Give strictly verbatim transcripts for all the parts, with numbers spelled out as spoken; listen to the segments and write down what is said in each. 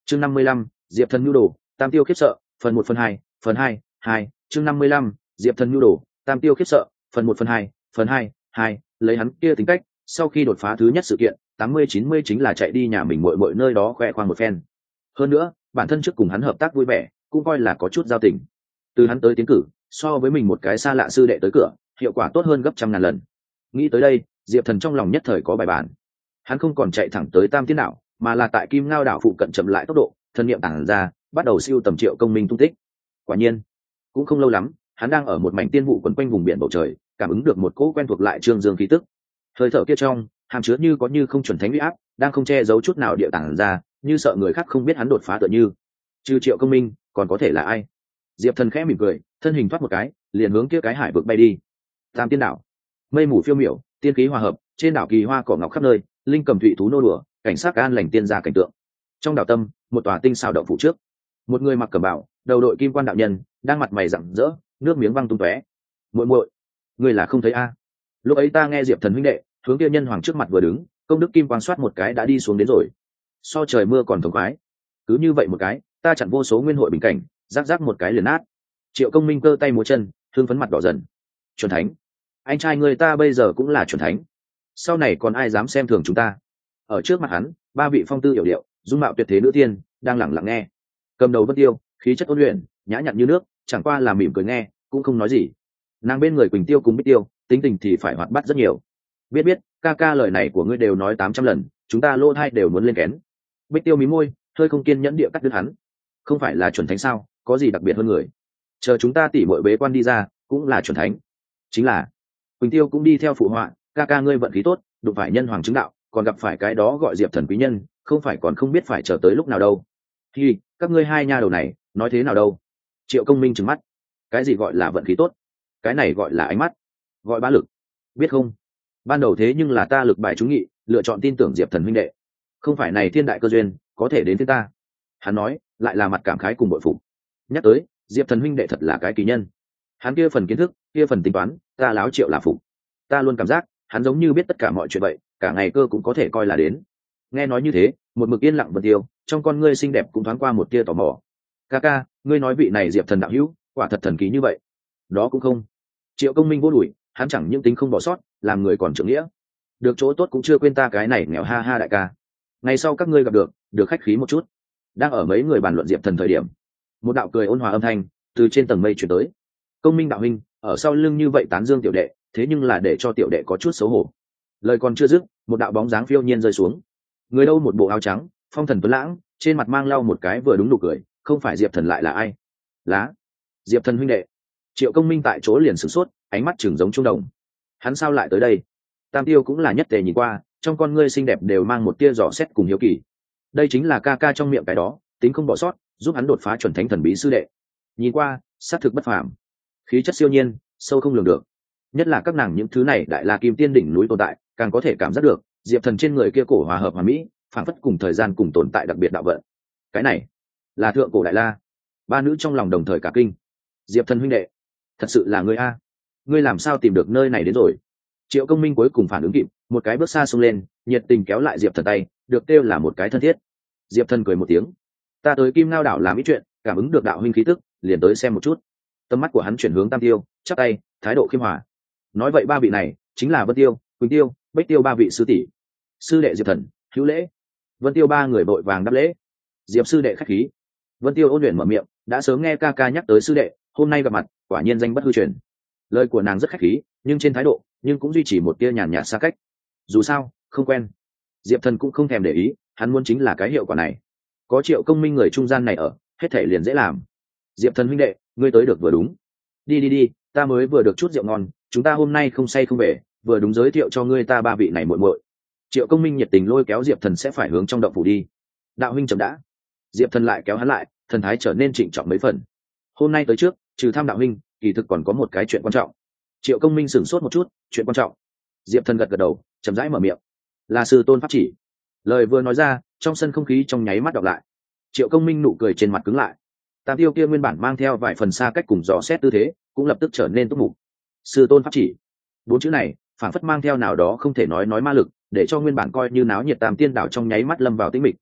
chương năm mươi lăm, diệp thần nhu đồ tam tiêu khiếp sợ phần một phần hai phần hai hai chương năm mươi lăm, diệp thần nhu đồ tam tiêu khiếp sợ phần một phần hai phần hai hai lấy hắn kia tính cách sau khi đột phá thứ nhất sự kiện tám mươi chín mươi chính là chạy đi nhà mình muội muội nơi đó khoe khoang một phen. Hơn nữa bản thân trước cùng hắn hợp tác vui vẻ cũng coi là có chút giao tình. Từ hắn tới tiến cử so với mình một cái xa lạ sư đệ tới cửa hiệu quả tốt hơn gấp trăm ngàn lần. Nghĩ tới đây diệp thần trong lòng nhất thời có bài bản. Hắn không còn chạy thẳng tới tam tiên đảo mà là tại kim ngao đảo phụ cận chậm lại tốc độ, thân niệm tản ra bắt đầu siêu tầm Triệu Công Minh tung tích. Quả nhiên cũng không lâu lắm hắn đang ở một mảnh tiên vụ quấn quanh vùng biển bầu trời, cảm ứng được một cỗ quen thuộc lại trương dương khí tức. Hơi thở kia trong hàm chứa như có như không chuẩn thánh uy áp, đang không che giấu chút nào địa tản ra, như sợ người khác không biết hắn đột phá tựa như. Trừ Triệu Công Minh còn có thể là ai? Diệp thần khẽ mỉm cười, thân hình thoát một cái liền hướng kia cái hải vực bay đi. Tam tiên đảo, mây mù phiêu miểu, tiên khí hòa hợp, trên đảo kỳ hoa cỏ ngọc khắp nơi, linh cầm thụy thú nô đùa, cảnh sát an lành tiên gia cảnh tượng. Trong đảo tâm một tòa tinh xào động phủ trước, một người mặc cẩm bào đầu đội kim quan đạo nhân đang mặt mày rạng rỡ, nước miếng văng tung tóe. Muội muội, ngươi là không thấy a? Lúc ấy ta nghe diệp thần huynh đệ hướng kia nhân hoàng trước mặt vừa đứng, công đức kim quang soát một cái đã đi xuống đến rồi, so trời mưa còn thống khoái. Cứ như vậy một cái ta chặn vô số nguyên hội bình cảnh, rác rác một cái liền nát. Triệu Công Minh cơ tay múa chân, thương phấn mặt đỏ dần. Chuẩn thánh, anh trai người ta bây giờ cũng là chuẩn thánh, sau này còn ai dám xem thường chúng ta? Ở trước mặt hắn ba vị phong tư hiểu điệu dung mạo tuyệt thế nữ tiên đang lẳng lặng nghe. Cầm đầu Vân Tiêu khí chất ôn luyện nhã nhặn như nước, chẳng qua là mỉm cười nghe cũng không nói gì. Nàng bên người Quỳnh Tiêu cùng Bích Tiêu tính tình thì phải hoạt bát rất nhiều. Biết biết ca ca lời này của ngươi đều nói tám trăm lần, chúng ta lô hai đều muốn lên kén. Bích Tiêu mí môi hơi không kiên nhẫn địa cắt đứt hắn. Không phải là chuẩn thánh sao, có gì đặc biệt hơn người? Chờ chúng ta tỉ muội bế quan đi ra cũng là chuẩn thánh. Chính là Quỳnh Tiêu cũng đi theo phụ họa, ca ca ngươi vận khí tốt, đụng phải nhân hoàng chứng đạo, còn gặp phải cái đó gọi diệp thần quý nhân, không phải còn không biết phải chờ tới lúc nào đâu. Thì các ngươi hai nha đầu này nói thế nào đâu? Triệu Công Minh trừng mắt, cái gì gọi là vận khí tốt? Cái này gọi là ánh mắt, gọi bá lực, biết không? Ban đầu thế nhưng là ta lực bài trúng nghị, lựa chọn tin tưởng diệp thần huynh đệ, không phải này thiên đại cơ duyên có thể đến với ta. Hắn nói lại là mặt cảm khái cùng bội phục. Nhắc tới diệp thần huynh đệ thật là cái kỳ nhân, hắn kia phần kiến thức kia phần tính toán ta láo Triệu là phục. Ta luôn cảm giác hắn giống như biết tất cả mọi chuyện vậy, cả ngày cơ cũng có thể coi là đến. Nghe nói như thế một mực yên lặng Vân Tiêu trong con ngươi xinh đẹp cũng thoáng qua một tia tò mò. Ca ca, ngươi nói vị này diệp thần đạo hữu quả thật thần kỳ như vậy? Đó cũng không. Triệu Công Minh vô đuổi, hắn chẳng những tính không bỏ sót, làm người còn trưởng nghĩa, được chỗ tốt cũng chưa quên ta cái này nghèo ha ha đại ca. Ngày sau các ngươi gặp được được khách khí một chút. Đang ở mấy người bàn luận diệp thần thời điểm, một đạo cười ôn hòa âm thanh từ trên tầng mây chuyển tới. Công Minh đạo huynh ở sau lưng như vậy tán dương tiểu đệ, thế nhưng là để cho tiểu đệ có chút xấu hổ. Lời còn chưa dứt một đạo bóng dáng phiêu nhiên rơi xuống. Người đâu một bộ áo trắng, phong thần tuấn lãng, trên mặt mang lau một cái vừa đúng nụ cười, không phải diệp thần lại là ai? Lá, diệp thần huynh đệ. Triệu Công Minh tại chỗ liền sửng sốt, ánh mắt chừng giống trung đồng. Hắn sao lại tới đây? Tam Tiêu cũng là nhất tề nhìn qua, trong con ngươi xinh đẹp đều mang một tia dò xét cùng hiếu kỳ. Đây chính là ca ca trong miệng cái đó tính không bỏ sót, giúp hắn đột phá chuẩn thánh thần bí sư đệ. Nhìn qua sát thực bất phàm, khí chất siêu nhiên, sâu không lường được. Nhất là các nàng những thứ này đại la kim tiên đỉnh núi tồn tại, càng có thể cảm giác được diệp thần trên người kia cổ hòa hợp hòa mỹ, phản phất cùng thời gian cùng tồn tại đặc biệt đạo vận. Cái này là thượng cổ đại la. Ba nữ trong lòng đồng thời cả kinh. Diệp thần huynh đệ, thật sự là ngươi a? Ngươi làm sao tìm được nơi này đến rồi? Triệu Công Minh cuối cùng phản ứng kịp, một cái bước xa xông lên, nhiệt tình kéo lại diệp thần tay, được kêu là một cái thân thiết. Diệp thần cười một tiếng, ta tới Kim Ngao đảo làm ít chuyện, cảm ứng được đạo huynh khí tức, liền tới xem một chút. Tầm mắt của hắn chuyển hướng Tam Tiêu, chắp tay, thái độ khiêm hòa. Nói vậy ba vị này chính là Vân Tiêu, Quỳnh Tiêu, Bích Tiêu ba vị sư tỷ. Sư đệ diệp thần hữu lễ. Vân Tiêu ba người vội vàng đáp lễ. Diệp sư đệ khách khí. Vân Tiêu ôn luyện mở miệng, đã sớm nghe ca ca nhắc tới sư đệ, hôm nay gặp mặt quả nhiên danh bất hư truyền. Lời của nàng rất khách khí, nhưng trên thái độ nhưng cũng duy trì một tia nhàn nhạt xa cách. Dù sao không quen. Diệp thần cũng không thèm để ý, hắn muốn chính là cái hiệu quả này. Có Triệu Công Minh người trung gian này ở, hết thể liền dễ làm. Diệp thần huynh đệ, ngươi tới được vừa đúng. Đi đi đi, ta mới vừa được chút rượu ngon, chúng ta hôm nay không say không về, vừa đúng giới thiệu cho ngươi ta ba vị này muội muội. Triệu Công Minh nhiệt tình lôi kéo diệp thần sẽ phải hướng trong động phủ đi. Đạo huynh chậm đã. Diệp thần lại kéo hắn lại, thần thái trở nên trịnh trọng mấy phần. Hôm nay tới trước trừ thăm đạo huynh, kỳ thực còn có một cái chuyện quan trọng. Triệu Công Minh sửng sốt một chút, chuyện quan trọng? Diệp thần gật gật đầu, chậm rãi mở miệng. Là sư tôn pháp chỉ. Lời vừa nói ra, trong sân không khí trong nháy mắt đọc lại. Triệu Công Minh nụ cười trên mặt cứng lại. Tam Tiêu kia nguyên bản mang theo vài phần xa cách cùng dò xét tư thế, cũng lập tức trở nên túc mục. Sư tôn pháp chỉ, bốn chữ này phản phất mang theo nào đó không thể nói nói ma lực, để cho nguyên bản coi như náo nhiệt Tam Tiên đảo trong nháy mắt lâm vào tĩnh mịch.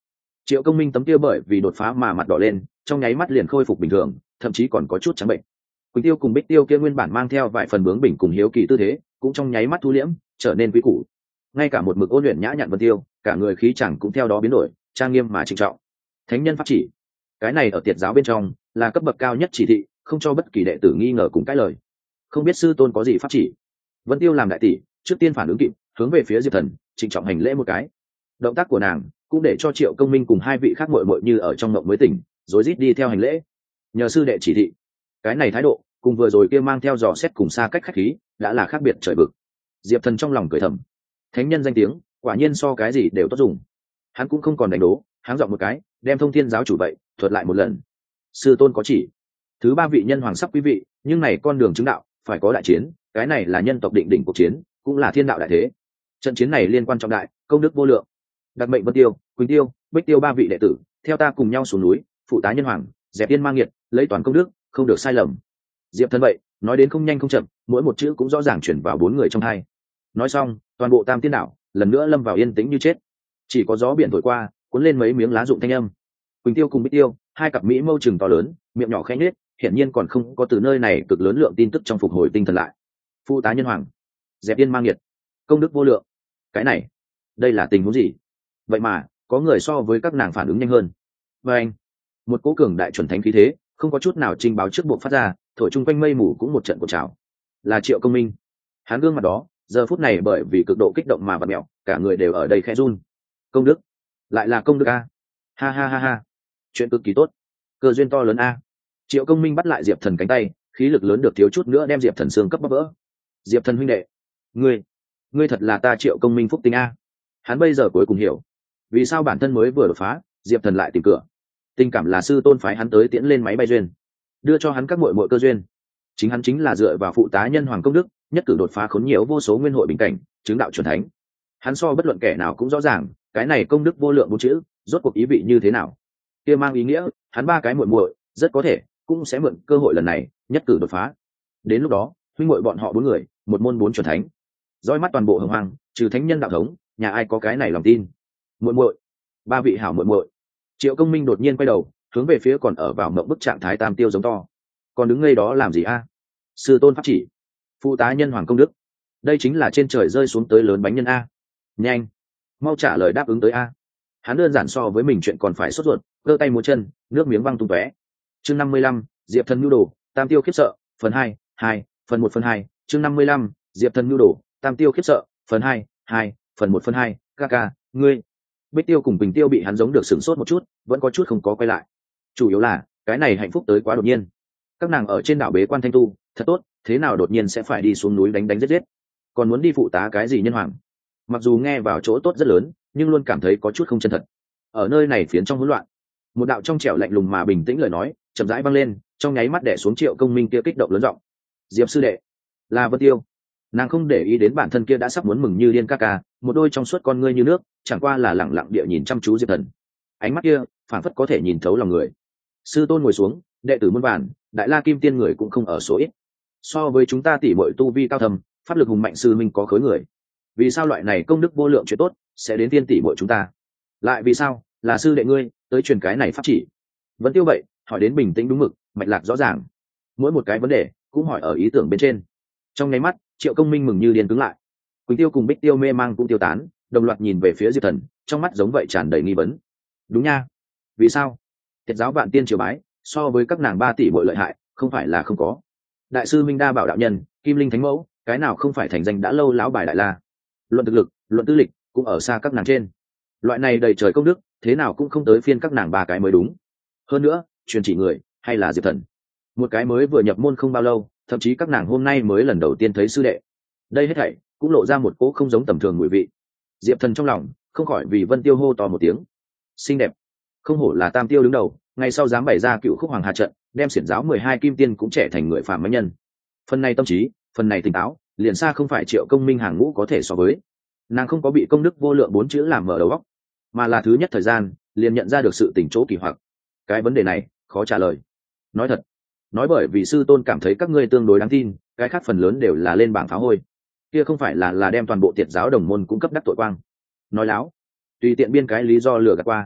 Triệu Công Minh tấm kia bởi vì đột phá mà mặt đỏ lên, trong nháy mắt liền khôi phục bình thường, thậm chí còn có chút trắng bệnh. Quỳnh Tiêu cùng Bích Tiêu kia nguyên bản mang theo vài phần bướng bỉnh cùng hiếu kỳ tư thế, cũng trong nháy mắt thu liễm, trở nên quý củ. Ngay cả một mực ôn luyện nhã nhặn Vân Tiêu, cả người khí chẳng cũng theo đó biến đổi, trang nghiêm mà trịnh trọng. Thánh nhân pháp chỉ, cái này ở tiệt giáo bên trong là cấp bậc cao nhất chỉ thị, không cho bất kỳ đệ tử nghi ngờ cùng cãi lời. Không biết sư tôn có gì pháp chỉ? Vân Tiêu làm đại tỷ, trước tiên phản ứng kịp, hướng về phía Diệp Thần, trịnh trọng hành lễ một cái. Động tác của nàng cũng để cho Triệu Công Minh cùng hai vị khác muội muội như ở trong mộng mới tỉnh, rối rít đi theo hành lễ. Nhờ sư đệ chỉ thị, cái này thái độ cùng vừa rồi kia mang theo dò xét cùng xa cách khách khí, đã là khác biệt trời vực. Diệp Thần trong lòng cười thầm, thánh nhân danh tiếng quả nhiên so cái gì đều tốt dùng. Hắn cũng không còn đánh đố, háng giọng một cái, đem Thông Thiên giáo chủ vậy thuật lại một lần. Sư tôn có chỉ, thứ ba vị nhân hoàng sắp quý vị, nhưng này con đường chứng đạo phải có đại chiến, cái này là nhân tộc định đỉnh cuộc chiến, cũng là thiên đạo đại thế. Trận chiến này liên quan trọng đại, công đức vô lượng. Đặc mệnh Vân Tiêu, Quỳnh Tiêu, Bích Tiêu ba vị đệ tử, theo ta cùng nhau xuống núi, phụ tá nhân hoàng, dẹp tiên mang nghiệt, lấy toàn công đức, không được sai lầm. Diệp Thần vậy, nói đến không nhanh không chậm, mỗi một chữ cũng rõ ràng chuyển vào bốn người trong hai. Nói xong, toàn bộ Tam Tiên đảo lần nữa lâm vào yên tĩnh như chết, chỉ có gió biển thổi qua, cuốn lên mấy miếng lá rụng thanh âm. Quỳnh Tiêu cùng Bích Tiêu, hai cặp mỹ mâu trừng to lớn, miệng nhỏ khẽ nhếch, hiển nhiên còn không có từ nơi này cực lớn lượng tin tức trong phục hồi tinh thần lại. Phụ tá nhân hoàng, dẹp tiên mang nghiệt, công đức vô lượng, cái này, đây là tình huống gì? Vậy mà có người so với các nàng phản ứng nhanh hơn. Và anh, một cố cường đại chuẩn thánh khí thế, không có chút nào trình báo trước buộc phát ra, thổi chung quanh mây mù cũng một trận cuộn trào. Là Triệu Công Minh. Hắn gương mặt đó giờ phút này bởi vì cực độ kích động mà vặn mẹo, cả người đều ở đây khẽ run. Công đức, lại là công đức a, ha ha ha ha, chuyện cực kỳ tốt, cơ duyên to lớn a. Triệu Công Minh bắt lại Diệp Thần cánh tay, khí lực lớn được thiếu chút nữa đem Diệp Thần xương cấp bóp vỡ. Diệp Thần huynh đệ, ngươi ngươi thật là ta Triệu Công Minh phúc tinh a. Hắn bây giờ cuối cùng hiểu vì sao bản thân mới vừa đột phá, Diệp Thần lại tìm cửa. Tình cảm là sư tôn phái hắn tới tiễn lên máy bay duyên, đưa cho hắn các muội muội cơ duyên. Chính hắn chính là dựa vào phụ tá nhân hoàng công đức, nhất cử đột phá khốn nhiều vô số nguyên hội bình cảnh, chứng đạo chuẩn thánh. Hắn so bất luận kẻ nào cũng rõ ràng, cái này công đức vô lượng bốn chữ, rốt cuộc ý vị như thế nào. Kia mang ý nghĩa, hắn ba cái muội muội rất có thể cũng sẽ mượn cơ hội lần này, nhất cử đột phá. Đến lúc đó, huynh muội bọn họ bốn người, một môn bốn chuẩn thánh. Dõi mắt toàn bộ hồng hoang, trừ thánh nhân đạo thống, nhà ai có cái này lòng tin. Muội muội, ba vị hảo muội muội. Triệu Công Minh đột nhiên quay đầu, hướng về phía còn ở vào mộng bức trạng thái Tam Tiêu giống to. Còn đứng ngây đó làm gì a? Sư tôn pháp chỉ, phụ tá nhân hoàng công đức, đây chính là trên trời rơi xuống tới lớn bánh nhân a. Nhanh, mau trả lời đáp ứng tới a. Hắn đơn giản so với mình chuyện còn phải sốt ruột, giơ tay múa chân, nước miếng văng tung tóe. Chương năm mươi lăm, Diệp Thần nhu đồ, Tam Tiêu khiếp sợ, phần hai, hai, phần một phần hai. Chương năm mươi lăm, Diệp Thần nhu đồ, Tam Tiêu khiếp sợ, phần hai, hai, phần một phần hai. Ca ca, ngươi. Bích Tiêu cùng Bình Tiêu bị hắn giống được sửng sốt một chút, vẫn có chút không có quay lại. Chủ yếu là cái này hạnh phúc tới quá đột nhiên. Các nàng ở trên đảo bế quan thanh tu, thật tốt, thế nào đột nhiên sẽ phải đi xuống núi đánh đánh giết giết, còn muốn đi phụ tá cái gì nhân hoàng? Mặc dù nghe vào chỗ tốt rất lớn, nhưng luôn cảm thấy có chút không chân thật. Ở nơi này phiến trong hỗn loạn, một đạo trong trẻo lạnh lùng mà bình tĩnh lời nói chậm rãi vang lên, trong nháy mắt đè xuống Triệu Công Minh kia kích động lớn giọng. Diệp sư đệ, là Vân Tiêu. Nàng không để ý đến bản thân kia đã sắp muốn mừng như điên ca ca, một đôi trong suốt con ngươi như nước, chẳng qua là lẳng lặng địa nhìn chăm chú Diệp Thần. Ánh mắt kia phảng phất có thể nhìn thấu lòng người. Sư tôn ngồi xuống, đệ tử muôn vàn, đại la kim tiên người cũng không ở số ít. So với chúng ta tỉ muội tu vi cao thầm, pháp lực hùng mạnh sư minh có khối người. Vì sao loại này công đức vô lượng chuyện tốt sẽ đến tiên tỷ muội chúng ta? Lại vì sao là sư đệ ngươi tới truyền cái này pháp chỉ? Vẫn tiêu vậy, hỏi đến bình tĩnh đúng mực, mạch lạc rõ ràng. Mỗi một cái vấn đề cũng hỏi ở ý tưởng bên trên. Trong nháy mắt, Triệu Công Minh mừng như điên cứng lại. Quỳnh Tiêu cùng Bích Tiêu mê mang cũng tiêu tán, đồng loạt nhìn về phía Diệp Thần, trong mắt giống vậy tràn đầy nghi vấn. Đúng nha, vì sao? Tiệt giáo vạn tiên triều bái, so với các nàng ba tỷ muội lợi hại, không phải là không có. Đại sư Minh Đa Bảo đạo nhân, Kim Linh Thánh Mẫu, cái nào không phải thành danh đã lâu lão bài đại la. Luận thực lực, luận tư lịch, cũng ở xa các nàng trên. Loại này đầy trời công đức, thế nào cũng không tới phiên các nàng ba cái mới đúng. Hơn nữa, truyền chỉ người hay là Diệp Thần, một cái mới vừa nhập môn không bao lâu, thậm chí các nàng hôm nay mới lần đầu tiên thấy sư đệ. Đây hết thảy cũng lộ ra một cỗ không giống tầm thường mùi vị. Diệp Thần trong lòng không khỏi vì Vân Tiêu hô to một tiếng. Xinh đẹp, không hổ là Tam Tiêu đứng đầu, ngày sau dám bày ra cựu khúc hoàng hà trận, đem xiển giáo mười hai kim tiên cũng trẻ thành người phàm mãnh nhân. Phần này tâm trí, phần này tỉnh táo, liền xa không phải Triệu Công Minh hàng ngũ có thể so với. Nàng không có bị công đức vô lượng bốn chữ làm mở đầu óc, mà là thứ nhất thời gian liền nhận ra được sự tỉnh chỗ kỳ hoặc. Cái vấn đề này khó trả lời. Nói thật, nói bởi vì sư tôn cảm thấy các ngươi tương đối đáng tin, cái khác phần lớn đều là lên bảng phá hôi. Kia không phải là là đem toàn bộ tiệt giáo đồng môn cung cấp đắc tội quang. Nói láo, tùy tiện biên cái lý do lừa gạt qua.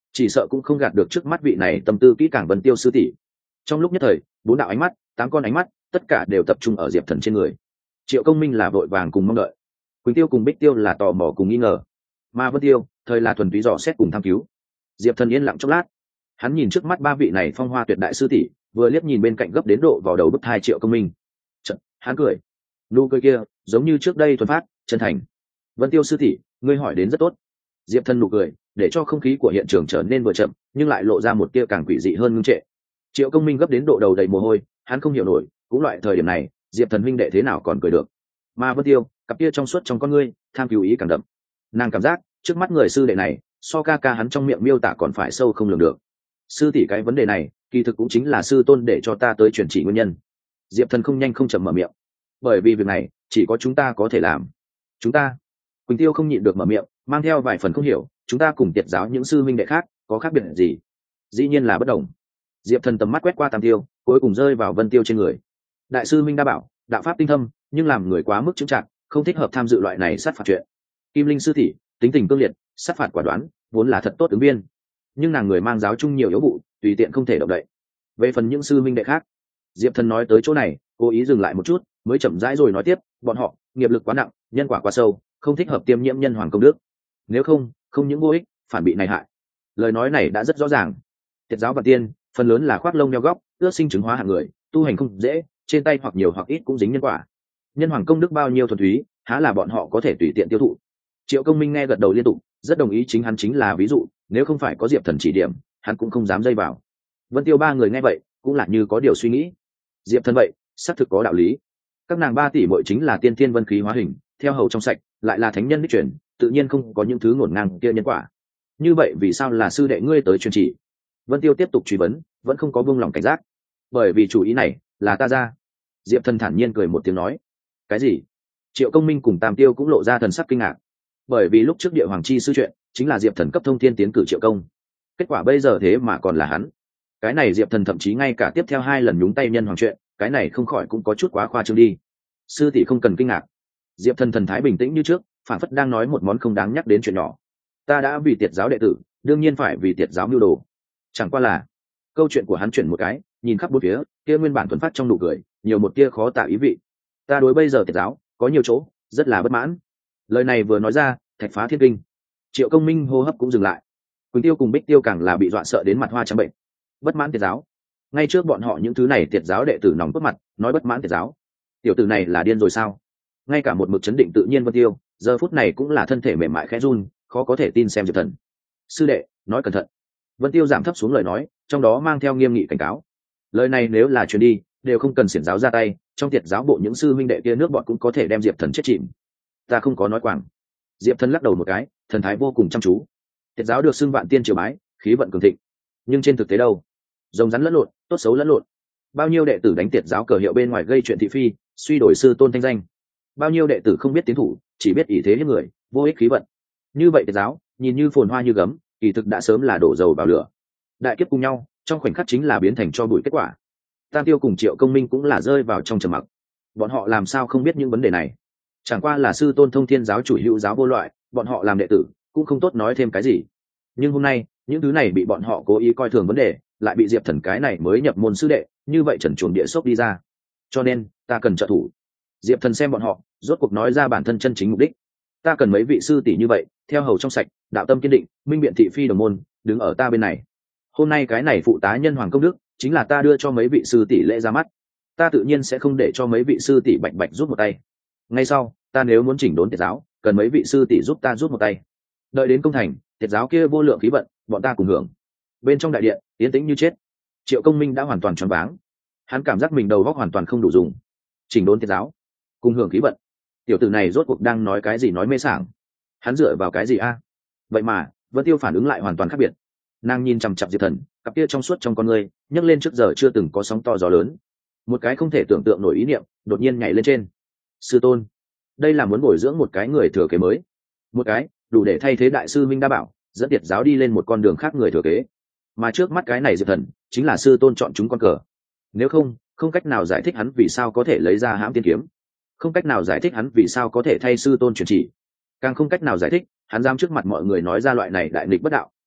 chỉ sợ cũng không gạt được trước mắt vị này tâm tư kỹ càng Vân Tiêu sư tỷ. Trong lúc nhất thời, bốn đạo ánh mắt, tám con ánh mắt, tất cả đều tập trung ở Diệp Thần trên người. Triệu Công Minh là vội vàng cùng mong đợi, Quỳnh Tiêu cùng Bích Tiêu là tò mò cùng nghi ngờ, mà Vân Tiêu thời là thuần túy dò xét cùng tham cứu. Diệp Thần yên lặng chốc lát, hắn nhìn trước mắt ba vị này phong hoa tuyệt đại sư tỷ, vừa liếc nhìn bên cạnh gấp đến độ vào đầu bức thai Triệu Công Minh. Chợt, hắn cười, nụ cười kia giống như trước đây thuần phát, chân thành. Vân Tiêu sư tỷ, ngươi hỏi đến rất tốt. Diệp Thần nụ cười để cho không khí của hiện trường trở nên vừa chậm nhưng lại lộ ra một tia càng quỷ dị hơn ngưng trệ. Triệu Công Minh gấp đến độ đầu đầy mồ hôi, hắn không hiểu nổi, cũng loại thời điểm này Diệp Thần huynh đệ thế nào còn cười được. Mà Vân Tiêu cặp kia trong suốt trong con ngươi tham cứu ý càng đậm, nàng cảm giác trước mắt người sư đệ này so ca ca hắn trong miệng miêu tả còn phải sâu không lường được. Sư tỷ, cái vấn đề này kỳ thực cũng chính là sư tôn để cho ta tới truyền chỉ nguyên nhân. Diệp Thần không nhanh không chậm mở miệng, bởi vì việc này chỉ có chúng ta có thể làm. Chúng ta? Quỳnh Tiêu không nhịn được mở miệng, mang theo vài phần không hiểu, chúng ta cùng tiệt giáo những sư minh đệ khác có khác biệt gì? Dĩ nhiên là bất đồng. Diệp Thần tầm mắt quét qua Tam Tiêu, cuối cùng rơi vào Vân Tiêu trên người. Đại sư minh đa bảo, đạo pháp tinh thâm, nhưng làm người quá mức chững chạc, không thích hợp tham dự loại này sát phạt chuyện. Kim Linh sư tỷ tính tình cương liệt, sát phạt quả đoán, vốn là thật tốt ứng viên, nhưng nàng người mang giáo chung nhiều yếu vụ, tùy tiện không thể động đậy. Về phần những sư minh đệ khác, Diệp Thần nói tới chỗ này, cố ý dừng lại một chút, mới chậm rãi rồi nói tiếp, bọn họ nghiệp lực quá nặng, nhân quả quá sâu, không thích hợp tiêm nhiễm nhân hoàng công đức. Nếu không, không những vô ích, phản bị này hại. Lời nói này đã rất rõ ràng. Tiệt giáo và tiên, phần lớn là khoác lông đeo góc, ước sinh chứng hóa hạng người, tu hành không dễ, trên tay hoặc nhiều hoặc ít cũng dính nhân quả. Nhân hoàng công đức bao nhiêu thuần túy, há là bọn họ có thể tùy tiện tiêu thụ. Triệu Công Minh nghe gật đầu liên tục, rất đồng ý, chính hắn chính là ví dụ, nếu không phải có Diệp Thần chỉ điểm, hắn cũng không dám dây vào. Vân Tiêu ba người nghe vậy, cũng là như có điều suy nghĩ. Diệp Thần vậy, xác thực có đạo lý. Các nàng ba tỷ muội chính là tiên thiên vân khí hóa hình, theo hầu trong sạch, lại là thánh nhân đích truyền, tự nhiên không có những thứ ngổn ngang kia nhân quả. Như vậy vì sao là sư đệ ngươi tới truyền chỉ? Vân Tiêu tiếp tục truy vấn, vẫn không có buông lòng cảnh giác. Bởi vì chủ ý này là ta ra. Diệp Thần thản nhiên cười một tiếng nói. Cái gì? Triệu Công Minh cùng Tam Tiêu cũng lộ ra thần sắc kinh ngạc. Bởi vì lúc trước địa hoàng chi sư chuyện chính là Diệp Thần cấp thông thiên tiến cử Triệu Công, kết quả bây giờ thế mà còn là hắn. Cái này Diệp Thần thậm chí ngay cả tiếp theo hai lần nhúng tay nhân hoàng chuyện, cái này không khỏi cũng có chút quá khoa trương đi. Sư tỷ không cần kinh ngạc. Diệp Thần thần thái bình tĩnh như trước, phản phất đang nói một món không đáng nhắc đến chuyện nhỏ. Ta đã vì tiệt giáo đệ tử, đương nhiên phải vì tiệt giáo mưu đồ. Chẳng qua là câu chuyện của hắn chuyển một cái, nhìn khắp bốn phía, kia nguyên bản thuần phát trong nụ cười nhiều một tia khó tả ý vị. Ta đối bây giờ tiệt giáo có nhiều chỗ rất là bất mãn. Lời này vừa nói ra, thạch phá thiên kinh. Triệu Công Minh hô hấp cũng dừng lại. Quỳnh Tiêu cùng Bích Tiêu càng là bị dọa sợ đến mặt hoa trắng bệnh. Bất mãn tiệt giáo? Ngay trước bọn họ những thứ này tiệt giáo đệ tử nòng cốt mặt, nói bất mãn tiệt giáo? Tiểu tử này là điên rồi sao? Ngay cả một mực chấn định tự nhiên Vân Tiêu, giờ phút này cũng là thân thể mềm mại khẽ run, khó có thể tin xem Diệp Thần. Sư đệ, nói cẩn thận. Vân Tiêu giảm thấp xuống lời nói, trong đó mang theo nghiêm nghị cảnh cáo. Lời này nếu là truyền đi, đều không cần xiển giáo ra tay, trong tiệt giáo bộ những sư huynh đệ kia nước bọn cũng có thể đem Diệp Thần chết chìm. Ta không có nói quảng. Diệp Thần lắc đầu một cái, thần thái vô cùng chăm chú. Tiệt giáo được xưng vạn tiên triều bái, khí vận cường thịnh, nhưng trên thực tế đâu? Rồng rắn lẫn lộn, tốt xấu lẫn lộn. Bao nhiêu đệ tử đánh tiệt giáo cờ hiệu bên ngoài gây chuyện thị phi, suy đổi sư tôn thanh danh. Bao nhiêu đệ tử không biết tiến thủ, chỉ biết ỷ thế hiếp người, vô ích khí vận. Như vậy tiệt giáo nhìn như phồn hoa như gấm, kỳ thực đã sớm là đổ dầu vào lửa. Đại kiếp cùng nhau, trong khoảnh khắc chính là biến thành cho bụi kết quả. Tam Tiêu cùng Triệu Công Minh cũng là rơi vào trong trầm mặc. Bọn họ làm sao không biết những vấn đề này? Chẳng qua là sư tôn thông thiên giáo chủ hữu giáo vô loại, bọn họ làm đệ tử cũng không tốt nói thêm cái gì. Nhưng hôm nay những thứ này bị bọn họ cố ý coi thường vấn đề, lại bị Diệp Thần cái này mới nhập môn sư đệ như vậy trần truồng địa sốc đi ra. Cho nên ta cần trợ thủ. Diệp Thần xem bọn họ, rốt cuộc nói ra bản thân chân chính mục đích. Ta cần mấy vị sư tỷ như vậy, theo hầu trong sạch, đạo tâm kiên định, minh biện thị phi đồng môn, đứng ở ta bên này. Hôm nay cái này phụ tá nhân hoàng công đức, chính là ta đưa cho mấy vị sư tỷ lễ ra mắt. Ta tự nhiên sẽ không để cho mấy vị sư tỷ bạch bạch rút một tay. Ngay sau, ta nếu muốn chỉnh đốn tiệt giáo, cần mấy vị sư tỷ giúp ta rút một tay. Đợi đến công thành, tiệt giáo kia vô lượng khí vận, bọn ta cùng hưởng. Bên trong đại điện yên tĩnh như chết. Triệu Công Minh đã hoàn toàn choáng váng. Hắn cảm giác mình đầu óc hoàn toàn không đủ dùng. Chỉnh đốn tiệt giáo, cùng hưởng khí vận, tiểu tử này rốt cuộc đang nói cái gì nói mê sảng. Hắn dựa vào cái gì a? Vậy mà Vân Tiêu phản ứng lại hoàn toàn khác biệt. Nàng nhìn chằm chằm Diệp Thần, cặp kia trong suốt trong con người nhấc lên trước giờ chưa từng có sóng to gió lớn. Một cái không thể tưởng tượng nổi ý niệm đột nhiên nhảy lên trên. Sư tôn, đây là muốn bồi dưỡng một cái người thừa kế mới, một cái đủ để thay thế đại sư Minh Đa Bảo, dẫn tiệt giáo đi lên một con đường khác người thừa kế. Mà trước mắt cái này Diệp Thần chính là sư tôn chọn chúng con cờ. Nếu không, không cách nào giải thích hắn vì sao có thể lấy ra hãm tiên kiếm, không cách nào giải thích hắn vì sao có thể thay sư tôn truyền chỉ, càng không cách nào giải thích hắn dám trước mặt mọi người nói ra loại này đại nghịch bất đạo,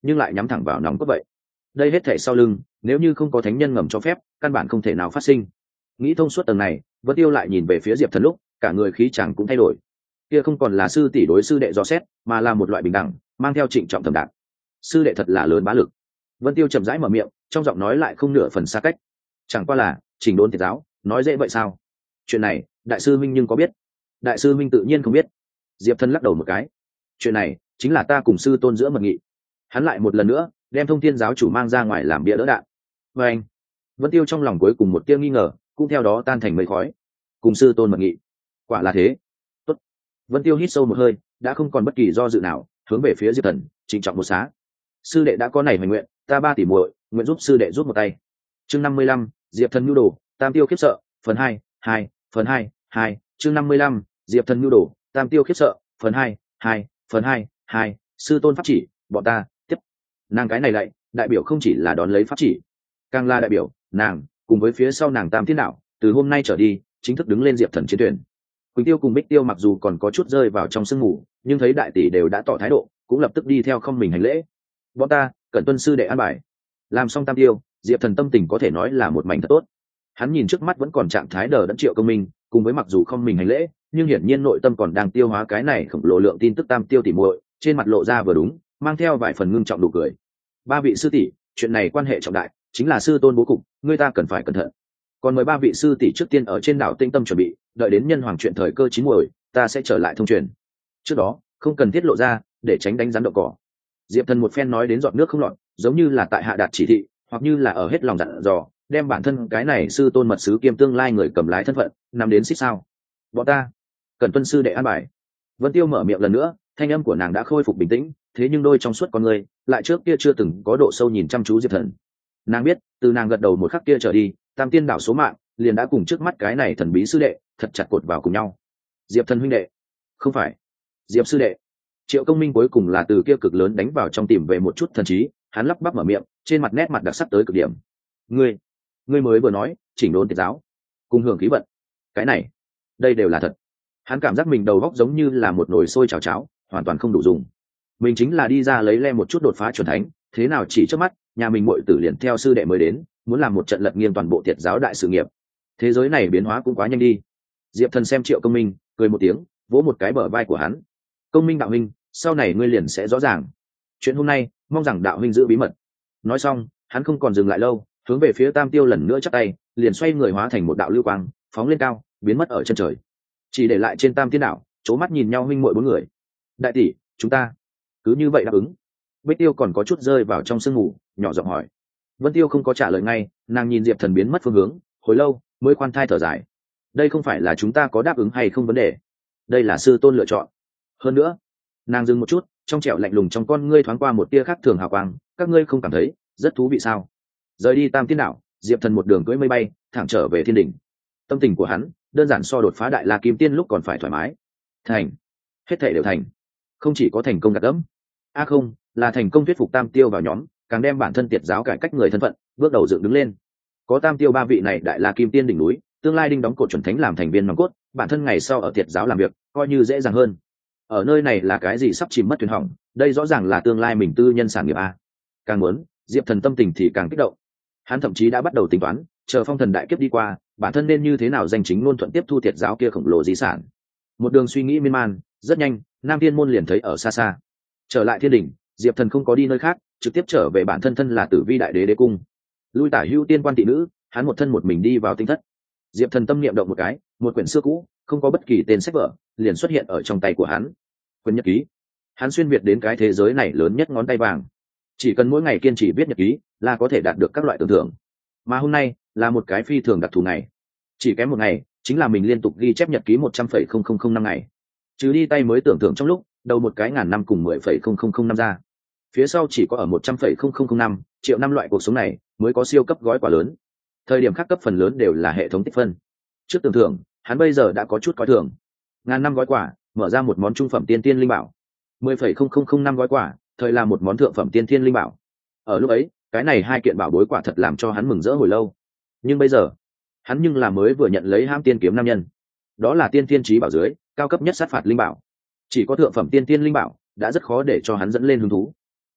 nhưng lại nhắm thẳng vào nòng cốt vậy. Đây hết thể sau lưng, nếu như không có thánh nhân ngầm cho phép, căn bản không thể nào phát sinh. Nghĩ thông suốt tầng này, Vân Tiêu lại nhìn về phía Diệp Thần lúc, cả người khí chẳng cũng thay đổi. Kia không còn là sư tỷ đối sư đệ dò xét, mà là một loại bình đẳng, mang theo trịnh trọng thầm đạm. Sư đệ thật là lớn bá lực. Vân Tiêu chậm rãi mở miệng, trong giọng nói lại không nửa phần xa cách. Chẳng qua là chỉnh đốn thiệt giáo, nói dễ vậy sao? Chuyện này, đại sư minh nhưng có biết? Đại sư minh tự nhiên không biết. Diệp Thần lắc đầu một cái. Chuyện này chính là ta cùng sư tôn giữa mật nghị. Hắn lại một lần nữa đem Thông Thiên giáo chủ mang ra ngoài làm bia đỡ đạn. Và anh, Vân Tiêu trong lòng cuối cùng một tia nghi ngờ, cũng theo đó tan thành mây khói. Cùng sư tôn mật nghị, quả là thế. Tốt. Vân Tiêu hít sâu một hơi, đã không còn bất kỳ do dự nào, hướng về phía Diệp Thần trịnh trọng một xá. Sư đệ đã có này hoành nguyện, ta ba tỷ muội nguyện giúp sư đệ giúp một tay. Chương năm mươi lăm, Diệp Thần nhu đồ, Tam Tiêu khiếp sợ, phần hai, hai, phần hai, hai, chương năm mươi lăm, Diệp Thần nhu đồ, Tam Tiêu khiếp sợ, phần hai, hai, phần hai, hai, sư tôn pháp chỉ, bọn ta tiếp. Nàng cái này lại, đại biểu không chỉ là đón lấy pháp chỉ, càng là đại biểu nàng cùng với phía sau nàng Tam Thiên đạo, từ hôm nay trở đi chính thức đứng lên Diệp Thần chiến tuyển. Quỳnh Tiêu cùng Bích Tiêu mặc dù còn có chút rơi vào trong sương ngủ, nhưng thấy đại tỷ đều đã tỏ thái độ, cũng lập tức đi theo không mình hành lễ. Bọn ta cần tuân sư đệ an bài. Làm xong Tam Tiêu, Diệp Thần tâm tình có thể nói là một mảnh thật tốt. Hắn nhìn trước mắt vẫn còn trạng thái đờ đẫn Triệu Công Minh, cùng với mặc dù không mình hành lễ, nhưng hiển nhiên nội tâm còn đang tiêu hóa cái này khổng lồ lượng tin tức Tam Tiêu tỉ muội, trên mặt lộ ra vừa đúng, mang theo vài phần ngưng trọng đủ cười. Ba vị sư tỷ, chuyện này quan hệ trọng đại, chính là sư tôn bố cục, ngươi ta cần phải cẩn thận. Còn mời ba vị sư tỷ trước tiên ở trên đảo Tinh Tâm chuẩn bị, đợi đến nhân hoàng chuyện thời cơ chín muồi, ta sẽ trở lại thông truyền. Trước đó, không cần tiết lộ ra, để tránh đánh rắn đậu cỏ. Diệp Thần một phen nói đến giọt nước không lọt, giống như là tại hạ đạt chỉ thị, hoặc như là ở hết lòng dặn dò, đem bản thân cái này sư tôn mật sứ kiêm tương lai người cầm lái thân phận nằm đến xích sao. Bọn ta cần tuân sư đệ an bài. Vân Tiêu mở miệng lần nữa, thanh âm của nàng đã khôi phục bình tĩnh, thế nhưng đôi trong suốt con người lại trước kia chưa từng có độ sâu nhìn chăm chú Diệp Thần. Nàng biết, từ nàng gật đầu một khắc kia trở đi, Tam Tiên đảo số mạng liền đã cùng trước mắt cái này thần bí sư đệ thật chặt cột vào cùng nhau. Diệp Thần huynh đệ, không phải Diệp sư đệ. Triệu Công Minh cuối cùng là từ kia cực lớn đánh vào trong tìm về một chút thần trí, hắn lắp bắp mở miệng, trên mặt nét mặt đặc sắc tới cực điểm. Ngươi, ngươi mới vừa nói, chỉnh đốn tiệt giáo, cùng hưởng khí vận. Cái này, đây đều là thật. Hắn cảm giác mình đầu óc giống như là một nồi sôi chảo cháo, hoàn toàn không đủ dùng. Mình chính là đi ra lấy le một chút đột phá chuẩn thánh, thế nào chỉ trước mắt, nhà mình muội tử liền theo sư đệ mới đến, muốn làm một trận lật nghiêng toàn bộ tiệt giáo đại sự nghiệp. Thế giới này biến hóa cũng quá nhanh đi. Diệp Thần xem Triệu Công Minh, cười một tiếng, vỗ một cái bờ vai của hắn. Công Minh đạo huynh, sau này ngươi liền sẽ rõ ràng. Chuyện hôm nay, mong rằng đạo huynh giữ bí mật. Nói xong, hắn không còn dừng lại lâu, hướng về phía Tam Tiêu lần nữa chắp tay, liền xoay người hóa thành một đạo lưu quang, phóng lên cao, biến mất ở chân trời. Chỉ để lại trên Tam Tiên đảo, chố mắt nhìn nhau huynh muội bốn người. Đại tỷ, chúng ta cứ như vậy đáp ứng. Bích Tiêu còn có chút rơi vào trong sương ngủ, nhỏ giọng hỏi. Vân Tiêu không có trả lời ngay, nàng nhìn Diệp Thần biến mất phương hướng, hồi lâu mới khoan thai thở dài. Đây không phải là chúng ta có đáp ứng hay không vấn đề, đây là sư tôn lựa chọn. Hơn nữa, nàng dừng một chút, trong trẻo lạnh lùng trong con ngươi thoáng qua một tia khác thường hào quang, các ngươi không cảm thấy rất thú vị sao? Rời đi Tam Tiên đảo, Diệp Thần một đường cưỡi mây bay, thẳng trở về thiên đỉnh. Tâm tình của hắn đơn giản so đột phá đại la kim tiên lúc còn phải thoải mái. Thành, hết thảy đều thành. Không chỉ có thành công gặt gẫm, a à không, là thành công thuyết phục Tam Tiêu vào nhóm, càng đem bản thân tiệt giáo cải cách người thân phận bước đầu dựng đứng lên. Có Tam Tiêu ba vị này đại la kim tiên đỉnh núi, tương lai đinh đóng cột chuẩn thánh làm thành viên nòng cốt, bản thân ngày sau ở tiệt giáo làm việc coi như dễ dàng hơn. Ở nơi này là cái gì sắp chìm mất thuyền hỏng, đây rõ ràng là tương lai mình tư nhân sản nghiệp a. Càng muốn, Diệp Thần tâm tình thì càng kích động. Hắn thậm chí đã bắt đầu tính toán, chờ phong thần đại kiếp đi qua, bản thân nên như thế nào danh chính ngôn thuận tiếp thu tiệt giáo kia khổng lồ di sản. Một đường suy nghĩ miên man, rất nhanh, Nam Thiên môn liền thấy ở xa xa. Trở lại thiên đỉnh, Diệp Thần không có đi nơi khác, trực tiếp trở về bản thân thân là Tử Vi đại đế đế cung. Lui tả hữu tiên quan thị nữ, hắn một thân một mình đi vào tinh thất. Diệp Thần tâm niệm động một cái, một quyển xưa cũ, không có bất kỳ tên sách vở, liền xuất hiện ở trong tay của hắn. Quyển nhật ký. Hắn xuyên việt đến cái thế giới này lớn nhất ngón tay vàng. Chỉ cần mỗi ngày kiên trì viết nhật ký, là có thể đạt được các loại tưởng thưởng. Mà hôm nay là một cái phi thường đặc thù ngày. Chỉ kém một ngày, chính là mình liên tục ghi chép nhật ký một trăm phẩy không không không năm ngày. Chứ đi tay mới tưởng thưởng trong lúc, đầu một cái ngàn năm cùng mười phẩy không không không năm ra. Phía sau chỉ có ở một trăm phẩy không không không năm triệu năm loại cuộc sống này mới có siêu cấp gói quà lớn. Thời điểm khác cấp phần lớn đều là hệ thống tích phân. Trước tưởng thưởng, hắn bây giờ đã có chút coi thường. Ngàn năm gói quà, mở ra một món trung phẩm tiên tiên linh bảo. mười phẩy không không không năm gói quà, thời là một món thượng phẩm tiên tiên linh bảo. Ở lúc ấy, cái này hai kiện bảo bối quả thật làm cho hắn mừng rỡ hồi lâu. Nhưng bây giờ, hắn nhưng là mới vừa nhận lấy ham tiên kiếm nam nhân. Đó là tiên tiên trí bảo dưới, cao cấp nhất sát phạt linh bảo. Chỉ có thượng phẩm tiên tiên linh bảo, đã rất khó để cho hắn dẫn lên hứng thú.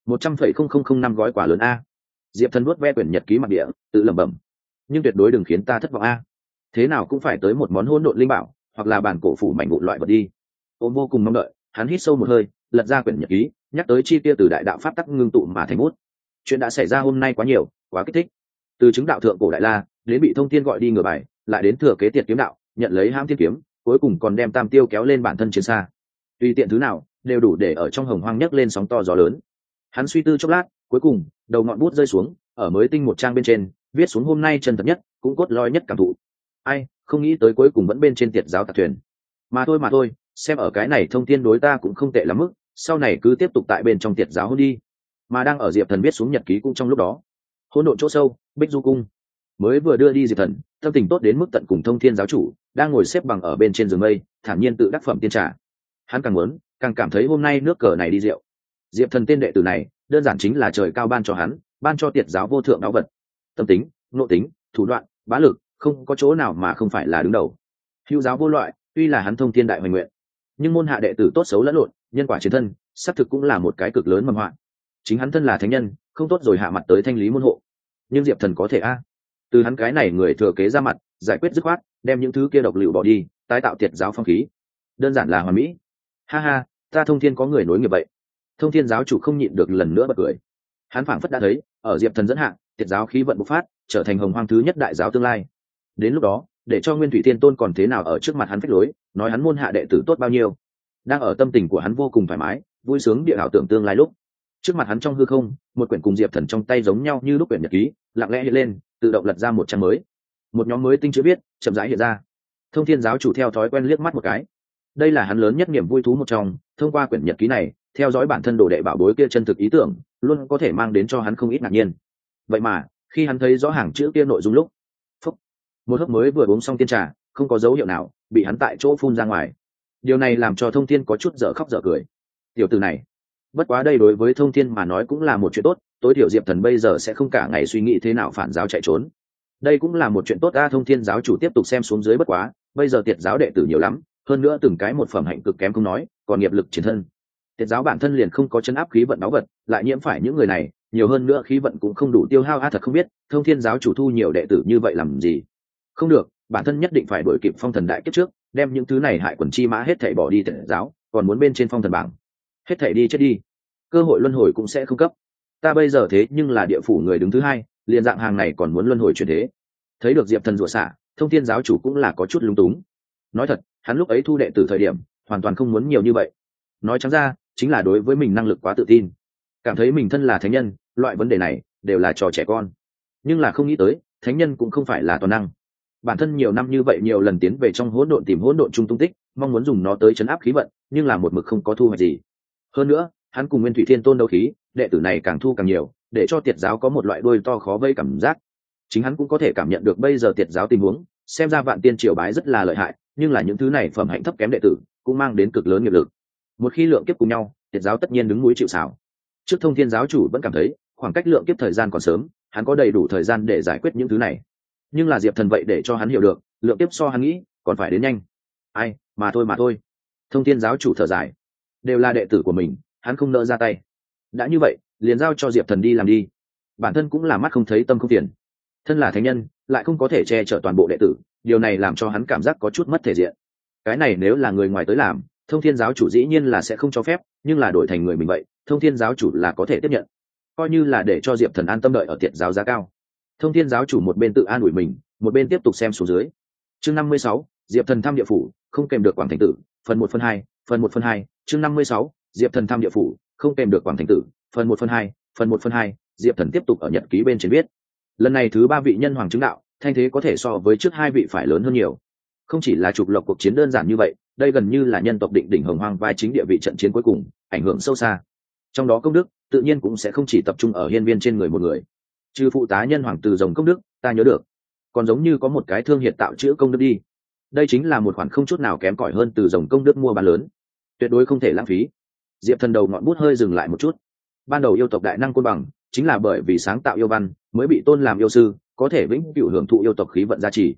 một trăm phẩy không không không năm gói quả lớn a. Diệp Thần vuốt ve quyển nhật ký mặt địa, tự lẩm bẩm. Nhưng tuyệt đối đừng khiến ta thất vọng a. Thế nào cũng phải tới một món hỗn độn linh bảo, hoặc là bản cổ phủ mảnh vụn loại vật đi. Ôm vô cùng mong đợi, hắn hít sâu một hơi, lật ra quyển nhật ký, nhắc tới chi tiêu từ đại đạo pháp tắc ngưng tụ mà thành bút. Chuyện đã xảy ra hôm nay quá nhiều, quá kích thích. Từ chứng đạo thượng cổ đại la, đến bị thông thiên gọi đi ngửa bài, lại đến thừa kế tiệt kiếm đạo, nhận lấy hãm thiên kiếm, cuối cùng còn đem tam tiêu kéo lên bản thân chiến xa. Tùy tiện thứ nào, đều đủ để ở trong hồng hoang nhấc lên sóng to gió lớn. Hắn suy tư chốc lát, cuối cùng đầu ngọn bút rơi xuống, ở mới tinh một trang bên trên viết xuống hôm nay chân thật nhất, cũng cốt lõi nhất cảm thụ. Ai, không nghĩ tới cuối cùng vẫn bên trên tiệt giáo tạc thuyền. Mà thôi mà thôi, xem ở cái này thông thiên đối ta cũng không tệ lắm mức, sau này cứ tiếp tục tại bên trong tiệt giáo hôn đi. Mà đang ở Diệp Thần viết xuống nhật ký cũng trong lúc đó, hỗn độn chỗ sâu, Bích Du cung mới vừa đưa đi Diệp Thần, tâm tình tốt đến mức tận cùng thông thiên giáo chủ đang ngồi xếp bằng ở bên trên giường mây, thản nhiên tự đắc phẩm tiên trà. Hắn càng muốn, càng cảm thấy hôm nay nước cờ này đi rượu. Diệp Thần tên đệ tử này, đơn giản chính là trời cao ban cho hắn, ban cho tiệt giáo vô thượng đạo vật. Tâm tính, nội tính, thủ đoạn, bá lực, không có chỗ nào mà không phải là đứng đầu. Hữu giáo vô loại, tuy là hắn thông thiên đại hoành nguyện, nhưng môn hạ đệ tử tốt xấu lẫn lộn, nhân quả chiến thân, xác thực cũng là một cái cực lớn mầm họa. Chính hắn thân là thánh nhân, không tốt rồi hạ mặt tới thanh lý môn hộ, nhưng Diệp Thần có thể a. Từ hắn cái này người thừa kế ra mặt, giải quyết dứt khoát, đem những thứ kia độc liệu bỏ đi, tái tạo tiệt giáo phong khí, đơn giản là hoàn mỹ. Ha ha, ta thông thiên có người nối nghiệp vậy. Thông thiên giáo chủ không nhịn được lần nữa bật cười. Hắn phảng phất đã thấy, ở Diệp Thần dẫn hạ, tiệt giáo khí vận bộc phát, trở thành hồng hoang thứ nhất đại giáo tương lai. Đến lúc đó, để cho Nguyên Thủy Thiên Tôn còn thế nào ở trước mặt hắn phách lối, nói hắn môn hạ đệ tử tốt bao nhiêu. Đang ở tâm tình của hắn vô cùng thoải mái, vui sướng địa ảo tưởng tương lai lúc, trước mặt hắn trong hư không, một quyển cùng Diệp Thần trong tay giống nhau như lúc quyển nhật ký, lặng lẽ hiện lên, tự động lật ra một trang mới. Một nhóm mới tinh chữ viết, chậm rãi hiện ra. Thông thiên giáo chủ theo thói quen liếc mắt một cái. Đây là hắn lớn nhất niềm vui thú một trong, thông qua quyển nhật ký này, theo dõi bản thân đồ đệ bảo bối kia chân thực ý tưởng, luôn có thể mang đến cho hắn không ít ngạc nhiên. Vậy mà, khi hắn thấy rõ hàng chữ kia nội dung lúc, phúc, một hớp mới vừa uống xong tiên trà, không có dấu hiệu nào, bị hắn tại chỗ phun ra ngoài. Điều này làm cho Thông Thiên có chút dở khóc dở cười. Tiểu tử này, bất quá đây đối với Thông Thiên mà nói cũng là một chuyện tốt, tối thiểu Diệp Thần bây giờ sẽ không cả ngày suy nghĩ thế nào phản giáo chạy trốn. Đây cũng là một chuyện tốt a. Thông Thiên giáo chủ tiếp tục xem xuống dưới, bất quá bây giờ tiệt giáo đệ tử nhiều lắm, hơn nữa từng cái một phẩm hạnh cực kém không nói, còn nghiệp lực chiến thân. Tiệt giáo bản thân liền không có chấn áp khí vận báu vật, lại nhiễm phải những người này, nhiều hơn nữa khí vận cũng không đủ tiêu hao a. Thật không biết Thông Thiên giáo chủ thu nhiều đệ tử như vậy làm gì. Không được, bản thân nhất định phải đuổi kịp phong thần đại kiếp trước, đem những thứ này hại quần chi mã hết thảy bỏ đi tiệt giáo, còn muốn bên trên phong thần bảng, hết thảy đi chết đi, cơ hội luân hồi cũng sẽ không cấp. Ta bây giờ thế nhưng là địa phủ người đứng thứ hai, liền dạng hàng này còn muốn luân hồi chuyển thế. Thấy được Diệp Thần rủa xả, Thông Thiên giáo chủ cũng là có chút lúng túng. Nói thật, hắn lúc ấy thu đệ tử thời điểm, hoàn toàn không muốn nhiều như vậy. Nói trắng ra, chính là đối với mình năng lực quá tự tin, cảm thấy mình thân là thánh nhân, loại vấn đề này đều là trò trẻ con. Nhưng là không nghĩ tới, thánh nhân cũng không phải là toàn năng. Bản thân nhiều năm như vậy nhiều lần tiến về trong hỗn độn tìm hỗn độn trung tung tích, mong muốn dùng nó tới chấn áp khí vận, nhưng là một mực không có thu hoạch gì. Hơn nữa, hắn cùng Nguyên Thủy Thiên Tôn đấu khí, đệ tử này càng thu càng nhiều, để cho tiệt giáo có một loại đuôi to khó vây cảm giác. Chính hắn cũng có thể cảm nhận được bây giờ tiệt giáo tình huống, xem ra Vạn Tiên triều bái rất là lợi hại, nhưng là những thứ này phẩm hạnh thấp kém đệ tử, cũng mang đến cực lớn nghiệp lực. Một khi lượng kiếp cùng nhau, tiệt giáo tất nhiên đứng núi chịu sào. Trước Thông Thiên giáo chủ vẫn cảm thấy, khoảng cách lượng kiếp thời gian còn sớm, hắn có đầy đủ thời gian để giải quyết những thứ này. Nhưng là Diệp Thần vậy để cho hắn hiểu được, lượng kiếp so hắn nghĩ còn phải đến nhanh. Ai, mà thôi mà thôi. Thông Thiên giáo chủ thở dài, đều là đệ tử của mình, hắn không nỡ ra tay. Đã như vậy, liền giao cho Diệp Thần đi làm đi. Bản thân cũng là mắt không thấy tâm không phiền. Thân là thánh nhân, lại không có thể che chở toàn bộ đệ tử, điều này làm cho hắn cảm giác có chút mất thể diện. Cái này nếu là người ngoài tới làm, Thông Thiên giáo chủ dĩ nhiên là sẽ không cho phép, nhưng là đổi thành người mình vậy, Thông Thiên giáo chủ là có thể tiếp nhận, coi như là để cho Diệp Thần an tâm đợi ở tiệt giáo giá cao. Thông Thiên giáo chủ một bên tự an ủi mình, một bên tiếp tục xem xuống dưới. Chương năm mươi sáu, Diệp Thần thăm địa phủ, không kèm được Quảng Thành Tử, phần một phần hai, phần một phần hai, chương năm mươi sáu, Diệp Thần thăm địa phủ, không kèm được Quảng Thành Tử, phần một phần hai, phần một phần hai, Diệp Thần tiếp tục ở nhật ký bên trên viết. Lần này thứ ba vị nhân hoàng chứng đạo, thanh thế có thể so với trước hai vị phải lớn hơn nhiều. Không chỉ là trục lộc cuộc chiến đơn giản như vậy, đây gần như là nhân tộc định đỉnh hồng hoang vai chính địa vị trận chiến cuối cùng, ảnh hưởng sâu xa. Trong đó công đức tự nhiên cũng sẽ không chỉ tập trung ở hiên viên trên người một người. Trừ phụ tá nhân hoàng từ rồng công đức, ta nhớ được, còn giống như có một cái thương hiệt tạo chữa công đức đi. Đây chính là một khoản không chút nào kém cỏi hơn từ rồng công đức mua bán lớn, tuyệt đối không thể lãng phí. Diệp Thần đầu ngọn bút hơi dừng lại một chút. Ban đầu yêu tộc đại năng côn bằng, chính là bởi vì sáng tạo yêu văn, mới bị tôn làm yêu sư, có thể vĩnh cửu hưởng thụ yêu tộc khí vận gia trì.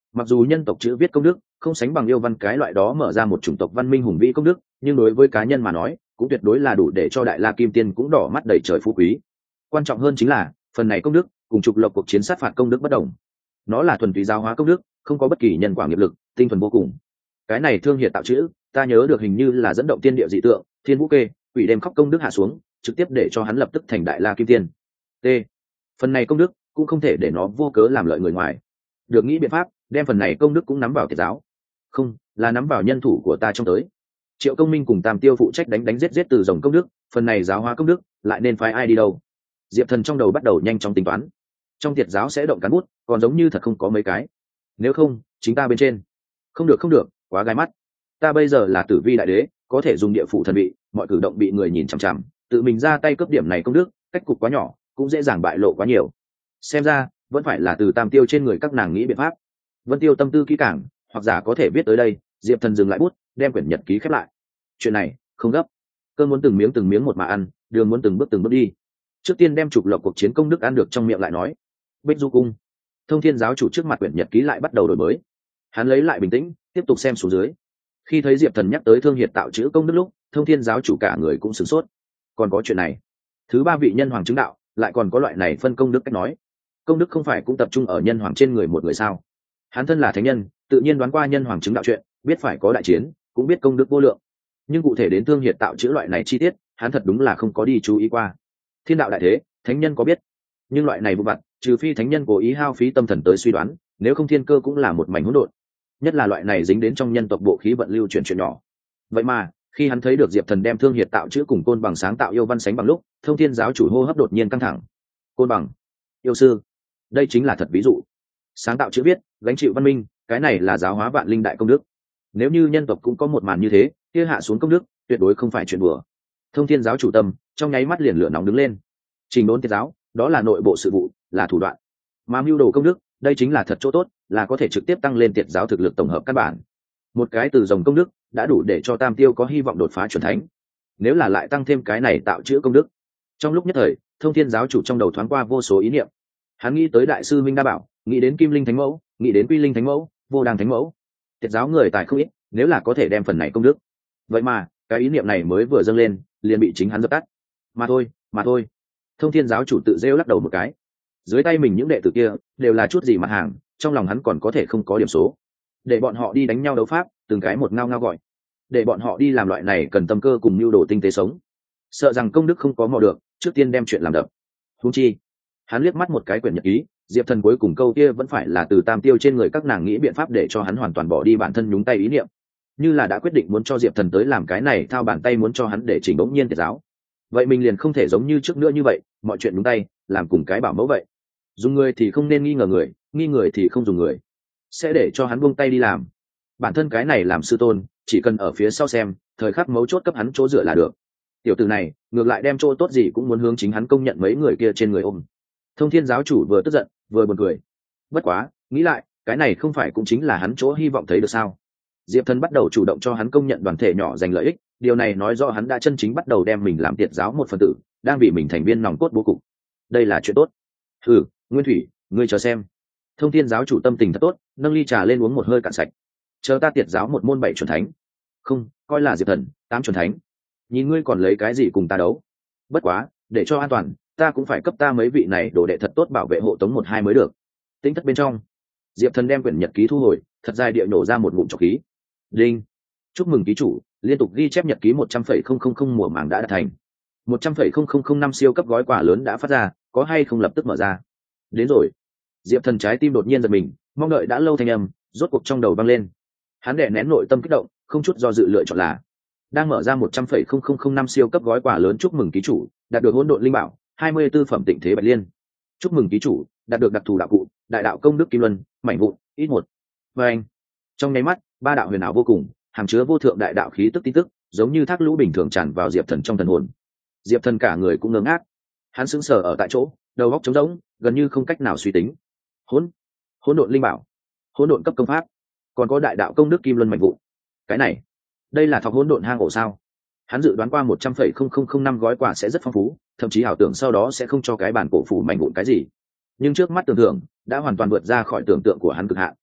Mặc dù nhân tộc chữ viết công đức không sánh bằng yêu văn cái loại đó mở ra một chủng tộc văn minh hùng vĩ công đức, nhưng đối với cá nhân mà nói cũng tuyệt đối là đủ để cho Đại La Kim Tiên cũng đỏ mắt đầy trời phú quý. Quan trọng hơn chính là phần này công đức cùng trục lộc cuộc chiến sát phạt công đức bất đồng, nó là thuần túy giáo hóa công đức, không có bất kỳ nhân quả nghiệp lực, tinh thuần vô cùng. Cái này thương hiệt tạo chữ, ta nhớ được hình như là dẫn động tiên địa dị tượng, thiên vũ kê, quỷ đem khóc công đức hạ xuống, trực tiếp để cho hắn lập tức thành Đại La Kim Tiên. T. Phần này công đức cũng không thể để nó vô cớ làm lợi người ngoài. Được nghĩ biện pháp, đem phần này công đức cũng nắm vào Tiệt giáo. Không, là nắm vào nhân thủ của ta trong tới. Triệu Công Minh cùng Tam Tiêu phụ trách đánh đánh giết giết từ dòng công đức, phần này giáo hóa công đức lại nên phái ai đi đâu? Diệp Thần trong đầu bắt đầu nhanh chóng tính toán. Trong Tiệt giáo sẽ động cán bút, còn giống như thật không có mấy cái. Nếu không, chính ta bên trên. Không được không được, quá gai mắt. Ta bây giờ là Tử Vi đại đế, có thể dùng địa phủ thần vị, mọi cử động bị người nhìn chằm chằm, tự mình ra tay cướp điểm này công đức, cách cục quá nhỏ, cũng dễ dàng bại lộ quá nhiều. Xem ra, vẫn phải là từ Tam Tiêu trên người các nàng nghĩ biện pháp. Vân Tiêu tâm tư kỹ càng, hoặc giả có thể viết tới đây. Diệp Thần dừng lại bút, đem quyển nhật ký khép lại. Chuyện này không gấp, cơn muốn từng miếng từng miếng một mà ăn, đường muốn từng bước từng bước đi. Trước tiên đem trục lộc cuộc chiến công đức ăn được trong miệng lại nói. Bích Du cung, Thông Thiên giáo chủ trước mặt quyển nhật ký lại bắt đầu đổi mới. Hắn lấy lại bình tĩnh, tiếp tục xem xuống dưới. Khi thấy Diệp Thần nhắc tới thương hiệt tạo chữ công đức lúc, Thông Thiên giáo chủ cả người cũng sửng sốt. Còn có chuyện này? Thứ ba vị nhân hoàng chứng đạo, lại còn có loại này phân công đức cách nói. Công đức không phải cũng tập trung ở nhân hoàng trên người một người sao? Hắn thân là thánh nhân, tự nhiên đoán qua nhân hoàng chứng đạo chuyện, biết phải có đại chiến, cũng biết công đức vô lượng. Nhưng cụ thể đến thương hiệt tạo chữ loại này chi tiết, hắn thật đúng là không có đi chú ý qua. Thiên đạo đại thế, thánh nhân có biết, nhưng loại này vụ vặt, trừ phi thánh nhân cố ý hao phí tâm thần tới suy đoán, nếu không thiên cơ cũng là một mảnh hỗn độn. Nhất là loại này dính đến trong nhân tộc bộ khí vận lưu chuyển chuyện nhỏ. Vậy mà, khi hắn thấy được Diệp Thần đem thương hiệt tạo chữ cùng côn bằng sáng tạo yêu văn sánh bằng lúc, Thông Thiên giáo chủ hô hấp đột nhiên căng thẳng. Côn bằng, yêu sư, đây chính là thật ví dụ. Sáng tạo chữ viết, gánh chịu văn minh, cái này là giáo hóa vạn linh đại công đức. Nếu như nhân tộc cũng có một màn như thế, kia hạ xuống công đức, tuyệt đối không phải chuyện đùa. Thông Thiên giáo chủ tâm trong nháy mắt liền lửa nóng đứng lên. Trình đốn Tiệt giáo, đó là nội bộ sự vụ, là thủ đoạn. Mà mưu đồ công đức, đây chính là thật chỗ tốt, là có thể trực tiếp tăng lên Tiệt giáo thực lực tổng hợp căn bản. Một cái từ dòng công đức đã đủ để cho Tam Tiêu có hy vọng đột phá chuẩn thánh. Nếu là lại tăng thêm cái này tạo chữ công đức. Trong lúc nhất thời, Thông Thiên giáo chủ trong đầu thoáng qua vô số ý niệm. Hắn nghĩ tới đại sư Minh Đa Bảo, nghĩ đến Kim Linh Thánh Mẫu, nghĩ đến Quy Linh Thánh Mẫu, Vô Đàng Thánh Mẫu. Tiệt giáo người tài không ít, nếu là có thể đem phần này công đức. Vậy mà, cái ý niệm này mới vừa dâng lên, liền bị chính hắn dập tắt. Mà thôi, mà thôi. Thông Thiên giáo chủ tự rêu lắc đầu một cái. Dưới tay mình những đệ tử kia đều là chút gì mặt hàng, trong lòng hắn còn có thể không có điểm số. Để bọn họ đi đánh nhau đấu pháp, từng cái một ngao ngao gọi. Để bọn họ đi làm loại này cần tâm cơ cùng nhu đồ tinh tế sống. Sợ rằng công đức không có mò được, trước tiên đem chuyện làm đập. Huống chi, hắn liếc mắt một cái quyển nhật ký, Diệp Thần cuối cùng câu kia vẫn phải là từ Tam Tiêu trên người các nàng nghĩ biện pháp để cho hắn hoàn toàn bỏ đi bản thân nhúng tay ý niệm. Như là đã quyết định muốn cho Diệp Thần tới làm cái này, thao bàn tay muốn cho hắn để chỉnh bỗng nhiên Tiệt giáo. Vậy mình liền không thể giống như trước nữa như vậy, mọi chuyện nhúng tay, làm cùng cái bảo mẫu vậy. Dùng người thì không nên nghi ngờ người, nghi người thì không dùng người. Sẽ để cho hắn buông tay đi làm. Bản thân cái này làm sư tôn, chỉ cần ở phía sau xem, thời khắc mấu chốt cấp hắn chỗ dựa là được. Tiểu tử này, ngược lại đem chỗ tốt gì cũng muốn hướng chính hắn công nhận mấy người kia trên người ôm. Thông Thiên giáo chủ vừa tức giận, vừa buồn cười. Bất quá, nghĩ lại, cái này không phải cũng chính là hắn chỗ hy vọng thấy được sao? Diệp Thần bắt đầu chủ động cho hắn công nhận đoàn thể nhỏ giành lợi ích, điều này nói rõ hắn đã chân chính bắt đầu đem mình làm Tiệt giáo một phần tử, đang bị mình thành viên nòng cốt bố cục. Đây là chuyện tốt. Hừ, Nguyên Thủy, ngươi chờ xem. Thông Thiên giáo chủ tâm tình thật tốt, nâng ly trà lên uống một hơi cạn sạch. Chờ ta Tiệt giáo một môn bảy chuẩn thánh. Không, coi là Diệp Thần, tám chuẩn thánh. Nhìn ngươi còn lấy cái gì cùng ta đấu? Bất quá, để cho an toàn, ta cũng phải cấp ta mấy vị này đồ đệ thật tốt bảo vệ hộ tống một hai mới được. Tính thất bên trong, Diệp Thần đem quyển nhật ký thu hồi, thật dài địa nổ ra một ngụm trọc khí. Đinh, chúc mừng ký chủ, liên tục ghi chép nhật ký một trăm phẩy không không không mùa màng đã đạt thành. Một trăm phẩy không không không năm siêu cấp gói quà lớn đã phát ra, có hay không lập tức mở ra? Đến rồi. Diệp Thần trái tim đột nhiên giật mình, mong đợi đã lâu thanh âm rốt cuộc trong đầu vang lên. Hắn đè nén nội tâm kích động, không chút do dự lựa chọn là đang mở ra một trăm phẩy không không không năm siêu cấp gói quà lớn. Chúc mừng ký chủ đạt được hỗn độn linh bảo hai mươi tư phẩm tịnh thế bạch liên. Chúc mừng ký chủ đạt được đặc thù đạo cụ đại đạo công đức kim luân mảnh vụn ít một. Và anh, trong nháy mắt, ba đạo huyền ảo vô cùng, hàm chứa vô thượng đại đạo khí tức tin tức, giống như thác lũ bình thường tràn vào Diệp Thần trong thần hồn. Diệp Thần cả người cũng ngơ ngác, hắn sững sờ ở tại chỗ, đầu óc trống rỗng, gần như không cách nào suy tính. Hỗn, hỗn độn linh bảo, hỗn độn cấp công pháp, còn có đại đạo công đức kim luân mảnh vụn. Cái này, đây là thọc hỗn độn hang ổ sao? Hắn dự đoán qua một trăm phẩy không không không năm gói quà sẽ rất phong phú, thậm chí ảo tưởng sau đó sẽ không cho cái bản cổ phủ mảnh vụn cái gì. Nhưng trước mắt tưởng tượng đã hoàn toàn vượt ra khỏi tưởng tượng của hắn cực hạn.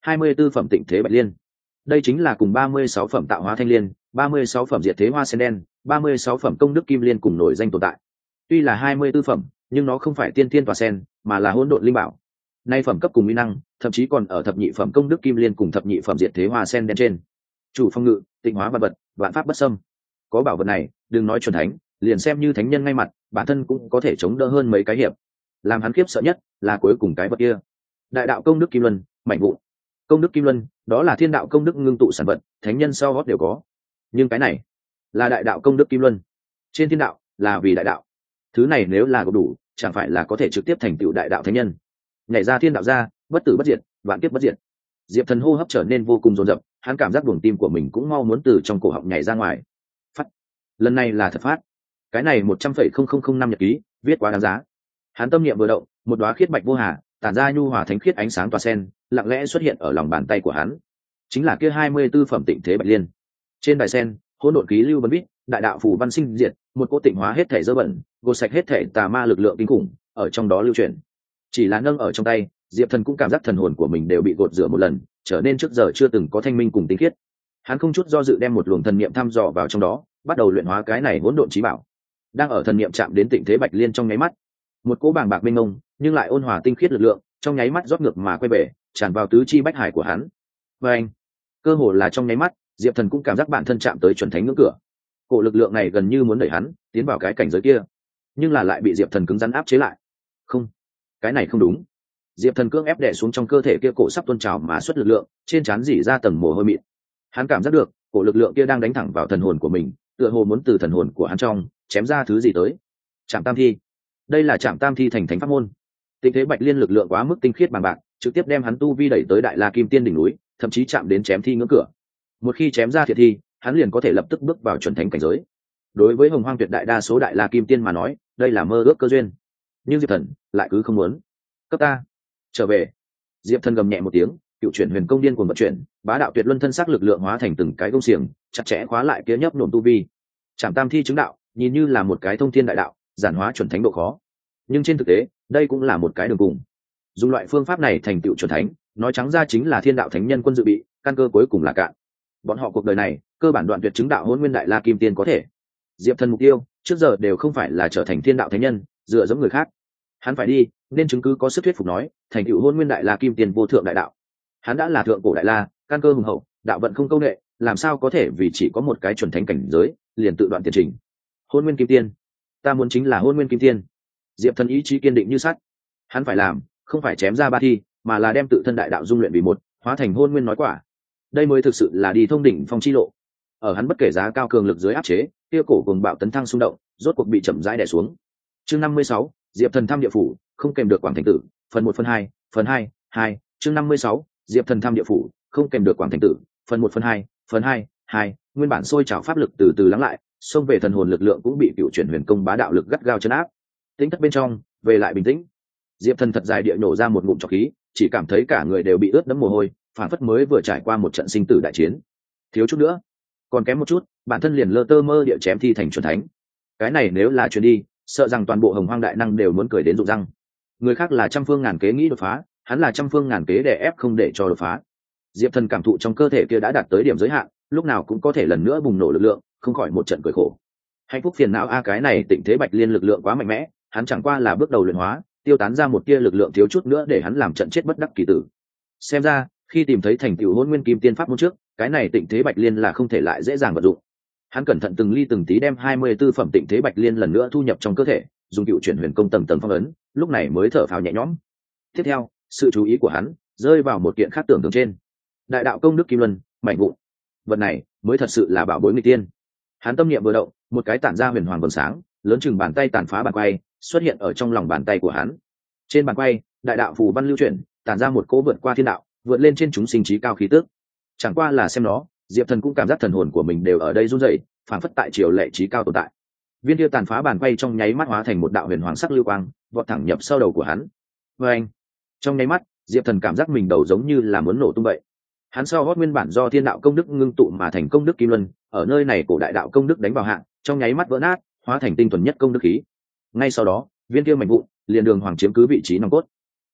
hai mươi 24 phẩm tịnh thế bạch liên. Đây chính là cùng ba mươi sáu phẩm tạo hóa thanh liên, ba mươi sáu phẩm diệt thế hoa sen đen, ba mươi sáu phẩm công đức kim liên cùng nổi danh tồn tại. Tuy là hai mươi 24 phẩm, nhưng nó không phải tiên tiên tòa sen, mà là hỗn độn linh bảo. Nay phẩm cấp cùng mỹ năng, thậm chí còn ở thập nhị phẩm công đức kim liên cùng thập nhị phẩm diệt thế hoa sen đen trên. Chủ phong ngự, tịnh hóa vật vật, vạn pháp bất xâm. Có bảo vật này, đừng nói chuẩn thánh, liền xem như thánh nhân ngay mặt, bản thân cũng có thể chống đỡ hơn mấy cái hiệp. Làm hắn khiếp sợ nhất là cuối cùng cái vật kia. Đại đạo công đức kim luân, mảnh vụn. Công đức kim luân, đó là thiên đạo công đức ngưng tụ sản vật, thánh nhân sau gót đều có. Nhưng cái này là đại đạo công đức kim luân. Trên thiên đạo là vì đại đạo. Thứ này nếu là có đủ, chẳng phải là có thể trực tiếp thành tựu đại đạo thánh nhân. Nhảy ra thiên đạo ra, bất tử bất diệt, vạn kiếp bất diệt. Diệp Thần hô hấp trở nên vô cùng dồn dập, hắn cảm giác buồng tim của mình cũng mau muốn từ trong cổ họng nhảy ra ngoài. Phát. Lần này là thật phát. Cái này một trăm phẩy không không không năm nhật ký, viết quá đáng giá. Hắn tâm niệm vừa động, một đóa khiết bạch vô hà, tản ra nhu hòa thánh khiết ánh sáng tỏa sen, lặng lẽ xuất hiện ở lòng bàn tay của hắn. Chính là kia hai mươi 24 phẩm tịnh thế bạch liên. Trên đài sen, hỗn độn ký lưu vân vít, đại đạo phù văn sinh diệt, một cỗ tịnh hóa hết thể dơ bẩn, gột sạch hết thể tà ma lực lượng kinh khủng, ở trong đó lưu chuyển. Chỉ là nâng ở trong tay, Diệp Thần cũng cảm giác thần hồn của mình đều bị gột rửa một lần, trở nên trước giờ chưa từng có thanh minh cùng tinh khiết. Hắn không chút do dự đem một luồng thần niệm thăm dò vào trong đó, bắt đầu luyện hóa cái này hỗn độn chí bảo. Đang ở thần niệm chạm đến tịnh thế bạch liên trong nháy mắt, một cỗ bàng bạc mênh mông, nhưng lại ôn hòa tinh khiết lực lượng, trong nháy mắt rót ngược mà quay bể, tràn vào tứ chi bách hải của hắn. Và anh, cơ hồ là trong nháy mắt, Diệp Thần cũng cảm giác bản thân chạm tới chuẩn thánh ngưỡng cửa. Cổ lực lượng này gần như muốn đẩy hắn tiến vào cái cảnh giới kia, nhưng là lại bị Diệp Thần cứng rắn áp chế lại. Không, cái này không đúng. Diệp Thần cưỡng ép đè xuống trong cơ thể kia cổ sắp tuôn trào mà xuất lực lượng, trên trán rỉ ra tầng mồ hôi mịn. Hắn cảm giác được, cổ lực lượng kia đang đánh thẳng vào thần hồn của mình, tựa hồ muốn từ thần hồn của hắn trong chém ra thứ gì tới. Trảm Tam Thi. Đây là Trảm Tam Thi thành thánh pháp môn. Tịnh thế bạch liên lực lượng quá mức tinh khiết bằng bạc, trực tiếp đem hắn tu vi đẩy tới đại la kim tiên đỉnh núi, thậm chí chạm đến chém thi ngưỡng cửa. Một khi chém ra thiệt thi, hắn liền có thể lập tức bước vào chuẩn thánh cảnh giới. Đối với hồng hoang tuyệt đại đa số đại la kim tiên mà nói, đây là mơ ước cơ duyên. Nhưng Diệp Thần lại cứ không muốn. Cấp ta trở về. Diệp Thần gầm nhẹ một tiếng, cựu chuyển huyền công điên cuồng vận chuyển, bá đạo tuyệt luân thân sắc lực lượng hóa thành từng cái công xiềng, chặt chẽ khóa lại kia nhấp nổm tu vi. Trảm Tam Thi chứng đạo, nhìn như là một cái thông thiên đại đạo, giản hóa chuẩn thánh độ khó. Nhưng trên thực tế, đây cũng là một cái đường cùng. Dùng loại phương pháp này thành tựu chuẩn thánh, nói trắng ra chính là thiên đạo thánh nhân quân dự bị, căn cơ cuối cùng là cạn. Bọn họ cuộc đời này, cơ bản đoạn tuyệt chứng đạo hôn nguyên đại la kim tiên có thể. Diệp Thần mục tiêu trước giờ đều không phải là trở thành thiên đạo thánh nhân, dựa dẫm người khác. Hắn phải đi, nên chứng cứ có sức thuyết phục nói, thành tựu hôn nguyên đại la kim tiên vô thượng đại đạo. Hắn đã là thượng cổ đại la, căn cơ hùng hậu, đạo vận không câu nệ, làm sao có thể vì chỉ có một cái chuẩn thánh cảnh giới, liền tự đoạn tiền trình. Hôn nguyên kim tiên, ta muốn chính là hôn nguyên kim tiên. Diệp Thần ý chí kiên định như sắt. Hắn phải làm, không phải chém ra ba thi, mà là đem tự thân đại đạo dung luyện vì một, hóa thành hôn nguyên nói quả. Đây mới thực sự là đi thông đỉnh phong chi lộ. Ở hắn bất kể giá cao cường lực dưới áp chế, kia cổ cùng bạo tấn thăng xung động, rốt cuộc bị chậm rãi đè xuống. Chương năm mươi sáu, Diệp Thần thăm địa phủ, không kèm được Quảng Thành Tử, phần một phần hai, phần hai, hai, chương năm mươi sáu, Diệp Thần thăm địa phủ, không kèm được Quảng Thành Tử, phần một phần hai, phần hai, hai, nguyên bản sôi trào pháp lực từ từ lắng lại, xông về thần hồn lực lượng cũng bị cựu chuyển huyền công bá đạo lực gắt gao chấn áp. Tính thất bên trong, về lại bình tĩnh. Diệp Thần thật dài địa nổ ra một ngụm trọc khí, chỉ cảm thấy cả người đều bị ướt đẫm mồ hôi, phản phất mới vừa trải qua một trận sinh tử đại chiến. Thiếu chút nữa, còn kém một chút, bản thân liền lơ tơ mơ địa chém thi thành chuẩn thánh. Cái này nếu là chuyến đi, sợ rằng toàn bộ hồng hoang đại năng đều muốn cười đến rụng răng. Người khác là trăm phương ngàn kế nghĩ đột phá, hắn là trăm phương ngàn kế để ép không để cho đột phá. Diệp Thần cảm thụ trong cơ thể kia đã đạt tới điểm giới hạn, lúc nào cũng có thể lần nữa bùng nổ lực lượng, không khỏi một trận cười khổ. Hạnh phúc phiền não a, cái này tịnh thế bạch liên lực lượng quá mạnh mẽ, hắn chẳng qua là bước đầu luyện hóa, tiêu tán ra một tia lực lượng thiếu chút nữa để hắn làm trận chết bất đắc kỳ tử. Xem ra, khi tìm thấy thành tựu hôn nguyên kim tiên pháp môn trước, cái này tịnh thế bạch liên là không thể lại dễ dàng vận dụng. Hắn cẩn thận từng ly từng tí đem hai mươi 24 phẩm tịnh thế bạch liên lần nữa thu nhập trong cơ thể, dùng cựu chuyển huyền công tầng tầng phong ấn, lúc này mới thở phào nhẹ nhõm. Tiếp theo, sự chú ý của hắn rơi vào một kiện khác tưởng tượng trên. Đại đạo công đức kim luân, mảnh vụn. Vật này mới thật sự là bảo bối nghịch tiên. Hắn tâm niệm vừa động, một cái tản ra huyền hoàng vầng sáng, lớn chừng bàn tay tàn phá bàn quay, xuất hiện ở trong lòng bàn tay của hắn. Trên bàn quay, đại đạo phù văn lưu chuyển, tản ra một cỗ vượt qua thiên đạo, vượt lên trên chúng sinh trí cao khí tức. Chẳng qua là xem nó, Diệp Thần cũng cảm giác thần hồn của mình đều ở đây run rẩy, phảng phất tại triều lệ trí cao tồn tại. Viên kia tàn phá bàn quay trong nháy mắt hóa thành một đạo huyền hoàng sắc lưu quang, vọt thẳng nhập sau đầu của hắn. Và anh, trong nháy mắt, Diệp Thần cảm giác mình đầu giống như là muốn nổ tung vậy. Hắn sau gót nguyên bản do thiên đạo công đức ngưng tụ mà thành công đức kim luân, ở nơi này cổ đại đạo công đức đánh vào hạng, trong nháy mắt vỡ nát, hóa thành tinh thuần nhất công đức khí. Ngay sau đó, viên kia mảnh vụn liền đường hoàng chiếm cứ vị trí nòng cốt.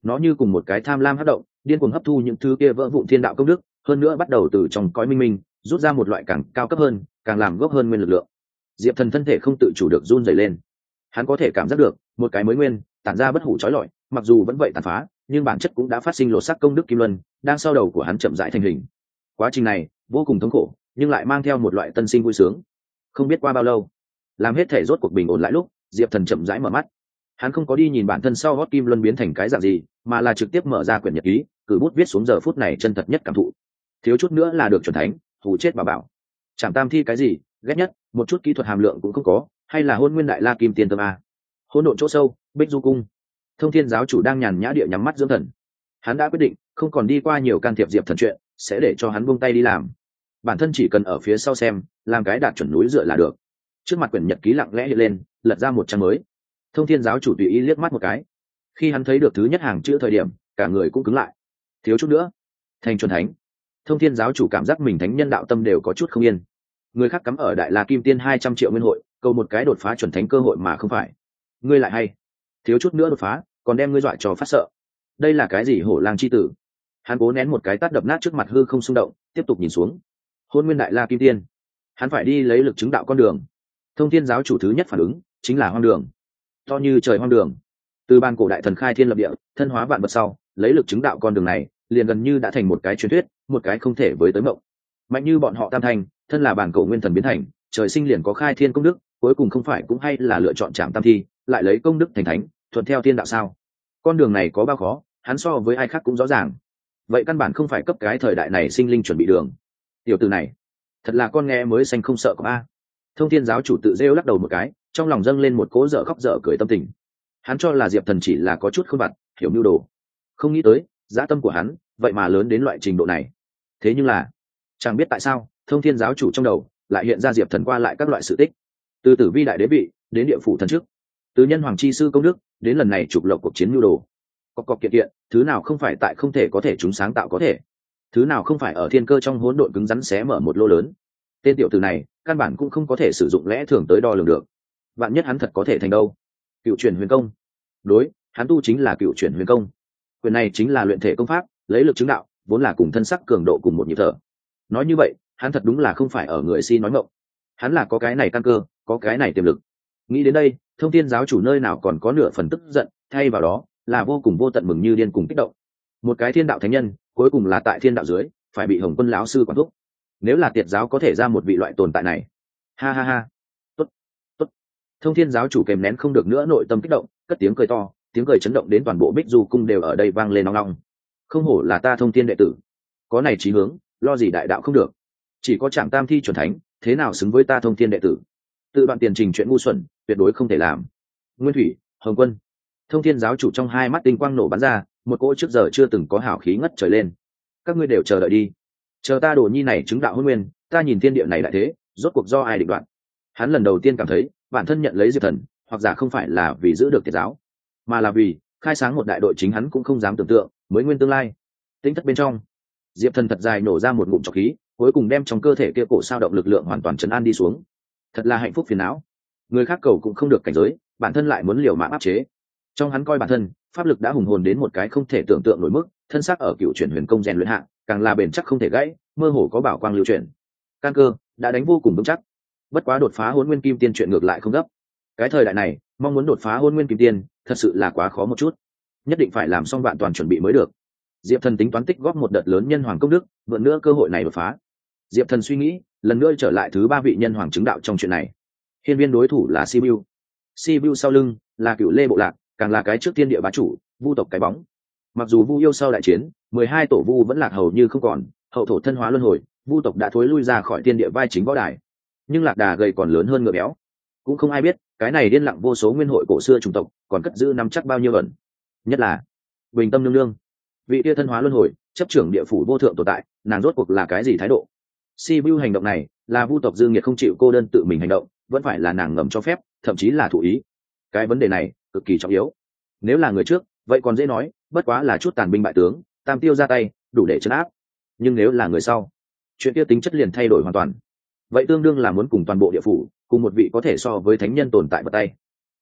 nó như cùng một cái tham lam hấp động, điên cuồng hấp thu những thứ kia vỡ vụn thiên đạo công đức, hơn nữa bắt đầu từ trong cõi minh minh rút ra một loại càng cao cấp hơn, càng làm gốc hơn nguyên lực lượng. Diệp Thần thân thể không tự chủ được run rẩy lên. Hắn có thể cảm giác được một cái mới nguyên tản ra bất hủ chói lọi, mặc dù vẫn vậy tàn phá, nhưng bản chất cũng đã phát sinh lột xác công đức kim luân, đang sau đầu của hắn chậm rãi thành hình. Quá trình này vô cùng thống khổ, nhưng lại mang theo một loại tân sinh vui sướng. Không biết qua bao lâu, làm hết thể rốt cuộc bình ổn lại lúc, Diệp Thần chậm rãi mở mắt. Hắn không có đi nhìn bản thân sau gót kim luân biến thành cái dạng gì, mà là trực tiếp mở ra quyển nhật ký, cử bút viết xuống giờ phút này chân thật nhất cảm thụ. Thiếu chút nữa là được chuẩn thánh, hù chết bà bảo. Trảm tam thi cái gì, ghét nhất, một chút kỹ thuật hàm lượng cũng không có, hay là hôn nguyên đại la kim tiền tâm a. Hỗn độn chỗ sâu, Bích Du cung. Thông Thiên giáo chủ đang nhàn nhã địa nhắm mắt dưỡng thần. Hắn đã quyết định không còn đi qua nhiều can thiệp Diệp Thần chuyện, sẽ để cho hắn buông tay đi làm. Bản thân chỉ cần ở phía sau xem, làm cái đạt chuẩn núi dựa là được. Trước mặt quyển nhật ký lặng lẽ hiện lên, lật ra một trang mới. Thông Thiên giáo chủ tùy ý liếc mắt một cái. Khi hắn thấy được thứ nhất hàng chữ thời điểm, cả người cũng cứng lại. Thiếu chút nữa, thành chuẩn thánh. Thông Thiên giáo chủ cảm giác mình thánh nhân đạo tâm đều có chút không yên. Người khác cắm ở Đại La Kim Tiên hai trăm triệu nguyên hội, cầu một cái đột phá chuẩn thánh cơ hội mà không phải. Ngươi lại hay, thiếu chút nữa đột phá, còn đem ngươi dọa cho phát sợ. Đây là cái gì hổ lang chi tử? Hắn cố nén một cái tát đập nát trước mặt hư không xung động, tiếp tục nhìn xuống. Hôn nguyên Đại La Kim Tiên, hắn phải đi lấy lực chứng đạo con đường. Thông Thiên giáo chủ thứ nhất phản ứng chính là hoang đường, to như trời hoang đường. Từ ban cổ đại thần khai thiên lập địa, thân hóa vạn vật sau, lấy lực chứng đạo con đường này, liền gần như đã thành một cái truyền thuyết, một cái không thể với tới mộng. Mạnh như bọn họ tam thành, thân là bản cổ nguyên thần biến thành, trời sinh liền có khai thiên công đức, cuối cùng không phải cũng hay là lựa chọn trảm tam thi, lại lấy công đức thành thánh, thuận theo thiên đạo sao? Con đường này có bao khó, hắn so với ai khác cũng rõ ràng. Vậy căn bản không phải cấp cái thời đại này sinh linh chuẩn bị đường. Tiểu tử này, thật là con nghe mới xanh không sợ có a. Thông Thiên giáo chủ tự rêu lắc đầu một cái, trong lòng dâng lên một cỗ dở khóc dở cười tâm tình. Hắn cho là Diệp Thần chỉ là có chút khôn vặt, hiểu mưu đồ, không nghĩ tới dã tâm của hắn vậy mà lớn đến loại trình độ này. Thế nhưng là chẳng biết tại sao, Thông Thiên giáo chủ trong đầu lại hiện ra Diệp Thần qua lại các loại sự tích, từ Tử Vi đại đế vị đến địa phủ thần chức, từ nhân hoàng chi sư công đức đến lần này trục lộc cuộc chiến mưu đồ. Cọc cọc kiện kiện, thứ nào không phải tại không thể có thể chúng sáng tạo có thể, thứ nào không phải ở thiên cơ trong hỗn độn cứng rắn xé mở một lô lớn. Tên tiểu tử này căn bản cũng không có thể sử dụng lẽ thường tới đo lường được. Vạn nhất hắn thật có thể thành đâu? Cựu chuyển huyền công. Đối, hắn tu chính là cựu chuyển huyền công. Quyền này chính là luyện thể công pháp, lấy lực chứng đạo, vốn là cùng thân sắc cường độ cùng một nhịp thở. Nói như vậy, hắn thật đúng là không phải ở người si nói ngọng. Hắn là có cái này căn cơ, có cái này tiềm lực. Nghĩ đến đây, Thông Thiên giáo chủ nơi nào còn có nửa phần tức giận, thay vào đó là vô cùng vô tận mừng như điên cùng kích động. Một cái thiên đạo thánh nhân, cuối cùng là tại thiên đạo dưới, phải bị Hồng Quân lão sư quản thúc. Nếu là tiệt giáo có thể ra một vị loại tồn tại này, ha ha ha, tốt, tốt. Thông Thiên giáo chủ kèm nén không được nữa nội tâm kích động, cất tiếng cười to, tiếng cười chấn động đến toàn bộ Bích Du cung đều ở đây vang lên ong ong. Không hổ là ta Thông Thiên đệ tử, có này chí hướng, lo gì đại đạo không được. Chỉ có Trảm Tam thi chuẩn thánh, thế nào xứng với ta Thông Thiên đệ tử? Tự đoạn tiền trình chuyện ngu xuẩn, tuyệt đối không thể làm. Nguyên Thủy, Hồng Quân. Thông Thiên giáo chủ trong hai mắt tinh quang nổ bắn ra, một cỗ trước giờ chưa từng có hào khí ngất trời lên. Các ngươi đều chờ đợi đi, chờ ta Đồ Nhi này chứng đạo hôn nguyên, ta nhìn thiên địa này đại thế, rốt cuộc do ai định đoạt. Hắn lần đầu tiên cảm thấy bản thân nhận lấy Diệp Thần, hoặc giả không phải là vì giữ được tiệt giáo, mà là vì khai sáng một đại đội chính hắn cũng không dám tưởng tượng mới nguyên tương lai. Tính thất bên trong, Diệp Thần thật dài nổ ra một ngụm trọc khí, cuối cùng đem trong cơ thể kia cổ sao động lực lượng hoàn toàn trấn an đi xuống. Thật là hạnh phúc phiền não, người khác cầu cũng không được cảnh giới, bản thân lại muốn liều mạng áp chế. Trong hắn coi bản thân pháp lực đã hùng hồn đến một cái không thể tưởng tượng nổi mức, thân xác ở cựu chuyển huyền công rèn luyện hạng càng là bền chắc không thể gãy, mơ hồ có bảo quang lưu chuyển, căn cơ đã đánh vô cùng vững chắc. Bất quá đột phá hôn nguyên kim tiên chuyện ngược lại không gấp. Cái thời đại này mong muốn đột phá hôn nguyên kim tiên thật sự là quá khó một chút, nhất định phải làm xong vạn toàn chuẩn bị mới được. Diệp Thần tính toán tích góp một đợt lớn nhân hoàng công đức, mượn nữa cơ hội này đột phá. Diệp Thần suy nghĩ lần nữa trở lại thứ ba vị nhân hoàng chứng đạo trong chuyện này. Hiên viên đối thủ là Sibiu, Sibiu sau lưng là Cựu Lê bộ lạc, càng là cái trước tiên địa bá chủ vu tộc cái bóng. Mặc dù vu yêu sau đại chiến mười hai tổ vu vẫn lạc hầu như không còn, hậu thổ thân hóa luân hồi, vu tộc đã thối lui ra khỏi tiên địa vai chính võ đài, nhưng lạc đà gầy còn lớn hơn ngựa béo. Cũng không ai biết cái này điên lặng vô số nguyên hội cổ xưa chủng tộc còn cất giữ nắm chắc bao nhiêu ẩn. Nhất là Bình Tâm nương nương, vị tia thân hóa luân hồi chấp trưởng địa phủ vô thượng tồn tại, nàng rốt cuộc là cái gì thái độ? Sibiu hành động này là vu tộc dư nghiệt không chịu cô đơn tự mình hành động, vẫn phải là nàng ngầm cho phép, thậm chí là thụ ý? Cái vấn đề này cực kỳ trọng yếu. Nếu là người trước vậy còn dễ nói, bất quá là chút tàn binh bại tướng, tam tiêu ra tay đủ để trấn áp. Nhưng nếu là người sau, chuyện kia tính chất liền thay đổi hoàn toàn. Vậy tương đương là muốn cùng toàn bộ địa phủ, cùng một vị có thể so với thánh nhân tồn tại vào tay.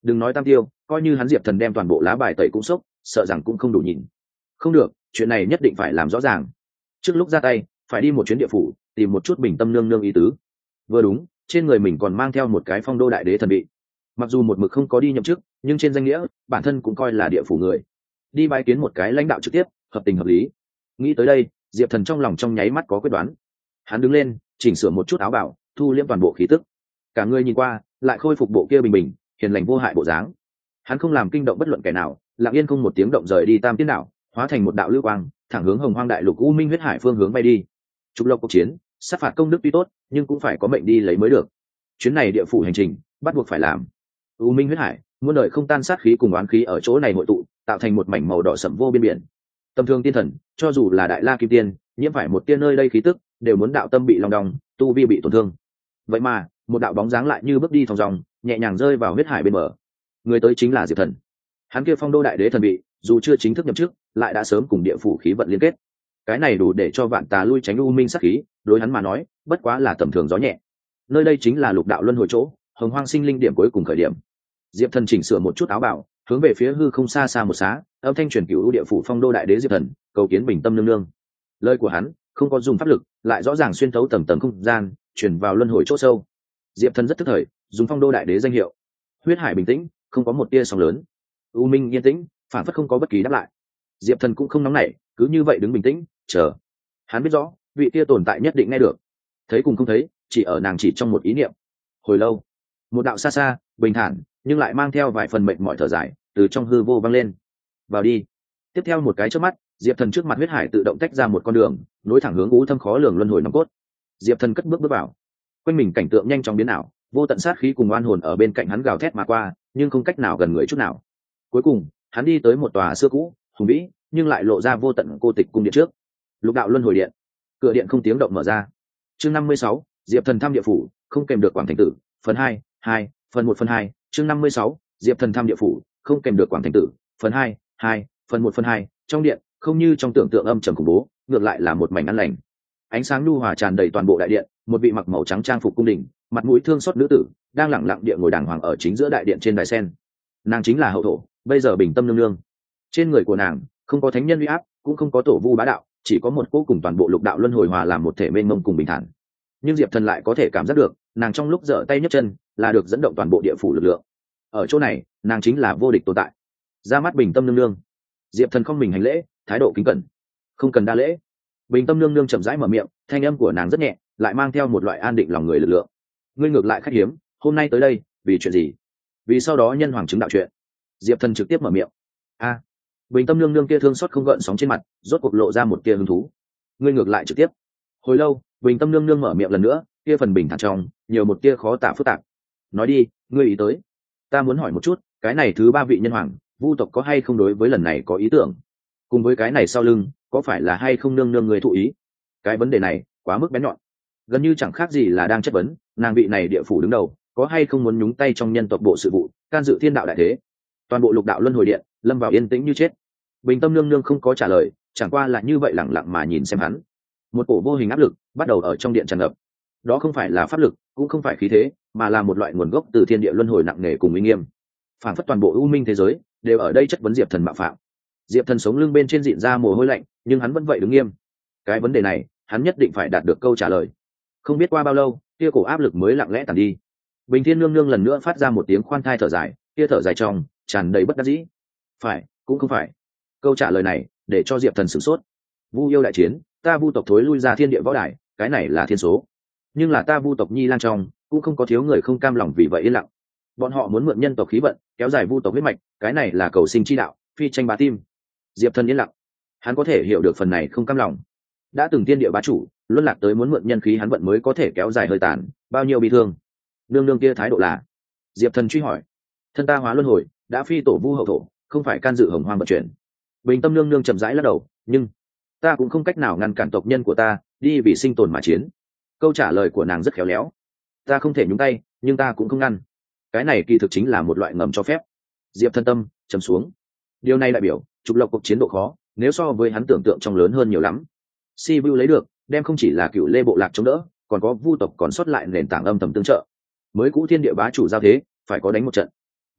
đừng nói tam tiêu, coi như hắn Diệp Thần đem toàn bộ lá bài tẩy cũng sốc, sợ rằng cũng không đủ nhìn. Không được, chuyện này nhất định phải làm rõ ràng. Trước lúc ra tay, phải đi một chuyến địa phủ, tìm một chút bình tâm nương nương ý tứ. Vừa đúng, trên người mình còn mang theo một cái phong đô đại đế thần vị. Mặc dù một mực không có đi nhậm chức, nhưng trên danh nghĩa, bản thân cũng coi là địa phủ người. Đi bái kiến một cái lãnh đạo trực tiếp, hợp tình hợp lý. Nghĩ tới đây, Diệp Thần trong lòng trong nháy mắt có quyết đoán. Hắn đứng lên, chỉnh sửa một chút áo bào, thu liễm toàn bộ khí tức. Cả người nhìn qua, lại khôi phục bộ kia bình bình, hiền lành vô hại bộ dáng. Hắn không làm kinh động bất luận kẻ nào, lặng yên không một tiếng động rời đi Tam Tiên đảo, hóa thành một đạo lưu quang, thẳng hướng Hồng Hoang đại lục U Minh huyết hải phương hướng bay đi. Trục lộc cuộc chiến, sát phạt công đức tuy tốt, nhưng cũng phải có mệnh đi lấy mới được. Chuyến này địa phủ hành trình, bắt buộc phải làm. U Minh huyết hải, muôn đời không tan sát khí cùng oán khí ở chỗ này hội tụ, tạo thành một mảnh màu đỏ sẫm vô biên biển. Tầm thường tiên thần, cho dù là đại la kim tiên, nhiễm phải một tia nơi đây khí tức, đều muốn đạo tâm bị long đong, tu vi bị tổn thương. Vậy mà, một đạo bóng dáng lại như bước đi thong dong, nhẹ nhàng rơi vào huyết hải bên bờ. Người tới chính là Diệp Thần. Hắn kia phong đô đại đế thần vị, dù chưa chính thức nhậm chức, lại đã sớm cùng địa phủ khí vận liên kết. Cái này đủ để cho vạn tà lui tránh u minh sát khí, đối hắn mà nói, bất quá là tầm thường gió nhẹ. Nơi đây chính là lục đạo luân hồi chỗ, Hồng Hoang sinh linh điểm cuối cùng khởi điểm. Diệp Thần chỉnh sửa một chút áo bào, hướng về phía hư không xa xa một xá, âm thanh truyền cửu địa phủ phong đô đại đế Diệp Thần, cầu kiến bình tâm nương nương. Lời của hắn không có dùng pháp lực, lại rõ ràng xuyên thấu tầng tầng không gian, truyền vào luân hồi chỗ sâu. Diệp Thần rất tức thời, dùng phong đô đại đế danh hiệu. Huyết hải bình tĩnh, không có một tia sóng lớn. U minh yên tĩnh, phản phất không có bất kỳ đáp lại. Diệp Thần cũng không nóng nảy, cứ như vậy đứng bình tĩnh, chờ. Hắn biết rõ, vị kia tồn tại nhất định nghe được. Thấy cùng không thấy, chỉ ở nàng chỉ trong một ý niệm. Hồi lâu, một đạo xa xa, bình thản, nhưng lại mang theo vài phần mệnh mỏi thở dài, từ trong hư vô vang lên. Vào đi. Tiếp theo một cái chớp mắt, Diệp Thần trước mặt huyết hải tự động tách ra một con đường, nối thẳng hướng u thâm khó lường luân hồi nòng cốt. Diệp Thần cất bước bước vào. Quanh mình cảnh tượng nhanh chóng biến ảo, vô tận sát khí cùng oan hồn ở bên cạnh hắn gào thét mà qua, nhưng không cách nào gần người chút nào. Cuối cùng, hắn đi tới một tòa xưa cũ, hùng vĩ, nhưng lại lộ ra vô tận cô tịch cung điện trước. Lục đạo luân hồi điện. Cửa điện không tiếng động mở ra. Chương năm mươi sáu, Diệp Thần thăm địa phủ, không kèm được Quảng Thành Tử, phần hai, hai, phần một phần hai, chương năm mươi sáu, Diệp Thần thăm địa phủ, không kèm được Quảng Thành Tử, phần hai, hai, phần một phần hai. Trong điện, không như trong tưởng tượng âm trầm khủng bố, ngược lại là một mảnh an lành. Ánh sáng nhu hòa tràn đầy toàn bộ đại điện, một vị mặc màu trắng trang phục cung đình, mặt mũi thương xót nữ tử, đang lẳng lặng địa ngồi đàng hoàng ở chính giữa đại điện trên đài sen. Nàng chính là hậu thổ, bây giờ bình tâm nương nương. Trên người của nàng không có thánh nhân uy áp, cũng không có tổ vu bá đạo, chỉ có một cô cùng toàn bộ lục đạo luân hồi hòa làm một thể mênh mông cùng bình thản. Nhưng Diệp Thần lại có thể cảm giác được, nàng trong lúc giở tay nhấc chân, là được dẫn động toàn bộ địa phủ lực lượng. Ở chỗ này, nàng chính là vô địch tồn tại. Ra mắt bình tâm nương nương, Diệp Thần không mình hành lễ, thái độ kính cẩn. Không cần đa lễ. Bình tâm nương nương chậm rãi mở miệng, thanh âm của nàng rất nhẹ, lại mang theo một loại an định lòng người lực lượng. Ngươi ngược lại khách hiếm, hôm nay tới đây, vì chuyện gì? Vì sau đó nhân hoàng chứng đạo chuyện. Diệp Thần trực tiếp mở miệng. A. Bình tâm nương nương kia thương xót không gợn sóng trên mặt, rốt cuộc lộ ra một tia hứng thú. Ngươi ngược lại trực tiếp. Hồi lâu, bình tâm nương nương mở miệng lần nữa, kia phần bình thản trong, nhiều một tia khó tả phức tạp. Nói đi, ngươi ý tới. Ta muốn hỏi một chút, cái này thứ ba vị nhân hoàng, vu tộc có hay không đối với lần này có ý tưởng? Cùng với cái này sau lưng, có phải là hay không nương nương người thụ ý? Cái vấn đề này quá mức bén nhọn, gần như chẳng khác gì là đang chất vấn nàng vị này địa phủ đứng đầu có hay không muốn nhúng tay trong nhân tộc bộ sự vụ, can dự thiên đạo đại thế. Toàn bộ lục đạo luân hồi điện lâm vào yên tĩnh như chết. Bình tâm nương nương không có trả lời, chẳng qua là như vậy lẳng lặng mà nhìn xem hắn. Một cổ vô hình áp lực bắt đầu ở trong điện tràn ngập. Đó không phải là pháp lực, cũng không phải khí thế, mà là một loại nguồn gốc từ thiên địa luân hồi nặng nề cùng uy nghiêm. Phản phất toàn bộ u minh thế giới đều ở đây chất vấn Diệp Thần mạo phạm. Diệp Thần sống lưng bên trên dịn ra mồ hôi lạnh, nhưng hắn vẫn vậy đứng nghiêm. Cái vấn đề này, hắn nhất định phải đạt được câu trả lời. Không biết qua bao lâu, kia cổ áp lực mới lặng lẽ tàn đi. Bình Thiên nương nương lần nữa phát ra một tiếng khoan thai thở dài, kia thở dài trong tràn đầy bất đắc dĩ. Phải, cũng không phải. Câu trả lời này để cho Diệp Thần sửng sốt. Vu yêu đại chiến, ta vu tộc thối lui ra thiên địa võ đài, cái này là thiên số. Nhưng là ta vu tộc nhi lang trong, cũng không có thiếu người không cam lòng vì vậy yên lặng. Bọn họ muốn mượn nhân tộc khí vận, kéo dài vu tộc huyết mạch, cái này là cầu sinh chi đạo, phi tranh bá tim. Diệp Thần yên lặng, hắn có thể hiểu được phần này không cam lòng. Đã từng tiên địa bá chủ, luân lạc tới muốn mượn nhân khí hắn vận mới có thể kéo dài hơi tàn, bao nhiêu bi thương. Nương nương kia thái độ là? Diệp Thần truy hỏi. Thân ta hóa luân hồi, đã phi tổ vu hậu thổ, không phải can dự hồng hoang vận chuyển. Bình tâm nương nương chậm rãi lắc đầu, nhưng ta cũng không cách nào ngăn cản tộc nhân của ta đi vì sinh tồn mà chiến. Câu trả lời của nàng rất khéo léo. Ta không thể nhúng tay, nhưng ta cũng không ngăn. Cái này kỳ thực chính là một loại ngầm cho phép. Diệp Thần tâm trầm xuống. Điều này đại biểu trục lộc cuộc chiến độ khó, nếu so với hắn tưởng tượng trong lớn hơn nhiều lắm. Si Vu lấy được, đem không chỉ là cựu lê bộ lạc chống đỡ, còn có vu tộc còn sót lại nền tảng âm thầm tương trợ. Mới cũ thiên địa bá chủ giao thế, phải có đánh một trận.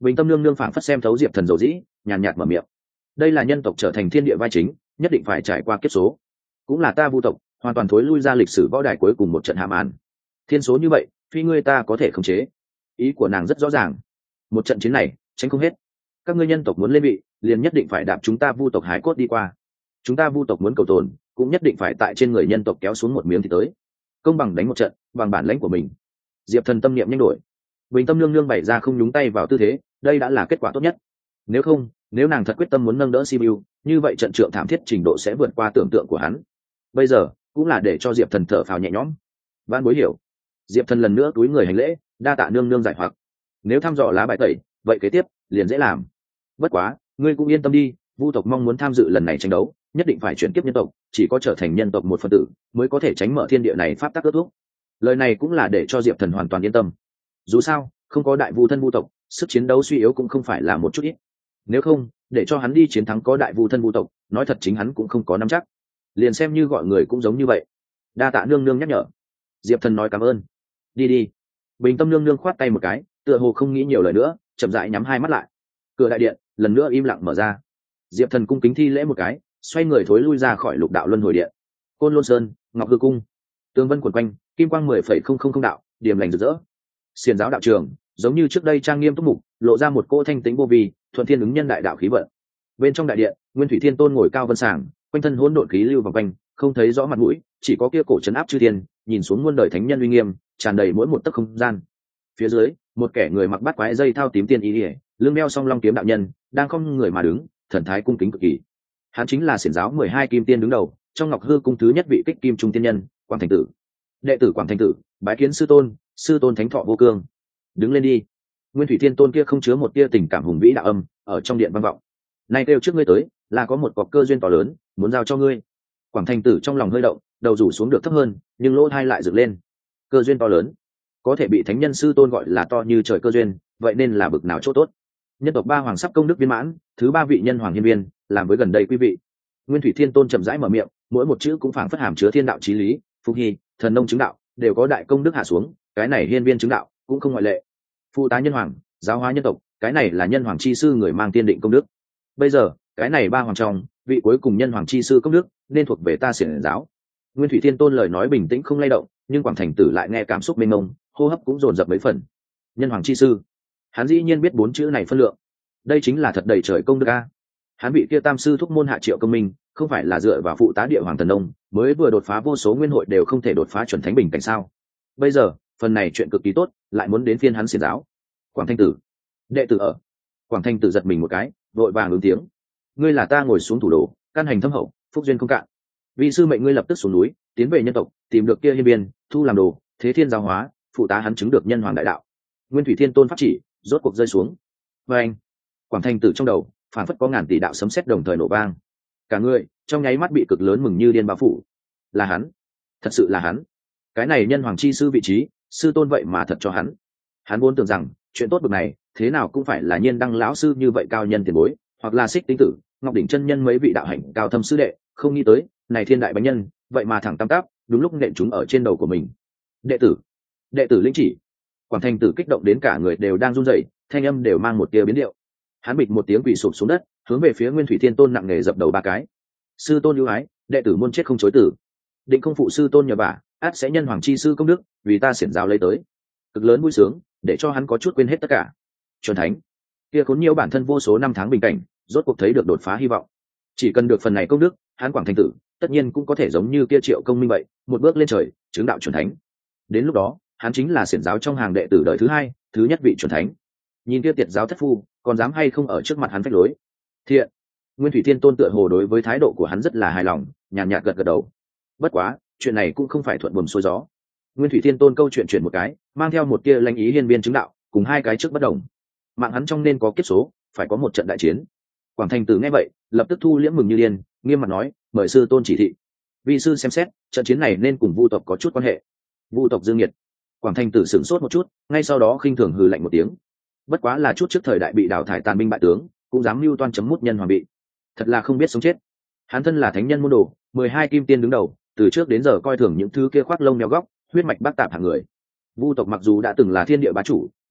Bình Tâm nương nương phảng phất xem thấu Diệp Thần dầu dĩ, nhàn nhạt mở miệng. Đây là nhân tộc trở thành thiên địa vai chính, nhất định phải trải qua kiếp số. Cũng là ta Vu tộc hoàn toàn thối lui ra lịch sử võ đài cuối cùng một trận hạ màn. Thiên số như vậy, phi ngươi ta có thể khống chế. Ý của nàng rất rõ ràng. Một trận chiến này, tránh không hết. Các ngươi nhân tộc muốn lên vị, liền nhất định phải đạp chúng ta Vu tộc hái cốt đi qua. Chúng ta Vu tộc muốn cầu tồn, cũng nhất định phải tại trên người nhân tộc kéo xuống một miếng thì tới. Công bằng đánh một trận, bằng bản lãnh của mình. Diệp Thần tâm niệm nhanh đổi. Bình Tâm nương nương bày ra không nhúng tay vào tư thế, đây đã là kết quả tốt nhất. Nếu không, nếu nàng thật quyết tâm muốn nâng đỡ Sibiu, như vậy trận trượng thảm thiết trình độ sẽ vượt qua tưởng tượng của hắn. Bây giờ, cũng là để cho Diệp Thần thở phào nhẹ nhõm. Vãn bối hiểu. Diệp Thần lần nữa túi người hành lễ, đa tạ nương nương giải hoặc. Nếu thăm dò lá bài tẩy, vậy kế tiếp liền dễ làm. Bất quá, ngươi cũng yên tâm đi, Vu tộc mong muốn tham dự lần này tranh đấu, nhất định phải chuyển kiếp nhân tộc, chỉ có trở thành nhân tộc một phần tử, mới có thể tránh mở thiên địa này pháp tắc ước thúc. Lời này cũng là để cho Diệp Thần hoàn toàn yên tâm. Dù sao, không có đại vu thân Vu tộc, sức chiến đấu suy yếu cũng không phải là một chút ít. Nếu không, để cho hắn đi chiến thắng có đại vu thân Vu tộc, nói thật chính hắn cũng không có nắm chắc. Liền xem như gọi người cũng giống như vậy. Đa tạ nương nương nhắc nhở. Diệp Thần nói cảm ơn. Đi đi. Bình Tâm nương nương khoát tay một cái, tựa hồ không nghĩ nhiều lời nữa, chậm rãi nhắm hai mắt lại. Cửa đại điện lần nữa im lặng mở ra. Diệp Thần cung kính thi lễ một cái, xoay người thối lui ra khỏi lục đạo luân hồi điện. Côn Lôn Sơn, Ngọc Hư Cung, tường vân quần quanh, kim quang mười phẩy không không không đạo, điểm lành rực rỡ. Xiển giáo đạo trường, giống như trước đây trang nghiêm túc mục, lộ ra một cỗ thanh tĩnh vô vi, thuận thiên ứng nhân đại đạo khí vận. Bên trong đại điện, Nguyên Thủy Thiên Tôn ngồi cao vân sàng, quanh thân hỗn độn khí lưu vòng quanh, không thấy rõ mặt mũi, chỉ có kia cổ trấn áp chư thiên, nhìn xuống muôn đời thánh nhân uy nghiêm, tràn đầy mỗi một tấc không gian. Phía dưới, một kẻ người mặc bát quái dây thao tím tiên y, lưng đeo song long kiếm đạo nhân, đang không người mà đứng, thần thái cung kính cực kỳ. Hắn chính là xiển giáo mười hai kim tiên đứng đầu, trong Ngọc Hư Cung thứ nhất vị kích kim trung tiên nhân, Quảng Thành Tử. Đệ tử Quảng Thành Tử, bái kiến sư tôn, sư tôn thánh thọ vô cương. Đứng lên đi. Nguyên Thủy Thiên Tôn kia không chứa một tia tình cảm hùng vĩ đạo âm, ở trong điện vang vọng. Nay kêu trước ngươi tới, là có một cọc cơ duyên to lớn, muốn giao cho ngươi. Quảng Thành Tử trong lòng hơi động, đầu rủ xuống được thấp hơn, nhưng lỗ tai lại dựng lên. Cơ duyên to lớn, có thể bị thánh nhân sư tôn gọi là to như trời cơ duyên, vậy nên là bực nào chỗ tốt. Nhân tộc ba hoàng sắp công đức viên mãn, thứ ba vị nhân hoàng hiên viên, làm với gần đây quý vị. Nguyên Thủy Thiên Tôn chậm rãi mở miệng, mỗi một chữ cũng phảng phất hàm chứa thiên đạo chí lý, phúc hy, thần nông chứng đạo, đều có đại công đức hạ xuống, cái này hiên viên chứng đạo cũng không ngoại lệ. Phụ tá nhân hoàng, giáo hóa nhân tộc, cái này là nhân hoàng chi sư người mang tiên định công đức. Bây giờ, cái này ba hoàng trong, vị cuối cùng nhân hoàng chi sư công đức, nên thuộc về ta xiển giáo. Nguyên Thủy Thiên Tôn lời nói bình tĩnh không lay động, nhưng Quảng Thành Tử lại nghe cảm xúc mênh mông, hô hấp cũng dồn dập mấy phần. Nhân hoàng chi sư, hắn dĩ nhiên biết bốn chữ này phân lượng. Đây chính là thật đầy trời công đức a. Hắn bị kia tam sư thúc môn hạ Triệu Công Minh, không phải là dựa vào phụ tá địa hoàng thần nông, mới vừa đột phá vô số nguyên hội đều không thể đột phá chuẩn thánh bình cảnh sao? Bây giờ, phần này chuyện cực kỳ tốt, lại muốn đến phiên hắn xiển giáo. Quảng Thanh Tử, đệ tử ở. Quảng Thanh Tử giật mình một cái, vội vàng ứng tiếng. Ngươi là ta ngồi xuống thủ đồ, căn hành thâm hậu, phúc duyên không cạn. Vì sư mệnh ngươi lập tức xuống núi, tiến về nhân tộc, tìm được kia hiên viên, thu làm đồ, thế thiên giáo hóa, phụ tá hắn chứng được nhân hoàng đại đạo. Nguyên Thủy Thiên Tôn pháp chỉ, rốt cuộc rơi xuống. Và anh, Quảng Thanh Tử trong đầu, phản phất có ngàn tỷ đạo sấm sét đồng thời nổ vang. Cả người trong nháy mắt bị cực lớn mừng như điên bao phủ. Là hắn, thật sự là hắn. Cái này nhân hoàng chi sư vị trí, sư tôn vậy mà thật cho hắn. Hắn vốn tưởng rằng chuyện tốt bực này, thế nào cũng phải là Nhiên Đăng lão sư như vậy cao nhân tiền bối, hoặc là Xích Tinh Tử, Ngọc Đỉnh chân nhân mấy vị đạo hạnh cao thâm sư đệ, không nghĩ tới, này thiên đại bánh nhân, vậy mà thẳng tam táp, đúng lúc nện chúng ở trên đầu của mình. Đệ tử, đệ tử linh chỉ. Quảng Thành Tử kích động đến cả người đều đang run rẩy, thanh âm đều mang một tia biến điệu. Hắn bịch một tiếng quỳ sụp xuống đất, hướng về phía Nguyên Thủy Thiên Tôn nặng nề dập đầu ba cái. Sư tôn ưu ái, đệ tử muôn chết không chối từ. Định không phụ sư tôn nhờ vả, át sẽ nhân hoàng chi sư công đức, vì ta xiển giáo lấy tới. Cực lớn vui sướng, để cho hắn có chút quên hết tất cả. Chuẩn thánh, kia khốn nhiều bản thân vô số năm tháng bình cảnh, rốt cuộc thấy được đột phá hy vọng. Chỉ cần được phần này công đức, hắn Quảng Thành Tử, tất nhiên cũng có thể giống như kia Triệu Công Minh vậy, một bước lên trời, chứng đạo chuẩn thánh. Đến lúc đó, hắn chính là xiển giáo trong hàng đệ tử đời thứ hai, thứ nhất vị chuẩn thánh. Nhìn kia tiệt giáo thất phu, còn dám hay không ở trước mặt hắn phách lối. Thiện. Nguyên Thủy Thiên Tôn tựa hồ đối với thái độ của hắn rất là hài lòng, nhàn nhạt gật gật đầu. Bất quá, chuyện này cũng không phải thuận buồm xuôi gió. Nguyên Thủy Thiên Tôn câu chuyện chuyển một cái, mang theo một tia lãnh ý hiên viên chứng đạo, cùng hai cái trước bất đồng. Mạng hắn trong nên có kiếp số, phải có một trận đại chiến. Quảng Thành Tử nghe vậy, lập tức thu liễm mừng như điên, nghiêm mặt nói, mời sư tôn chỉ thị. Vi sư xem xét, trận chiến này nên cùng Vu tộc có chút quan hệ. Vu tộc dương nhiệt. Quảng Thành Tử sửng sốt một chút, ngay sau đó khinh thường hừ lạnh một tiếng. Bất quá là chút trước thời đại bị đào thải tàn binh bại tướng, cũng dám mưu toan chấm mút nhân hoàng bị. Thật là không biết sống chết. Hắn thân là thánh nhân môn đồ, mười hai kim tiên đứng đầu, từ trước đến giờ coi thường những thứ kia khoác lông đeo góc, huyết mạch bác tạp hạng người. Vu tộc mặc dù đã từng là thiên địa bá chủ,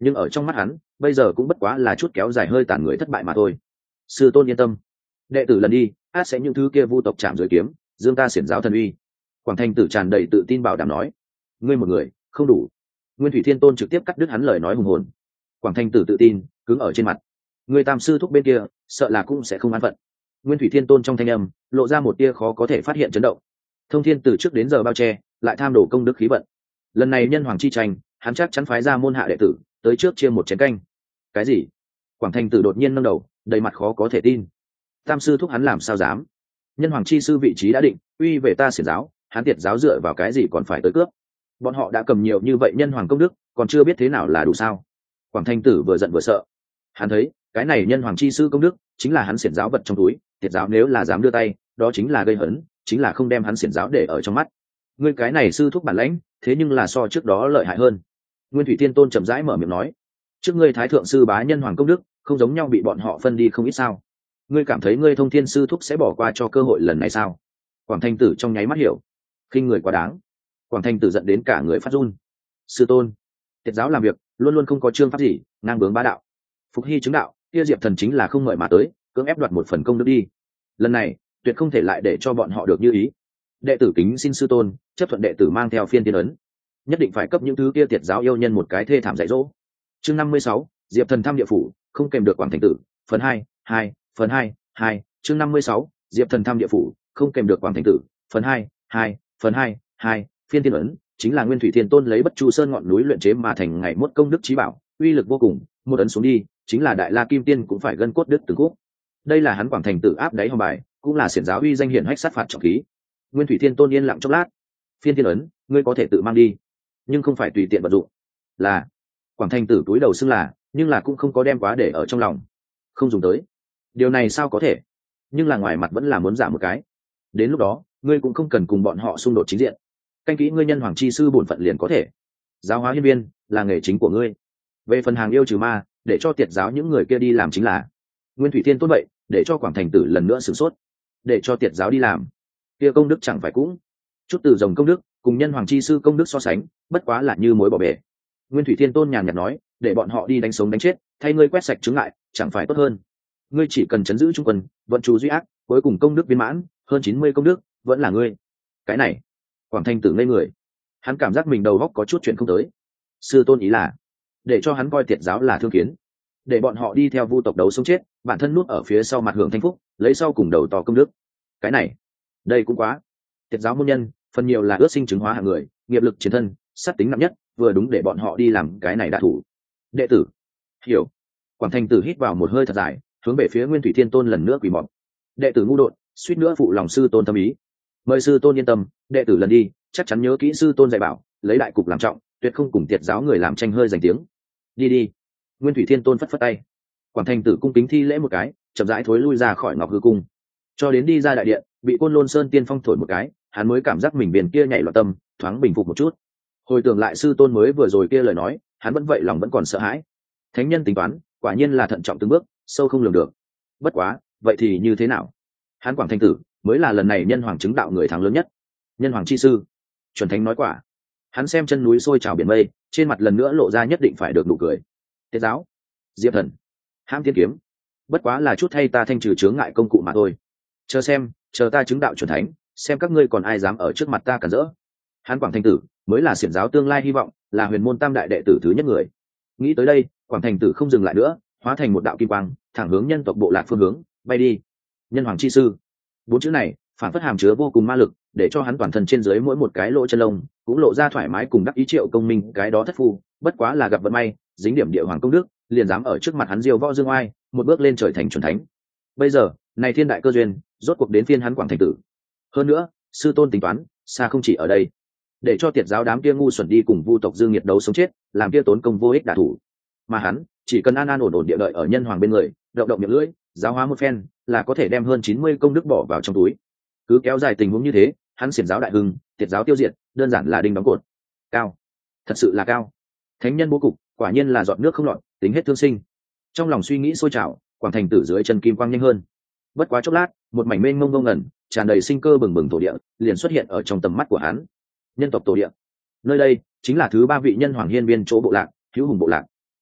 nhưng ở trong mắt hắn bây giờ cũng bất quá là chút kéo dài hơi tàn người thất bại mà thôi. Sư tôn yên tâm, đệ tử lần đi át sẽ những thứ kia vu tộc chạm dưới kiếm, dương ta xiển giáo thần uy. Quảng Thành Tử tràn đầy tự tin bảo đảm nói. Ngươi một người không đủ. Nguyên Thủy Thiên Tôn trực tiếp cắt đứt hắn lời nói hùng hồn. Quảng Thành Tử tự tin cứng ở trên mặt. Người tam sư thúc bên kia sợ là cũng sẽ không an phận. Nguyên Thủy Thiên Tôn trong thanh âm lộ ra một tia khó có thể phát hiện chấn động. Thông Thiên từ trước đến giờ bao che, lại tham đổ công đức khí vận. Lần này nhân hoàng chi tranh, hắn chắc chắn phái ra môn hạ đệ tử tới trước chia một chén canh. Cái gì? Quảng Thành Tử đột nhiên nâng đầu, đầy mặt khó có thể tin. Tam sư thúc hắn làm sao dám? Nhân hoàng chi sư vị trí đã định, uy về ta xiển giáo, hắn tiệt giáo dựa vào cái gì còn phải tới cướp? Bọn họ đã cầm nhiều như vậy nhân hoàng công đức, còn chưa biết thế nào là đủ sao? Quảng Thành Tử vừa giận vừa sợ. Hắn thấy cái này nhân hoàng chi sư công đức chính là hắn xiển giáo vật trong túi, tiệt giáo nếu là dám đưa tay, đó chính là gây hấn, chính là không đem hắn xiển giáo để ở trong mắt. Ngươi cái này sư thúc bản lãnh, thế nhưng là so trước đó lợi hại hơn. Nguyên Thủy Thiên Tôn chậm rãi mở miệng nói. Trước ngươi thái thượng sư bá nhân hoàng công đức, không giống nhau bị bọn họ phân đi không ít sao? Ngươi cảm thấy ngươi Thông Thiên sư thúc sẽ bỏ qua cho cơ hội lần này sao? Quảng Thành Tử trong nháy mắt hiểu, khinh người quá đáng. Quảng Thành Tử giận đến cả người phát run. Sư tôn, tiệt giáo làm việc luôn luôn không có chương pháp gì, ngang bướng bá đạo. Phục hy chứng đạo, kia Diệp Thần chính là không ngợi mà tới, cưỡng ép đoạt một phần công đức đi. Lần này tuyệt không thể lại để cho bọn họ được như ý. Đệ tử kính xin sư tôn chấp thuận đệ tử mang theo phiên tiên ấn, nhất định phải cấp những thứ kia tiệt giáo yêu nhân một cái thê thảm dạy dỗ. Chương năm mươi sáu, Diệp Thần thăm địa phủ, không kèm được Quảng Thành Tử. Phần hai, hai, phần hai, hai. Chương năm mươi sáu, Diệp Thần thăm địa phủ, không kèm được Quảng Thành Tử. Phần hai, hai, phần hai, hai. Phiên tiên ấn chính là Nguyên Thủy Thiên Tôn lấy Bất Chu Sơn ngọn núi luyện chế mà thành ngày mốt công đức chí bảo, uy lực vô cùng, một ấn xuống đi, chính là Đại La Kim Tiên cũng phải gân cốt đứt từng khúc. Đây là hắn Quảng Thành Tử áp đáy hòm bài, cũng là xiển giáo uy danh hiển hách sát phạt trọng khí. Nguyên Thủy Thiên Tôn yên lặng chốc lát. Phiên tiên ấn, ngươi có thể tự mang đi, nhưng không phải tùy tiện vận dụng. Là. Quảng Thành Tử túi đầu xưng là, nhưng là cũng không có đem quá để ở trong lòng. Không dùng tới. Điều này sao có thể? Nhưng là ngoài mặt vẫn là muốn giả một cái. Đến lúc đó, ngươi cũng không cần cùng bọn họ xung đột chính diện. Canh kỹ ngươi nhân hoàng chi sư bổn phận liền có thể. Giáo hóa hiên viên là nghề chính của ngươi. Về phần hàng yêu trừ ma, để cho tiệt giáo những người kia đi làm chính là. Nguyên Thủy Thiên Tôn vậy, để cho Quảng Thành Tử lần nữa sửng sốt. Để cho tiệt giáo đi làm, kia công đức chẳng phải cũng chút từ dòng công đức cùng nhân hoàng chi sư công đức so sánh, bất quá là như mối bỏ bể. Nguyên Thủy Thiên Tôn nhàn nhạt nói, để bọn họ đi đánh sống đánh chết, thay ngươi quét sạch chứng ngại, chẳng phải tốt hơn? Ngươi chỉ cần chấn giữ trung quân, vận chủ duy ác, cuối cùng công đức viên mãn, hơn chín mươi công đức, vẫn là ngươi. Cái này, Quảng Thành Tử ngây người, hắn cảm giác mình đầu óc có chút chuyện không tới. Sư tôn ý là để cho hắn coi tiệt giáo là thương kiến, để bọn họ đi theo vu tộc đấu sống chết, bản thân núp ở phía sau mặt hưởng thanh phúc, lấy sau cùng đầu to công đức. Cái này, đây cũng quá. Tiệt giáo môn nhân phần nhiều là ước sinh chứng hóa hạng người, nghiệp lực chiến thân, sát tính nặng nhất, vừa đúng để bọn họ đi làm cái này đả thủ. Đệ tử hiểu. Quảng Thành Tử hít vào một hơi thật dài, hướng về phía Nguyên Thủy Thiên Tôn lần nữa quỳ mọp. Đệ tử ngu đột, suýt nữa phụ lòng sư tôn tâm ý. Mời sư tôn yên tâm, đệ tử lần đi chắc chắn nhớ kỹ sư tôn dạy bảo, lấy đại cục làm trọng, tuyệt không cùng tiệt giáo người làm tranh hơi giành tiếng. Đi đi. Nguyên Thủy Thiên Tôn phất phất tay. Quảng Thành Tử cung kính thi lễ một cái, chậm rãi thối lui ra khỏi Ngọc Hư Cung. Cho đến đi ra đại điện, bị Côn Lôn Sơn tiên phong thổi một cái, hắn mới cảm giác mình biển kia nhảy loạn tâm, thoáng bình phục một chút. Hồi tưởng lại sư tôn mới vừa rồi kia lời nói, hắn vẫn vậy lòng vẫn còn sợ hãi. Thánh nhân tính toán, quả nhiên là thận trọng từng bước, sâu không lường được. Bất quá, vậy thì như thế nào? Hắn Quảng Thành Tử mới là lần này nhân hoàng chứng đạo người thắng lớn nhất, nhân hoàng chi sư, chuẩn thánh nói quả. Hắn xem chân núi sôi trào biển mây, trên mặt lần nữa lộ ra nhất định phải được nụ cười. Tiết giáo, Diệp Thần, Hãm Thiên Kiếm, bất quá là chút thay ta thanh trừ chướng ngại công cụ mà thôi. Chờ xem, chờ ta chứng đạo chuẩn thánh, xem các ngươi còn ai dám ở trước mặt ta cản rỡ. Hắn Quảng Thành Tử mới là xiển giáo tương lai hy vọng, là huyền môn tam đại đệ tử thứ nhất người. Nghĩ tới đây, Quảng Thành Tử không dừng lại nữa, hóa thành một đạo kim quang, thẳng hướng nhân tộc bộ lạc phương hướng bay đi. Nhân hoàng chi sư, bốn chữ này phản phất hàm chứa vô cùng ma lực, để cho hắn toàn thân trên dưới mỗi một cái lỗ chân lông cũng lộ ra thoải mái cùng đắc ý. Triệu Công Minh cái đó thất phu, bất quá là gặp vận may, dính điểm địa hoàng công đức, liền dám ở trước mặt hắn diêu võ dương oai, một bước lên trời thành chuẩn thánh. Bây giờ, này thiên đại cơ duyên, rốt cuộc đến phiên hắn Quảng Thành Tử. Hơn nữa, sư tôn tính toán, xa không chỉ ở đây, để cho tiệt giáo đám kia ngu xuẩn đi cùng vu tộc dương nhiệt đấu sống chết, làm kia tốn công vô ích đả thủ. Mà hắn chỉ cần an an ổn ổn địa đợi ở nhân hoàng bên người, động động miệng lưỡi, giáo hóa một phen, là có thể đem hơn chín mươi công đức bỏ vào trong túi. Cứ kéo dài tình huống như thế, hắn xiển giáo đại hưng, tiệt giáo tiêu diệt, đơn giản là đinh đóng cột. Cao, thật sự là cao. Thánh nhân bố cục, quả nhiên là giọt nước không lọt, tính hết thương sinh. Trong lòng suy nghĩ sôi trào, Quảng Thành Tử dưới chân kim quang nhanh hơn. Bất quá chốc lát, một mảnh mênh mông ngông ngẩn, tràn đầy sinh cơ bừng bừng thổ địa, liền xuất hiện ở trong tầm mắt của hắn. Nhân tộc tổ địa. Nơi đây chính là thứ ba vị nhân hoàng hiên viên chỗ bộ lạc, Hữu Hùng bộ lạc.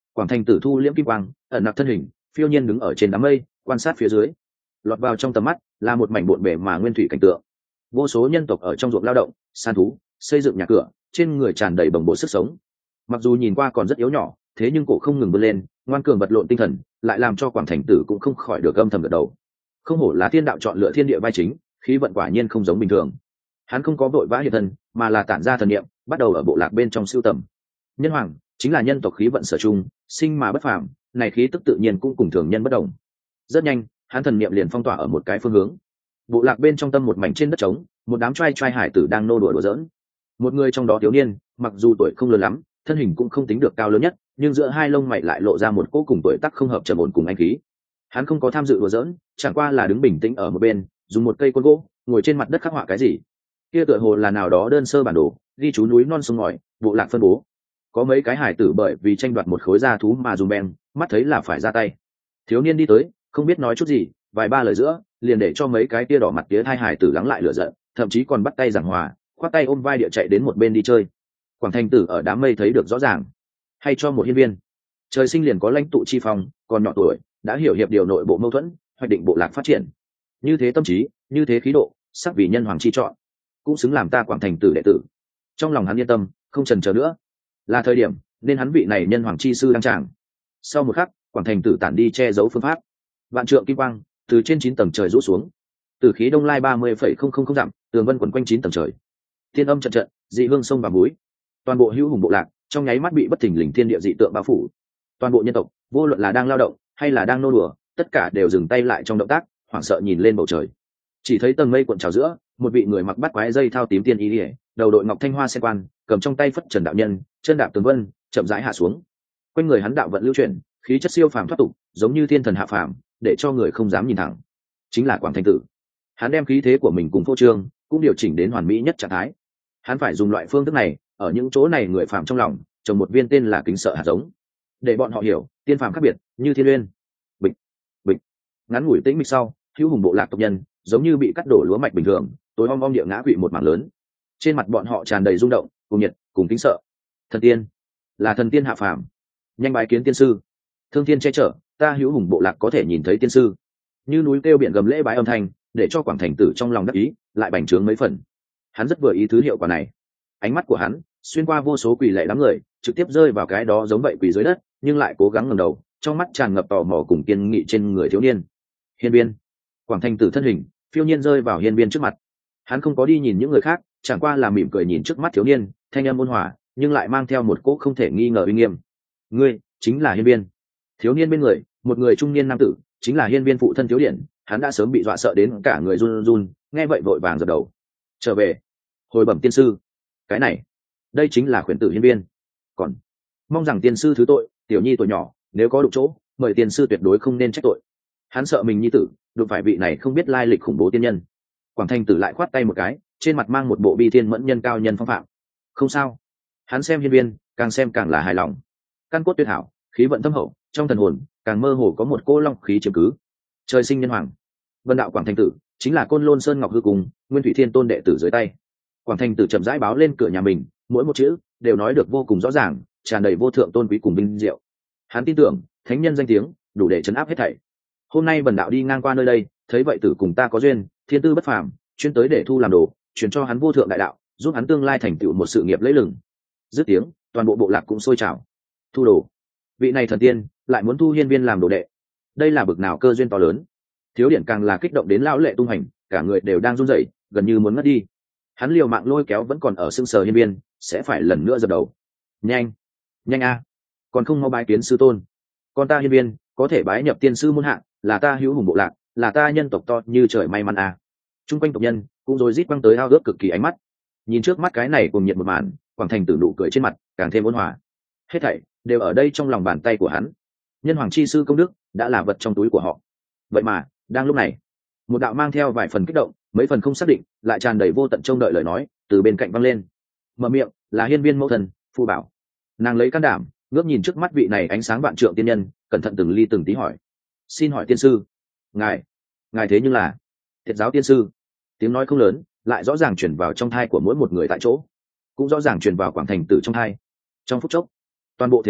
Quảng Thành Tử thu liễm kim quang, ẩn nặc thân hình, phiêu nhiên đứng ở trên đám mây, quan sát phía dưới. Lọt vào trong tầm mắt là một mảnh bộn bề mà nguyên thủy cảnh tượng. Vô số nhân tộc ở trong ruộng lao động, săn thú, xây dựng nhà cửa, trên người tràn đầy bồng bột sức sống. Mặc dù nhìn qua còn rất yếu nhỏ, thế nhưng cổ không ngừng vươn lên, ngoan cường vật lộn tinh thần, lại làm cho Quảng Thành Tử cũng không khỏi được âm thầm gật đầu. Không hổ là thiên đạo chọn lựa thiên địa vai chính, khí vận quả nhiên không giống bình thường. Hắn không có vội vã hiện thân, mà là tản ra thần niệm, bắt đầu ở bộ lạc bên trong sưu tầm. Nhân hoàng chính là nhân tộc khí vận sở chung, sinh mà bất phàm, này khí tức tự nhiên cũng cùng thường nhân bất đồng. Rất nhanh, hắn thần niệm liền phong tỏa ở một cái phương hướng. Bộ lạc bên trong tâm một mảnh trên đất trống, một đám trai trai hải tử đang nô đùa đùa giỡn. Một người trong đó thiếu niên, mặc dù tuổi không lớn lắm, thân hình cũng không tính được cao lớn nhất, nhưng giữa hai lông mày lại lộ ra một cỗ cùng tuổi tác không hợp trầm ổn cùng anh khí. Hắn không có tham dự đùa giỡn, chẳng qua là đứng bình tĩnh ở một bên, dùng một cây côn gỗ, ngồi trên mặt đất khắc họa cái gì. Kia tựa hồ là nào đó đơn sơ bản đồ, ghi chú núi non sông ngòi, bộ lạc phân bố. Có mấy cái hải tử bởi vì tranh đoạt một khối da thú mà dùng beng, mắt thấy là phải ra tay. Thiếu niên đi tới, không biết nói chút gì, vài ba lời giữa, liền để cho mấy cái tia đỏ mặt tía hai hải tử lắng lại lửa giận, thậm chí còn bắt tay giảng hòa, khoác tay ôm vai địa chạy đến một bên đi chơi. Quảng Thành Tử ở đám mây thấy được rõ ràng, hay cho một hiên viên trời sinh liền có lãnh tụ chi phong, còn nhỏ tuổi đã hiểu hiệp điều nội bộ mâu thuẫn, hoạch định bộ lạc phát triển. Như thế tâm trí, như thế khí độ, sắc vì nhân hoàng chi chọn, cũng xứng làm ta Quảng Thành Tử đệ tử. Trong lòng hắn yên tâm, không chần chờ nữa, là thời điểm nên hắn vị này nhân hoàng chi sư đăng tràng. Sau một khắc, Quảng Thành Tử tản đi che giấu phương pháp, vạn trượng kim quang từ trên chín tầng trời rũ xuống, từ khí đông lai ba mươi phẩy không không không dặm, tường vân quần quanh chín tầng trời. Thiên âm trận trận, dị hương sông và núi, toàn bộ hữu hùng bộ lạc trong nháy mắt bị bất thình lình thiên địa dị tượng bao phủ. Toàn bộ nhân tộc, vô luận là đang lao động hay là đang nô đùa, tất cả đều dừng tay lại trong động tác, hoảng sợ nhìn lên bầu trời. Chỉ thấy tầng mây cuộn trào giữa, một vị người mặc bát quái dây thao tím tiên y liễu, đầu đội ngọc thanh hoa sen quan, cầm trong tay phất trần đạo nhân, chân đạp tường vân, chậm rãi hạ xuống. Quanh người hắn đạo vận lưu chuyển, khí chất siêu phàm thoát tục, giống như thiên thần hạ phàm, để cho người không dám nhìn thẳng. Chính là Quảng Thành Tử. Hắn đem khí thế của mình cùng phô trương cũng điều chỉnh đến hoàn mỹ nhất trạng thái. Hắn phải dùng loại phương thức này, ở những chỗ này người phàm trong lòng trồng một viên tên là kính sợ hạt giống, để bọn họ hiểu tiên phàm khác biệt như thiên uyên. Bịch bịch, ngắn ngủi tĩnh mịch sau, hữu hùng bộ lạc tộc nhân giống như bị cắt đổ lúa mạch bình thường, tối om om địa ngã quỵ một mảng lớn. Trên mặt bọn họ tràn đầy rung động, cùng nhiệt, cùng kính sợ. Thần tiên, là thần tiên hạ phàm, nhanh bái kiến tiên sư. Thương thiên che chở, ta hữu hùng bộ lạc có thể nhìn thấy tiên sư. Như núi kêu biển gầm lễ bái âm thanh, để cho Quảng Thành Tử trong lòng đắc ý lại bành trướng mấy phần. Hắn rất vừa ý thứ hiệu quả này. Ánh mắt của hắn xuyên qua vô số quỳ lệ đám người, trực tiếp rơi vào cái đó giống vậy quỳ dưới đất, nhưng lại cố gắng ngẩng đầu, trong mắt tràn ngập tò mò cùng kiên nghị trên người thiếu niên. Hiên viên. Quảng Thành Tử thân hình phiêu nhiên rơi vào hiên viên trước mặt. Hắn không có đi nhìn những người khác, chẳng qua là mỉm cười nhìn trước mắt thiếu niên, thanh âm ôn hòa, nhưng lại mang theo một cỗ không thể nghi ngờ uy nghiêm. Ngươi chính là hiên viên. Thiếu niên bên người, một người trung niên nam tử, chính là hiên viên phụ thân thiếu điển. Hắn đã sớm bị dọa sợ đến cả người run run, nghe vậy vội vàng giật đầu. Trở về, hồi bẩm tiên sư. Cái này, đây chính là khuyển tử hiên viên. Còn mong rằng tiên sư thứ tội, tiểu nhi tuổi nhỏ, nếu có đụng chỗ, mời tiên sư tuyệt đối không nên trách tội. Hắn sợ mình nhi tử đụng phải vị này không biết lai lịch khủng bố tiên nhân. Quảng Thành Tử lại khoát tay một cái, trên mặt mang một bộ bi thiên mẫn nhân cao nhân phong phạm. Không sao. Hắn xem hiên viên, càng xem càng là hài lòng. Căn cốt tuyệt hảo, khí vận thâm hậu, trong thần hồn càng mơ hồ có một cô long khí chiếm cứ. Trời sinh nhân hoàng. Vân đạo Quảng Thành Tử chính là Côn Lôn Sơn Ngọc Hư Cung, Nguyên Thủy Thiên Tôn đệ tử dưới tay. Quảng Thành Tử chậm rãi báo lên cửa nhà mình, mỗi một chữ đều nói được vô cùng rõ ràng, tràn đầy vô thượng tôn quý cùng vinh diệu. Hắn tin tưởng, thánh nhân danh tiếng đủ để chấn áp hết thảy. Hôm nay bần đạo đi ngang qua nơi đây, thấy vậy tử cùng ta có duyên, thiên tư bất phàm, chuyên tới để thu làm đồ, truyền cho hắn vô thượng đại đạo, giúp hắn tương lai thành tựu một sự nghiệp lẫy lừng. Dứt tiếng, toàn bộ bộ lạc cũng sôi trào. Thu đồ. Vị này thần tiên lại muốn thu hiên viên làm đồ đệ. Đây là bực nào cơ duyên to lớn. Thiếu điển càng là kích động đến lão lệ tung hành, cả người đều đang run rẩy, gần như muốn ngất đi. Hắn liều mạng lôi kéo vẫn còn ở sưng sờ hiên viên, sẽ phải lần nữa dập đầu. Nhanh, nhanh a, còn không mau bái kiến sư tôn. Con ta hiên viên có thể bái nhập tiên sư môn hạng, là ta hữu hùng bộ lạc, là ta nhân tộc to như trời may mắn a. Trung quanh tộc nhân cũng rồi rít băng tới ao ước cực kỳ ánh mắt. Nhìn trước mắt cái này cùng nhiệt một màn, Quảng Thành Tử nụ cười trên mặt càng thêm ôn hòa. Hết thảy đều ở đây trong lòng bàn tay của hắn. Nhân hoàng chi sư công đức đã là vật trong túi của họ. Vậy mà đang lúc này, một đạo mang theo vài phần kích động, mấy phần không xác định, lại tràn đầy vô tận trông đợi lời nói từ bên cạnh vang lên. Mở miệng là hiên viên mẫu thần Phu Bảo. Nàng lấy can đảm ngước nhìn trước mắt vị này ánh sáng vạn trượng tiên nhân, cẩn thận từng ly từng tí hỏi: xin hỏi tiên sư, ngài ngài thế nhưng là Thiệt giáo tiên sư? Tiếng nói không lớn, lại rõ ràng truyền vào trong thai của mỗi một người tại chỗ, cũng rõ ràng truyền vào Quảng Thành Tử trong thai. Trong phút chốc, toàn bộ thế giới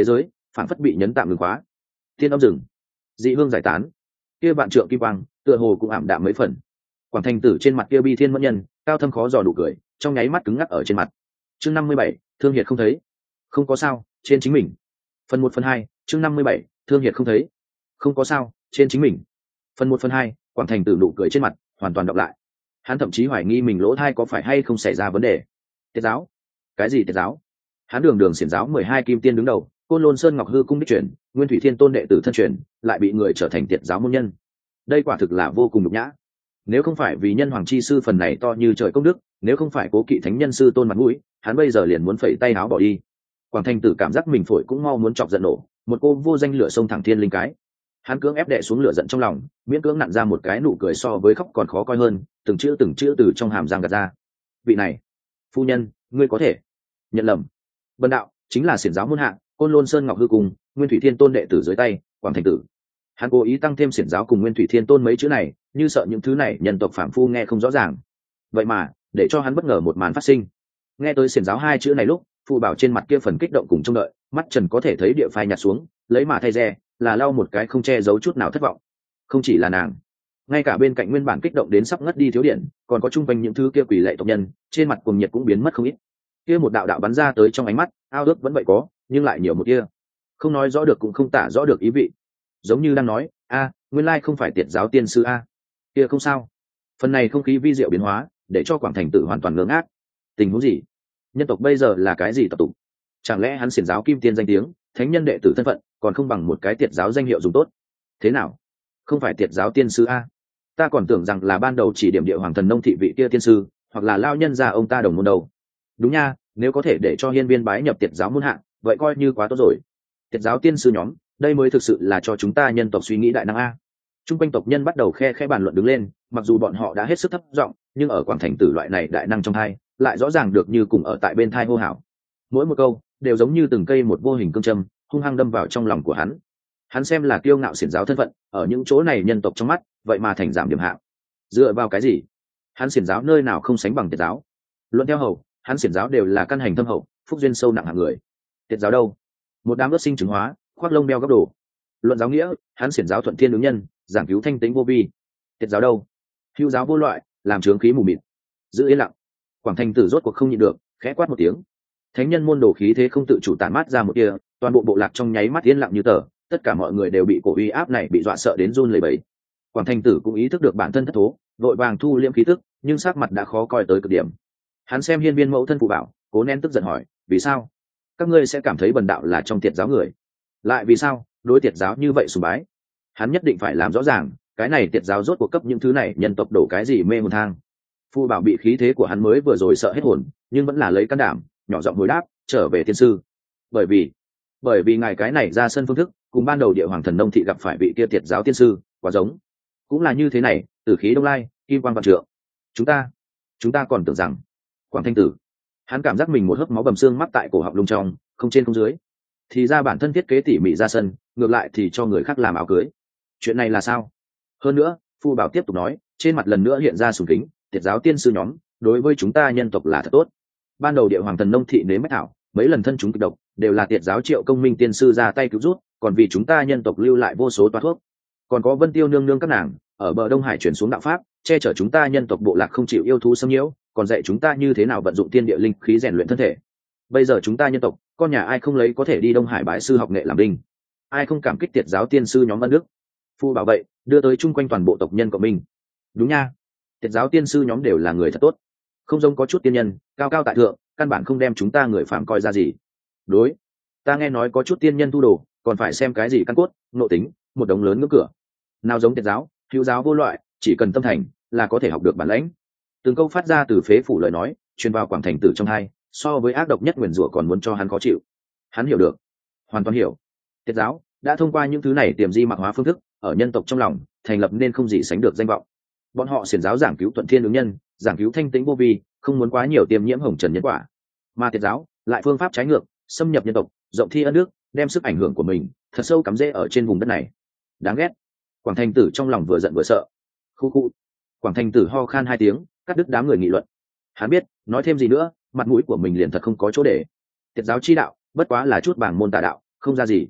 phản phất bị nhấn tạm ngừng khóa. Thiên âm rừng, dị hương giải tán, kia bạn trượng kim quang tựa hồ cũng ảm đạm mấy phần. Quảng Thành Tử trên mặt kia bi thiên mẫn nhân cao thâm khó dò đủ cười, trong nháy mắt cứng ngắc ở trên mặt. Chương năm mươi bảy, thương hiệt không thấy. Không có sao, trên chính mình. Phần một phần hai, chương năm mươi bảy, thương hiệt không thấy. Không có sao, trên chính mình. Phần một phần hai, Quảng Thành Tử nụ cười trên mặt hoàn toàn đọc lại. Hắn thậm chí hoài nghi mình lỗ thai có phải hay không xảy ra vấn đề. Tiệt giáo? Cái gì tiệt giáo? Hắn đường đường xiển giáo mười hai kim tiên đứng đầu, Côn Lôn Sơn Ngọc Hư cung đích truyền, Nguyên Thủy Thiên Tôn đệ tử thân truyền, lại bị người trở thành tiệt giáo môn nhân. Đây quả thực là vô cùng nhục nhã. Nếu không phải vì nhân hoàng chi sư phần này to như trời công đức, nếu không phải cố kỵ thánh nhân sư tôn mặt mũi, hắn bây giờ liền muốn phẩy tay áo bỏ đi. Quảng Thành Tử cảm giác mình phổi cũng mau muốn chọc giận nổ, một cô vô danh lửa sông thẳng thiên linh cái. Hắn cưỡng ép đè xuống lửa giận trong lòng, miễn cưỡng nặn ra một cái nụ cười so với khóc còn khó coi hơn, từng chữ từng chữ từ trong hàm răng gạt ra. Vị này, phu nhân, ngươi có thể nhận lầm. Bần đạo chính là xiển giáo môn hạ, Côn Lôn Sơn Ngọc Hư cùng Nguyên Thủy Thiên Tôn đệ tử dưới tay Quảng Thành Tử. Hắn cố ý tăng thêm xiển giáo cùng Nguyên Thủy Thiên Tôn mấy chữ này, như sợ những thứ này nhân tộc phạm phu nghe không rõ ràng. Vậy mà để cho hắn bất ngờ một màn phát sinh. Nghe tới xiển giáo hai chữ này lúc, Phù Bảo trên mặt kia phần kích động cùng trông đợi, mắt trần có thể thấy địa phai nhạt xuống, lấy mà thay re, là lau một cái không che giấu chút nào thất vọng. Không chỉ là nàng, ngay cả bên cạnh nguyên bản kích động đến sắp ngất đi thiếu điện, còn có chung quanh những thứ kia quỷ lệ tộc nhân, trên mặt cuồng nhiệt cũng biến mất không ít. Kia một đạo đạo bắn ra tới trong ánh mắt, ao ước vẫn vậy có, nhưng lại nhiều một kia, không nói rõ được cũng không tả rõ được ý vị, giống như đang nói, a, nguyên lai không phải tiệt giáo tiên sư a, kia không sao. Phần này không khí vi diệu biến hóa, để cho Quảng Thành Tử hoàn toàn ngơ ngác. Tình huống gì? Nhân tộc bây giờ là cái gì tập tục? Chẳng lẽ hắn xiển giáo kim tiên danh tiếng, thánh nhân đệ tử thân phận, còn không bằng một cái tiệt giáo danh hiệu dùng tốt? Thế nào? Không phải tiệt giáo tiên sư a? Ta còn tưởng rằng là ban đầu chỉ điểm địa hoàng thần nông thị vị kia tiên sư, hoặc là lao nhân gia ông ta đồng môn đầu. Đúng nha, nếu có thể để cho hiên viên bái nhập tiệt giáo môn hạ, vậy coi như quá tốt rồi. Tiệt giáo tiên sư nhóm, đây mới thực sự là cho chúng ta nhân tộc suy nghĩ đại năng a. Trung quanh tộc nhân bắt đầu khe khe bàn luận đứng lên, mặc dù bọn họ đã hết sức thấp giọng, nhưng ở Quảng Thành Tử loại này đại năng trong thai, lại rõ ràng được như cùng ở tại bên thai hô hào. Mỗi một câu đều giống như từng cây một vô hình cương châm, hung hăng đâm vào trong lòng của hắn. Hắn xem là kiêu ngạo xiển giáo thân phận, ở những chỗ này nhân tộc trong mắt, vậy mà thành giảm điểm hạng. Dựa vào cái gì? Hắn xiển giáo nơi nào không sánh bằng tiệt giáo? Luận theo hầu, hắn xiển giáo đều là căn hành thâm hậu, phúc duyên sâu nặng hạng người. Tiệt giáo đâu? Một đám ớt sinh chứng hóa, khoác lông đeo góc đồ. Luận giáo nghĩa, hắn xiển giáo thuận thiên ứng nhân, giảng cứu thanh tĩnh vô vi. Tiệt giáo đâu? Hữu giáo vô loại, làm chướng khí mù mịt. Giữ yên lặng. Quảng Thành Tử rốt cuộc không nhịn được, khẽ quát một tiếng. Thánh nhân môn đồ khí thế không tự chủ tản mát ra một kia, toàn bộ bộ lạc trong nháy mắt yên lặng như tờ, tất cả mọi người đều bị cổ uy áp này bị dọa sợ đến run lẩy bẩy. Quảng Thành Tử cũng ý thức được bản thân thất thố, vội vàng thu liễm khí tức, nhưng sắc mặt đã khó coi tới cực điểm. Hắn xem hiên viên mẫu thân phụ bảo, cố nén tức giận hỏi, vì sao các ngươi sẽ cảm thấy bần đạo là trong tiệt giáo người, lại vì sao đối tiệt giáo như vậy sùng bái? Hắn nhất định phải làm rõ ràng, cái này tiệt giáo rốt cuộc cấp những thứ này nhân tộc đổ cái gì mê hồn thang. Phụ bảo bị khí thế của hắn mới vừa rồi sợ hết hồn, nhưng vẫn là lấy can đảm nhỏ giọng hồi đáp, trở về tiên sư. Bởi vì bởi vì ngài cái này ra sân phương thức cùng ban đầu địa hoàng thần nông thị gặp phải vị kia tiệt giáo tiên sư quá giống. Cũng là như thế này, tử khí đông lai, kim quang vạn trượng. Chúng ta chúng ta còn tưởng rằng Quảng Thanh Tử, hắn cảm giác mình một hớp máu bầm xương mắc tại cổ họng lung trong, không trên không dưới. Thì ra bản thân thiết kế tỉ mỉ ra sân, ngược lại thì cho người khác làm áo cưới. Chuyện này là sao? Hơn nữa, Phu Bảo tiếp tục nói, trên mặt lần nữa hiện ra sùng kính, tiệt giáo tiên sư nhóm, đối với chúng ta nhân tộc là thật tốt. Ban đầu địa hoàng thần nông thị nếm mách thảo, mấy lần thân chúng kịch độc, đều là tiệt giáo Triệu Công Minh tiên sư ra tay cứu rút, còn vì chúng ta nhân tộc lưu lại vô số toa thuốc. Còn có Vân Tiêu nương nương các nàng, ở bờ Đông Hải chuyển xuống đạo pháp, che chở chúng ta nhân tộc bộ lạc không chịu yêu thú xâm nhiễu, còn dạy chúng ta như thế nào vận dụng tiên địa linh khí rèn luyện thân thể. Bây giờ chúng ta nhân tộc, con nhà ai không lấy có thể đi Đông Hải bái sư học nghệ làm đinh, ai không cảm kích tiệt giáo tiên sư nhóm ân đức. Phu bảo vệ đưa tới chung quanh toàn bộ tộc nhân của mình. Đúng nha, tiệt giáo tiên sư nhóm đều là người thật tốt, không giống có chút tiên nhân cao cao tại thượng, căn bản không đem chúng ta người phạm coi ra gì. Đối, ta nghe nói có chút tiên nhân thu đồ, còn phải xem cái gì căn cốt, nội tính, một đống lớn ngưỡng cửa. Nào giống tiệt giáo, hữu giáo vô loại, chỉ cần tâm thành là có thể học được bản lãnh. Từng câu phát ra từ phế phủ lời nói, truyền vào Quảng Thành Tử trong hai, so với ác độc nhất nguyền rủa còn muốn cho hắn khó chịu. Hắn hiểu được, hoàn toàn hiểu. Tiệt giáo đã thông qua những thứ này tiềm di mạc hóa phương thức, ở nhân tộc trong lòng thành lập nên không gì sánh được danh vọng. Bọn họ xiển giáo giảng cứu thuận thiên ứng nhân, giảng cứu thanh tĩnh vô vi, không muốn quá nhiều tiềm nhiễm hồng trần nhân quả. Mà tiệt giáo lại phương pháp trái ngược, xâm nhập nhân tộc, rộng thi ân nước, đem sức ảnh hưởng của mình thật sâu cắm rễ ở trên vùng đất này. Đáng ghét. Quảng Thành Tử trong lòng vừa giận vừa sợ. Khu khu. Quảng Thành Tử ho khan hai tiếng, cắt đứt đám người nghị luận. Hắn biết, nói thêm gì nữa, mặt mũi của mình liền thật không có chỗ để. Tiệt giáo chi đạo, bất quá là chút bảng môn tà đạo, không ra gì.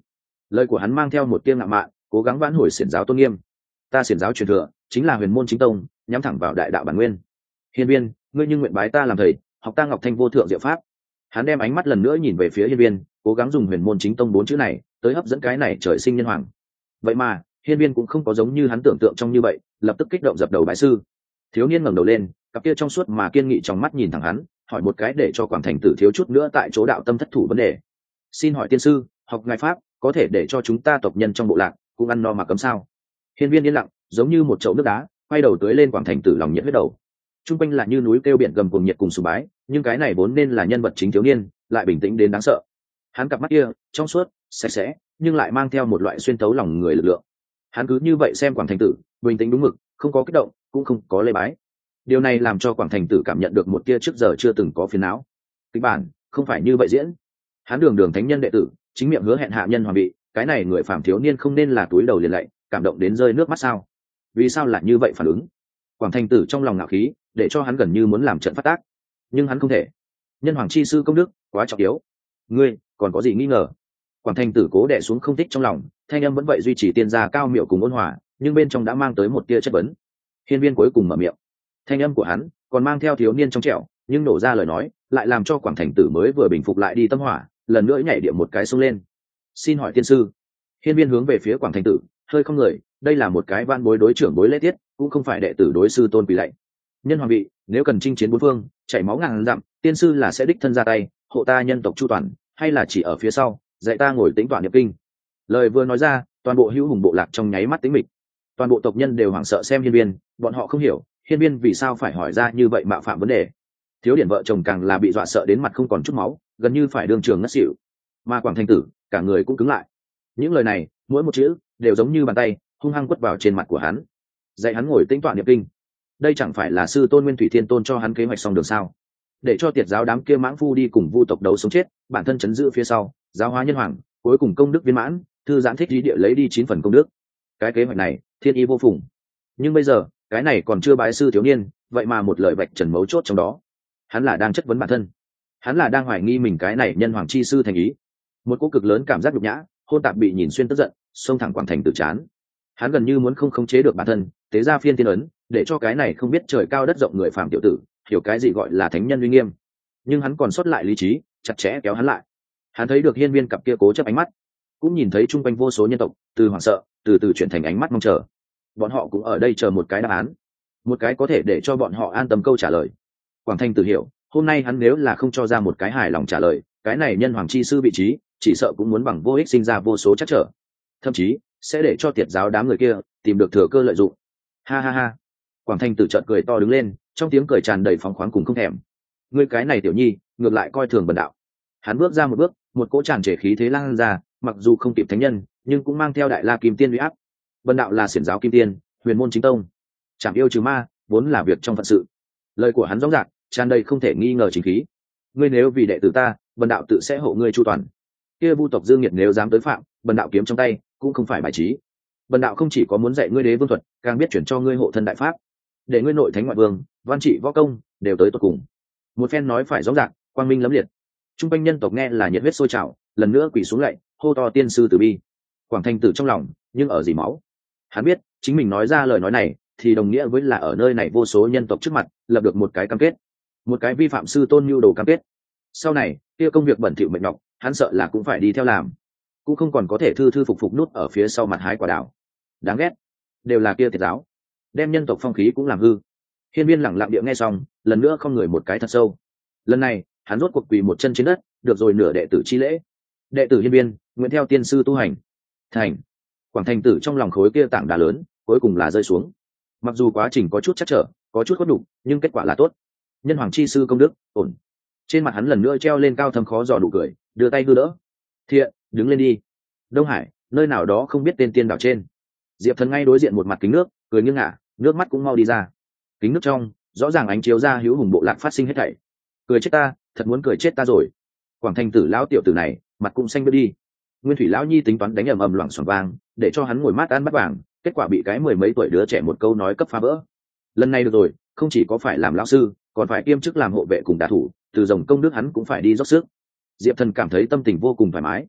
Lời của hắn mang theo một tia ngạo mạn, cố gắng vãn hồi xiển giáo tôn nghiêm. Ta xiển giáo truyền thừa chính là huyền môn chính tông, nhắm thẳng vào đại đạo bản nguyên. Hiên viên, ngươi như nguyện bái ta làm thầy, học ta ngọc thanh vô thượng diệu pháp. Hắn đem ánh mắt lần nữa nhìn về phía hiên viên, cố gắng dùng huyền môn chính tông bốn chữ này tới hấp dẫn cái này trời sinh nhân hoàng. Vậy mà hiên viên cũng không có giống như hắn tưởng tượng trong như vậy, lập tức kích động dập đầu bái sư. Thiếu niên ngẩng đầu lên, cặp kia trong suốt mà kiên nghị trong mắt nhìn thẳng hắn, hỏi một cái để cho quảng thành tử thiếu chút nữa tại chỗ đạo tâm thất thủ vấn đề. Xin hỏi tiên sư, học ngài pháp có thể để cho chúng ta tộc nhân trong bộ lạc cũng ăn no mà cấm sao? Hiên viên yên lặng, giống như một chậu nước đá, quay đầu tưới lên quảng thành tử lòng nhiệt huyết đầu. Trung quanh là như núi kêu biển gầm cùng nhiệt cùng sùng bái, nhưng cái này vốn nên là nhân vật chính thiếu niên, lại bình tĩnh đến đáng sợ. Hắn cặp mắt kia trong suốt, sạch sẽ, nhưng lại mang theo một loại xuyên tấu lòng người lực lượng. Hắn cứ như vậy xem quảng thành tử, bình tĩnh đúng mực, không có kích động, cũng không có lê bái. Điều này làm cho quảng thành tử cảm nhận được một tia trước giờ chưa từng có phiền não. Kịch bản không phải như vậy diễn. Hắn đường đường thánh nhân đệ tử, chính miệng hứa hẹn hạ nhân hoàng vị, cái này người phàm thiếu niên không nên là túi đầu liền lạy, cảm động đến rơi nước mắt sao? Vì sao lại như vậy phản ứng? Quảng thành tử trong lòng ngạo khí, để cho hắn gần như muốn làm trận phát tác, nhưng hắn không thể. Nhân hoàng chi sư công đức quá trọng yếu, ngươi còn có gì nghi ngờ? Quảng thành tử cố đè xuống không thích trong lòng, thanh âm vẫn vậy duy trì tiên gia cao miệu cùng ôn hòa, nhưng bên trong đã mang tới một tia chất vấn. Hiên viên cuối cùng mở miệng, thanh âm của hắn còn mang theo thiếu niên trong trẻo, nhưng nổ ra lời nói lại làm cho quảng thành tử mới vừa bình phục lại đi tâm hỏa, lần nữa nhảy điểm một cái xông lên. Xin hỏi tiên sư. Hiên viên hướng về phía quảng thành tử hơi không người, đây là một cái van bối đối trưởng bối lễ tiết, cũng không phải đệ tử đối sư tôn quỳ lạy. Nhân hoàng vị nếu cần chinh chiến bốn phương, chảy máu ngàn dặm, tiên sư là sẽ đích thân ra tay hộ ta nhân tộc chu toàn, hay là chỉ ở phía sau dạy ta ngồi tĩnh tọa niệm kinh? Lời vừa nói ra, toàn bộ hữu hùng bộ lạc trong nháy mắt tĩnh mịch, toàn bộ tộc nhân đều hoảng sợ xem hiên viên, bọn họ không hiểu hiên viên vì sao phải hỏi ra như vậy mạo phạm vấn đề. Thiếu điển vợ chồng càng là bị dọa sợ đến mặt không còn chút máu, gần như phải đương trường ngất xỉu, mà quảng thành tử cả người cũng cứng lại. Những lời này mỗi một chữ đều giống như bàn tay hung hăng quất vào trên mặt của hắn, dạy hắn ngồi tĩnh tọa niệm kinh. Đây chẳng phải là sư tôn nguyên thủy thiên tôn cho hắn kế hoạch xong đường sao? Để cho tiệt giáo đám kia mãng phu đi cùng vu tộc đấu sống chết, bản thân chấn giữ phía sau, giáo hóa nhân hoàng, cuối cùng công đức viên mãn, thư giãn thích lý địa lấy đi chín phần công đức. Cái kế hoạch này thiên ý vô phùng, nhưng bây giờ cái này còn chưa bái sư thiếu niên, vậy mà một lời vạch trần mấu chốt trong đó. Hắn là đang chất vấn bản thân, hắn là đang hoài nghi mình cái này nhân hoàng chi sư thành ý. Một cỗ cực lớn cảm giác nhục nhã hôn tạp bị nhìn xuyên tức giận xông thẳng quảng thành tử chán. Hắn gần như muốn không khống chế được bản thân, tế ra phiên tiên ấn, để cho cái này không biết trời cao đất rộng người phàm tiểu tử hiểu cái gì gọi là thánh nhân uy nghiêm. Nhưng hắn còn sót lại lý trí, chặt chẽ kéo hắn lại. Hắn thấy được hiên viên cặp kia cố chấp ánh mắt, cũng nhìn thấy chung quanh vô số nhân tộc từ hoảng sợ từ từ chuyển thành ánh mắt mong chờ. Bọn họ cũng ở đây chờ một cái đáp án, một cái có thể để cho bọn họ an tâm câu trả lời. Quảng Thanh Tử hiểu, hôm nay hắn nếu là không cho ra một cái hài lòng trả lời, cái này nhân hoàng chi sư vị trí chỉ sợ cũng muốn bằng vô ích sinh ra vô số trắc trở, thậm chí sẽ để cho tiệt giáo đám người kia tìm được thừa cơ lợi dụng. Ha ha ha! Quảng Thanh Tử chợt cười to đứng lên, trong tiếng cười tràn đầy phóng khoáng cùng không thèm. Ngươi cái này tiểu nhi, ngược lại coi thường bần đạo. Hắn bước ra một bước, một cỗ tràn trề khí thế lan ra, mặc dù không kịp thánh nhân, nhưng cũng mang theo đại la kim tiên uy áp. Bần đạo là xiển giáo kim tiên, huyền môn chính tông, chảm yêu trừ ma, vốn là việc trong phận sự. Lời của hắn rõ ràng, tràn đầy không thể nghi ngờ chính khí. Ngươi nếu vì đệ tử ta, bần đạo tự sẽ hộ ngươi chu toàn. Kia vu tộc dương nghiệt nếu dám tới phạm, bần đạo kiếm trong tay cũng không phải bài trí. Bần đạo không chỉ có muốn dạy ngươi đế vương thuật, càng biết chuyển cho ngươi hộ thân đại pháp, để ngươi nội thánh ngoại vương, văn trị võ công đều tới tận cùng. Một phen nói phải rõ ràng, quang minh lẫm liệt. Trung quanh nhân tộc nghe là nhiệt huyết sôi trào, lần nữa quỳ xuống lạy, hô to tiên sư từ bi. Quảng Thanh Tử trong lòng nhưng ở dỉ máu. Hắn biết chính mình nói ra lời nói này thì đồng nghĩa với là ở nơi này vô số nhân tộc trước mặt lập được một cái cam kết, một cái vi phạm sư tôn nhu đồ cam kết. Sau này kia công việc bẩn thỉu mệt nhọc, hắn sợ là cũng phải đi theo làm, cũng không còn có thể thư thư phục phục nút ở phía sau mặt hái quả đào. Đáng ghét, đều là kia tiệt giáo, đem nhân tộc phong khí cũng làm hư. Hiên viên lẳng lặng địa nghe xong, lần nữa không người một cái thật sâu. Lần này hắn rốt cuộc quỳ một chân trên đất, được rồi nửa đệ tử chi lễ. Đệ tử hiên viên nguyện theo tiên sư tu hành. Thành. Quảng Thành Tử trong lòng khối kia tảng đá lớn cuối cùng là rơi xuống. Mặc dù quá trình có chút chắc trở, có chút khuất nhục, nhưng kết quả là tốt. Nhân hoàng chi sư công đức ổn. Trên mặt hắn lần nữa treo lên cao thâm khó dò nụ cười, đưa tay đưa đỡ. Thiện, đứng lên đi. Đông Hải, nơi nào đó không biết tên tiên đảo trên, Diệp Thần ngay đối diện một mặt kính nước, cười nghiêng ngả, nước mắt cũng mau đi ra. Kính nước trong rõ ràng ánh chiếu ra hữu hùng bộ lạc phát sinh hết thảy. Cười chết ta, thật muốn cười chết ta rồi. Quảng Thành Tử lão tiểu tử này mặt cũng xanh bớt đi. Nguyên Thủy lão nhi tính toán đánh ầm ầm loảng xoảng vang, để cho hắn ngồi mát ăn bắt vàng, kết quả bị cái mười mấy tuổi đứa trẻ một câu nói cấp phá vỡ. Lần này được rồi, không chỉ có phải làm lão sư, còn phải kiêm chức làm hộ vệ cùng đả thủ, từ rồng công đức hắn cũng phải đi dốc sức. Diệp Thần cảm thấy tâm tình vô cùng thoải mái.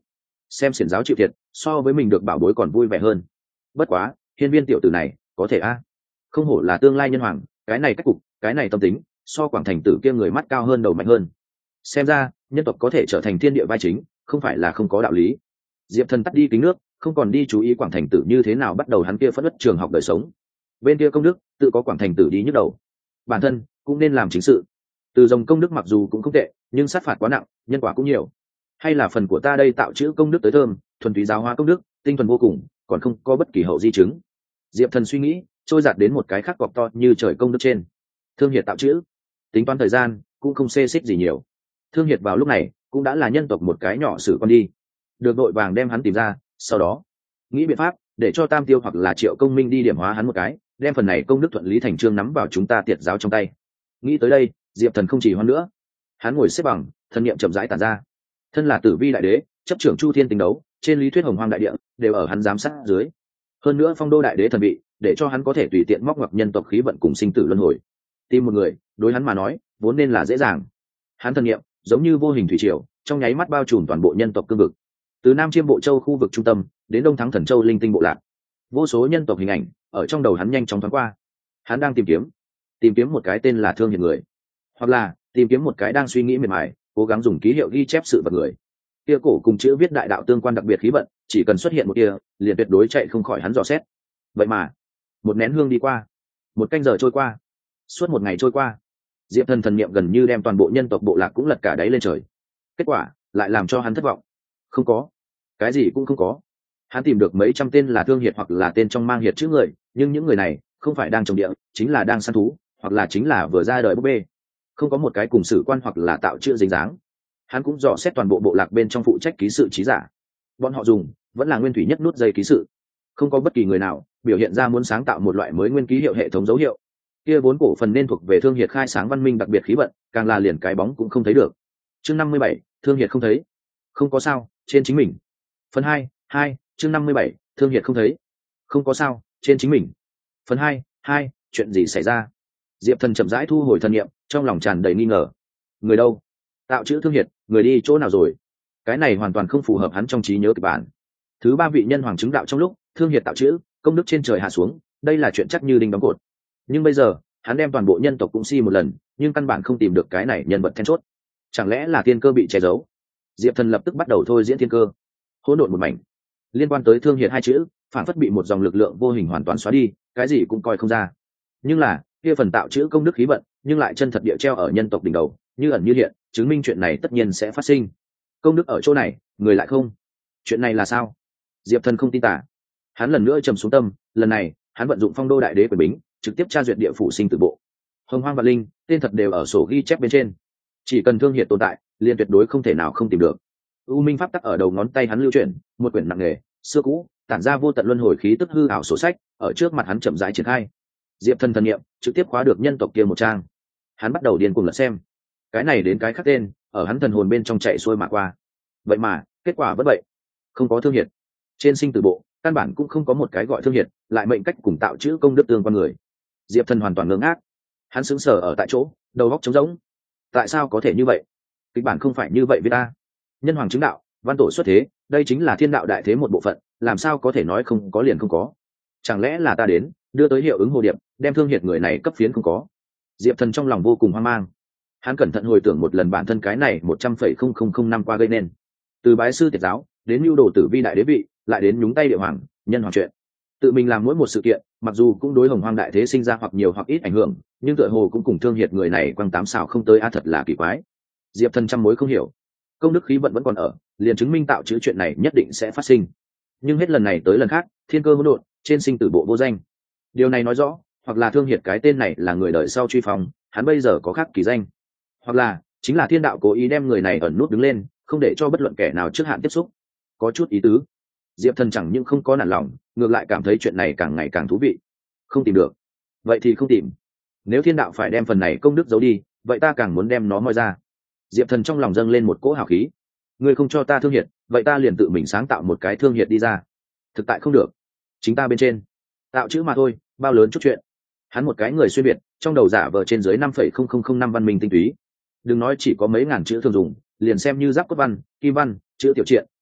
xem xiển giáo chịu thiệt so với mình được bảo bối còn vui vẻ hơn. Bất quá hiên viên tiểu tử này có thể a, không hổ là tương lai nhân hoàng, cái này cách cục, cái này tâm tính, so quảng thành tử kia người mắt cao hơn đầu mạnh hơn. Xem ra nhân tộc có thể trở thành thiên địa vai chính không phải là không có đạo lý. Diệp Thần tắt đi kính nước, không còn đi chú ý quảng thành tử như thế nào bắt đầu hắn kia phất đất trường học đời sống. Bên kia công đức tự có quảng thành tử đi nhức đầu, bản thân cũng nên làm chính sự. Từ dòng công đức mặc dù cũng không tệ, nhưng sát phạt quá nặng, nhân quả cũng nhiều. Hay là phần của ta đây tạo chữ công đức tới thơm, thuần túy giáo hóa công đức, tinh thuần vô cùng, còn không có bất kỳ hậu di chứng. Diệp Thần suy nghĩ, trôi giạt đến một cái khác cọc to như trời công đức trên. Thương Hiệt tạo chữ, tính toán thời gian cũng không xê xích gì nhiều. Thương Hiệt vào lúc này cũng đã là nhân tộc một cái nhỏ xử con đi, được đội vàng đem hắn tìm ra, sau đó nghĩ biện pháp để cho Tam Tiêu hoặc là Triệu Công Minh đi điểm hóa hắn một cái, đem phần này công đức thuận lý thành trương nắm vào chúng ta tiệt giáo trong tay. Nghĩ tới đây, Diệp Thần không chỉ hoan nữa, hắn ngồi xếp bằng, thần niệm chậm rãi tản ra. Thân là Tử Vi đại đế, chấp trưởng Chu Thiên tinh đấu, trên lý thuyết Hồng Hoang đại địa đều ở hắn giám sát dưới. Hơn nữa Phong Đô đại đế thần vị, để cho hắn có thể tùy tiện móc ngoặc nhân tộc khí vận cùng sinh tử luân hồi. Tìm một người, đối hắn mà nói, vốn nên là dễ dàng. Hắn thần niệm giống như vô hình thủy triều, trong nháy mắt bao trùm toàn bộ nhân tộc cương vực. Từ Nam Chiêm Bộ Châu khu vực trung tâm đến Đông Thắng Thần Châu linh tinh bộ lạc, vô số nhân tộc hình ảnh ở trong đầu hắn nhanh chóng thoáng qua. Hắn đang tìm kiếm, tìm kiếm một cái tên là Thương Hiệt người, hoặc là tìm kiếm một cái đang suy nghĩ miệt mài, cố gắng dùng ký hiệu ghi chép sự vật người. Kia cổ cùng chữ viết đại đạo tương quan đặc biệt khí vận, chỉ cần xuất hiện một kia, liền tuyệt đối chạy không khỏi hắn dò xét. Vậy mà, một nén hương đi qua, một canh giờ trôi qua, suốt một ngày trôi qua, Diệp Thần thần niệm gần như đem toàn bộ nhân tộc bộ lạc cũng lật cả đáy lên trời. Kết quả lại làm cho hắn thất vọng. Không có, cái gì cũng không có. Hắn tìm được mấy trăm tên là Thương Hiệt hoặc là tên trong mang hiệt chữ người, nhưng những người này không phải đang trồng địa, chính là đang săn thú, hoặc là chính là vừa ra đời búp bê. Không có một cái cùng sử quan hoặc là tạo chữ dính dáng. Hắn cũng dò xét toàn bộ bộ lạc bên trong phụ trách ký sự trí giả, bọn họ dùng vẫn là nguyên thủy nhất nút dây ký sự, không có bất kỳ người nào biểu hiện ra muốn sáng tạo một loại mới nguyên ký hiệu hệ thống dấu hiệu. Kia vốn cổ phần nên thuộc về Thương Hiệt khai sáng văn minh đặc biệt khí vận, càng là liền cái bóng cũng không thấy được. Chương năm mươi bảy, Thương Hiệt không thấy. Không có sao, trên chính mình. Phần hai, hai, chương năm mươi bảy, Thương Hiệt không thấy. Không có sao, trên chính mình. Phần hai, hai, chuyện gì xảy ra? Diệp Thần chậm rãi thu hồi thần niệm, trong lòng tràn đầy nghi ngờ. Người đâu? Tạo chữ Thương Hiệt, người đi chỗ nào rồi? Cái này hoàn toàn không phù hợp hắn trong trí nhớ kịch bản. Thứ ba vị nhân hoàng chứng đạo trong lúc, Thương Hiệt tạo chữ, công đức trên trời hạ xuống, đây là chuyện chắc như đinh đóng cột. Nhưng bây giờ, hắn đem toàn bộ nhân tộc cũng si một lần, nhưng căn bản không tìm được cái này nhân vật then chốt. Chẳng lẽ là thiên cơ bị che giấu? Diệp Thần lập tức bắt đầu thôi diễn thiên cơ. Hỗn độn một mảnh. Liên quan tới Thương Hiệt hai chữ, phản phất bị một dòng lực lượng vô hình hoàn toàn xóa đi, cái gì cũng coi không ra. Nhưng là, kia phần tạo chữ công đức khí vận, nhưng lại chân thật địa treo ở nhân tộc đỉnh đầu, như ẩn như hiện, chứng minh chuyện này tất nhiên sẽ phát sinh. Công đức ở chỗ này, người lại không. Chuyện này là sao? Diệp Thần không tin tả. Hắn lần nữa trầm xuống tâm, lần này, hắn vận dụng Phong Đô đại đế quyền bính, trực tiếp tra duyệt địa phủ sinh tử bộ. Hồng Hoang và Linh, tên thật đều ở sổ ghi chép bên trên. Chỉ cần Thương Hiệt tồn tại, liền tuyệt đối không thể nào không tìm được. U Minh pháp tắc ở đầu ngón tay hắn lưu chuyển, một quyển nặng nghề, xưa cũ, tản ra vô tận luân hồi khí tức hư ảo sổ sách, ở trước mặt hắn chậm rãi triển khai. Diệp Thần thần niệm trực tiếp khóa được nhân tộc kia một trang. Hắn bắt đầu điên cuồng lật xem. Cái này đến cái khác tên, ở hắn thần hồn bên trong chạy xuôi mà qua. Vậy mà, kết quả vẫn vậy. Không có Thương Hiệt. Trên sinh tử bộ, căn bản cũng không có một cái gọi Thương Hiệt, lại mệnh cách cùng tạo chữ công đức tương quan người. Diệp Thần hoàn toàn ngơ ngác. Hắn sững sờ ở tại chỗ, đầu óc trống rỗng. Tại sao có thể như vậy? Kịch bản không phải như vậy với ta. Nhân hoàng chứng đạo, văn tổ xuất thế, đây chính là thiên đạo đại thế một bộ phận, làm sao có thể nói không có liền không có? Chẳng lẽ là ta đến, đưa tới hiệu ứng hồ điệp, đem Thương Hiệt người này cấp phiến không có? Diệp Thần trong lòng vô cùng hoang mang. Hắn cẩn thận hồi tưởng một lần bản thân cái này một trăm phẩy không không không năm qua gây nên, từ bái sư tiệt giáo đến nhu đồ Tử Vi đại đế vị, lại đến nhúng tay địa hoàng nhân hoàng chuyện, tự mình làm mỗi một sự kiện, mặc dù cũng đối Hồng Hoang đại thế sinh ra hoặc nhiều hoặc ít ảnh hưởng, nhưng tựa hồ cũng cùng Thương Hiệt người này quăng tám xào không tới a, thật là kỳ quái. Diệp Thần trăm mối không hiểu. Công đức khí vận vẫn còn ở, liền chứng minh tạo chữ chuyện này nhất định sẽ phát sinh. Nhưng hết lần này tới lần khác, thiên cơ hỗn độn, trên sinh tử bộ vô danh. Điều này nói rõ, hoặc là Thương Hiệt cái tên này là người đời sau truy phong, hắn bây giờ có khác kỳ danh, hoặc là chính là thiên đạo cố ý đem người này ẩn nút đứng lên, không để cho bất luận kẻ nào trước hạn tiếp xúc. Có chút ý tứ. Diệp Thần chẳng những không có nản lòng, ngược lại cảm thấy chuyện này càng ngày càng thú vị. Không tìm được, vậy thì không tìm. Nếu thiên đạo phải đem phần này công đức giấu đi, vậy ta càng muốn đem nó moi ra. Diệp Thần trong lòng dâng lên một cỗ hào khí. Ngươi không cho ta Thương Hiệt, vậy ta liền tự mình sáng tạo một cái Thương Hiệt đi ra. Thực tại không được, chính ta bên trên tạo chữ mà thôi, bao lớn chút chuyện. Hắn một cái người xuyên việt, trong đầu giả vờ trên dưới năm phẩy không không không năm văn minh tinh túy. Đừng nói chỉ có mấy ngàn chữ thường dùng, liền xem như giáp cốt văn, kim văn, chữ tiểu triện,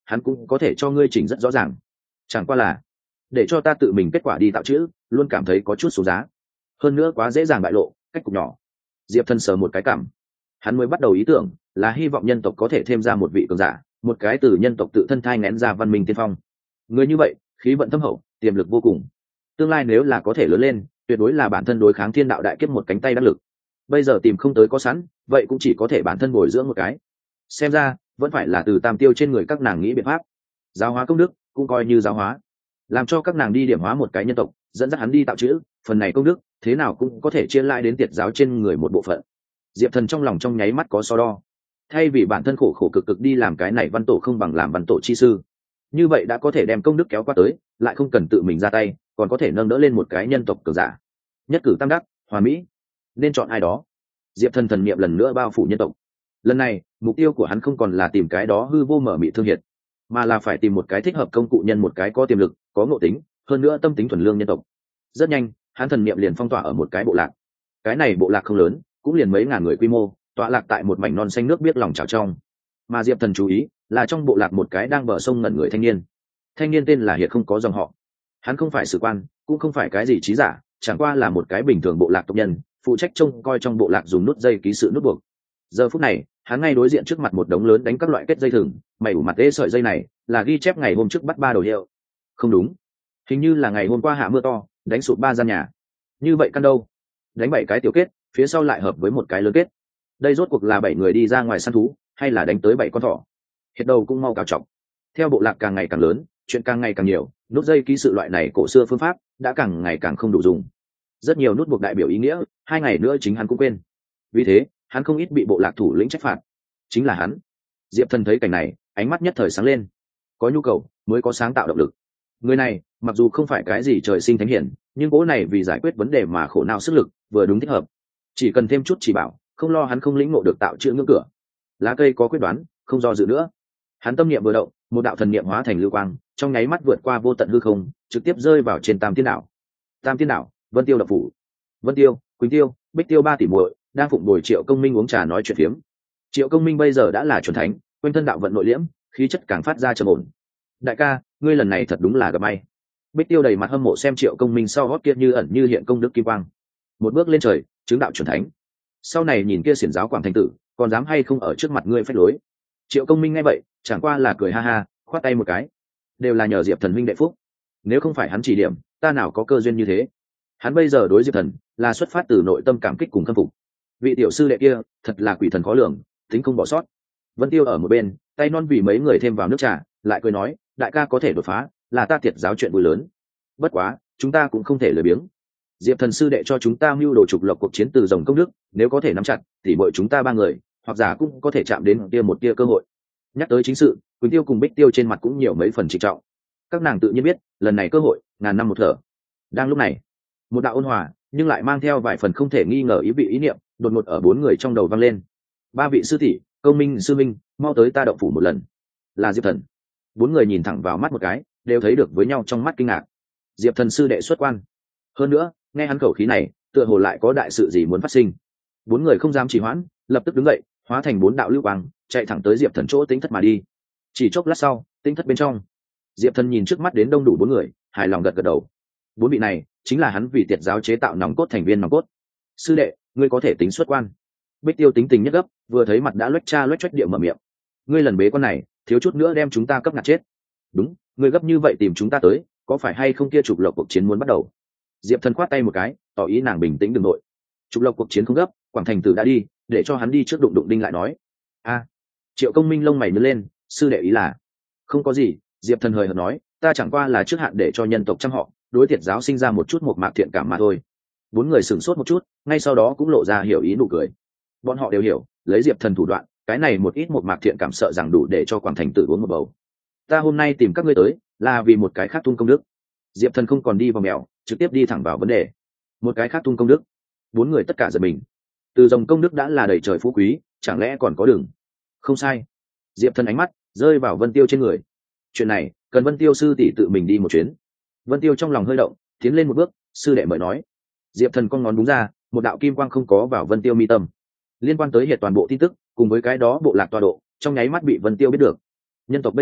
hắn cũng có thể cho ngươi chỉnh rất rõ ràng. Chẳng qua là để cho ta tự mình kết quả đi tạo chữ, luôn cảm thấy có chút số giá, hơn nữa quá dễ dàng bại lộ, cách cục nhỏ. Diệp Thần sờ một cái cảm, hắn mới bắt đầu ý tưởng là hy vọng nhân tộc có thể thêm ra một vị cường giả, một cái từ nhân tộc tự thân thai ngén ra văn minh tiên phong. Người như vậy khí vận thâm hậu, tiềm lực vô cùng, tương lai nếu là có thể lớn lên, tuyệt đối là bản thân đối kháng thiên đạo đại kiếp một cánh tay đắc lực. Bây giờ tìm không tới có sẵn, vậy cũng chỉ có thể bản thân bồi dưỡng một cái. Xem ra vẫn phải là từ tam tiêu trên người các nàng nghĩ biện pháp. Giáo hóa công đức cũng coi như giáo hóa, làm cho các nàng đi điểm hóa một cái nhân tộc, dẫn dắt hắn đi tạo chữ, phần này công đức thế nào cũng có thể chia lại đến tiệt giáo trên người một bộ phận. Diệp Thần trong lòng trong nháy mắt có so đo, thay vì bản thân khổ khổ cực cực đi làm cái này văn tổ, không bằng làm văn tổ chi sư, như vậy đã có thể đem công đức kéo qua tới, lại không cần tự mình ra tay, còn có thể nâng đỡ lên một cái nhân tộc cường giả. Nhất cử tam đắc, hoàn mỹ, nên chọn ai đó. Diệp Thần thần niệm lần nữa bao phủ nhân tộc. Lần này mục tiêu của hắn không còn là tìm cái đó hư vô mở mị thương hiệt, mà là phải tìm một cái thích hợp công cụ nhân, một cái có tiềm lực, có ngộ tính, hơn nữa tâm tính thuần lương nhân tộc. Rất nhanh hắn thần niệm liền phong tỏa ở một cái bộ lạc. Cái này bộ lạc không lớn, cũng liền mấy ngàn người quy mô, tọa lạc tại một mảnh non xanh nước biếc lòng trào trong. Mà Diệp Thần chú ý là trong bộ lạc một cái đang bờ sông ngẩn người thanh niên. Thanh niên tên là Hiệt, không có dòng họ. Hắn không phải sử quan, cũng không phải cái gì trí giả, chẳng qua là một cái bình thường bộ lạc tộc nhân, phụ trách trông coi trong bộ lạc dùng nút dây ký sự nút buộc. Giờ phút này hắn ngay đối diện trước mặt một đống lớn đánh các loại kết dây thừng, mày ủ mặt tê sợi dây này là ghi chép ngày hôm trước bắt ba đầu hiệu. Không đúng, hình như là ngày hôm qua hạ mưa to, đánh sụp ba gian nhà. Như vậy căn đâu, đánh bảy cái tiểu kết, phía sau lại hợp với một cái lớn kết. Đây rốt cuộc là bảy người đi ra ngoài săn thú, hay là đánh tới bảy con thỏ? Hiệt đầu cũng mau cào trọng. Theo bộ lạc càng ngày càng lớn, chuyện càng ngày càng nhiều, nút dây ký sự loại này cổ xưa phương pháp đã càng ngày càng không đủ dùng. Rất nhiều nút buộc đại biểu ý nghĩa, hai ngày nữa chính hắn cũng quên. Vì thế hắn không ít bị bộ lạc thủ lĩnh trách phạt. Chính là hắn. Diệp Thần thấy cảnh này, ánh mắt nhất thời sáng lên. Có nhu cầu mới có sáng tạo động lực. Người này mặc dù không phải cái gì trời sinh thánh hiển, nhưng cố này vì giải quyết vấn đề mà khổ não sức lực vừa đúng thích hợp. Chỉ cần thêm chút chỉ bảo, không lo hắn không lĩnh ngộ được tạo chữ ngưỡng cửa. Lá cây có quyết đoán, không do dự nữa. Hắn tâm niệm vừa động, một đạo thần niệm hóa thành lưu quang, trong nháy mắt vượt qua vô tận hư không, trực tiếp rơi vào trên Tam Tiên Đảo. Tam Tiên Đảo, Vân Tiêu độc phủ. Vân Tiêu, Quỳnh Tiêu, Bích Tiêu ba tỷ muội đang phụng bồi Triệu Công Minh uống trà nói chuyện phiếm. Triệu Công Minh bây giờ đã là chuẩn thánh, quanh thân đạo vận nội liễm, khí chất càng phát ra trầm ổn. Đại ca, ngươi lần này thật đúng là gặp may. Bích Tiêu đầy mặt hâm mộ xem Triệu Công Minh sau gót kia như ẩn như hiện công đức kim quang, một bước lên trời, chứng đạo chuẩn thánh. Sau này nhìn kia xiển giáo Quảng Thành Tử, còn dám hay không ở trước mặt ngươi phách lối? Triệu Công Minh nghe vậy, chẳng qua là cười ha ha, khoát tay một cái. Đều là nhờ Diệp Thần huynh đệ phúc, nếu không phải hắn chỉ điểm, ta nào có cơ duyên như thế. Hắn bây giờ đối Diệp Thần là xuất phát từ nội tâm cảm kích cùng khâm phục. Vị tiểu sư đệ kia thật là quỷ thần khó lường, tính không bỏ sót. Vân Tiêu ở một bên, tay non vì mấy người thêm vào nước trà, lại cười nói, đại ca có thể đột phá, là ta thiệt giáo chuyện vui lớn. Bất quá, chúng ta cũng không thể lười biếng. Diệp Thần sư đệ cho chúng ta mưu đồ trục lộc cuộc chiến từ dòng công đức, nếu có thể nắm chặt, thì mọi chúng ta ba người, hoặc giả cũng có thể chạm đến kia một tia cơ hội. Nhắc tới chính sự, Quỳnh Tiêu cùng Bích Tiêu trên mặt cũng nhiều mấy phần trịnh trọng. Các nàng tự nhiên biết, lần này cơ hội ngàn năm một thở. Đang lúc này, một đạo ôn hòa nhưng lại mang theo vài phần không thể nghi ngờ ý vị ý niệm đột ngột ở bốn người trong đầu vang lên. Ba vị sư tỷ, Công Minh sư minh, mau tới ta động phủ một lần. Là Diệp Thần. Bốn người nhìn thẳng vào mắt một cái, đều thấy được với nhau trong mắt kinh ngạc. Diệp Thần sư đệ xuất quan. Hơn nữa, nghe hắn khẩu khí này, tựa hồ lại có đại sự gì muốn phát sinh. Bốn người không dám trì hoãn, lập tức đứng dậy, hóa thành bốn đạo lưu quang, chạy thẳng tới Diệp Thần chỗ Tĩnh Thất mà đi. Chỉ chốc lát sau, Tĩnh Thất bên trong, Diệp Thần nhìn trước mắt đến đông đủ bốn người, hài lòng gật gật đầu. Bốn vị này chính là hắn vì tiệt giáo chế tạo nòng cốt thành viên nòng cốt. Sư đệ, ngươi có thể tính xuất quan. Bích Tiêu tính tình nhất gấp, vừa thấy mặt đã loét cha loét choét địa mở miệng. Ngươi lần bế quan này, thiếu chút nữa đem chúng ta cấp ngạt chết. Đúng, ngươi gấp như vậy tìm chúng ta tới, có phải hay không kia trục lộc cuộc chiến muốn bắt đầu? Diệp Thần khoát tay một cái, tỏ ý nàng bình tĩnh đừng nội. Trục lộc cuộc chiến không gấp, Quảng Thành Tử đã đi, để cho hắn đi trước đụng đụng đinh lại nói. A, Triệu Công Minh lông mày nhướng lên, sư đệ ý là? Không có gì, Diệp Thần hời hợt nói, ta chẳng qua là trước hạn để cho nhân tộc trăm họ đối tiệt giáo sinh ra một chút một mạc thiện cảm mà thôi. Bốn người sửng sốt một chút, ngay sau đó cũng lộ ra hiểu ý nụ cười. Bọn họ đều hiểu, lấy Diệp Thần thủ đoạn, cái này một ít một mạc thiện cảm sợ rằng đủ để cho Quảng Thành Tử uống một bầu. Ta hôm nay tìm các ngươi tới, là vì một cái khác tung công đức. Diệp Thần không còn đi vào mèo, trực tiếp đi thẳng vào vấn đề. Một cái khác tung công đức. Bốn người tất cả giật mình. Từ dòng công đức đã là đầy trời phú quý, chẳng lẽ còn có đường? Không sai. Diệp Thần ánh mắt rơi vào Vân Tiêu trên người. Chuyện này cần Vân Tiêu sư tỷ tự mình đi một chuyến. Vân Tiêu trong lòng hơi động, tiến lên một bước, sư đệ mời nói. Diệp Thần con ngón đúng ra, một đạo kim quang không có vào Vân Tiêu mi tâm. Liên quan tới hiện toàn bộ tin tức, cùng với cái đó bộ lạc tọa độ, trong nháy mắt bị Vân Tiêu biết được. Nhân tộc bây giờ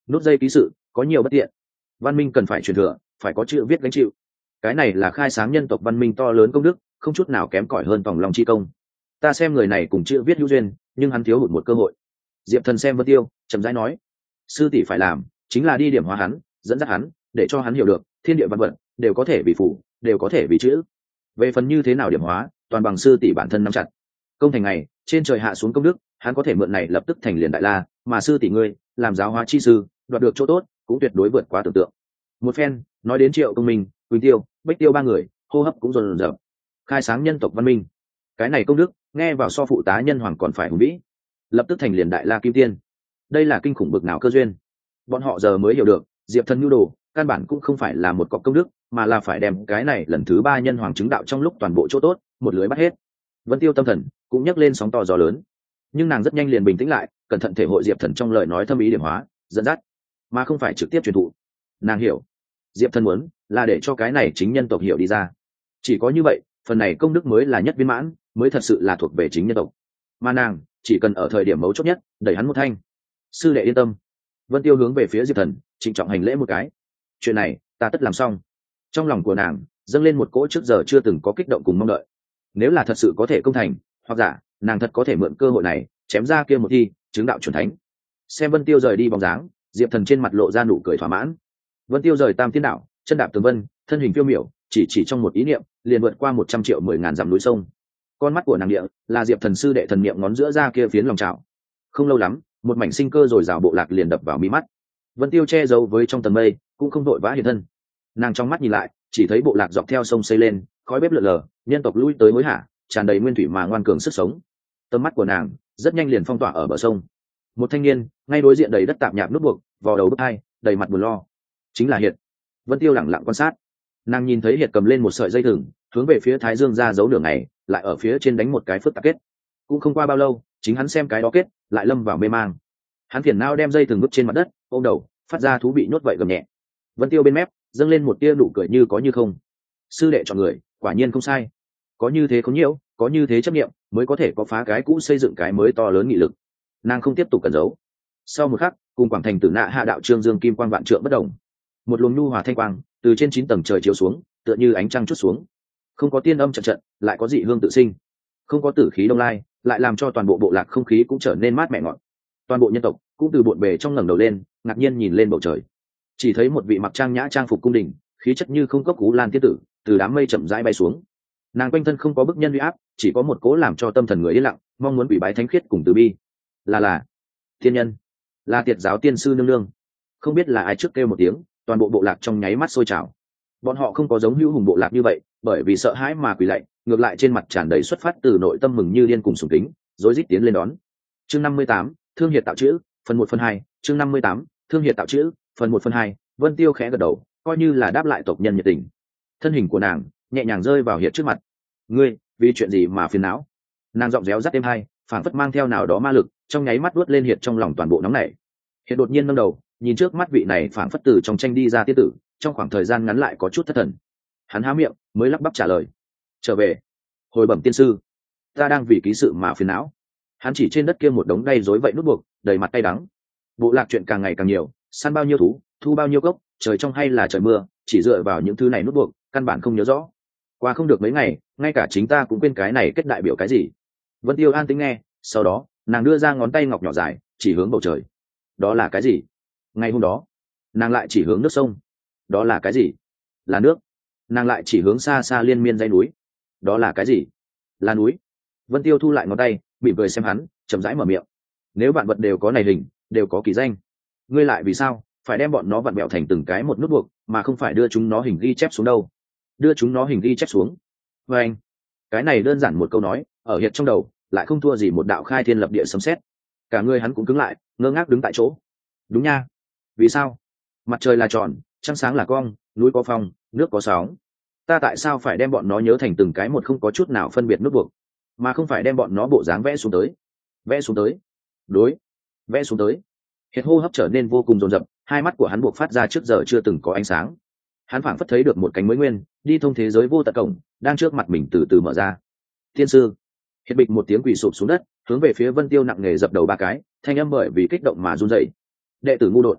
nút dây ký sự có nhiều bất tiện, văn minh cần phải truyền thừa, phải có chữ viết gánh chịu. Cái này là khai sáng nhân tộc văn minh to lớn công đức, không chút nào kém cỏi hơn tòng lòng chi công. Ta xem người này cùng chữ viết hữu duyên, nhưng hắn thiếu hụt một cơ hội. Diệp Thần xem Vân Tiêu, chậm rãi nói, sư tỷ phải làm chính là đi điểm hóa hắn, dẫn dắt hắn, để cho hắn hiểu được thiên địa văn vật đều có thể vì phủ, đều có thể vì chữ. Về phần như thế nào điểm hóa, toàn bằng sư tỷ bản thân nắm chặt. Công thành này, trên trời hạ xuống công đức, hắn có thể mượn này lập tức thành liền đại la, mà sư tỷ ngươi làm giáo hóa chi sư, đoạt được chỗ tốt cũng tuyệt đối vượt quá tưởng tượng. Một phen nói đến Triệu Công Minh, Quỳnh Tiêu, Bách Tiêu ba người, hô hấp cũng dồn dập. Khai sáng nhân tộc văn minh, cái này công đức nghe vào so phụ tá nhân hoàng còn phải hùng vĩ, lập tức thành liền đại la kim tiên. Đây là kinh khủng bực nào cơ duyên. Bọn họ giờ mới hiểu được, Diệp Thần nhu đồ căn bản cũng không phải là một cọc công đức, mà là phải đem cái này lần thứ ba nhân hoàng chứng đạo trong lúc toàn bộ chỗ tốt một lưới bắt hết. Vân Tiêu tâm thần cũng nhấc lên sóng to gió lớn, nhưng nàng rất nhanh liền bình tĩnh lại, cẩn thận thể hội Diệp Thần trong lời nói thâm ý điểm hóa, dẫn dắt, mà không phải trực tiếp truyền thụ. Nàng hiểu, Diệp Thần muốn là để cho cái này chính nhân tộc hiểu đi ra. Chỉ có như vậy, phần này công đức mới là nhất viên mãn, mới thật sự là thuộc về chính nhân tộc. Mà nàng chỉ cần ở thời điểm mấu chốt nhất đẩy hắn một thanh. Sư đệ yên tâm. Vân Tiêu hướng về phía Diệp Thần trịnh trọng hành lễ một cái. Chuyện này ta tất làm xong. Trong lòng của nàng dâng lên một cỗ trước giờ chưa từng có kích động cùng mong đợi. Nếu là thật sự có thể công thành, hoặc giả nàng thật có thể mượn cơ hội này chém ra kia một thi chứng đạo chuẩn thánh. Xem Vân Tiêu rời đi bóng dáng, Diệp Thần trên mặt lộ ra nụ cười thỏa mãn. Vân Tiêu rời Tam Thiên Đạo, chân đạp tường vân, thân hình phiêu miểu, chỉ chỉ trong một ý niệm liền vượt qua một trăm triệu mười ngàn dặm núi sông. Con mắt của nàng địa là Diệp Thần sư đệ thần niệm ngón giữa ra kia phiến lòng trào. Không lâu lắm, một mảnh sinh cơ rồi rào bộ lạc liền đập vào mi mắt. Vân Tiêu che giấu với trong tầng mây, cũng không vội vã hiện thân. Nàng trong mắt nhìn lại, chỉ thấy bộ lạc dọc theo sông xây lên, khói bếp lượn lờ, nhân tộc lui tới hối hả, tràn đầy nguyên thủy mà ngoan cường sức sống. Tầm mắt của nàng rất nhanh liền phong tỏa ở bờ sông. Một thanh niên ngay đối diện đầy đất tạp nhạp nút buộc, vò đầu bức hai, đầy mặt buồn lo. Chính là Hiệt. Vân Tiêu lặng lặng quan sát. Nàng nhìn thấy Hiệt cầm lên một sợi dây thừng, hướng về phía Thái Dương ra giấu đường này, lại ở phía trên đánh một cái phức tạp kết. Cũng không qua bao lâu, chính hắn xem cái đó kết, lại lâm vào mê mang. Hắn phiền não đem dây thừng vứt trên mặt đất, ôm đầu, phát ra thú bị nhốt vậy gầm nhẹ. Vân Tiêu bên mép dâng lên một tia nụ cười như có như không. Sư đệ chọn người, quả nhiên không sai. Có như thế có nhiễu, có như thế chấp niệm, mới có thể có phá cái cũ xây dựng cái mới to lớn nghị lực. Nàng không tiếp tục cẩn giấu. Sau một khắc, cùng Quảng Thành Tử Nạ hạ đạo Trương Dương kim quang vạn trượng bất động. Một luồng nhu hòa thanh quang từ trên chín tầng trời chiếu xuống, tựa như ánh trăng chút xuống. Không có tiên âm trận trận, lại có dị hương tự sinh. Không có tử khí đông lai, lại làm cho toàn bộ bộ lạc không khí cũng trở nên mát mẻ ngọt. Toàn bộ nhân tộc cũng từ bộn bề trong ngẩng đầu lên, ngạc nhiên nhìn lên bầu trời. Chỉ thấy một vị mặc trang nhã trang phục cung đình, khí chất như không cốc cú lan tiên tử, từ đám mây chậm rãi bay xuống. Nàng quanh thân không có bức nhân uy áp, chỉ có một cố làm cho tâm thần người yên lặng, mong muốn bị bái thánh khiết cùng từ bi. Là là thiên nhân, là tiệt giáo tiên sư nương nương. Không biết là ai trước kêu một tiếng, toàn bộ bộ lạc trong nháy mắt sôi trào. Bọn họ không có giống hữu hùng bộ lạc như vậy, bởi vì sợ hãi mà quỳ lạy, ngược lại trên mặt tràn đầy xuất phát từ nội tâm mừng như điên cùng sùng kính, rối rít tiến lên đón. Chương năm mươi tám, thương hiệt tạo chữ, phần một phần hai. Chương năm mươi tám, thương hiệt tạo chữ, phần một phần hai. Vân Tiêu khẽ gật đầu, coi như là đáp lại tộc nhân nhiệt tình. Thân hình của nàng nhẹ nhàng rơi vào Hiệt trước mặt. Ngươi, vì chuyện gì mà phiền não? Nàng giọng réo rắt êm hai, phảng phất mang theo nào đó ma lực, trong nháy mắt đuốt lên Hiệt trong lòng toàn bộ nóng nảy. Hiệt đột nhiên nâng đầu, nhìn trước mắt vị này phảng phất từ trong tranh đi ra tiên tử, trong khoảng thời gian ngắn lại có chút thất thần. Hắn há miệng, mới lắp bắp trả lời: "Trở về, hồi bẩm tiên sư, ta đang vì ký sự mà phiền não." Hắn chỉ trên đất kia một đống đay rối vậy nút buộc, đầy mặt cay đắng. Bộ lạc chuyện càng ngày càng nhiều, săn bao nhiêu thú, thu bao nhiêu cốc, trời trong hay là trời mưa, chỉ dựa vào những thứ này nút buộc, căn bản không nhớ rõ. Qua không được mấy ngày, ngay cả chính ta cũng quên cái này kết đại biểu cái gì. Vân Tiêu an tĩnh nghe, sau đó nàng đưa ra ngón tay ngọc nhỏ dài, chỉ hướng bầu trời. Đó là cái gì? Ngày hôm đó, nàng lại chỉ hướng nước sông. Đó là cái gì? Là nước. Nàng lại chỉ hướng xa xa liên miên dãy núi. Đó là cái gì? Là núi. Vân Tiêu thu lại ngón tay, mỉm cười xem hắn, chậm rãi mở miệng. Nếu vạn vật đều có này hình, đều có kỳ danh, ngươi lại vì sao phải đem bọn nó vặn bẹo thành từng cái một nút buộc, mà không phải đưa chúng nó hình ghi chép xuống đâu? Đưa chúng nó hình ghi chép xuống. Và anh, cái này đơn giản một câu nói, ở Hiệt trong đầu lại không thua gì một đạo khai thiên lập địa sấm sét. Cả người hắn cũng cứng lại, ngơ ngác đứng tại chỗ. Đúng nha, vì sao? Mặt trời là tròn, trăng sáng là cong, núi có phong, nước có sóng. Ta tại sao phải đem bọn nó nhớ thành từng cái một không có chút nào phân biệt nút buộc, mà không phải đem bọn nó bộ dáng vẽ xuống tới? Vẽ xuống tới. Đối, vẽ xuống tới. Hiệt hô hấp trở nên vô cùng dồn dập, hai mắt của hắn buộc phát ra trước giờ chưa từng có ánh sáng. Hắn phảng phất thấy được một cánh mới nguyên, đi thông thế giới vô tận cổng, đang trước mặt mình từ từ mở ra. Tiên sư. Hiệt bịch một tiếng quỳ sụp xuống đất, hướng về phía Vân Tiêu nặng nề dập đầu ba cái, thanh âm bởi vì kích động mà run rẩy. Đệ tử ngu đột.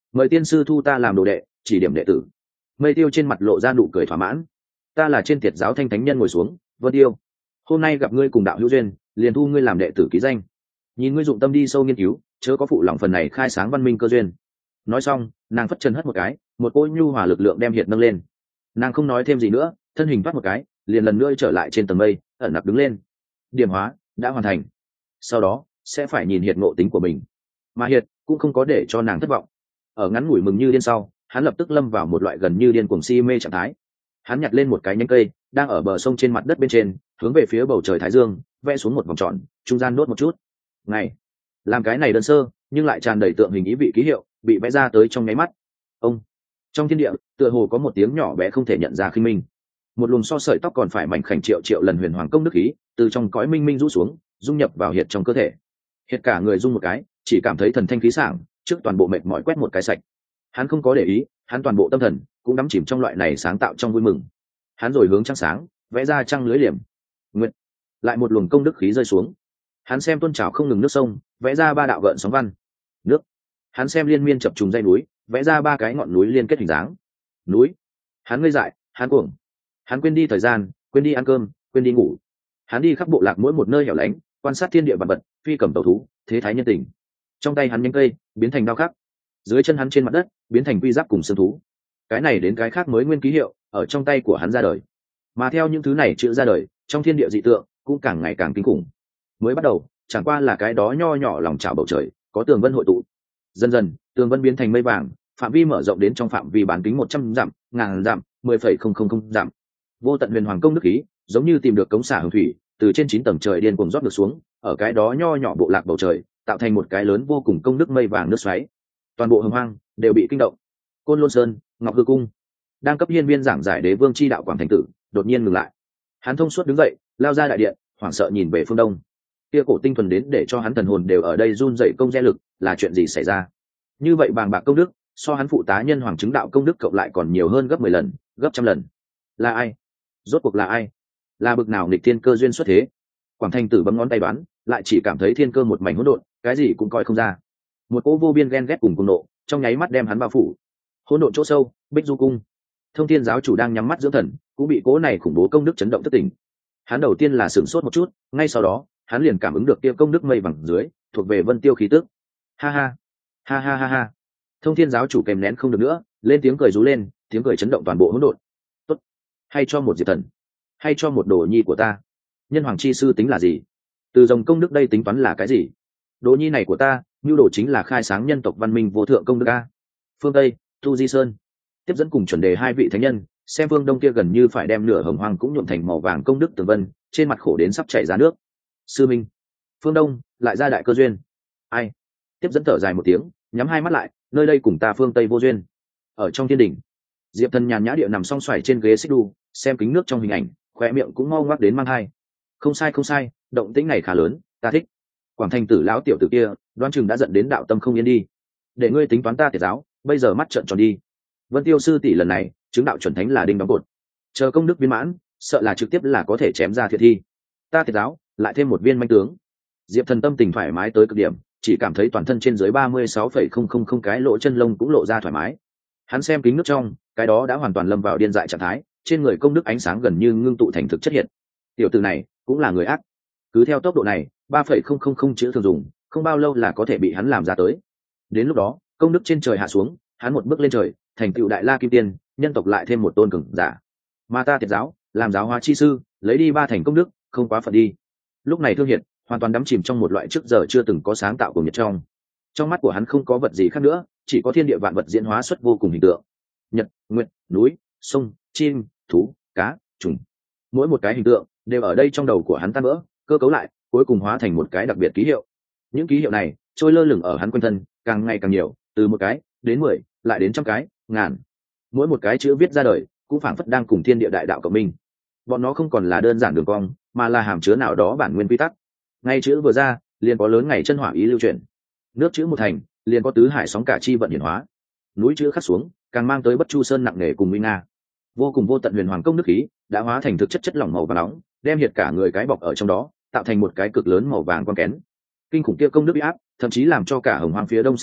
mời tiên sư thu ta làm đồ đệ, chỉ điểm đệ tử. Mây Tiêu trên mặt lộ ra nụ cười thỏa mãn. Ta là trên Tiệt giáo Thanh Thánh Nhân ngồi xuống, Vân Tiêu, hôm nay gặp ngươi cùng đạo hữu duyên, liền thu ngươi làm đệ tử ký danh. Nhìn ngươi dụng tâm đi sâu nghiên cứu, chớ có phụ lòng phần này khai sáng văn minh cơ duyên. Nói xong, nàng phất chân hất một cái, một cỗ nhu hòa lực lượng đem Hiệt nâng lên. Nàng không nói thêm gì nữa, thân hình thoát một cái, liền lần nữa trở lại trên tầng mây, ẩn nặc đứng lên. Điểm hóa đã hoàn thành, sau đó sẽ phải nhìn Hiệt ngộ tính của mình. Mà Hiệt cũng không có để cho nàng thất vọng. Ở ngắn ngủi mừng như điên sau, hắn lập tức lâm vào một loại gần như điên cuồng si mê trạng thái. Hắn nhặt lên một cái nhánh cây đang ở bờ sông trên mặt đất bên trên, hướng về phía bầu trời thái dương vẽ xuống một vòng tròn, trung gian đốt một chút. Ngày làm cái này đơn sơ nhưng lại tràn đầy tượng hình ý vị ký hiệu bị vẽ ra tới trong nháy mắt. Ông trong thiên địa tựa hồ có một tiếng nhỏ bé không thể nhận ra khinh minh. Một luồng so sợi tóc còn phải mảnh khảnh triệu triệu lần huyền hoàng công đức khí từ trong cõi minh minh rũ xuống, dung nhập vào Hiệt trong cơ thể. Hiệt cả người rung một cái, chỉ cảm thấy thần thanh khí sảng, trước toàn bộ mệt mỏi quét một cái sạch. Hắn không có để ý, hắn toàn bộ tâm thần cũng đắm chìm trong loại này sáng tạo trong vui mừng. Hắn rồi hướng trăng sáng vẽ ra trăng lưới liềm. Nguyệt lại một luồng công đức khí rơi xuống. Hắn xem tuôn trào không ngừng nước sông, vẽ ra ba đạo gợn sóng văn. Nước. Hắn xem liên miên chập trùng dây núi, vẽ ra ba cái ngọn núi liên kết hình dáng. Núi. Hắn ngây dại, hắn cuồng. Hắn quên đi thời gian, quên đi ăn cơm, quên đi ngủ. Hắn đi khắp bộ lạc mỗi một nơi hẻo lánh, quan sát thiên địa vạn vật, phi cầm tẩu thú, thế thái nhân tình. Trong tay hắn nhánh cây biến thành đao khắc, dưới chân hắn trên mặt đất biến thành quy giáp cùng xương thú. Cái này đến cái khác mới nguyên ký hiệu ở trong tay của hắn ra đời. Mà theo những thứ này chữa ra đời, trong thiên địa dị tượng cũng càng ngày càng kinh khủng. Mới bắt đầu chẳng qua là cái đó nho nhỏ lòng chảo bầu trời có tường vân hội tụ, dần dần tường vân biến thành mây vàng, phạm vi mở rộng đến trong phạm vi bán kính một trăm dặm, ngàn dặm, mười phẩy không không không dặm. Vô tận huyền hoàng công đức khí giống như tìm được cống xả hồng thủy, từ trên chín tầng trời điên cuồng rót được xuống, ở cái đó nho nhỏ bộ lạc bầu trời tạo thành một cái lớn vô cùng công đức mây vàng nước xoáy. Toàn bộ hồng hoang đều bị kinh động. Côn Lôn Sơn, Ngọc Hư Cung, đang cấp hiên viên giảng giải đế vương chi đạo Quảng Thành Tử đột nhiên ngừng lại. Hắn thông suốt đứng dậy, lao ra đại điện, hoảng sợ nhìn về phương đông. Kia cổ tinh thuần đến để cho hắn thần hồn đều ở đây run dậy công gia lực, là chuyện gì xảy ra? Như vậy bàng bạc công đức, so hắn phụ tá nhân hoàng chứng đạo công đức cộng lại còn nhiều hơn gấp mười lần, gấp trăm lần. Là ai? Rốt cuộc là ai? Là bực nào nghịch thiên cơ duyên xuất thế? Quảng Thành Tử bấm ngón tay đoán, lại chỉ cảm thấy thiên cơ một mảnh hỗn độn, cái gì cũng coi không ra. Một cỗ vô biên ghen ghét cùng cuồng nộ trong nháy mắt đem hắn bao phủ. Hỗn độn chỗ sâu, Bích Du Cung, Thông Thiên giáo chủ đang nhắm mắt dưỡng thần, cũng bị cỗ này khủng bố công đức chấn động thất tỉnh. Hắn đầu tiên là sửng sốt một chút, ngay sau đó hắn liền cảm ứng được tiêu công đức mây vàng dưới thuộc về Vân Tiêu khí tức. Ha ha, ha ha ha ha. Thông Thiên giáo chủ kèm nén không được nữa, lên tiếng cười rú lên, tiếng cười chấn động toàn bộ hỗn độn. Tốt, hay cho một diệt thần, hay cho một đồ nhi của ta. Nhân hoàng chi sư tính là gì? Từ dòng công đức đây tính toán là cái gì? Đồ nhi này của ta, nhu đồ chính là khai sáng nhân tộc văn minh vô thượng công đức a. Phương Tây, Tu Di Sơn, tiếp dẫn cùng chuẩn đề hai vị thánh nhân, xem phương đông kia gần như phải đem nửa hồng hoang cũng nhuộm thành màu vàng công đức tường vân, trên mặt khổ đến sắp chảy ra nước. Sư minh, phương đông lại ra đại cơ duyên. Ai? Tiếp dẫn thở dài một tiếng, nhắm hai mắt lại, nơi đây cùng ta phương Tây vô duyên. Ở trong thiên đỉnh, Diệp Thần nhàn nhã địa nằm song xoài trên ghế xích đu, xem kính nước trong hình ảnh, khóe miệng cũng mau ngoác đến mang hai. Không sai không sai, động tĩnh này khá lớn, ta thích. Quảng Thành Tử lão tiểu tử kia, đoán chừng đã giận đến đạo tâm không yên đi. Để ngươi tính toán ta Tiệt giáo, bây giờ mắt trợn tròn đi. Vân Tiêu sư tỷ lần này, chứng đạo chuẩn thánh là đinh đóng cột. Chờ công đức viên mãn, sợ là trực tiếp là có thể chém ra thiệt thi. Ta Tiệt giáo, lại thêm một viên manh tướng. Diệp Thần tâm tình thoải mái tới cực điểm, chỉ cảm thấy toàn thân trên dưới ba mươi sáu phẩy không không không cái lỗ chân lông cũng lộ ra thoải mái. Hắn xem kính nước trong, cái đó đã hoàn toàn lâm vào điên dại trạng thái, trên người công đức ánh sáng gần như ngưng tụ thành thực chất hiện. Tiểu tử này cũng là người ác. Cứ theo tốc độ này, ba phẩy không không không chữ thường dùng, không bao lâu là có thể bị hắn làm ra tới. Đến lúc đó, công đức trên trời hạ xuống, hắn một bước lên trời, thành tựu đại la kim tiên, nhân tộc lại thêm một tôn cường giả. Mà ta Tiệt giáo, làm giáo hóa chi sư, lấy đi ba thành công đức, không quá phận đi. Lúc này Thương Hiệt hoàn toàn đắm chìm trong một loại trước giờ chưa từng có sáng tạo của nhật trong. Trong mắt của hắn không có vật gì khác nữa, chỉ có thiên địa vạn vật diễn hóa xuất vô cùng hình tượng. Nhật, nguyệt, núi, sông, chim, thú, cá, trùng. Mỗi một cái hình tượng đều ở đây trong đầu của hắn tan vỡ, cơ cấu lại, cuối cùng hóa thành một cái đặc biệt ký hiệu. Những ký hiệu này trôi lơ lửng ở hắn quanh thân, càng ngày càng nhiều, từ một cái đến mười, lại đến trăm cái, ngàn. Mỗi một cái chữ viết ra đời, cũng phảng phất đang cùng thiên địa đại đạo cộng minh. Bọn nó không còn là đơn giản đường cong, mà là hàm chứa nào đó bản nguyên quy tắc. Ngay chữ vừa ra, liền có lớn ngày chân hỏa ý lưu chuyển. Nước chữ một thành, liền có tứ hải sóng cả chi vận hiển hóa. Núi chữ khắc xuống, càng mang tới bất chu sơn nặng nề cùng nguy nga. Vô cùng vô tận huyền hoàng công đức khí, đã hóa thành thực chất chất lỏng màu vàng nóng, đem hiệt cả người cái bọc ở trong đó, tạo thành một cái cực lớn màu vàng quan kén. Kinh khủng kia công đức uy áp, thậm chí làm cho cả hồng hoang phía đông sinh linh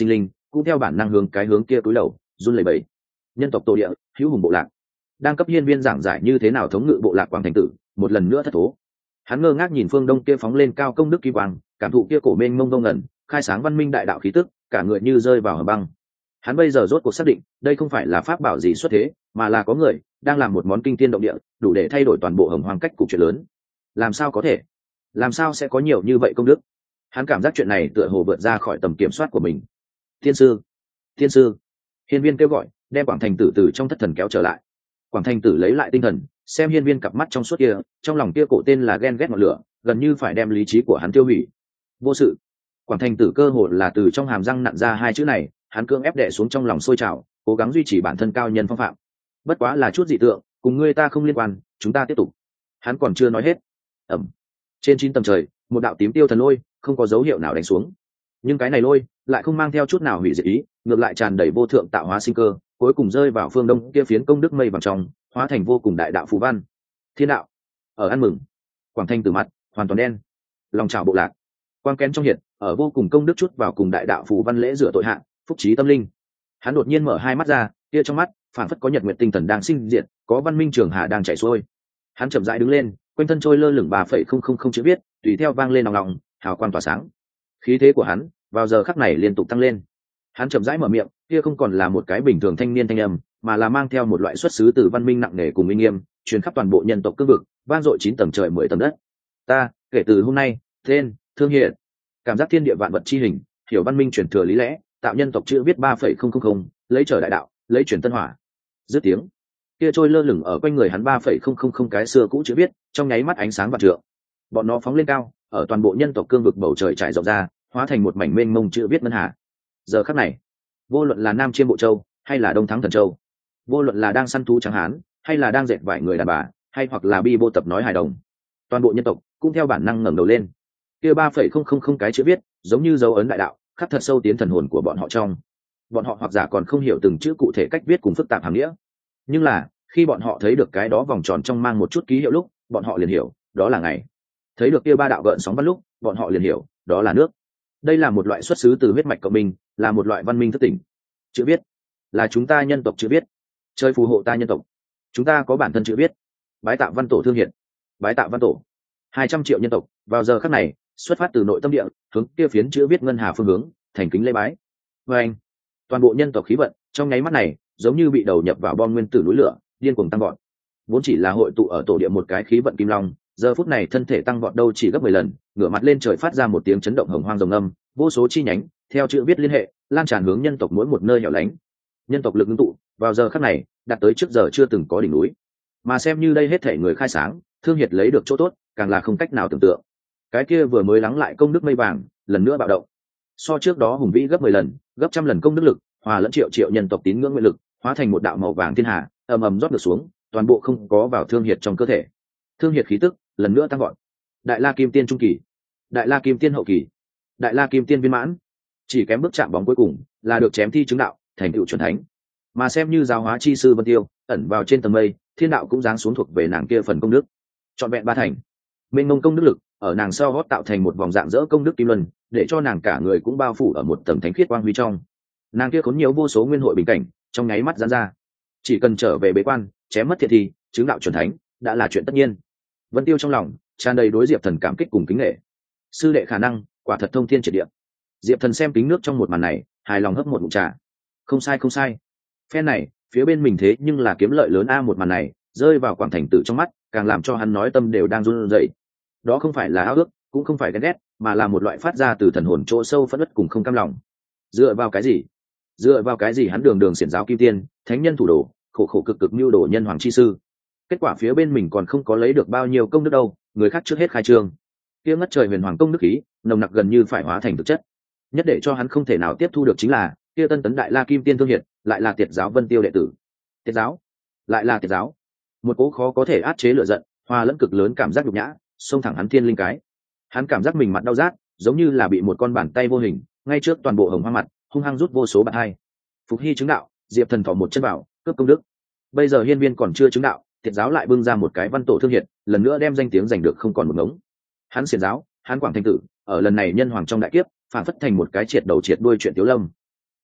cũng theo bản năng hướng cái hướng kia cúi đầu run lẩy bẩy. Nhân tộc tổ địa, hữu hùng bộ lạc, đang cấp hiên viên giảng giải như thế nào thống ngự bộ lạc Quảng Thành Tử, một lần nữa thất thố. Hắn ngơ ngác nhìn phương đông kia phóng lên cao công đức kim quang, cảm thụ kia cổ mênh mông ngông ngẩn, khai sáng văn minh đại đạo khí tức, cả người như rơi vào hầm băng. Hắn bây giờ rốt cuộc xác định, đây không phải là pháp bảo gì xuất thế, mà là có người đang làm một món kinh thiên động địa, đủ để thay đổi toàn bộ hồng hoang cách cục chuyện lớn. Làm sao có thể? Làm sao sẽ có nhiều như vậy công đức? Hắn cảm giác chuyện này tựa hồ vượt ra khỏi tầm kiểm soát của mình. Thiên sư, thiên sư, hiên viên kêu gọi, đem Quảng Thành Tử từ trong thất thần kéo trở lại. Quảng Thành Tử lấy lại tinh thần, xem hiên viên cặp mắt trong suốt kia, trong lòng kia cổ tên là ghen ghét ngọn lửa, gần như phải đem lý trí của hắn tiêu hủy. Vô sự. Quảng Thành Tử cơ hồ là từ trong hàm răng nặn ra hai chữ này, hắn cưỡng ép đè xuống trong lòng sôi trào, cố gắng duy trì bản thân cao nhân phong phạm. Bất quá là chút dị tượng, cùng ngươi ta không liên quan, chúng ta tiếp tục. Hắn còn chưa nói hết. Ẩm. Trên chín tầng trời, một đạo tím tiêu thần lôi, không có dấu hiệu nào đánh xuống. Nhưng cái này lôi lại không mang theo chút nào hủy diệt ý, ngược lại tràn đầy vô thượng tạo hóa sinh cơ, cuối cùng rơi vào phương đông kia phiến công đức mây vàng trong, hóa thành vô cùng đại đạo phù văn. Thiên đạo ở ăn mừng. Quảng Thanh Tử mặt hoàn toàn đen, lòng trào bộ lạc quang kén trong hiện, ở vô cùng công đức chút vào cùng đại đạo phù văn lễ rửa tội hạn, phúc trí tâm linh. Hắn đột nhiên mở hai mắt ra, kia trong mắt phản phất có nhật nguyệt tinh thần đang sinh diệt, có văn minh trường hà đang chảy xuôi. Hắn chậm rãi đứng lên, quanh thân trôi lơ lửng ba phẩy không không không chữ viết, tùy theo vang lên nòng nòng, hào quang tỏa sáng. Khí thế của hắn vào giờ khắc này liên tục tăng lên. Hắn chậm rãi mở miệng, kia không còn là một cái bình thường thanh niên thanh âm, mà là mang theo một loại xuất xứ từ văn minh nặng nề cùng uy nghiêm, truyền khắp toàn bộ nhân tộc cương vực, vang dội chín tầng trời mười tầng đất. Ta, kể từ hôm nay, tên Thương Hiện, cảm giác thiên địa vạn vật chi hình, hiểu văn minh truyền thừa lý lẽ, tạo nhân tộc chữ viết ba phẩy không không không, lấy trở đại đạo, lấy truyền tân hỏa. Dứt tiếng, kia trôi lơ lửng ở quanh người hắn ba phẩy không không không cái xưa cũ chữ viết, trong nháy mắt ánh sáng vạn trượng. Bọn nó phóng lên cao, ở toàn bộ nhân tộc cương vực bầu trời trải rộng ra, hóa thành một mảnh mênh mông chữ viết ngân hà. Giờ khắc này, vô luận là Nam Chiêm Bộ Châu hay là Đông Thắng Thần Châu, vô luận là đang săn thú trắng hán hay là đang dệt vải người đàn bà, hay hoặc là bi bô tập nói hài đồng, toàn bộ nhân tộc cũng theo bản năng ngẩng đầu lên. Kia ba phẩy không không không cái chữ viết, giống như dấu ấn đại đạo, khắc thật sâu tiến thần hồn của bọn họ trong. Bọn họ hoặc giả còn không hiểu từng chữ cụ thể cách viết cùng phức tạp hàm nghĩa, nhưng là khi bọn họ thấy được cái đó vòng tròn trong mang một chút ký hiệu lúc, bọn họ liền hiểu, đó là ngày. Thấy được kia ba đạo gợn sóng văn lúc, bọn họ liền hiểu, đó là nước. Đây là một loại xuất xứ từ huyết mạch cộng minh, là một loại văn minh thất tỉnh. Chữ viết là chúng ta nhân tộc chữ viết, chơi phù hộ ta nhân tộc. Chúng ta có bản thân chữ viết. Bái tạ văn tổ Thương Hiện, bái tạ văn tổ. Hai trăm triệu nhân tộc vào giờ khắc này xuất phát từ nội tâm địa, hướng kia phiến chữ viết ngân hà phương hướng, thành kính lễ bái. Và anh, toàn bộ nhân tộc khí vận trong nháy mắt này giống như bị đầu nhập vào bom nguyên tử núi lửa, điên cuồng tăng vọt. Vốn chỉ là hội tụ ở tổ địa một cái khí vận kim long, giờ phút này thân thể tăng vọt đâu chỉ gấp mười lần, ngửa mặt lên trời phát ra một tiếng chấn động hồng hoang rồng âm, vô số chi nhánh theo chữ viết liên hệ lan tràn hướng nhân tộc mỗi một nơi hẻo lánh. Nhân tộc lực ngưng tụ vào giờ khắc này đạt tới trước giờ chưa từng có đỉnh núi, mà xem như đây hết thể người khai sáng, Thương Hiệt lấy được chỗ tốt càng là không cách nào tưởng tượng. Cái kia vừa mới lắng lại công đức mây vàng lần nữa bạo động, so trước đó hùng vĩ gấp mười lần, gấp trăm lần công đức lực, hòa lẫn triệu triệu nhân tộc tín ngưỡng nguyện lực, hóa thành một đạo màu vàng thiên hà, ầm ầm rót được xuống, toàn bộ không có vào Thương Hiệt trong cơ thể. Thương Hiệt khí tức lần nữa tăng vọt. Đại La Kim Tiên trung kỳ, Đại La Kim Tiên hậu kỳ, Đại La Kim Tiên viên mãn, chỉ kém bước chạm bóng cuối cùng là được chém thi chứng đạo, thành tựu chuẩn thánh. Mà xem như giáo hóa chi sư Vân Tiêu ẩn vào trên tầng mây, thiên đạo cũng giáng xuống thuộc về nàng kia phần công đức, trọn vẹn ba thành. Mênh mông công đức lực ở nàng sau gót tạo thành một vòng dạng dỡ công đức kim luân, để cho nàng cả người cũng bao phủ ở một tầng thánh khiết quang huy trong. Nàng kia khốn nhiều vô số nguyên hội bình cảnh, trong nháy mắt giãn ra. Chỉ cần trở về bế quan, chém mất thiệt thì chứng đạo chuẩn thánh đã là chuyện tất nhiên. Vân Tiêu trong lòng tràn đầy đối Diệp Thần cảm kích cùng kính nể. Sư đệ khả năng quả thật thông thiên triệt địa. Diệp Thần xem kính nước trong một màn này, hài lòng hấp một ngụm trà. Không sai không sai. Phen này, phía bên mình thế nhưng là kiếm lợi lớn a, một màn này rơi vào Quảng Thành Tử trong mắt, càng làm cho hắn nói tâm đều đang run rẩy. Đó không phải là ao ước, cũng không phải ghen ghét, mà là một loại phát ra từ thần hồn chỗ sâu phẫn uất cùng không cam lòng. Dựa vào cái gì? Dựa vào cái gì hắn đường đường xiển giáo kim tiên, thánh nhân thủ đồ, khổ khổ cực cực mưu đồ nhân hoàng chi sư. Kết quả phía bên mình còn không có lấy được bao nhiêu công đức đâu, người khác trước hết khai trương. Kia ngất trời huyền hoàng công đức khí, nồng nặc gần như phải hóa thành thực chất. Nhất để cho hắn không thể nào tiếp thu được chính là, kia tân tấn Đại La Kim Tiên Thương Hiệt, lại là Tiệt giáo Vân Tiêu đệ tử. Tiệt giáo, lại là Tiệt giáo. Một cố khó có thể át chế lửa giận, hòa lẫn cực lớn cảm giác nhục nhã, xông thẳng hắn thiên linh cái. Hắn cảm giác mình mặt đau rát, giống như là bị một con bàn tay vô hình ngay trước toàn bộ hồng hoa mặt hung hăng rút vô số bạn hai. Phục hy chứng đạo, Diệp Thần thỏ một chân vào cướp công đức. Bây giờ hiên viên còn chưa chứng đạo, Tiệt giáo lại bưng ra một cái văn tổ Thương Hiệt, lần nữa đem danh tiếng giành được không còn một ngống. Hắn xiển giáo, hắn Quảng Thanh Tử ở lần này nhân hoàng trong đại kiếp phản phất thành một cái triệt đầu triệt đuôi chuyện Tiếu Lâm.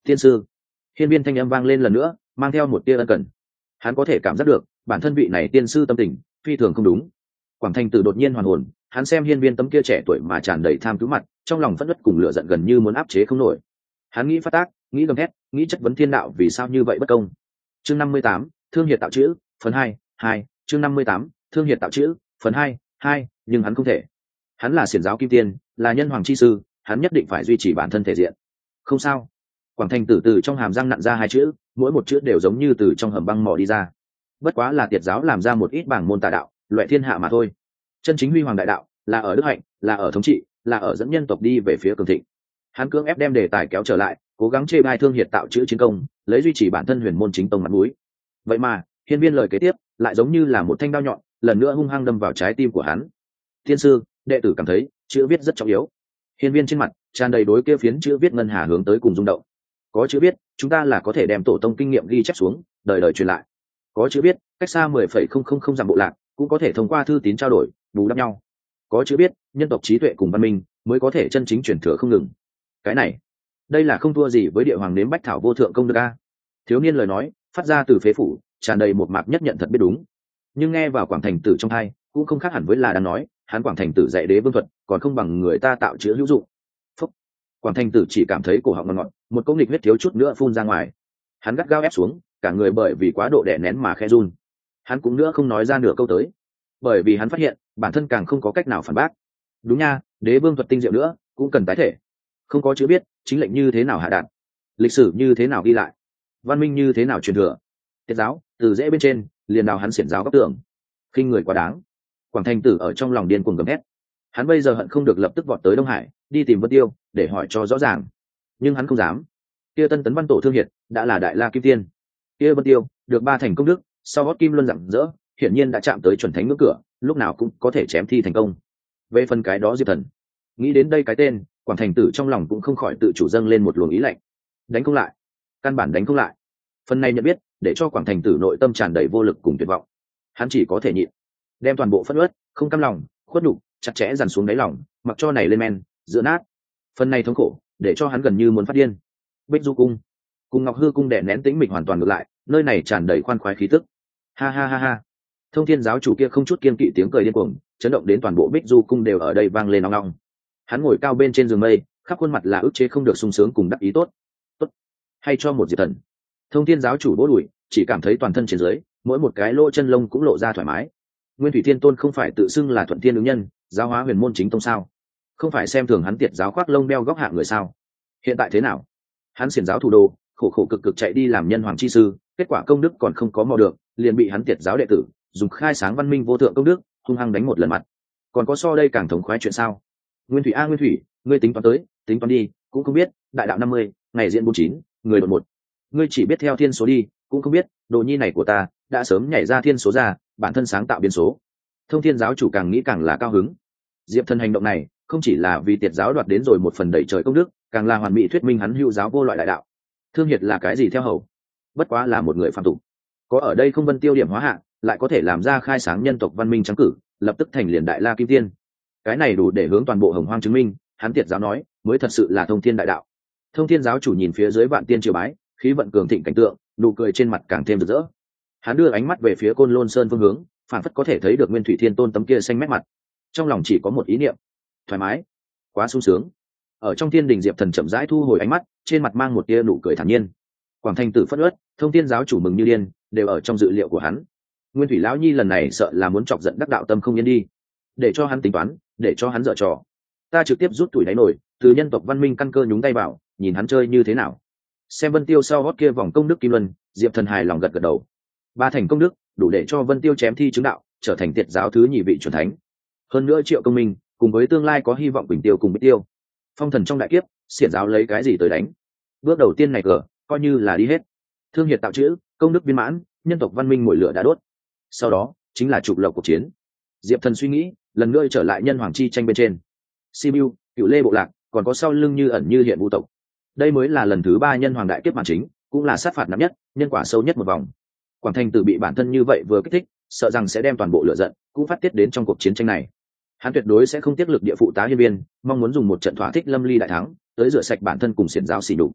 Tiên sư. Hiên viên thanh âm vang lên lần nữa, mang theo một tia ân cần. Hắn có thể cảm giác được bản thân vị này tiên sư tâm tình phi thường không đúng. Quảng Thành Tử đột nhiên hoàn hồn, hắn xem hiên viên tấm kia trẻ tuổi mà tràn đầy tham cứu mặt, trong lòng phẫn uất cùng lửa giận gần như muốn áp chế không nổi. Hắn nghĩ phát tác, nghĩ gầm thét, nghĩ chất vấn thiên đạo vì sao như vậy bất công. Chương năm mươi tám, thương hiệt tạo chữ, phần hai, hai, chương năm mươi tám, thương hiệt tạo chữ, phần hai, hai, nhưng hắn không thể. Hắn là xiển giáo kim tiên, là nhân hoàng chi sư, hắn nhất định phải duy trì bản thân thể diện. Không sao. Quảng Thành Tử từ trong hàm răng nặn ra hai chữ, mỗi một chữ đều giống như từ trong hầm băng mỏ đi ra. Bất quá là tiệt giáo làm ra một ít bảng môn tà đạo, loại thiên hạ mà thôi. Chân chính huy hoàng đại đạo là ở đức hạnh, là ở thống trị, là ở dẫn nhân tộc đi về phía cường thịnh. Hắn cưỡng ép đem đề tài kéo trở lại, cố gắng chê bai thương hiệt tạo chữ chiến công, lấy duy trì bản thân huyền môn chính tông mặt mũi. Vậy mà hiên viên lời kế tiếp lại giống như là một thanh đao nhọn, lần nữa hung hăng đâm vào trái tim của hắn. Thiên sư, đệ tử cảm thấy chữ viết rất trọng yếu. Hiên viên trên mặt tràn đầy đối kia phiến chữ viết ngân hà hướng tới cùng rung động. Có chữ viết, chúng ta là có thể đem tổ tông kinh nghiệm ghi chép xuống, đời đời truyền lại. Có chữ viết, cách xa mười phẩy không không không dặm bộ lạc cũng có thể thông qua thư tín trao đổi, bù đắp nhau. Có chữ viết, nhân tộc trí tuệ cùng văn minh mới có thể chân chính truyền thừa không ngừng. Cái này, đây là không thua gì với địa hoàng nếm bách thảo vô thượng công đức a. Thiếu niên lời nói phát ra từ phế phủ, tràn đầy một mạc nhất nhận thật biết đúng. Nhưng nghe vào Quảng Thành Tử trong tai, cũng không khác hẳn với là đang nói, hắn Quảng Thành Tử dạy đế vương thuật, còn không bằng người ta tạo chữ hữu dụng. Phúc. Quảng Thành Tử chỉ cảm thấy cổ họng ngọt ngọt, một cỗ nghịch huyết thiếu chút nữa phun ra ngoài. Hắn gắt gao ép xuống, cả người bởi vì quá độ đè nén mà khẽ run. Hắn cũng nữa không nói ra nửa câu tới, bởi vì hắn phát hiện bản thân càng không có cách nào phản bác. Đúng nha, đế vương thuật tinh diệu nữa cũng cần tái thể. Không có chữ biết, chính lệnh như thế nào hạ đạt, lịch sử như thế nào ghi lại, văn minh như thế nào truyền thừa. Tiết giáo từ dễ bên trên liền đào hắn xiển giáo góc tường, khinh người quá đáng. Quảng Thành Tử ở trong lòng điên cuồng gầm hét. Hắn bây giờ hận không được lập tức vọt tới Đông Hải đi tìm Vân Tiêu để hỏi cho rõ ràng, nhưng hắn không dám. Kia Tân Tấn Văn Tổ thương hiệt đã là đại la kim tiên, kia Vân Tiêu được ba thành công đức, sau hót kim luân rạng rỡ, hiển nhiên đã chạm tới chuẩn thánh ngưỡng cửa, lúc nào cũng có thể chém thi thành công. Về phần cái đó Diệp Thần, nghĩ đến đây cái tên, Quảng Thành Tử trong lòng cũng không khỏi tự chủ dâng lên một luồng ý lạnh. Đánh không lại, căn bản đánh không lại. Phần này nhận biết để cho Quảng Thành Tử nội tâm tràn đầy vô lực cùng tuyệt vọng. Hắn chỉ có thể nhịn, đem toàn bộ phẫn uất, không cam lòng, khuất nhục chặt chẽ dằn xuống đáy lòng, mặc cho này lên men dựa nát. Phần này thống khổ để cho hắn gần như muốn phát điên. Bích Du cung cùng Ngọc Hư cung đè nén tĩnh mịch hoàn toàn ngược lại, nơi này tràn đầy khoan khoái khí tức. Ha ha ha ha. Thông Thiên giáo chủ kia không chút kiên kỵ tiếng cười điên cuồng, chấn động đến toàn bộ Bích Du cung đều ở đây vang lên ong ong. Hắn ngồi cao bên trên giường mây, khắp khuôn mặt là ức chế không được sung sướng cùng đắc ý tốt. Tốt, hay cho một Diệp Thần. Thông Thiên giáo chủ vỗ đùi, chỉ cảm thấy toàn thân trên dưới, mỗi một cái lỗ chân lông cũng lộ ra thoải mái. Nguyên Thủy Thiên Tôn không phải tự xưng là Thuận Thiên ứng nhân, giáo hóa huyền môn chính tông sao? Không phải xem thường hắn tiệt giáo khoác lông đeo góc hạng người sao? Hiện tại thế nào? Hắn xiển giáo thủ đô, khổ khổ cực cực chạy đi làm nhân hoàng chi sư, kết quả công đức còn không có mò được, liền bị hắn tiệt giáo đệ tử dùng khai sáng văn minh vô thượng công đức hung hăng đánh một lần mặt. Còn có so đây càng thống khoái chuyện sao? Nguyên Thủy a Nguyên Thủy, ngươi tính toán tới, tính toán đi, cũng không biết, đại đạo năm mươi, ngày diễn bốn chín, người đột một. Ngươi chỉ biết theo thiên số đi, cũng không biết, đồ nhi này của ta đã sớm nhảy ra thiên số ra, bản thân sáng tạo biến số. Thông Thiên giáo chủ càng nghĩ càng là cao hứng. Diệp Thần hành động này không chỉ là vì tiệt giáo đoạt đến rồi một phần đầy trời công đức, càng là hoàn mỹ thuyết minh hắn hữu giáo vô loại đại đạo. Thương hiệt là cái gì theo hầu? Bất quá là một người phàm tục, có ở đây không Vân Tiêu điểm hóa hạ, lại có thể làm ra khai sáng nhân tộc văn minh trắng cử, lập tức thành liền đại la kim tiên. Cái này đủ để hướng toàn bộ hồng hoang chứng minh, hắn tiệt giáo nói mới thật sự là thông thiên đại đạo. Thông Thiên giáo chủ nhìn phía dưới vạn tiên triều bái, khí vận cường thịnh cảnh tượng, nụ cười trên mặt càng thêm rực rỡ. Hắn đưa ánh mắt về phía Côn Lôn Sơn phương hướng, phản phất có thể thấy được Nguyên Thủy Thiên Tôn tấm kia xanh mét mặt. Trong lòng chỉ có một ý niệm: thoải mái, quá sung sướng. Ở trong thiên đình, Diệp Thần chậm rãi thu hồi ánh mắt, trên mặt mang một tia nụ cười thản nhiên. Quảng Thành Tử phất ớt, Thông Thiên giáo chủ mừng như điên, đều ở trong dự liệu của hắn. Nguyên Thủy lão nhi lần này sợ là muốn chọc giận đắc đạo tâm không yên đi, để cho hắn tính toán, để cho hắn dở trò. Ta trực tiếp rút tuổi đáy nổi, từ nhân tộc văn minh căn cơ nhúng tay vào, nhìn hắn chơi như thế nào. Xem Vân Tiêu sau hót kia vòng công đức kim luân, Diệp Thần hài lòng gật gật đầu. Ba thành công đức đủ để cho Vân Tiêu chém thi chứng đạo, trở thành tiệt giáo thứ nhị vị chuẩn thánh. Hơn nữa Triệu Công Minh cùng với tương lai có hy vọng Bình Tiêu cùng Bích Tiêu. Phong thần trong đại kiếp, xiển giáo lấy cái gì tới đánh? Bước đầu tiên này cờ coi như là đi hết. Thương hiệt tạo chữ, công đức viên mãn, nhân tộc văn minh mồi lửa đã đốt. Sau đó chính là trục lộc cuộc chiến. Diệp Thần suy nghĩ, lần nữa trở lại nhân hoàng chi tranh bên trên. Sibiu, Cựu Lê bộ lạc, còn có sau lưng như ẩn như hiện vũ tộc. Đây mới là lần thứ ba nhân hoàng đại kiếp màn chính, cũng là sát phạt nặng nhất, nhân quả sâu nhất một vòng. Quảng Thành Tử bị bản thân như vậy vừa kích thích, sợ rằng sẽ đem toàn bộ lửa giận cũng phát tiết đến trong cuộc chiến tranh này. Hắn tuyệt đối sẽ không tiếc lực địa phụ tá hiên viên, mong muốn dùng một trận thỏa thích lâm ly đại thắng tới rửa sạch bản thân cùng xiển giáo xỉ nhục.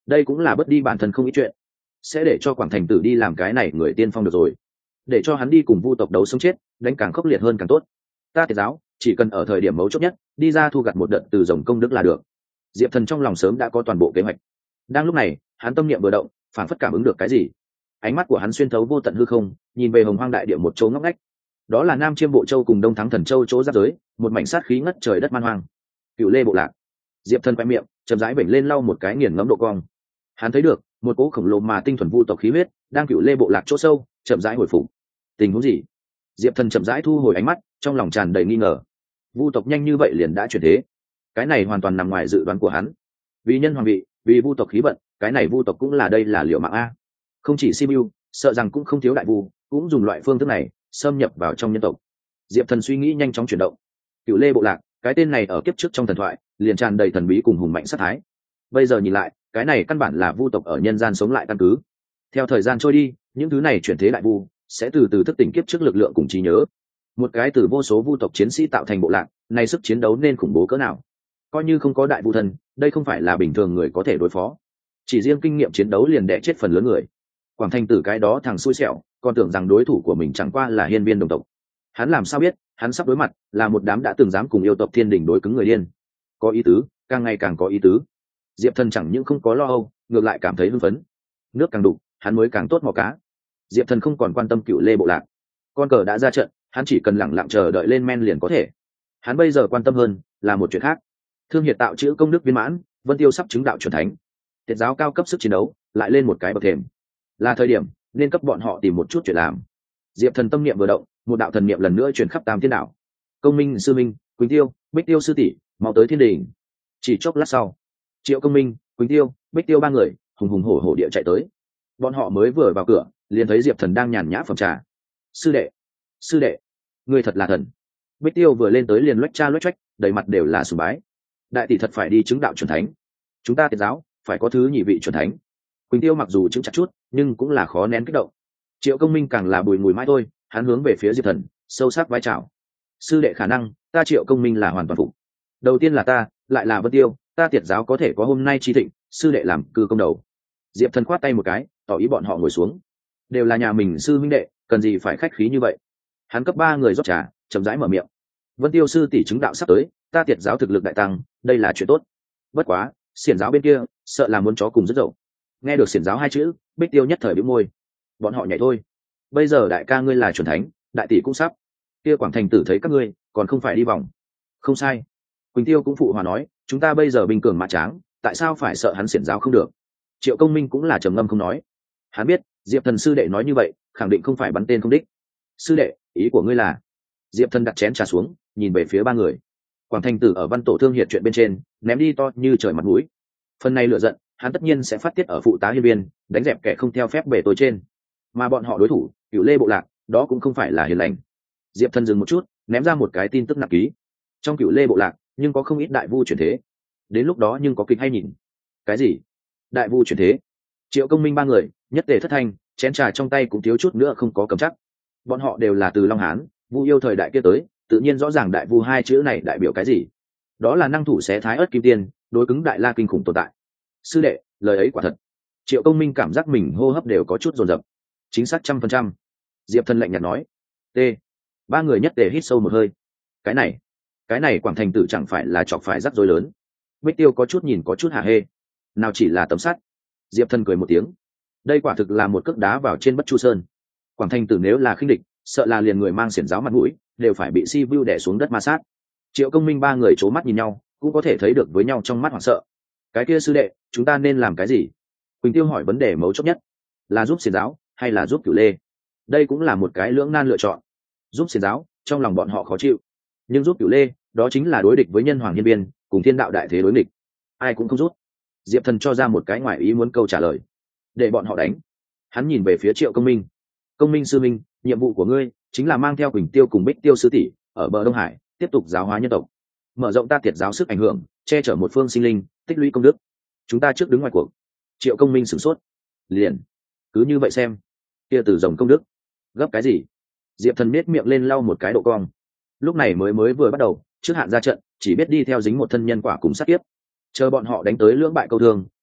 đây cũng là bất đi bản thân không ít chuyện. Sẽ để cho Quảng Thành Tử đi làm cái này người tiên phong được rồi, để cho hắn đi cùng vu tộc đấu sống chết, đánh càng khốc liệt hơn càng tốt. Ta Tiệt giáo chỉ cần ở thời điểm mấu chốt nhất đi ra thu gặt một đợt từ rồng công đức là được. Diệp Thần trong lòng sớm đã có toàn bộ kế hoạch. Đang lúc này, hắn tâm niệm vừa động, phản phất cảm ứng được cái gì. Ánh mắt của hắn xuyên thấu vô tận hư không, nhìn về Hồng Hoang đại địa một chỗ ngóc ngách. Đó là Nam Chiêm Bộ Châu cùng Đông Thắng Thần Châu chỗ giáp giới, một mảnh sát khí ngất trời đất man hoang. Cựu Lê bộ lạc. Diệp Thần quay miệng, chậm rãi vểnh lên lau một cái nghiền ngẫm độ cong. Hắn thấy được một cỗ khổng lồ mà tinh thuần vu tộc khí huyết đang Cựu Lê bộ lạc chỗ sâu chậm rãi hồi phục. Tình huống gì? Diệp Thần chậm rãi thu hồi ánh mắt, trong lòng tràn đầy nghi ngờ. Vu tộc nhanh như vậy liền đã chuyển thế, cái này hoàn toàn nằm ngoài dự đoán của hắn. Vì nhân hoàng vị, vì vu tộc khí vận, cái này vu tộc cũng là đây là liệu mạng a. Không chỉ Sibiu, sợ rằng cũng không thiếu đại vu, cũng dùng loại phương thức này xâm nhập vào trong nhân tộc. Diệp Thần suy nghĩ nhanh chóng chuyển động. Cựu Lê bộ lạc, cái tên này ở kiếp trước trong thần thoại liền tràn đầy thần bí cùng hùng mạnh sát thái. Bây giờ nhìn lại, cái này căn bản là vu tộc ở nhân gian sống lại căn cứ. Theo thời gian trôi đi, những thứ này chuyển thế đại vu sẽ từ từ thức tỉnh kiếp trước lực lượng cùng trí nhớ. Một cái từ vô số vu tộc chiến sĩ tạo thành bộ lạc, này sức chiến đấu nên khủng bố cỡ nào. Coi như không có đại vu thần, đây không phải là bình thường người có thể đối phó. Chỉ riêng kinh nghiệm chiến đấu liền đè chết phần lớn người. Quảng Thành Tử cái đó thằng xui xẻo, còn tưởng rằng đối thủ của mình chẳng qua là hiên viên đồng tộc. Hắn làm sao biết, hắn sắp đối mặt là một đám đã từng dám cùng yêu tộc thiên đình đối cứng người điên. Có ý tứ, càng ngày càng có ý tứ. Diệp Thần chẳng những không có lo âu, ngược lại cảm thấy hưng phấn. Nước càng đục, hắn mới càng tốt mò cá. Diệp Thần không còn quan tâm Cựu Lê bộ lạc. Con cờ đã ra trận, hắn chỉ cần lẳng lặng chờ đợi lên men liền có thể. Hắn bây giờ quan tâm hơn là một chuyện khác. Thương Hiệt tạo chữ công đức viên mãn, Vân Tiêu sắp chứng đạo chuẩn thánh. Tiệt giáo cao cấp sức chiến đấu lại lên một cái bậc thềm. Là thời điểm nên cấp bọn họ tìm một chút chuyện làm. Diệp Thần tâm niệm vừa động, một đạo thần niệm lần nữa truyền khắp Tam Thiên Đạo. Công Minh sư minh, Quỳnh Tiêu, Bích Tiêu sư tỷ, mau tới thiên đình. Chỉ chốc lát sau, Triệu Công Minh, Quỳnh Tiêu, Bích Tiêu ba người hùng hùng hổ hổ địa chạy tới. Bọn họ mới vừa vào cửa, liền thấy Diệp Thần đang nhàn nhã phẩm trà. Sư đệ, sư đệ, ngươi thật là thần. Bích Tiêu vừa lên tới liền loách cha loách choách, đầy mặt đều là sùng bái. Đại tỷ thật phải đi chứng đạo chuẩn thánh. Chúng ta Tiệt giáo phải có thứ nhị vị chuẩn thánh. Quỳnh Tiêu mặc dù chứng chặt chút, nhưng cũng là khó nén kích động. Triệu Công Minh càng là bùi ngùi mãi thôi, hắn hướng về phía Diệp Thần sâu sắc vai trào. Sư đệ khả năng, ta Triệu Công Minh là hoàn toàn phục. Đầu tiên là ta, lại là Vân Tiêu, ta Tiệt giáo có thể có hôm nay chi thịnh, sư đệ làm cư công đầu. Diệp Thần khoát tay một cái, tỏ ý bọn họ ngồi xuống. Đều là nhà mình sư huynh đệ, cần gì phải khách khí như vậy. Hắn cấp ba người rót trà, chậm rãi mở miệng. Vân Tiêu sư tỷ chứng đạo sắp tới, ta Tiệt giáo thực lực đại tăng, đây là chuyện tốt. Bất quá, xiển giáo bên kia sợ là muốn chó cùng rất dậu. Nghe được xiển giáo hai chữ, Bích Tiêu nhất thời bĩu môi. Bọn họ nhảy thôi. Bây giờ đại ca ngươi là chuẩn thánh, đại tỷ cũng sắp. Kia Quảng Thành Tử thấy các ngươi còn không phải đi vòng. Không sai. Quỳnh Tiêu cũng phụ hòa nói, chúng ta bây giờ bình cường mã tráng, tại sao phải sợ hắn xiển giáo không được. Triệu Công Minh cũng là trầm ngâm không nói. Hắn biết Diệp Thần sư đệ nói như vậy khẳng định không phải bắn tên không đích. Sư đệ, ý của ngươi là? Diệp Thần đặt chén trà xuống, nhìn về phía ba người. Quảng Thành Tử ở Văn Tổ Thương Hiệt chuyện bên trên ném đi to như trời mặt mũi. Phần này lựa giận hắn tất nhiên sẽ phát tiết ở phụ tá hiên viên, đánh dẹp kẻ không theo phép bề tôi trên. Mà bọn họ đối thủ Cựu Lê bộ lạc, đó cũng không phải là hiền lành. Diệp Thần dừng một chút, ném ra một cái tin tức nặng ký. Trong Cựu Lê bộ lạc nhưng có không ít đại vu chuyển thế, đến lúc đó nhưng có kịch hay nhìn. Cái gì? Đại vu chuyển thế? Triệu Công Minh ba người nhất tề thất thanh, chén trà trong tay cũng thiếu chút nữa không có cầm chắc. Bọn họ đều là từ Long Hán, Vu yêu thời đại kia tới, tự nhiên rõ ràng đại vu hai chữ này đại biểu cái gì. Đó là năng thủ xé thái ớt kim tiên, đối cứng đại la kinh khủng tồn tại. Sư đệ, lời ấy quả thật. Triệu Công Minh cảm giác mình hô hấp đều có chút dồn dập. Chính xác trăm phần trăm. Diệp Thần lạnh nhạt nói. T. Ba người nhất tề hít sâu một hơi. Cái này, cái này Quảng Thành Tử chẳng phải là chọc phải rắc rối lớn. Bích Tiêu có chút nhìn có chút hả hê. Nào chỉ là tấm sắt. Diệp Thần cười một tiếng. Đây quả thực là một cước đá vào trên Bất Chu Sơn. Quảng Thành Tử nếu là khinh địch, sợ là liền người mang xiển giáo mặt mũi đều phải bị si vu đè xuống đất ma sát. Triệu Công Minh ba người c mắt nhìn nhau, cũng có thể thấy được với nhau trong mắt hoảng sợ. Cái kia sư đệ, chúng ta nên làm cái gì? Quỳnh Tiêu hỏi vấn đề mấu chốt nhất, là giúp xiển giáo hay là giúp Cửu Lê? Đây cũng là một cái lưỡng nan lựa chọn. Giúp xiển giáo, trong lòng bọn họ khó chịu, nhưng giúp Cửu Lê, đó chính là đối địch với nhân hoàng hiên viên, cùng thiên đạo đại thế đối địch, ai cũng không giúp. Diệp Thần cho ra một cái ngoài ý muốn câu trả lời, để bọn họ đánh. Hắn nhìn về phía Triệu Công Minh. Công Minh sư minh, nhiệm vụ của ngươi chính là mang theo Quỳnh Tiêu cùng Bích Tiêu sư tỷ ở bờ Đông Hải tiếp tục giáo hóa nhân tộc, mở rộng ta Tiệt giáo sức ảnh hưởng, che chở một phương sinh linh, tích lũy công đức. Chúng ta trước đứng ngoài cuộc. Triệu Công Minh sửng sốt. Liền cứ như vậy xem, kia từ rồng công đức gấp cái gì? Diệp Thần nết miệng lên lau một cái độ cong. Lúc này mới mới vừa bắt đầu, trước hạn ra trận chỉ biết đi theo dính một thân nhân quả cùng sát kiếp, chờ bọn họ đánh tới lưỡng bại câu thương,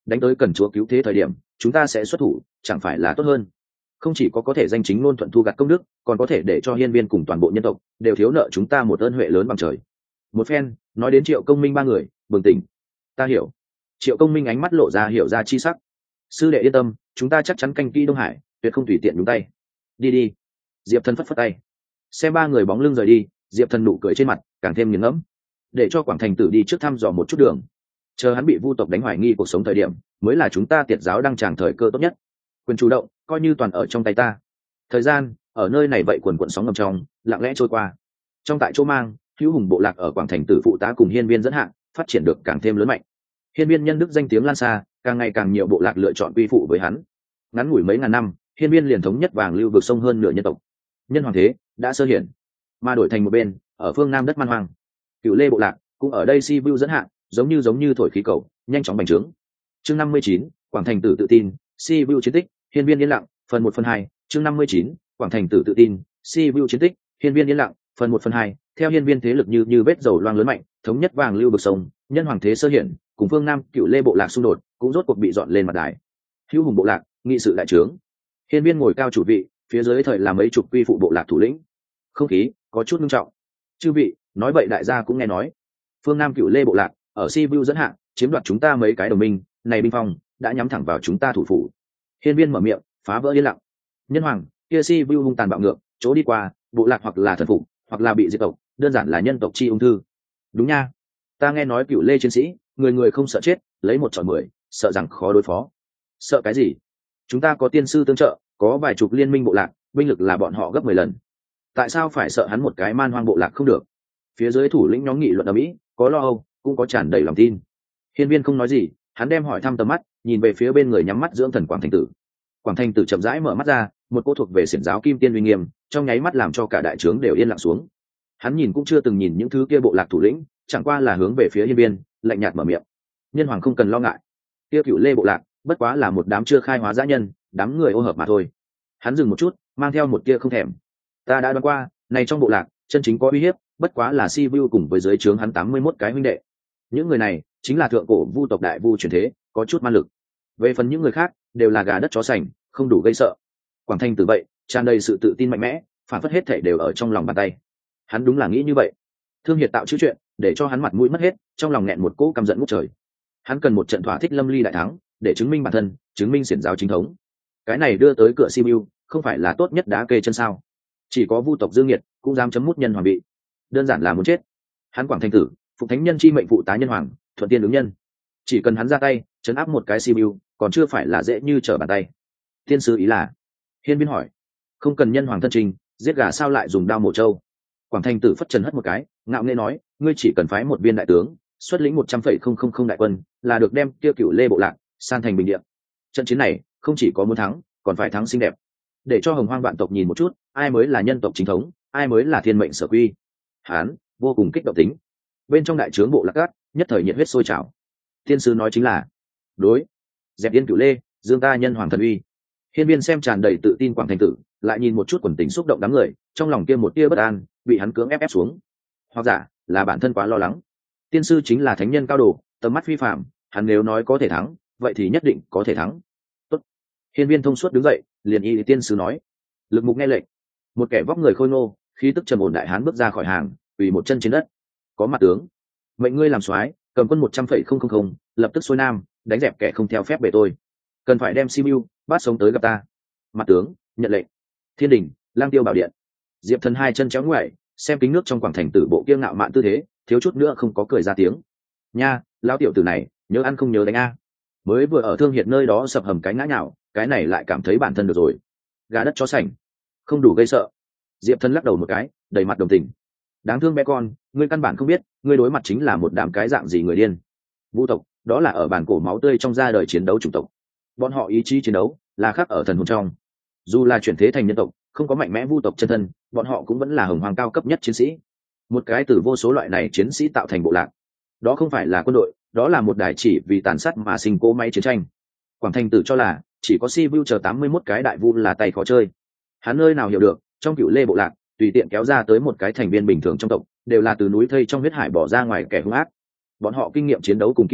đánh tới cần chúa cứu thế thời điểm chúng ta sẽ xuất thủ, chẳng phải là tốt hơn? Không chỉ có có thể danh chính ngôn thuận thu gặt công đức, còn có thể để cho hiên viên cùng toàn bộ nhân tộc đều thiếu nợ chúng ta một ơn huệ lớn bằng trời. Một phen nói đến Triệu Công Minh ba người bừng tỉnh. Ta hiểu. Triệu Công Minh ánh mắt lộ ra hiểu ra chi sắc. Sư đệ yên tâm, chúng ta chắc chắn canh kỹ Đông Hải, tuyệt không tùy tiện nhúng tay. Đi đi. Diệp Thần phất phất tay. Xem ba người bóng lưng rời đi, Diệp Thần nụ cười trên mặt càng thêm nghiền ngẫm. Để cho Quảng Thành Tử đi trước thăm dò một chút đường, chờ hắn bị vu tộc đánh hoài nghi cuộc sống thời điểm, mới là chúng ta tiệt giáo đăng tràng thời cơ tốt nhất. Quyền chủ động coi như toàn ở trong tay ta. Thời gian ở nơi này vậy quần quận sóng ngầm trong lặng lẽ trôi qua. Trong tại chỗ mang, Hữu Hùng bộ lạc ở Quảng Thành Tử phụ tá cùng hiên viên dẫn hạng phát triển được càng thêm lớn mạnh. Hiên viên nhân đức danh tiếng lan xa, càng ngày càng nhiều bộ lạc lựa chọn quy phụ với hắn. Ngắn ngủi mấy ngàn năm, hiên viên liền thống nhất vàng lưu vực sông hơn nửa nhân tộc. Nhân hoàng thế đã sơ hiển, mà đổi thành một bên ở phương nam đất man hoang, Cửu Lê bộ lạc cũng ở đây si vu dẫn hạng, giống như giống như thổi khí cầu nhanh chóng bành trướng. Chương năm mươi chín, Quảng Thành Tử tự tin, si vu chiến tích, hiên viên yên lặng, phần một phần hai. Chương năm mươi chín, Quảng Thành Tử tự tin, si vu chiến tích, hiên viên yên lặng, phần một phần hai. Theo hiên viên thế lực như như vết dầu loang lớn mạnh, thống nhất vàng lưu vực sông, nhân hoàng thế sơ hiển, cùng phương nam Cửu Lê bộ lạc xung đột cũng rốt cuộc bị dọn lên mặt đài. Hữu Hùng bộ lạc nghị sự đại trướng, hiên viên ngồi cao chủ vị, phía dưới thời là mấy chục quy phụ bộ lạc thủ lĩnh. Không khí có chút nghiêm trọng. Chư vị, nói vậy đại gia cũng nghe nói, phương nam Cửu Lê bộ lạc ở si vu dẫn hạng chiếm đoạt chúng ta mấy cái đồng minh, này binh phong đã nhắm thẳng vào chúng ta thủ phủ. Hiên viên mở miệng phá vỡ yên lặng. Nhân hoàng kia si vu hung tàn bạo ngược, chỗ đi qua bộ lạc hoặc là thần phục hoặc là bị diệt tộc, đơn giản là nhân tộc chi ung thư. Đúng nha, ta nghe nói Cửu Lê chiến sĩ người người không sợ chết, lấy một chọi mười, sợ rằng khó đối phó. Sợ cái gì? Chúng ta có tiên sư tương trợ, có vài chục liên minh bộ lạc, binh lực là bọn họ gấp mười lần. Tại sao phải sợ hắn một cái man hoang bộ lạc không được? Phía dưới thủ lĩnh nhóm nghị luận ở mỹ, có lo âu cũng có tràn đầy lòng tin. Hiên viên không nói gì, hắn đem hỏi thăm tầm mắt nhìn về phía bên người nhắm mắt dưỡng thần Quảng Thành Tử. Quảng Thành Tử chậm rãi mở mắt ra, một cô thuộc về xiển giáo kim tiên uy nghiêm trong nháy mắt làm cho cả đại trướng đều yên lặng xuống. Hắn nhìn cũng chưa từng nhìn những thứ kia bộ lạc thủ lĩnh, chẳng qua là hướng về phía hiên viên lạnh nhạt mở miệng. Nhân hoàng không cần lo ngại, kia Cửu Lê bộ lạc bất quá là một đám chưa khai hóa dã nhân, đám người ô hợp mà thôi. Hắn dừng một chút, mang theo một tia không thèm. Ta đã đoán qua, này trong bộ lạc chân chính có uy hiếp bất quá là si vu cùng với dưới trướng hắn tám mươi mốt cái huynh đệ. Những người này chính là thượng cổ vu tộc đại vu truyền thế, có chút man lực. Về phần những người khác đều là gà đất chó sành, không đủ gây sợ. Quảng Thành Tử vậy tràn đầy sự tự tin mạnh mẽ, phản phất hết thảy đều ở trong lòng bàn tay. Hắn đúng là nghĩ như vậy. Thương Hiệt tạo chữ chuyện để cho hắn mặt mũi mất hết, trong lòng nghẹn một cỗ căm giận ngút trời. Hắn cần một trận thỏa thích lâm ly đại thắng để chứng minh bản thân, chứng minh xiển giáo chính thống. Cái này đưa tới cửa Sibiu không phải là tốt nhất đá kê chân sao? Chỉ có vu tộc Dương Nhiệt cũng dám chấm mút nhân hoàng bị, đơn giản là muốn chết. Hắn Quảng Thành Tử phục thánh nhân chi mệnh phụ tá nhân hoàng, thuận tiên ứng nhân, chỉ cần hắn ra tay chấn áp một cái Sibiu còn chưa phải là dễ như trở bàn tay. Tiên sư ý là? Hiên viên hỏi. Không cần nhân hoàng thân trình, giết gà sao lại dùng đao mổ trâu? Quảng Thành Tử phất trần hất một cái, ngạo nghễ nói, ngươi chỉ cần phái một viên đại tướng xuất lĩnh một trăm phẩy không không không đại quân là được đem kia Cửu Lê bộ lạc san thành bình địa. Trận chiến này không chỉ có muốn thắng, còn phải thắng xinh đẹp, để cho hồng hoang vạn tộc nhìn một chút ai mới là nhân tộc chính thống, ai mới là thiên mệnh sở quy. Hán vô cùng kích động tính. Bên trong đại trướng bộ lạc cát nhất thời nhiệt huyết sôi trào. Tiên sư nói chính là đối, dẹp yên Cửu Lê, dương ta nhân hoàng thần uy. Hiên viên xem tràn đầy tự tin Quảng Thành Tử, lại nhìn một chút quần tình xúc động đám người, trong lòng kia một tia bất an bị hắn cưỡng ép ép xuống. Hoặc giả là bản thân quá lo lắng. Tiên sư chính là thánh nhân cao độ, tầm mắt phi phạm, hắn nếu nói có thể thắng vậy thì nhất định có thể thắng. Tốt. Hiên viên thông suốt đứng dậy, liền y tiên sư nói. Lực mục nghe lệnh. Một kẻ vóc người khôi ngô, khí tức trầm ổn đại hán bước ra khỏi hàng, quỳ một chân trên đất. Có mặt tướng, mệnh ngươi làm soái, cầm quân một trăm phẩy không không không, lập tức xuôi nam, đánh dẹp kẻ không theo phép về tôi. Cần phải đem Sibiu bắt sống tới gặp ta. Mặt tướng nhận lệnh. Thiên đình, Lang Tiêu bảo điện. Diệp Thần hai chân chéo ngoại, xem kính nước trong Quảng Thành Tử bộ kiêng ngạo mạn tư thế, thiếu chút nữa không có cười ra tiếng. Nha, lão tiểu tử này nhớ ăn không nhớ đánh a. Mới vừa ở Thương Hiệt nơi đó sập hầm cái ngã nhào, cái này lại cảm thấy bản thân được rồi. Gà đất chó sành, không đủ gây sợ. Diệp Thần lắc đầu một cái, đầy mặt đồng tình. Đáng thương bé con, ngươi căn bản không biết ngươi đối mặt chính là một đám cái dạng gì người điên. Vu tộc đó là ở bản cổ máu tươi trong ra đời chiến đấu chủng tộc, bọn họ ý chí chiến đấu là khắc ở thần hồn trong. Dù là chuyển thế thành nhân tộc, không có mạnh mẽ vu tộc chân thân, bọn họ cũng vẫn là hồng hoàng cao cấp nhất chiến sĩ. Một cái từ vô số loại này chiến sĩ tạo thành bộ lạc, đó không phải là quân đội, đó là một đài chỉ vì tàn sát mà sinh cỗ máy chiến tranh. Quảng Thành Tử cho là chỉ có Sibiu chờ tám mươi mốt cái đại vu là tay khó chơi. Hắn nơi nào hiểu được, trong Cửu Lê bộ lạc tùy tiện kéo ra tới một cái thành viên bình thường trong tộc đều là từ núi thây trong huyết hải bỏ ra ngoài kẻ hung ác. Bọn họ kinh nghiệm chiến đấu cùng kỹ xảo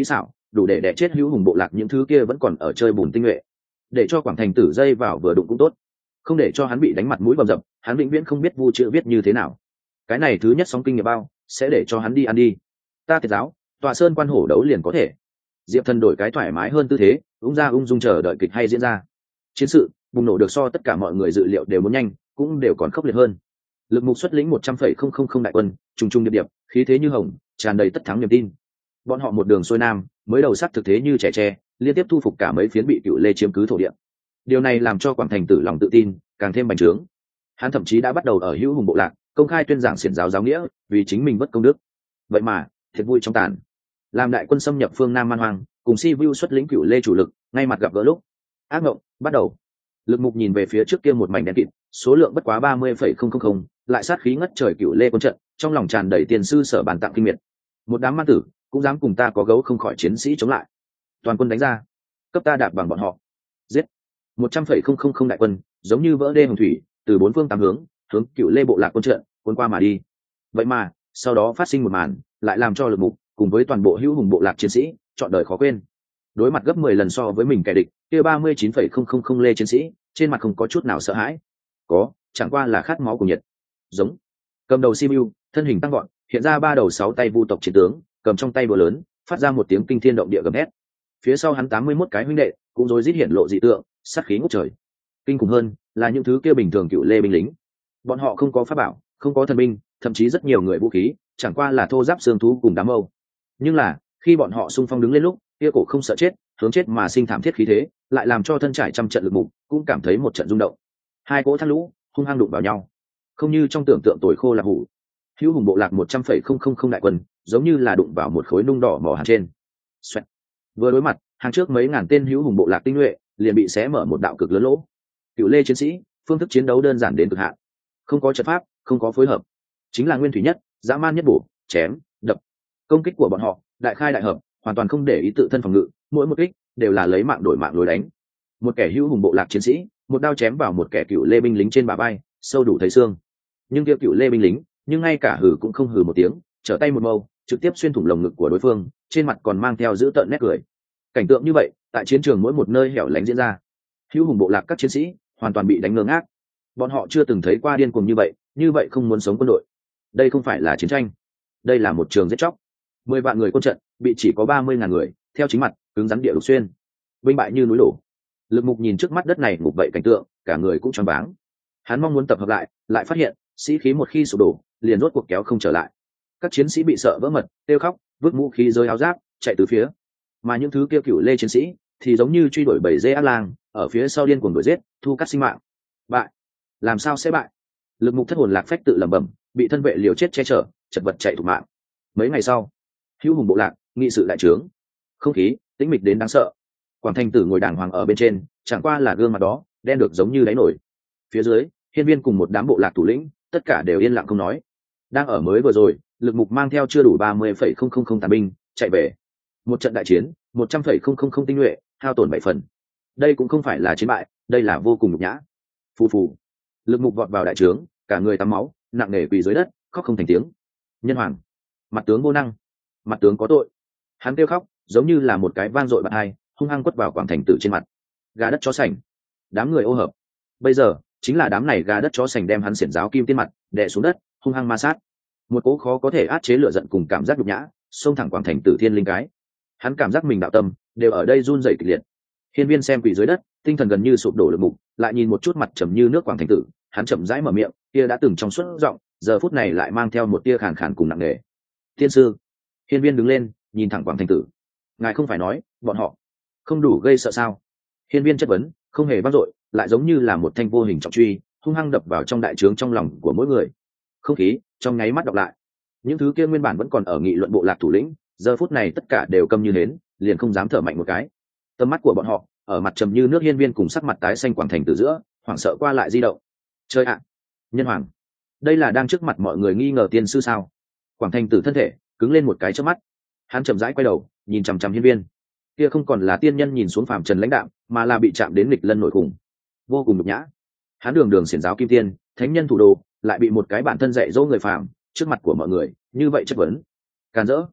đủ để đẻ chết hữu hùng bộ lạc những thứ kia vẫn còn ở chơi bùn tinh nhuệ. Để cho Quảng Thành Tử dây vào vừa đụng cũng tốt, không để cho hắn bị đánh mặt mũi bầm dập, hắn vĩnh viễn không biết vu chữ viết như thế nào. Cái này thứ nhất sóng kinh nghiệm bao sẽ để cho hắn đi ăn đi. Ta Tiệt giáo tọa sơn quan hổ đấu liền có thể. Diệp Thần đổi cái thoải mái hơn tư thế, ung ra ung dung chờ đợi kịch hay diễn ra. Chiến sự bùng nổ được so tất cả mọi người dự liệu đều muốn nhanh, cũng đều còn khốc liệt hơn. Lực Mục xuất lĩnh một trăm phẩy không không không đại quân, trùng trùng điệp điệp, khí thế như hồng, tràn đầy tất thắng niềm tin. Bọn họ một đường xuôi nam, mới đầu sắc thực thế như trẻ tre, liên tiếp thu phục cả mấy phiến bị Cựu Lê chiếm cứ thổ địa. Điều này làm cho Quảng Thành Tử lòng tự tin càng thêm bành trướng. Hắn thậm chí đã bắt đầu ở hữu hùng bộ lạc công khai tuyên giảng xiển giáo giáo nghĩa, vì chính mình bất công đức. Vậy mà thiệt vui trong tàn, làm đại quân xâm nhập phương Nam Man Hoang, cùng Si Vu xuất lĩnh Cựu Lê chủ lực, ngay mặt gặp gỡ lúc ác mộng bắt đầu. Lực Mục nhìn về phía trước kia một mảnh đen kịt, số lượng bất quá ba mươi phẩy không không không, lại sát khí ngất trời Cựu Lê quân trận, trong lòng tràn đầy tiền sư sở bàn tặng kinh miệt. Một đám man tử cũng dám cùng ta có gấu không khỏi chiến sĩ chống lại. Toàn quân đánh ra, cấp ta đạp bằng bọn họ. Giết. một trăm phẩy không không không đại quân giống như vỡ đê hồng thủy, từ bốn phương tám hướng hướng Cựu Lê bộ lạc quân trận quân qua mà đi. Vậy mà sau đó phát sinh một màn lại làm cho Lực Mục cùng với toàn bộ hữu hùng bộ lạc chiến sĩ chọn đời khó quên. Đối mặt gấp mười lần so với mình kẻ địch, kia ba mươi chín phẩy không không không Lê chiến sĩ trên mặt không có chút nào sợ hãi, có chẳng qua là khát máu của nhiệt. Giống. Cầm đầu Simu thân hình tăng gọn, hiện ra ba đầu sáu tay vu tộc chiến tướng, cầm trong tay búa lớn, phát ra một tiếng kinh thiên động địa gầm hét. Phía sau hắn tám mươi mốt cái huynh đệ cũng rối rít hiện lộ dị tượng, sát khí ngút trời. Kinh khủng hơn là những thứ kia bình thường Cựu Lê binh lính, bọn họ không có pháp bảo, không có thần binh, thậm chí rất nhiều người vũ khí chẳng qua là thô giáp xương thú cùng đám âu. Nhưng là khi bọn họ xung phong đứng lên lúc, kia cổ không sợ chết, hướng chết mà sinh thảm thiết khí thế, lại làm cho thân trải trăm trận Lực Mục cũng cảm thấy một trận rung động. Hai cỗ thang lũ hung hăng đụng vào nhau, không như trong tưởng tượng tồi khô là hủ. Hữu hùng bộ lạc một trăm phẩy không không không đại quân giống như là đụng vào một khối nung đỏ mỏ hàng trên. Xoẹt. Vừa đối mặt, hàng trước mấy ngàn tên hữu hùng bộ lạc tinh nhuệ liền bị xé mở một đạo cực lớn lỗ. Cựu Lê chiến sĩ phương thức chiến đấu đơn giản đến cực hạn, không có trận pháp, không có phối hợp, chính là nguyên thủy nhất, dã man nhất bổ, chém, đập. Công kích của bọn họ đại khai đại hợp, hoàn toàn không để ý tự thân phòng ngự, mỗi một kích đều là lấy mạng đổi mạng lối đánh. Một kẻ hữu hùng bộ lạc chiến sĩ một đao chém vào một kẻ Cựu Lê binh lính trên bả vai, sâu đủ thấy xương. Nhưng kia Cựu Lê binh lính nhưng ngay cả hừ cũng không hừ một tiếng, trở tay một mâu trực tiếp xuyên thủng lồng ngực của đối phương, trên mặt còn mang theo dữ tợn nét cười. Cảnh tượng như vậy tại chiến trường mỗi một nơi hẻo lánh diễn ra. Hữu hùng bộ lạc các chiến sĩ hoàn toàn bị đánh ngơ ngác, bọn họ chưa từng thấy qua điên cuồng như vậy, như vậy không muốn sống quân đội. Đây không phải là chiến tranh, đây là một trường giết chóc. Mười vạn người quân trận bị chỉ có ba mươi ngàn người theo chính mặt cứng rắn địa lục xuyên, binh bại như núi đổ. Lực Mục nhìn trước mắt đất này ngục vậy cảnh tượng, cả người cũng choáng váng. Hắn mong muốn tập hợp lại, lại phát hiện sĩ khí một khi sụp đổ liền rốt cuộc kéo không trở lại. Các chiến sĩ bị sợ vỡ mật, kêu khóc, vứt vũ khí rơi áo giáp chạy từ phía, mà những thứ kia Cựu Lê chiến sĩ thì giống như truy đuổi bầy dê ác lang, ở phía sau điên cuồng đuổi giết, thu cắt sinh mạng. Bại? Làm sao sẽ bại? Lực Mục thất hồn lạc phách tự lẩm bẩm, bị thân vệ liều chết che chở, chật vật chạy thục mạng. Mấy ngày sau, hữu hùng bộ lạc nghị sự đại trướng, không khí tĩnh mịch đến đáng sợ. Quảng Thành Tử ngồi đàng hoàng ở bên trên, chẳng qua là gương mặt đó đen được giống như đáy nổi. Phía dưới, Hiên Viên cùng một đám bộ lạc thủ lĩnh tất cả đều yên lặng không nói. Đang ở mới vừa rồi, Lực Mục mang theo chưa đủ ba mươi phẩy không không không tàn binh chạy về. Một trận đại chiến, một trăm phẩy không không không tinh nhuệ hao tổn bảy phần. Đây cũng không phải là chiến bại, đây là vô cùng nhục nhã. Phù phù. Lực Mục vọt vào đại trướng, cả người tắm máu, nặng nề quỳ dưới đất, khóc không thành tiếng. Nhân hoàng, mặt tướng vô năng, mặt tướng có tội. Hắn kêu khóc giống như là một cái vang dội bạt hai, hung hăng quất vào Quảng Thành Tử trên mặt. Gà đất chó sành, đám người ô hợp. Bây giờ chính là đám này gà đất chó sành đem hắn xiển giáo kim tiên mặt đè xuống đất, hung hăng ma sát. Một cỗ khó có thể át chế lửa giận cùng cảm giác nhục nhã xông thẳng Quảng Thành Tử thiên linh cái. Hắn cảm giác mình đạo tâm đều ở đây run rẩy kịch liệt. Hiên Viên xem quỳ dưới đất, tinh thần gần như sụp đổ. Lực Mục lại nhìn một chút mặt trầm như nước Quảng Thành Tử, hắn chậm rãi mở miệng, kia đã từng trong suốt giọng, giờ phút này lại mang theo một tia khàn khàn cùng nặng nề. Tiên sư. Hiên Viên đứng lên, nhìn thẳng Quảng Thành Tử. Ngài không phải nói bọn họ không đủ gây sợ sao? Hiên Viên chất vấn, không hề vang dội, lại giống như là một thanh vô hình trọng truy, hung hăng đập vào trong đại trướng trong lòng của mỗi người. Không khí trong nháy mắt đọc lại. Những thứ kia nguyên bản vẫn còn ở nghị luận bộ lạc thủ lĩnh, giờ phút này tất cả đều câm như hến, liền không dám thở mạnh một cái. Tầm mắt của bọn họ ở mặt trầm như nước Hiên Viên cùng sắc mặt tái xanh Quảng Thành Tử giữa, hoảng sợ qua lại di động. Chơi ạ, nhân hoàng, đây là đang trước mặt mọi người nghi ngờ tiên sư sao? Quảng Thành Tử thân thể cứng lên một cái trước mắt, hắn chậm rãi quay đầu nhìn chằm chằm Hiên Viên. Kia không còn là tiên nhân nhìn xuống phàm trần lãnh đạm, mà là bị chạm đến nghịch lân nội khủng, vô cùng nhục nhã. Hắn đường đường xiển giáo kim tiên, thánh nhân thủ đồ, lại bị một cái bản thân dạy dỗ người phàm trước mặt của mọi người như vậy chất vấn, càn rỡ.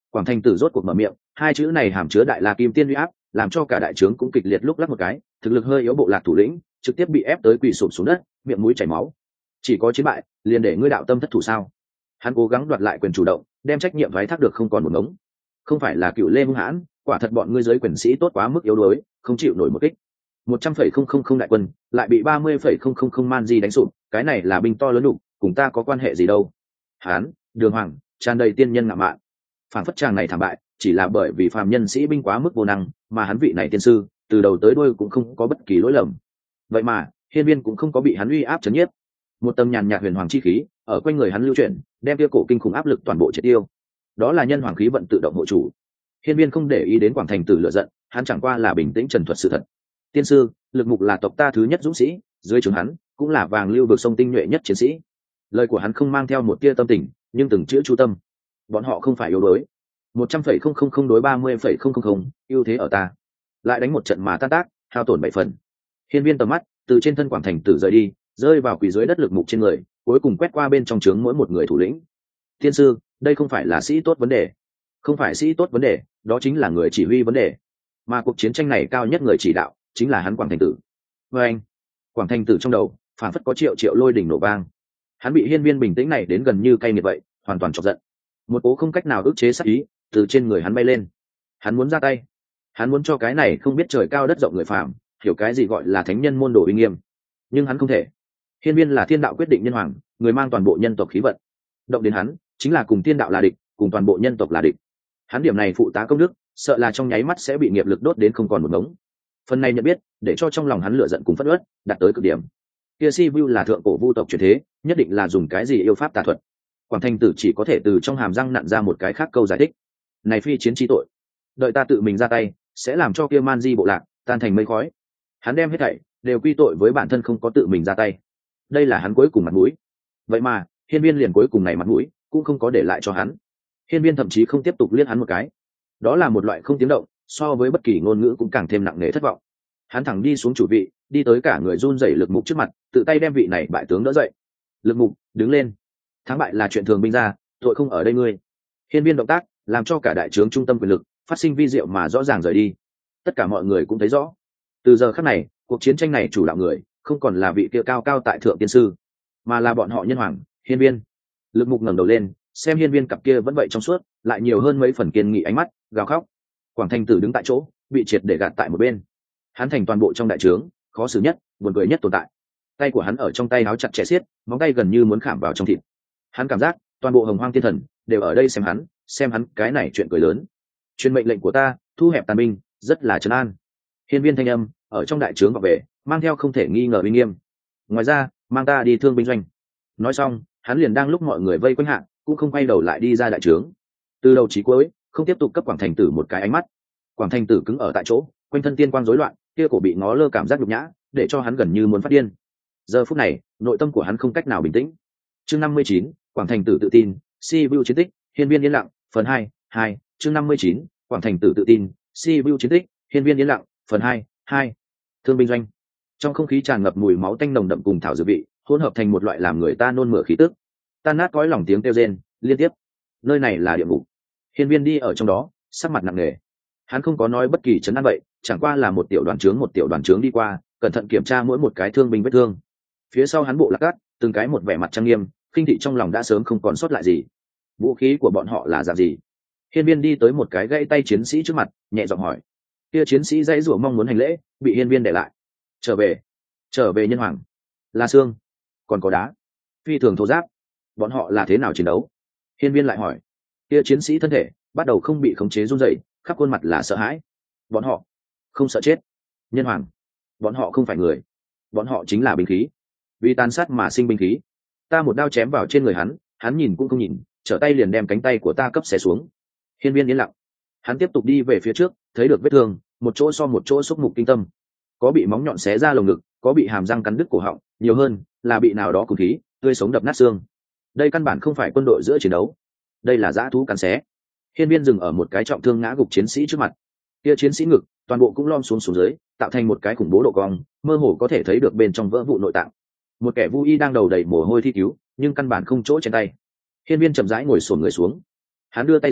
Quảng Thành Tử rốt cuộc mở miệng, hai chữ này hàm chứa đại la kim tiên uy áp, làm cho cả đại trướng cũng kịch liệt lúc lắc một cái, thực lực hơi yếu bộ lạc thủ lĩnh trực tiếp bị ép tới quỳ sụp xuống đất, miệng mũi chảy máu. Chỉ có chiến bại liền để ngươi đạo tâm thất thủ sao? Hắn cố gắng đoạt lại quyền chủ động, đem trách nhiệm vái thác được không còn một ngống. Không phải là Cựu Lê hung hãn, quả thật bọn ngươi giới quyền sĩ tốt quá mức yếu đuối, không chịu nổi một kích. Một trăm phẩy không không không đại quân lại bị ba mươi phẩy không không không man di đánh sụp, cái này là binh to lớn đủ, cùng ta có quan hệ gì đâu? Hán, Đường Hoàng, tràn đầy tiên nhân ngạo mạn. Phản phất chàng này thảm bại, chỉ là bởi vì phàm nhân sĩ binh quá mức vô năng, mà hắn vị này tiên sư, từ đầu tới đuôi cũng không có bất kỳ lỗi lầm. Vậy mà, Hiên Viên cũng không có bị hắn uy áp chấn nhiếp. Một tầng nhàn nhạt huyền hoàng chi khí ở quanh người hắn lưu chuyển, đem kia cổ kinh khủng áp lực toàn bộ triệt tiêu. Đó là nhân hoàng khí vận tự động hộ chủ. Hiên Viên không để ý đến Quảng Thành Tử lửa giận, hắn chẳng qua là bình tĩnh trần thuật sự thật. Tiên sư, Lực Mục là tộc ta thứ nhất dũng sĩ, dưới trướng hắn cũng là vàng lưu vực sông tinh nhuệ nhất chiến sĩ. Lời của hắn không mang theo một tia tâm tình, nhưng từng chữ chú tâm. Bọn họ không phải yếu đuối. Một trăm phẩy không không không đối ba mươi phẩy không không không, ưu thế ở ta. Lại đánh một trận mà tan tác, hao tổn bảy phần. Hiên Viên tầm mắt từ trên thân Quảng Thành Tử rời đi, rơi vào quỳ dưới đất Lực Mục trên người, cuối cùng quét qua bên trong trướng mỗi một người thủ lĩnh. Tiên sư, đây không phải là sĩ tốt vấn đề, không phải sĩ tốt vấn đề, đó chính là người chỉ huy vấn đề. Mà cuộc chiến tranh này cao nhất người chỉ đạo chính là hắn Quảng Thành Tử. Và anh, Quảng Thành Tử trong đầu phản phất có triệu triệu lôi đỉnh nổ vang. Hắn bị Hiên Viên bình tĩnh này đến gần như cay nghiệt vậy, hoàn toàn chọc giận. Một cố không cách nào ức chế sát ý từ trên người hắn bay lên. Hắn muốn ra tay, hắn muốn cho cái này không biết trời cao đất rộng người phàm hiểu cái gì gọi là thánh nhân môn đồ uy nghiêm, nhưng hắn không thể. Hiên Viên là thiên đạo quyết định nhân hoàng, người mang toàn bộ nhân tộc khí vận, động đến hắn chính là cùng thiên đạo là địch, cùng toàn bộ nhân tộc là địch. Hắn điểm này phụ tá công đức, sợ là trong nháy mắt sẽ bị nghiệp lực đốt đến không còn một ngống. Phần này nhận biết để cho trong lòng hắn lửa giận cùng phẫn uất đạt tới cực điểm. Kia Si Vu là thượng cổ vu tộc truyền thế, nhất định là dùng cái gì yêu pháp tà thuật. Quảng Thành Tử chỉ có thể từ trong hàm răng nặn ra một cái khác câu giải thích. Này phi chiến chi tội, đợi ta tự mình ra tay, sẽ làm cho kia man di bộ lạc tan thành mây khói. Hắn đem hết thảy đều quy tội với bản thân không có tự mình ra tay. Đây là hắn cuối cùng mặt mũi. Vậy mà, Hiên Viên liền cuối cùng này mặt mũi cũng không có để lại cho hắn. Hiên Viên thậm chí không tiếp tục liếc hắn một cái. Đó là một loại không tiếng động, so với bất kỳ ngôn ngữ cũng càng thêm nặng nề thất vọng. Hắn thẳng đi xuống chủ vị, đi tới cả người run rẩy Lực Mục trước mặt, tự tay đem vị này bại tướng đỡ dậy. Lực Mục, đứng lên. Thắng bại là chuyện thường binh ra, tội không ở đây ngươi. Hiên Viên động tác làm cho cả đại trướng trung tâm quyền lực phát sinh vi diệu mà rõ ràng rời đi. Tất cả mọi người cũng thấy rõ, từ giờ khắc này, cuộc chiến tranh này chủ đạo người không còn là vị kia cao cao tại thượng tiên sư, mà là bọn họ nhân hoàng Hiên Viên. Lực Mục ngẩng đầu lên, xem Hiên Viên cặp kia vẫn vậy trong suốt, lại nhiều hơn mấy phần kiên nghị ánh mắt, gào khóc. Quảng Thành Tử đứng tại chỗ, bị triệt để gạt tại một bên. Hắn thành toàn bộ trong đại trướng khó xử nhất, buồn cười nhất tồn tại. Tay của hắn ở trong tay áo chặt chẽ xiết, móng tay gần như muốn khảm vào trong thịt. Hắn cảm giác toàn bộ Hồng Hoang Thiên Thần đều ở đây xem hắn, xem hắn cái này chuyện cười lớn. Truyền mệnh lệnh của ta, thu hẹp tàn binh, rất là trấn an. Hiên Viên thanh âm ở trong đại trướng vọng về, mang theo không thể nghi ngờ uy nghiêm. Ngoài ra, mang ta đi thương binh doanh. Nói xong, hắn liền đang lúc mọi người vây quanh hạ, cũng không quay đầu lại đi ra đại trướng. Từ đầu chí cuối, không tiếp tục cấp Quảng Thành Tử một cái ánh mắt. Quảng Thành Tử cứng ở tại chỗ, quanh thân tiên quang rối loạn, kia cổ bị ngó lơ cảm giác nhục nhã, để cho hắn gần như muốn phát điên. Giờ phút này, nội tâm của hắn không cách nào bình tĩnh. Chương năm mươi chín, Quảng Thành Tử tự tin, Si Vu chiến tích, Hiên Viên yên lặng, phần hai, hai, chương năm mươi chín, Quảng Thành Tử tự tin, Si Vu chiến tích, Hiên Viên yên lặng, phần hai, hai. Thương binh doanh. Trong không khí tràn ngập mùi máu tanh nồng đậm cùng thảo dược vị, hỗn hợp thành một loại làm người ta nôn mửa khí tức. Tan nát cõi lòng tiếng kêu rên liên tiếp. Nơi này là địa ngục. Hiên Viên đi ở trong đó, sắc mặt nặng nề. Hắn không có nói bất kỳ chấn an vậy, chẳng qua là một tiểu đoàn trướng một tiểu đoàn trướng đi qua, cẩn thận kiểm tra mỗi một cái thương binh vết thương. Phía sau hắn bộ lạc cát, từng cái một vẻ mặt trang nghiêm, khinh thị trong lòng đã sớm không còn sót lại gì. Vũ khí của bọn họ là dạng gì? Hiên Viên đi tới một cái gãy tay chiến sĩ trước mặt, nhẹ giọng hỏi. Kia chiến sĩ dãy rủa mong muốn hành lễ, bị Hiên Viên để lại. Trở về, trở về nhân hoàng. Là xương, còn có đá, phi thường thô giáp. Bọn họ là thế nào chiến đấu? Hiên Viên lại hỏi. Kia chiến sĩ thân thể bắt đầu không bị khống chế run rẩy, khắp khuôn mặt là sợ hãi. Bọn họ không sợ chết. Nhân hoàng, bọn họ không phải người, bọn họ chính là binh khí, vì tàn sát mà sinh binh khí. Ta một đao chém vào trên người hắn, hắn nhìn cũng không nhìn, trở tay liền đem cánh tay của ta cấp xé xuống. Hiên Viên yên lặng. Hắn tiếp tục đi về phía trước, thấy được vết thương, một chỗ so một chỗ xúc mục kinh tâm. Có bị móng nhọn xé ra lồng ngực, có bị hàm răng cắn đứt cổ họng, nhiều hơn là bị nào đó cùn khí tươi sống đập nát xương. Đây căn bản không phải quân đội giữa chiến đấu, đây là dã thú cắn xé. Hiên Viên dừng ở một cái trọng thương ngã gục chiến sĩ trước mặt. Kia chiến sĩ ngực toàn bộ cũng lom xuống xuống dưới, tạo thành một cái khủng bố độ cong, mơ hồ có thể thấy được bên trong vỡ vụ nội tạng. Một kẻ vu y đang đầu đầy mồ hôi thi cứu, nhưng căn bản không chỗ trên tay. Hiên Viên chậm rãi ngồi xổm người xuống. Hắn đưa tay ra,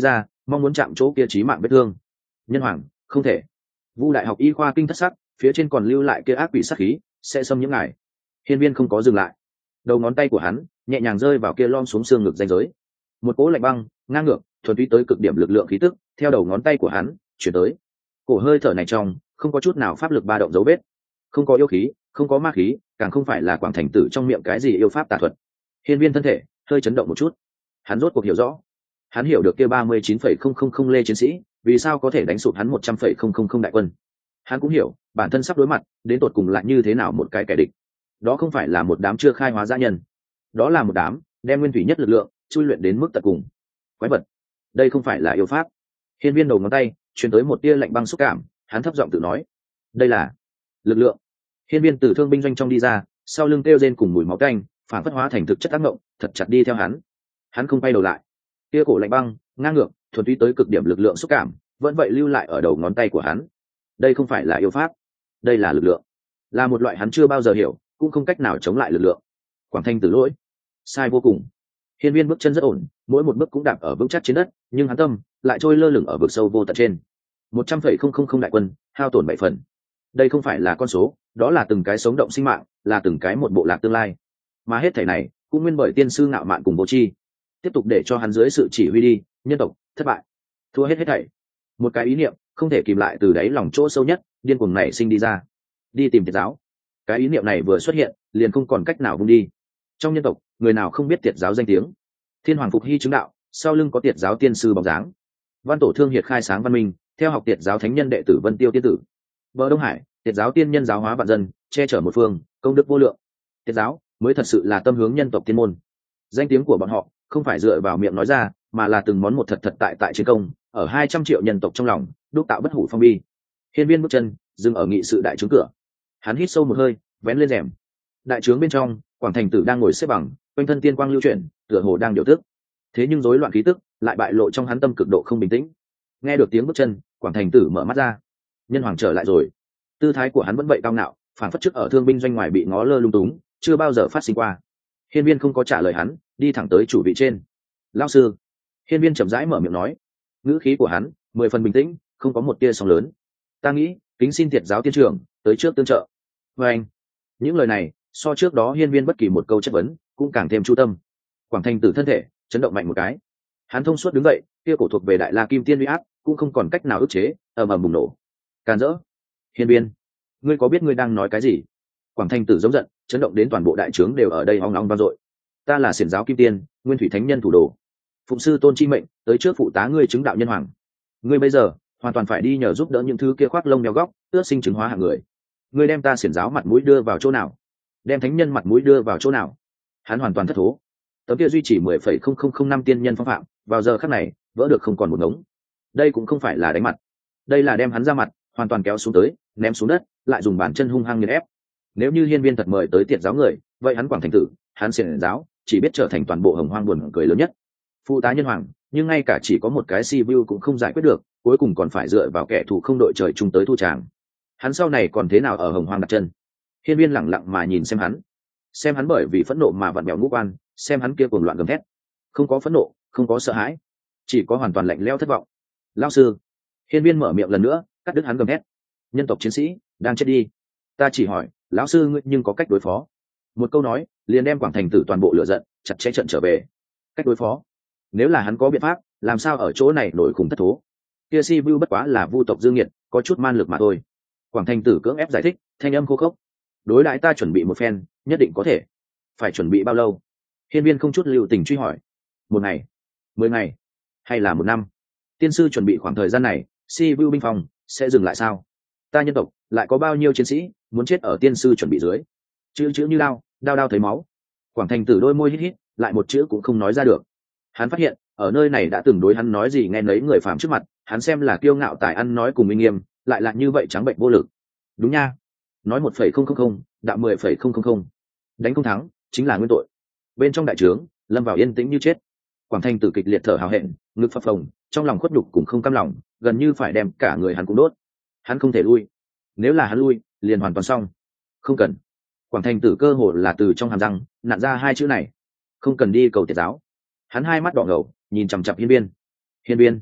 mong muốn chạm chỗ kia chí mạng vết thương. Nhân hoàng, không thể. Vu đại học y khoa kinh thất sắc, phía trên còn lưu lại kia ác quỷ sát khí, sẽ xâm nhiễm ngài. Hiên Viên không có dừng lại, đầu ngón tay của hắn nhẹ nhàng rơi vào kia lom xuống xương ngực ranh giới. Một cỗ lạnh băng ngang ngược thuần túy tới cực điểm lực lượng khí tức theo đầu ngón tay của hắn chuyển tới. Cổ hơi thở này trong không có chút nào pháp lực ba động dấu vết, không có yêu khí, không có ma khí, càng không phải là Quảng Thành Tử trong miệng cái gì yêu pháp tà thuật. Hiên Viên thân thể hơi chấn động một chút, hắn rốt cuộc hiểu rõ, hắn hiểu được kia ba mươi chín phẩy không không không lê chiến sĩ vì sao có thể đánh sụp hắn một trăm phẩy không không không đại quân. Hắn cũng hiểu bản thân sắp đối mặt đến tột cùng lại như thế nào một cái kẻ địch. Đó không phải là một đám chưa khai hóa dã nhân, đó là một đám đem nguyên thủy nhất lực lượng chui luyện đến mức tận cùng quái vật. Đây không phải là yêu pháp. Hiên Viên đầu ngón tay truyền tới một tia lạnh băng xúc cảm, hắn thấp giọng tự nói, đây là lực lượng. Hiên Viên từ thương binh doanh trong đi ra, sau lưng kêu rên cùng mùi máu tanh phản phất hóa thành thực chất ác mộng, thật chặt đi theo hắn. Hắn không quay đầu lại, tia cổ lạnh băng ngang ngược thuần túy tới cực điểm lực lượng xúc cảm vẫn vậy lưu lại ở đầu ngón tay của hắn. Đây không phải là yêu pháp, đây là lực lượng, là một loại hắn chưa bao giờ hiểu cũng không cách nào chống lại lực lượng. Quảng Thành Tử lỗi sai vô cùng. Hiên Viên bước chân rất ổn, mỗi một bước cũng đạp ở vững chắc trên đất, nhưng hắn tâm lại trôi lơ lửng ở vực sâu vô tận trên. Một trăm phẩy không không không đại quân hao tổn bảy phần. Đây không phải là con số, đó là từng cái sống động sinh mạng, là từng cái một bộ lạc tương lai. Mà hết thảy này cũng nguyên bởi tiên sư ngạo mạn cùng vô tri, tiếp tục để cho hắn dưới sự chỉ huy đi, nhân tộc thất bại, thua hết hết thảy. Một cái ý niệm không thể kìm lại từ đáy lòng chỗ sâu nhất điên cuồng nảy sinh đi ra, đi tìm Tiệt giáo. Cái ý niệm này vừa xuất hiện liền không còn cách nào vung đi. Trong nhân tộc người nào không biết Tiệt giáo danh tiếng. Thiên hoàng phục hy chứng đạo, sau lưng có Tiệt giáo tiên sư bóng dáng. Văn tổ thương hiệt khai sáng văn minh, theo học Tiệt giáo thánh nhân đệ tử Vân Tiêu tiên tử. Bờ Đông Hải, Tiệt giáo tiên nhân giáo hóa vạn dân, che chở một phương, công đức vô lượng. Tiệt giáo mới thật sự là tâm hướng nhân tộc tiên môn. Danh tiếng của bọn họ không phải dựa vào miệng nói ra, mà là từng món một thật thật tại tại chiến công, ở hai trăm triệu nhân tộc trong lòng đúc tạo bất hủ phong bi. Hiên Viên bước chân dừng ở nghị sự đại trướng cửa, hắn hít sâu một hơi, vén lên rèm. Đại trướng bên trong, Quảng Thành Tử đang ngồi xếp bằng, quanh thân tiên quang lưu chuyển, tựa hồ đang điều tức. Thế nhưng rối loạn khí tức lại bại lộ trong hắn tâm cực độ không bình tĩnh. Nghe được tiếng bước chân, Quảng Thành Tử mở mắt ra. Nhân hoàng trở lại rồi. Tư thái của hắn vẫn vậy cao ngạo, phản phất trước ở thương binh doanh ngoài bị ngó lơ lung túng, chưa bao giờ phát sinh qua. Hiên Viên không có trả lời hắn, đi thẳng tới chủ vị trên. Lão sư. Hiên Viên chậm rãi mở miệng nói, ngữ khí của hắn mười phần bình tĩnh, không có một tia sóng lớn. Ta nghĩ kính xin Tiệt giáo tiên trưởng tới trước tương trợ. Và anh, những lời này so trước đó Hiên Viên bất kỳ một câu chất vấn cũng càng thêm chu tâm. Quảng Thành Tử thân thể chấn động mạnh một cái, hắn thông suốt đứng dậy, kia cổ thuộc về Đại La Kim Tiên uy áp cũng không còn cách nào ức chế, ầm ầm bùng nổ. Càn rỡ. Hiên Viên, ngươi có biết ngươi đang nói cái gì? Quảng Thành Tử giống giận, chấn động đến toàn bộ đại trướng đều ở đây ong ong vang dội. Ta là xiển giáo Kim Tiên, Nguyên Thủy Thánh Nhân thủ đồ, phụng sư tôn chi mệnh tới trước phụ tá ngươi chứng đạo nhân hoàng. Ngươi bây giờ hoàn toàn phải đi nhờ giúp đỡ những thứ kia khoác lông đeo góc ước sinh chứng hóa hạng người. Ngươi đem ta xiển giáo mặt mũi đưa vào chỗ nào? Đem thánh nhân mặt mũi đưa vào chỗ nào? Hắn hoàn toàn thất thố. Tấm kia duy trì mười phẩy không không không năm tiên nhân phong phạm vào giờ khắc này vỡ được không còn một ngống. Đây cũng không phải là đánh mặt, đây là đem hắn ra mặt hoàn toàn kéo xuống tới, ném xuống đất, lại dùng bàn chân hung hăng nghiền ép. Nếu như Hiên Viên thật mời tới Tiệt giáo người, vậy hắn Quảng Thành Tử, hắn xiển giáo chỉ biết trở thành toàn bộ hồng hoang buồn cười lớn nhất. Phụ tá nhân hoàng, nhưng ngay cả chỉ có một cái si vu cũng không giải quyết được, cuối cùng còn phải dựa vào kẻ thù không đội trời chung tới thu tràng. Hắn sau này còn thế nào ở hồng hoang đặt chân? Hiên Viên lẳng lặng mà nhìn xem hắn, xem hắn bởi vì phẫn nộ mà vặn bèo ngũ quan, xem hắn kia cuồng loạn gầm thét, không có phẫn nộ, không có sợ hãi, chỉ có hoàn toàn lạnh lẽo thất vọng. Lão sư. Hiên Viên mở miệng lần nữa, cắt đứt hắn gầm thét. Nhân tộc chiến sĩ đang chết đi, ta chỉ hỏi lão sư ngươi nhưng có cách đối phó? Một câu nói liền đem Quảng Thành Tử toàn bộ lửa giận chặt chẽ trận trở về. Cách đối phó? Nếu là hắn có biện pháp, làm sao ở chỗ này nổi khủng thất thố? Kia si vu bất quá là vu tộc dương nghiệt, có chút man lực mà thôi. Quảng Thành Tử cưỡng ép giải thích, thanh âm khô khốc. Đối đãi ta chuẩn bị một phen, nhất định có thể. Phải chuẩn bị bao lâu? Hiên Viên không chút lưu tình truy hỏi. Một ngày, mười ngày, hay là một năm? Tiên sư chuẩn bị khoảng thời gian này, si vu binh phòng sẽ dừng lại sao? Ta nhân tộc lại có bao nhiêu chiến sĩ muốn chết ở tiên sư chuẩn bị dưới? Chữ chữ như đao, đao đao thấy máu. Quảng Thành Tử đôi môi hít hít, lại một chữ cũng không nói ra được. Hắn phát hiện ở nơi này đã từng đối hắn nói gì nghe nấy người phàm trước mặt, hắn xem là kiêu ngạo tài ăn nói cùng minh nghiêm, lại là như vậy trắng bệnh vô lực. Đúng nha, nói một phẩy không không không, đạo mười phẩy không không không, đánh không thắng chính là nguyên tội. Bên trong đại trướng lâm vào yên tĩnh như chết. Quảng Thành Tử kịch liệt thở hào hẹn, ngực phập phồng, trong lòng khuất nhục cùng không cam lòng, gần như phải đem cả người hắn cũng đốt. Hắn không thể lui, nếu là hắn lui liền hoàn toàn xong. Không cần. Quảng Thành Tử cơ hồ là từ trong hàm răng nặn ra hai chữ này. Không cần đi cầu Tiệt giáo. Hắn hai mắt đỏ ngầu nhìn chằm chằm Hiên Viên. Hiên Viên,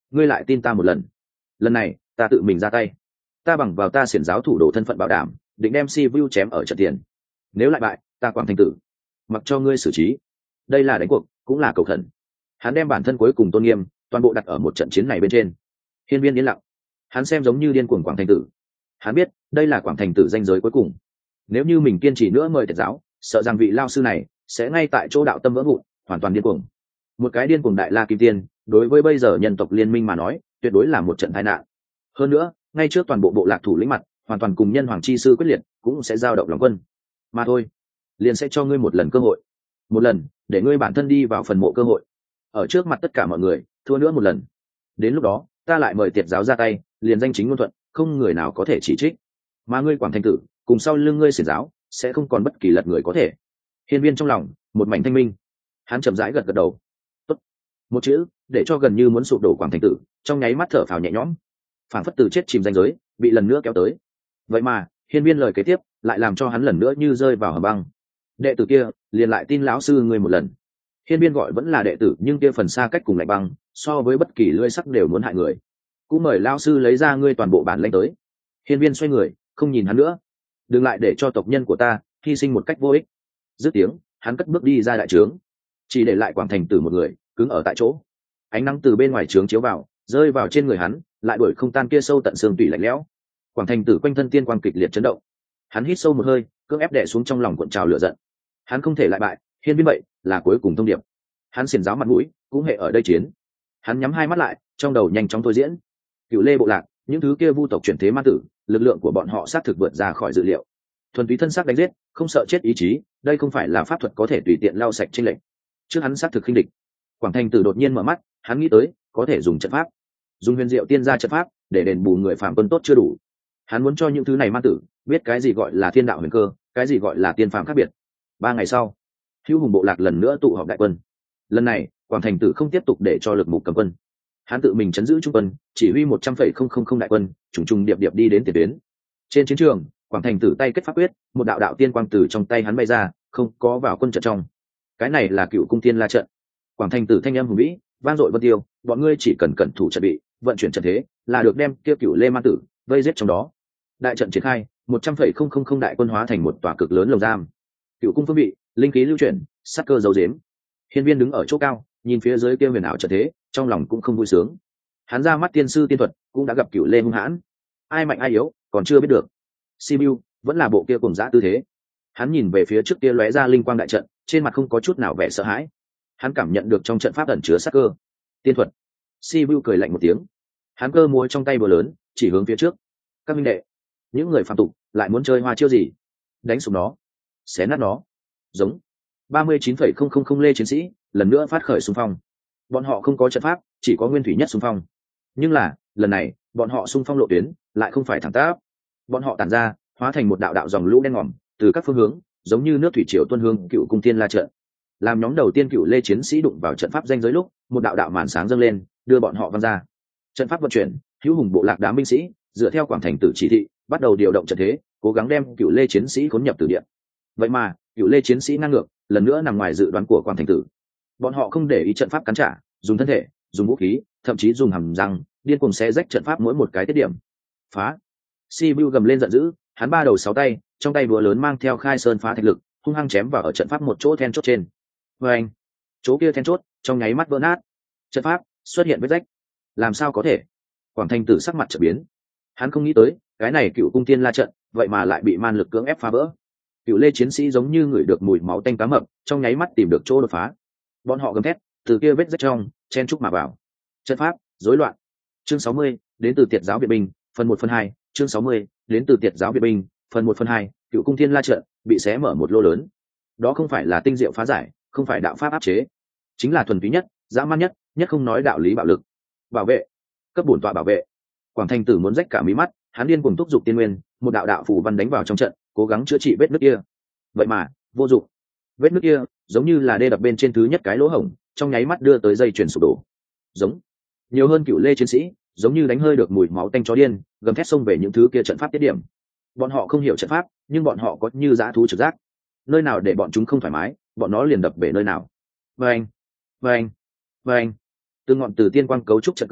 ngươi lại tin ta một lần. Lần này ta tự mình ra tay, ta bằng vào ta xiển giáo thủ đồ thân phận bảo đảm, định đem si vu chém ở trận tiền. Nếu lại bại, ta Quảng Thành Tử mặc cho ngươi xử trí. Đây là đánh cuộc, cũng là cầu thần. Hắn đem bản thân cuối cùng tôn nghiêm toàn bộ đặt ở một trận chiến này bên trên. Hiên Viên yên lặng, hắn xem giống như điên cuồng Quảng Thành Tử. Hắn biết đây là Quảng Thành Tử danh giới cuối cùng. Nếu như mình kiên trì nữa mời tiệt giáo, sợ rằng vị lao sư này sẽ ngay tại chỗ đạo tâm vỡ vụn, hoàn toàn điên cuồng. Một cái điên cuồng đại la kim tiên, đối với bây giờ nhân tộc liên minh mà nói, tuyệt đối là một trận tai nạn. Hơn nữa, ngay trước toàn bộ bộ lạc thủ lĩnh mặt, hoàn toàn cùng nhân hoàng chi sư quyết liệt, cũng sẽ giao động lòng quân. Mà thôi, liền sẽ cho ngươi một lần cơ hội, một lần để ngươi bản thân đi vào phần mộ cơ hội, ở trước mặt tất cả mọi người thua nữa một lần. Đến lúc đó, ta lại mời tiệt giáo ra tay, liền danh chính ngôn thuận, không người nào có thể chỉ trích. Mà ngươi Quảng Thành Tử cùng sau lưng ngươi xiển giáo sẽ không còn bất kỳ lật người có thể. Hiên Viên trong lòng một mảnh thanh minh, hắn chậm rãi gật gật đầu. Tốt. Một chữ để cho gần như muốn sụp đổ Quảng Thành Tử trong nháy mắt thở phào nhẹ nhõm, phản phất từ chết chìm danh giới bị lần nữa kéo tới. Vậy mà Hiên Viên lời kế tiếp lại làm cho hắn lần nữa như rơi vào hầm băng. Đệ tử kia liền lại tin lão sư ngươi một lần. Hiên Viên gọi vẫn là đệ tử, nhưng kia phần xa cách cùng lạnh băng, so với bất kỳ lưỡi sắc đều muốn hại người. Cũng mời lão sư lấy ra ngươi toàn bộ bản lĩnh tới. Hiên Viên xoay người, không nhìn hắn nữa. Đừng lại để cho tộc nhân của ta hy sinh một cách vô ích. Dứt tiếng, hắn cất bước đi ra đại trướng, chỉ để lại Quảng Thành Tử một người cứng ở tại chỗ. Ánh nắng từ bên ngoài trướng chiếu vào, rơi vào trên người hắn, lại đuổi không tan kia sâu tận xương tủy lạnh lẽo. Quảng Thành Tử quanh thân tiên quang kịch liệt chấn động, hắn hít sâu một hơi, cưỡng ép đè xuống trong lòng cuộn trào lửa giận. Hắn không thể lại bại, Hiên Viên vậy là cuối cùng thông điệp. Hắn xiển giáo mặt mũi cũng hệ ở đây chiến. Hắn nhắm hai mắt lại, trong đầu nhanh chóng thôi diễn. Cựu Lê bộ lạc, những thứ kia vu tộc chuyển thế ma tử, lực lượng của bọn họ xác thực vượt ra khỏi dự liệu. Thuần túy thân xác đánh giết, không sợ chết ý chí, đây không phải là pháp thuật có thể tùy tiện lau sạch chênh lệch. Trước hắn xác thực khinh địch. Quảng Thành Tử đột nhiên mở mắt, hắn nghĩ tới có thể dùng trận pháp, dùng huyền diệu tiên gia trận pháp để đền bù người phạm quân tốt chưa đủ. Hắn muốn cho những thứ này ma tử biết cái gì gọi là thiên đạo huyền cơ, cái gì gọi là tiên phàm khác biệt. Ba ngày sau, Hữu Hùng bộ lạc lần nữa tụ họp đại quân. Lần này Quảng Thành Tử không tiếp tục để cho lực mục cầm quân, hắn tự mình chấn giữ trung quân, chỉ huy một trăm phẩy không không không đại quân trùng trùng điệp điệp đi đến tiền tuyến. Trên chiến trường, Quảng Thành Tử tay kết pháp quyết, một đạo đạo tiên quang từ trong tay hắn bay ra, không có vào quân trận trong. Cái này là Cựu Cung Tiên La trận. Quảng Thành Tử thanh âm hùng vĩ vang dội vân tiêu, bọn ngươi chỉ cần cẩn thủ trận bị, vận chuyển trận thế, là được đem kia Cựu Lê ma tử vây giết trong đó. Đại trận triển khai, một trăm phẩy không không không đại quân hóa thành một tòa cực lớn lồng giam. Cựu cung phương vị, linh khí lưu chuyển, sát cơ giấu giếm. Hiên Viên đứng ở chỗ cao, nhìn phía dưới kia huyền ảo trận thế, trong lòng cũng không vui sướng. Hắn ra mắt tiên sư tiên thuật, cũng đã gặp Cựu Lê hung hãn, ai mạnh ai yếu còn chưa biết được. Sibiu vẫn là bộ kia cùng dã tư thế. Hắn nhìn về phía trước kia lóe ra linh quang đại trận, trên mặt không có chút nào vẻ sợ hãi. Hắn cảm nhận được trong trận pháp ẩn chứa sát cơ. Tiên thuật. Sibiu cười lạnh một tiếng, hắn cơ múa trong tay búa lớn, chỉ hướng phía trước. Các minh đệ, những người phạm tục lại muốn chơi hoa chiêu gì? Đánh sụp nó, xé nát nó. Giống. ba mươi chín phẩy không không không Lê chiến sĩ lần nữa phát khởi xung phong. Bọn họ không có trận pháp, chỉ có nguyên thủy nhất xung phong. Nhưng là lần này bọn họ xung phong lộ tuyến lại không phải thẳng tắp. Bọn họ tản ra, hóa thành một đạo đạo dòng lũ đen ngòm từ các phương hướng, giống như nước thủy triều tuôn hướng Cựu Cung Tiên La trận. Làm nhóm đầu tiên Cựu Lê chiến sĩ đụng vào trận pháp danh giới lúc, một đạo đạo màn sáng dâng lên, đưa bọn họ văng ra. Trận pháp vận chuyển, Hữu Hùng bộ lạc đám binh sĩ dựa theo Quảng Thành Tử chỉ thị, bắt đầu điều động trận thế, cố gắng đem Cựu Lê chiến sĩ khốn nhập tử địa. Vậy mà Cựu Lê chiến sĩ ngang ngược, lần nữa nằm ngoài dự đoán của Quảng Thành Tử. Bọn họ không để ý trận pháp cắn trả, dùng thân thể, dùng vũ khí, thậm chí dùng hàm răng điên cuồng xé rách trận pháp mỗi một cái tiết điểm. Phá! Sibiu gầm lên giận dữ, hắn ba đầu sáu tay, trong tay búa lớn mang theo khai sơn phá thạch lực, hung hăng chém vào ở trận pháp một chỗ then chốt trên. Và anh, chỗ kia then chốt trong nháy mắt vỡ nát, trận pháp xuất hiện vết rách. Làm sao có thể? Quảng Thành Tử sắc mặt chợt biến. Hắn không nghĩ tới, cái này Cựu Cung Tiên La trận, vậy mà lại bị man lực cưỡng ép phá vỡ. Cựu Lê chiến sĩ giống như ngửi được mùi máu tanh cá mập, trong nháy mắt tìm được chỗ đột phá. Bọn họ gầm thét, từ kia vết rách trong chen trúc mà vào. Trận pháp rối loạn. Chương sáu mươi, đến từ Tiệt giáo Việt binh, phần một phần hai. Chương sáu mươi, đến từ Tiệt giáo Việt binh, phần một phần hai. Cựu Cung Tiên La trận bị xé mở một lô lớn. Đó không phải là tinh diệu phá giải, không phải đạo pháp áp chế, chính là thuần túy nhất, dã man nhất, nhất không nói đạo lý bạo lực. Bảo vệ, cấp bổn tọa bảo vệ. Quảng Thành Tử muốn rách cả mí mắt, hắn điên cuồng thúc giục tiên nguyên, một đạo đạo phù văn đánh vào trong trận, cố gắng chữa trị vết nứt kia. Vậy mà vô dụng. Vết nứt kia giống như là đê đập bên trên thứ nhất cái lỗ hổng, trong nháy mắt đưa tới dây chuyền sụp đổ. Giống. Nhiều hơn Cựu Lê chiến sĩ, giống như đánh hơi được mùi máu tanh chó điên, gầm thét xông về những thứ kia trận pháp tiết điểm. Bọn họ không hiểu trận pháp, nhưng bọn họ có như dã thú trực giác. Nơi nào để bọn chúng không thoải mái, bọn nó liền đập bể nơi nào. Vâng, vâng, vâng. Từ ngọn từ tiên quang cấu trúc trận cơ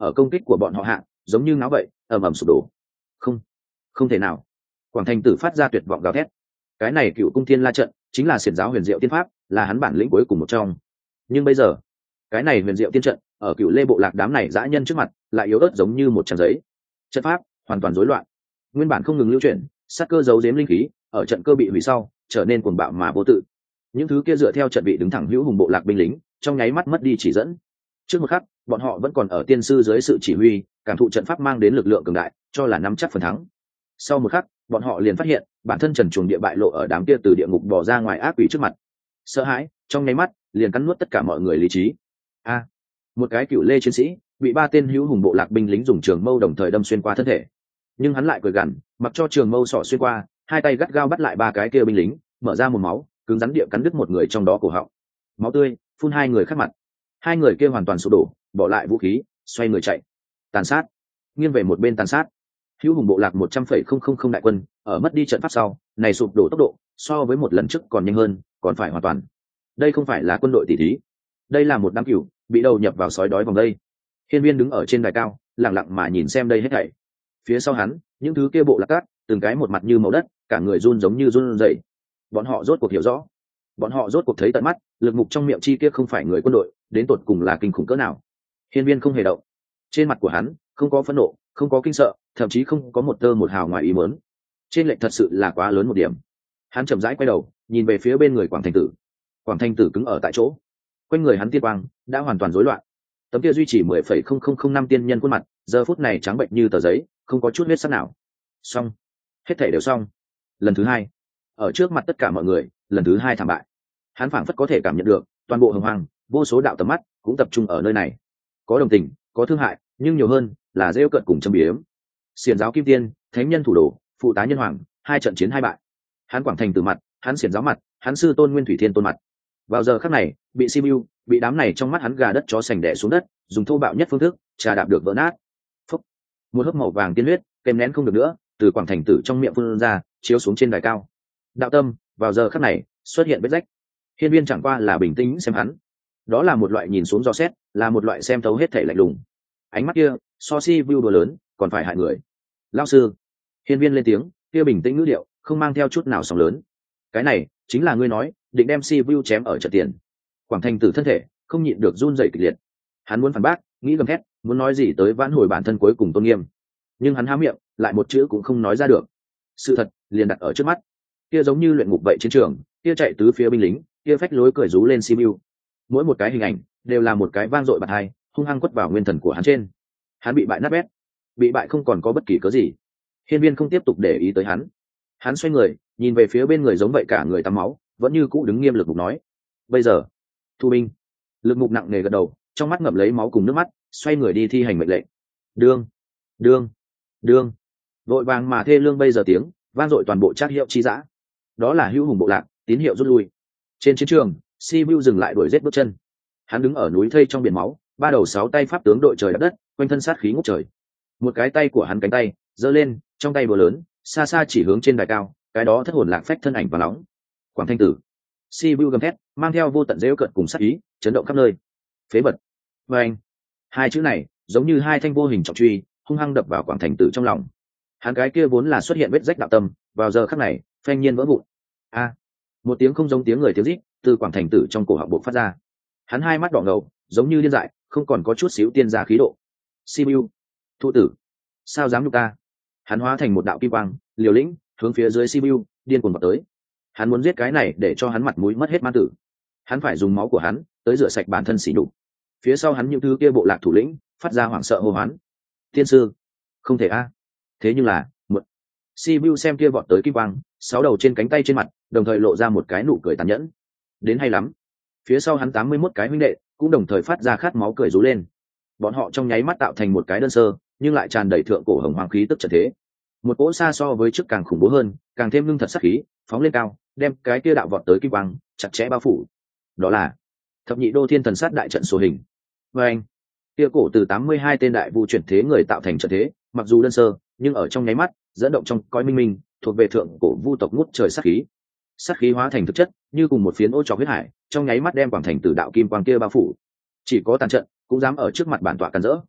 ở công kích của bọn họ hạ giống như ngáo vậy ầm ầm sụp đổ. Không, không thể nào. Quảng Thành Tử phát ra tuyệt vọng gào thét. Cái này Cựu Cung Thiên La trận chính là xiển giáo huyền diệu tiên pháp, là hắn bản lĩnh cuối cùng một trong. Nhưng bây giờ, cái này huyền diệu tiên trận ở Cựu Lê bộ lạc đám này dã nhân trước mặt, lại yếu ớt giống như một trang giấy. Trận pháp hoàn toàn rối loạn, nguyên bản không ngừng lưu chuyển, sát cơ giấu giếm linh khí, ở trận cơ bị hủy sau, trở nên cuồng bạo mà vô tự. Những thứ kia dựa theo trận vị đứng thẳng hữu hùng bộ lạc binh lính, trong nháy mắt mất đi chỉ dẫn. Trước một khắc, bọn họ vẫn còn ở tiên sư dưới sự chỉ huy, cảm thụ trận pháp mang đến lực lượng cường đại, cho là nắm chắc phần thắng. Sau một khắc, bọn họ liền phát hiện, bản thân trần truồng địa bại lộ ở đám kia từ địa ngục bò ra ngoài ác quỷ trước mặt. Sợ hãi, trong nháy mắt, liền cắn nuốt tất cả mọi người lý trí. A, một cái Cựu Lê chiến sĩ, bị ba tên hữu hùng bộ lạc binh lính dùng trường mâu đồng thời đâm xuyên qua thân thể. Nhưng hắn lại cười gằn, mặc cho trường mâu sọ xuyên qua, hai tay gắt gao bắt lại ba cái kia binh lính, mở ra một máu, cứng rắn địa cắn đứt một người trong đó cổ họng. Máu tươi phun hai người khác mặt. Hai người kia hoàn toàn sụp đổ, bỏ lại vũ khí, xoay người chạy. Tàn sát, nghiêng về một bên tàn sát. Hữu hùng bộ lạc một trăm phẩy không không không đại quân, ở mất đi trận pháp sau, này sụp đổ tốc độ, so với một lần trước còn nhanh hơn, còn phải hoàn toàn. Đây không phải là quân đội tỷ thí, đây là một đám cừu bị đầu nhập vào sói đói vòng đây. Hiên Viên đứng ở trên đài cao, lặng lặng mà nhìn xem đây hết thảy. Phía sau hắn, những thứ kia bộ lạc cát, từng cái một mặt như màu đất, cả người run giống như run rẩy. Bọn họ rốt cuộc hiểu rõ, bọn họ rốt cuộc thấy tận mắt, lực mục trong miệng chi kia không phải người quân đội, đến tột cùng là kinh khủng cỡ nào. Hiên Viên không hề động, trên mặt của hắn không có phẫn nộ, không có kinh sợ, thậm chí không có một tơ một hào ngoài ý muốn. Trên lệnh thật sự là quá lớn một điểm. Hắn chậm rãi quay đầu, nhìn về phía bên người Quảng Thành Tử. Quảng Thành Tử cứng ở tại chỗ, quanh người hắn tiên quang đã hoàn toàn rối loạn. Tấm kia duy trì mười phẩy không không không năm tiên nhân khuôn mặt, giờ phút này trắng bệnh như tờ giấy, không có chút huyết sắc nào. Xong, hết thảy đều xong. Lần thứ hai, ở trước mặt tất cả mọi người, lần thứ hai thảm bại. Hắn phảng phất có thể cảm nhận được, toàn bộ hồng hoàng, vô số đạo tầm mắt cũng tập trung ở nơi này. Có đồng tình, có thương hại, nhưng nhiều hơn là rêu cợt cùng châm biếm. Xiển giáo kim tiên, thánh nhân thủ đồ, phụ tá nhân hoàng, hai trận chiến hai bại. Hắn Quảng Thành Tử mặt, hắn xiển giáo mặt, hắn sư tôn Nguyên Thủy Thiên Tôn mặt. Vào giờ khắc này, bị Sibiu, bị đám này trong mắt hắn gà đất chó sành đẻ xuống đất, dùng thô bạo nhất phương thức, trà đạp được vỡ nát. Phúc. Một hớp màu vàng tiên huyết, kèm nén không được nữa, từ Quảng Thành Tử trong miệng phun ra, chiếu xuống trên đài cao. Đạo tâm, vào giờ khắc này, xuất hiện vết rách. Hiên Viên chẳng qua là bình tĩnh xem hắn. Đó là một loại nhìn xuống dò xét, là một loại xem thấu hết thảy lạnh lùng. Ánh mắt kia, so Sibiu đùa lớn, còn phải hại người. Lão sư. Hiên Viên lên tiếng, kia bình tĩnh ngữ điệu, không mang theo chút nào sóng lớn. Cái này, chính là ngươi nói, định đem Sibiu chém ở trận tiền. Quảng Thành Tử thân thể không nhịn được run rẩy kịch liệt. Hắn muốn phản bác, nghĩ gầm thét, muốn nói gì tới vãn hồi bản thân cuối cùng tôn nghiêm, nhưng hắn há miệng, lại một chữ cũng không nói ra được. Sự thật liền đặt ở trước mắt. Kia giống như luyện ngục vậy chiến trường, kia chạy tứ phía binh lính, kia phách lối cười rú lên Sibiu. Mỗi một cái hình ảnh đều là một cái vang dội bạt hai, hung hăng quất vào nguyên thần của hắn trên. Hắn bị bại nát bét, bị bại không còn có bất kỳ cớ gì. Hiên Viên không tiếp tục để ý tới hắn. Hắn xoay người, nhìn về phía bên người giống vậy cả người tắm máu, vẫn như cũ đứng nghiêm lực mục nói: "Bây giờ, thu binh." Lực mục nặng nề gật đầu, trong mắt ngậm lấy máu cùng nước mắt, xoay người đi thi hành mệnh lệnh. Đương, đương, đương. Vội vàng mà thê lương bây giờ tiếng, vang dội toàn bộ trác hiệu chi dã. Đó là hữu hùng bộ lạc, tín hiệu rút lui. Trên chiến trường, Sibiu dừng lại đuổi giết bước chân. Hắn đứng ở núi thây trong biển máu, ba đầu sáu tay pháp tướng đội trời đạp đất, quanh thân sát khí ngút trời. Một cái tay của hắn cánh tay giơ lên, trong tay búa lớn, xa xa chỉ hướng trên đài cao, cái đó thất hồn lạc phách thân ảnh và nóng. Quảng Thanh Tử. Sibiu gầm thét, mang theo vô tận giễu cợt cùng sát ý, chấn động khắp nơi. Phế vật. Và anh. Hai chữ này, giống như hai thanh vô hình trọng truy, hung hăng đập vào Quảng Thành Tử trong lòng. Hắn cái kia vốn là xuất hiện vết rách đạo tâm, vào giờ khắc này, phanh nhiên vỡ vụn. A. Một tiếng không giống tiếng người tiếng rít, từ Quảng Thành Tử trong cổ họng bộc phát ra. Hắn hai mắt đỏ ngầu, giống như điên dại, không còn có chút xíu tiên gia khí độ. Sibiu. Thụ tử. Sao dám nhục ta? Hắn hóa thành một đạo kim quang, liều lĩnh, hướng phía dưới Sibiu, điên cuồng vọt tới. Hắn muốn giết cái này để cho hắn mặt mũi mất hết man tử. Hắn phải dùng máu của hắn tới rửa sạch bản thân sỉ nhục. Phía sau hắn những thứ kia bộ lạc thủ lĩnh phát ra hoảng sợ hô hoán: "Tiên sư, không thể a!" Thế nhưng là, một Sibiu xem kia vọt tới kim quang, sáu đầu trên cánh tay trên mặt, đồng thời lộ ra một cái nụ cười tàn nhẫn. Đến hay lắm. Phía sau hắn tám mươi mốt cái huynh đệ cũng đồng thời phát ra khát máu cười rú lên. Bọn họ trong nháy mắt tạo thành một cái đơn sơ, nhưng lại tràn đầy thượng cổ hồng hoàng khí tức trận thế. Một cỗ xa so với trước càng khủng bố hơn, càng thêm lưng thật sắc khí, phóng lên cao, đem cái kia đạo vọt tới kim quang chặt chẽ bao phủ. Đó là Thập Nhị Đô Thiên Thần Sát đại trận số hình. Và anh, kia cổ từ tám mươi hai tên đại vu chuyển thế người tạo thành trận thế, mặc dù đơn sơ, nhưng ở trong nháy mắt, dẫn động trong cõi minh minh, thuộc về thượng cổ vu tộc ngút trời sát khí. Sát khí hóa thành thực chất, như cùng một phiến ô trọc huyết hải, trong nháy mắt đem Quảng Thành Tử đạo kim quang kia bao phủ. Chỉ có tàn trận, cũng dám ở trước mặt bản tọa càn rỡ.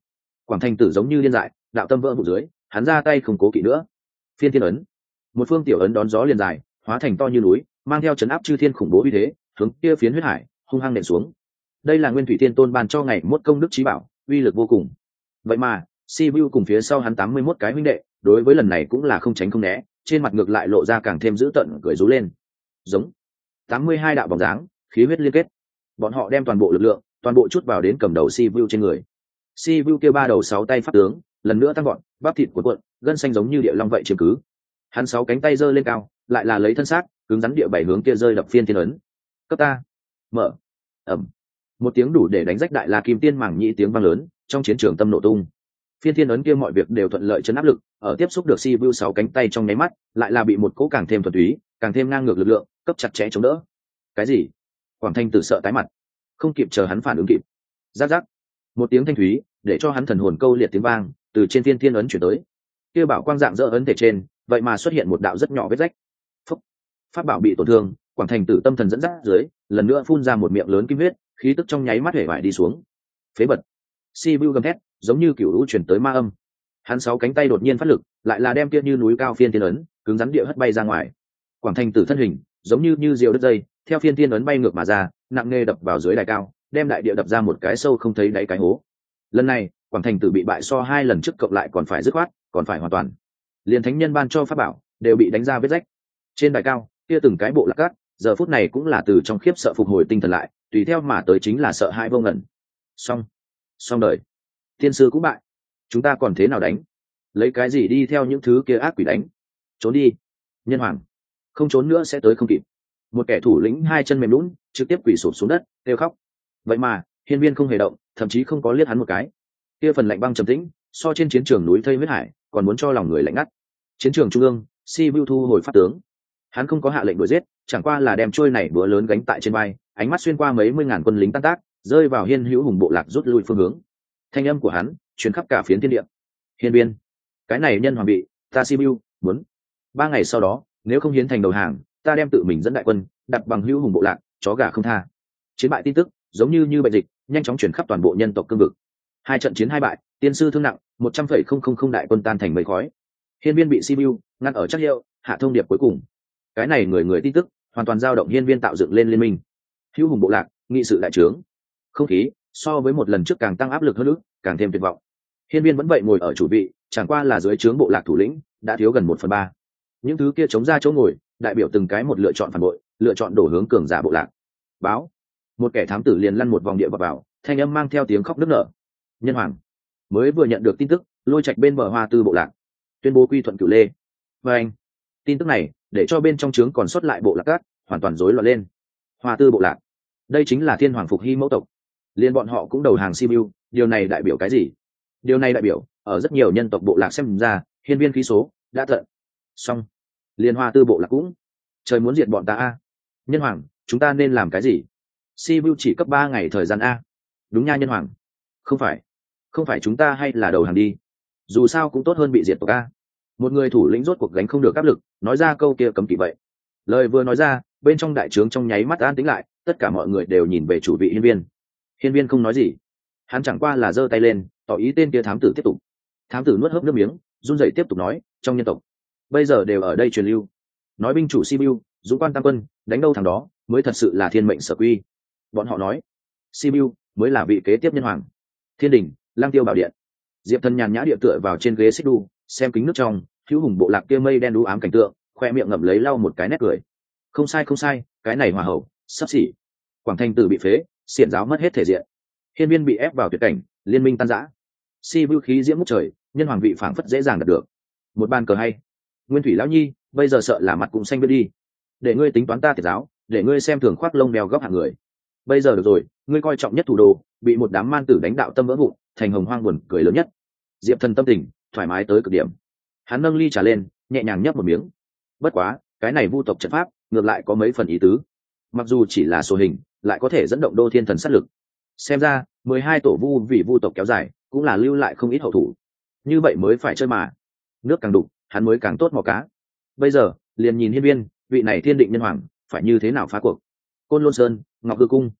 Quảng Thành Tử giống như điên dại, đạo tâm vỡ vụ dưới, hắn ra tay không cố kỵ nữa. Phiên thiên ấn, một phương tiểu ấn đón gió liền dài, hóa thành to như núi, mang theo chấn áp chư thiên khủng bố uy thế, hướng kia phiến huyết hải hung hăng nện xuống. Đây là Nguyên Thủy Thiên Tôn ban cho ngày mốt công đức trí bảo, uy lực vô cùng. Vậy mà Sibiu cùng phía sau hắn tám mươi mốt cái huynh đệ, đối với lần này cũng là không tránh không né, trên mặt ngược lại lộ ra càng thêm dữ tợn, cười rú lên. Giống tám mươi hai đạo bóng dáng, khí huyết liên kết, bọn họ đem toàn bộ lực lượng, toàn bộ chút vào đến cầm đầu Sibiu trên người. Sibiu kia ba đầu sáu tay phát tướng, lần nữa tăng gọn, bắp thịt của cuộn, gân xanh giống như địa long vậy chiếm cứ. Hắn sáu cánh tay giơ lên cao, lại là lấy thân xác, cứng rắn địa bảy hướng kia rơi đập phiên thiên ấn. Cấp ta, mở, ầm. Một tiếng đủ để đánh rách đại la kim tiên mảng nhĩ tiếng vang lớn, trong chiến trường tâm nổ tung. Phiên thiên ấn kia mọi việc đều thuận lợi chấn áp lực, ở tiếp xúc được Sibiu sáu cánh tay trong nháy mắt, lại là bị một cỗ càng thêm thuần túy, càng thêm ngang ngược lực lượng, cấp chặt chẽ chống đỡ. Cái gì? Quảng Thanh Tử sợ tái mặt, không kịp chờ hắn phản ứng kịp. Rắc rắc. Một tiếng thanh thúy, để cho hắn thần hồn câu liệt tiếng vang, từ trên phiên thiên ấn chuyển tới. Kia bảo quang dạng dỡ ấn thể trên, vậy mà xuất hiện một đạo rất nhỏ vết rách. Phúc. Pháp bảo bị tổn thương, Quảng Thành Tử tâm thần dẫn dắt dưới, lần nữa phun ra một miệng lớn kim huyết, khí tức trong nháy mắt hể vải đi xuống. Phế bật. Sibiu gầm thét, giống như cửu lũ chuyển tới ma âm. Hắn sáu cánh tay đột nhiên phát lực, lại là đem kia như núi cao phiên thiên ấn, cứng rắn địa hất bay ra ngoài. Quảng Thành Tử thân hình, giống như như diều đứt dây, theo phiên thiên ấn bay ngược mà ra, nặng nề đập vào dưới đài cao, đem đại địa đập ra một cái sâu không thấy đáy cái hố. Lần này, Quảng Thành Tử bị bại so hai lần trước cộng lại còn phải dứt khoát, còn phải hoàn toàn. Liên thánh nhân ban cho pháp bảo, đều bị đánh ra vết rách. Trên đài cao, kia từng cái bộ lạc cát, giờ phút này cũng là từ trong khiếp sợ phục hồi tinh thần lại, tùy theo mà tới chính là sợ hãi vô ngần. Xong, xong đời. Thiên sư cũng bại, chúng ta còn thế nào đánh? Lấy cái gì đi theo những thứ kia ác quỷ đánh? Trốn đi, nhân hoàng, không trốn nữa sẽ tới không kịp. Một kẻ thủ lĩnh hai chân mềm lún, trực tiếp quỳ sụp xuống đất, kêu khóc. Vậy mà hiên viên không hề động, thậm chí không có liếc hắn một cái. Kia phần lạnh băng trầm tĩnh, so trên chiến trường núi thây huyết hải còn muốn cho lòng người lạnh ngắt. Chiến trường trung ương, Sibiu thu hồi pháp tướng, hắn không có hạ lệnh đuổi giết, chẳng qua là đem trôi này búa lớn gánh tại trên vai, ánh mắt xuyên qua mấy mươi ngàn quân lính tan tác, rơi vào hiên hữu hùng bộ lạc rút lui phương hướng. Thanh âm của hắn truyền khắp cả phiến thiên địa. Hiên viên, cái này nhân hoàng bị ta Sibiu muốn. Ba ngày sau đó, nếu không hiến thành đầu hàng, ta đem tự mình dẫn đại quân đặt bằng hữu hùng bộ lạc, chó gà không tha. Chiến bại tin tức giống như như bệnh dịch, nhanh chóng truyền khắp toàn bộ nhân tộc cương vực. Hai trận chiến hai bại, tiên sư thương nặng, một trăm phẩy không không không đại quân tan thành mây khói. Hiên viên bị Sibiu ngăn ở chắc hiệu, hạ thông điệp cuối cùng. Cái này người người tin tức hoàn toàn dao động hiên viên tạo dựng lên liên minh. Hữu hùng bộ lạc, nghị sự đại trướng. Không khí so với một lần trước càng tăng áp lực hơn nữa, càng thêm tuyệt vọng. Hiên viên vẫn vậy ngồi ở chủ vị, chẳng qua là dưới trướng bộ lạc thủ lĩnh đã thiếu gần một phần ba. Những thứ kia chống ra chỗ ngồi, đại biểu từng cái một lựa chọn phản bội, lựa chọn đổ hướng cường giả bộ lạc. Báo, một kẻ thám tử liền lăn một vòng địa vào vào, thanh âm mang theo tiếng khóc nức nở. Nhân hoàng mới vừa nhận được tin tức, lôi trạch bên bờ hoa tư bộ lạc tuyên bố quy thuận cửu lê. Và anh, tin tức này để cho bên trong trướng còn sót lại bộ lạc cát hoàn toàn rối loạn lên. Hoa tư bộ lạc, đây chính là thiên hoàng phục hy mẫu tộc, liên bọn họ cũng đầu hàng Sibiu. Điều này đại biểu cái gì? Điều này đại biểu ở rất nhiều nhân tộc bộ lạc xem ra, hiên viên khí số đã tận. Xong, liên hoa tư bộ lạc cũng trời muốn diệt bọn ta a. Nhân hoàng, chúng ta nên làm cái gì? Sibiu chỉ cấp ba ngày thời gian a. Đúng nha nhân hoàng. Không phải, không phải chúng ta hay là đầu hàng đi, dù sao cũng tốt hơn bị diệt tộc a. Một người thủ lĩnh rốt cuộc gánh không được áp lực, nói ra câu kia cấm kỵ vậy. Lời vừa nói ra, bên trong đại trướng trong nháy mắt an tĩnh lại, tất cả mọi người đều nhìn về chủ vị hiên viên. Hiên viên không nói gì, hắn chẳng qua là giơ tay lên, tỏ ý tên kia thám tử tiếp tục. Thám tử nuốt hớp nước miếng, run rẩy tiếp tục nói, trong nhân tộc bây giờ đều ở đây truyền lưu, nói binh chủ Sibiu dũng quan tam quân, đánh đâu thằng đó mới thật sự là thiên mệnh sở quy. Bọn họ nói Sibiu mới là vị kế tiếp nhân hoàng. Thiên đình, lang tiêu bảo điện, diệp thần nhàn nhã địa tựa vào trên ghế xích đu, xem kính nước trong hữu hùng bộ lạc kia mây đen đú ám cảnh tượng, khoe miệng ngậm lấy lau một cái nét cười. Không sai không sai, cái này hòa hậu sắp xỉ. Quảng Thanh Tử bị phế, xiển giáo mất hết thể diện, hiên viên bị ép vào tuyệt cảnh, liên minh tan rã. Sibiu khí diễm ngút trời, nhân hoàng vị phảng phất dễ dàng đạt được. Một bàn cờ hay. Nguyên Thủy lão nhi, bây giờ sợ là mặt cũng xanh biết đi. Để ngươi tính toán ta tiệt giáo, để ngươi xem thường khoác lông đeo góc hạng người. Bây giờ được rồi, ngươi coi trọng nhất thủ đồ, bị một đám man tử đánh đạo tâm vỡ vụn, thành hồng hoang buồn cười lớn nhất. Diệp Thần tâm tình thoải mái tới cực điểm, hắn nâng ly trà lên, nhẹ nhàng nhấp một miếng. Bất quá, cái này vu tộc trận pháp ngược lại có mấy phần ý tứ, mặc dù chỉ là số hình, lại có thể dẫn động đô thiên thần sát lực. Xem ra mười hai tổ vu vì vu tộc kéo dài, cũng là lưu lại không ít hậu thủ. Như vậy mới phải chơi mà. Nước càng đục, hắn mới càng tốt mò cá. Bây giờ liền nhìn hiên viên, vị này thiên định nhân hoàng phải như thế nào phá cuộc. Côn Lôn Sơn, Ngọc Hư Cung,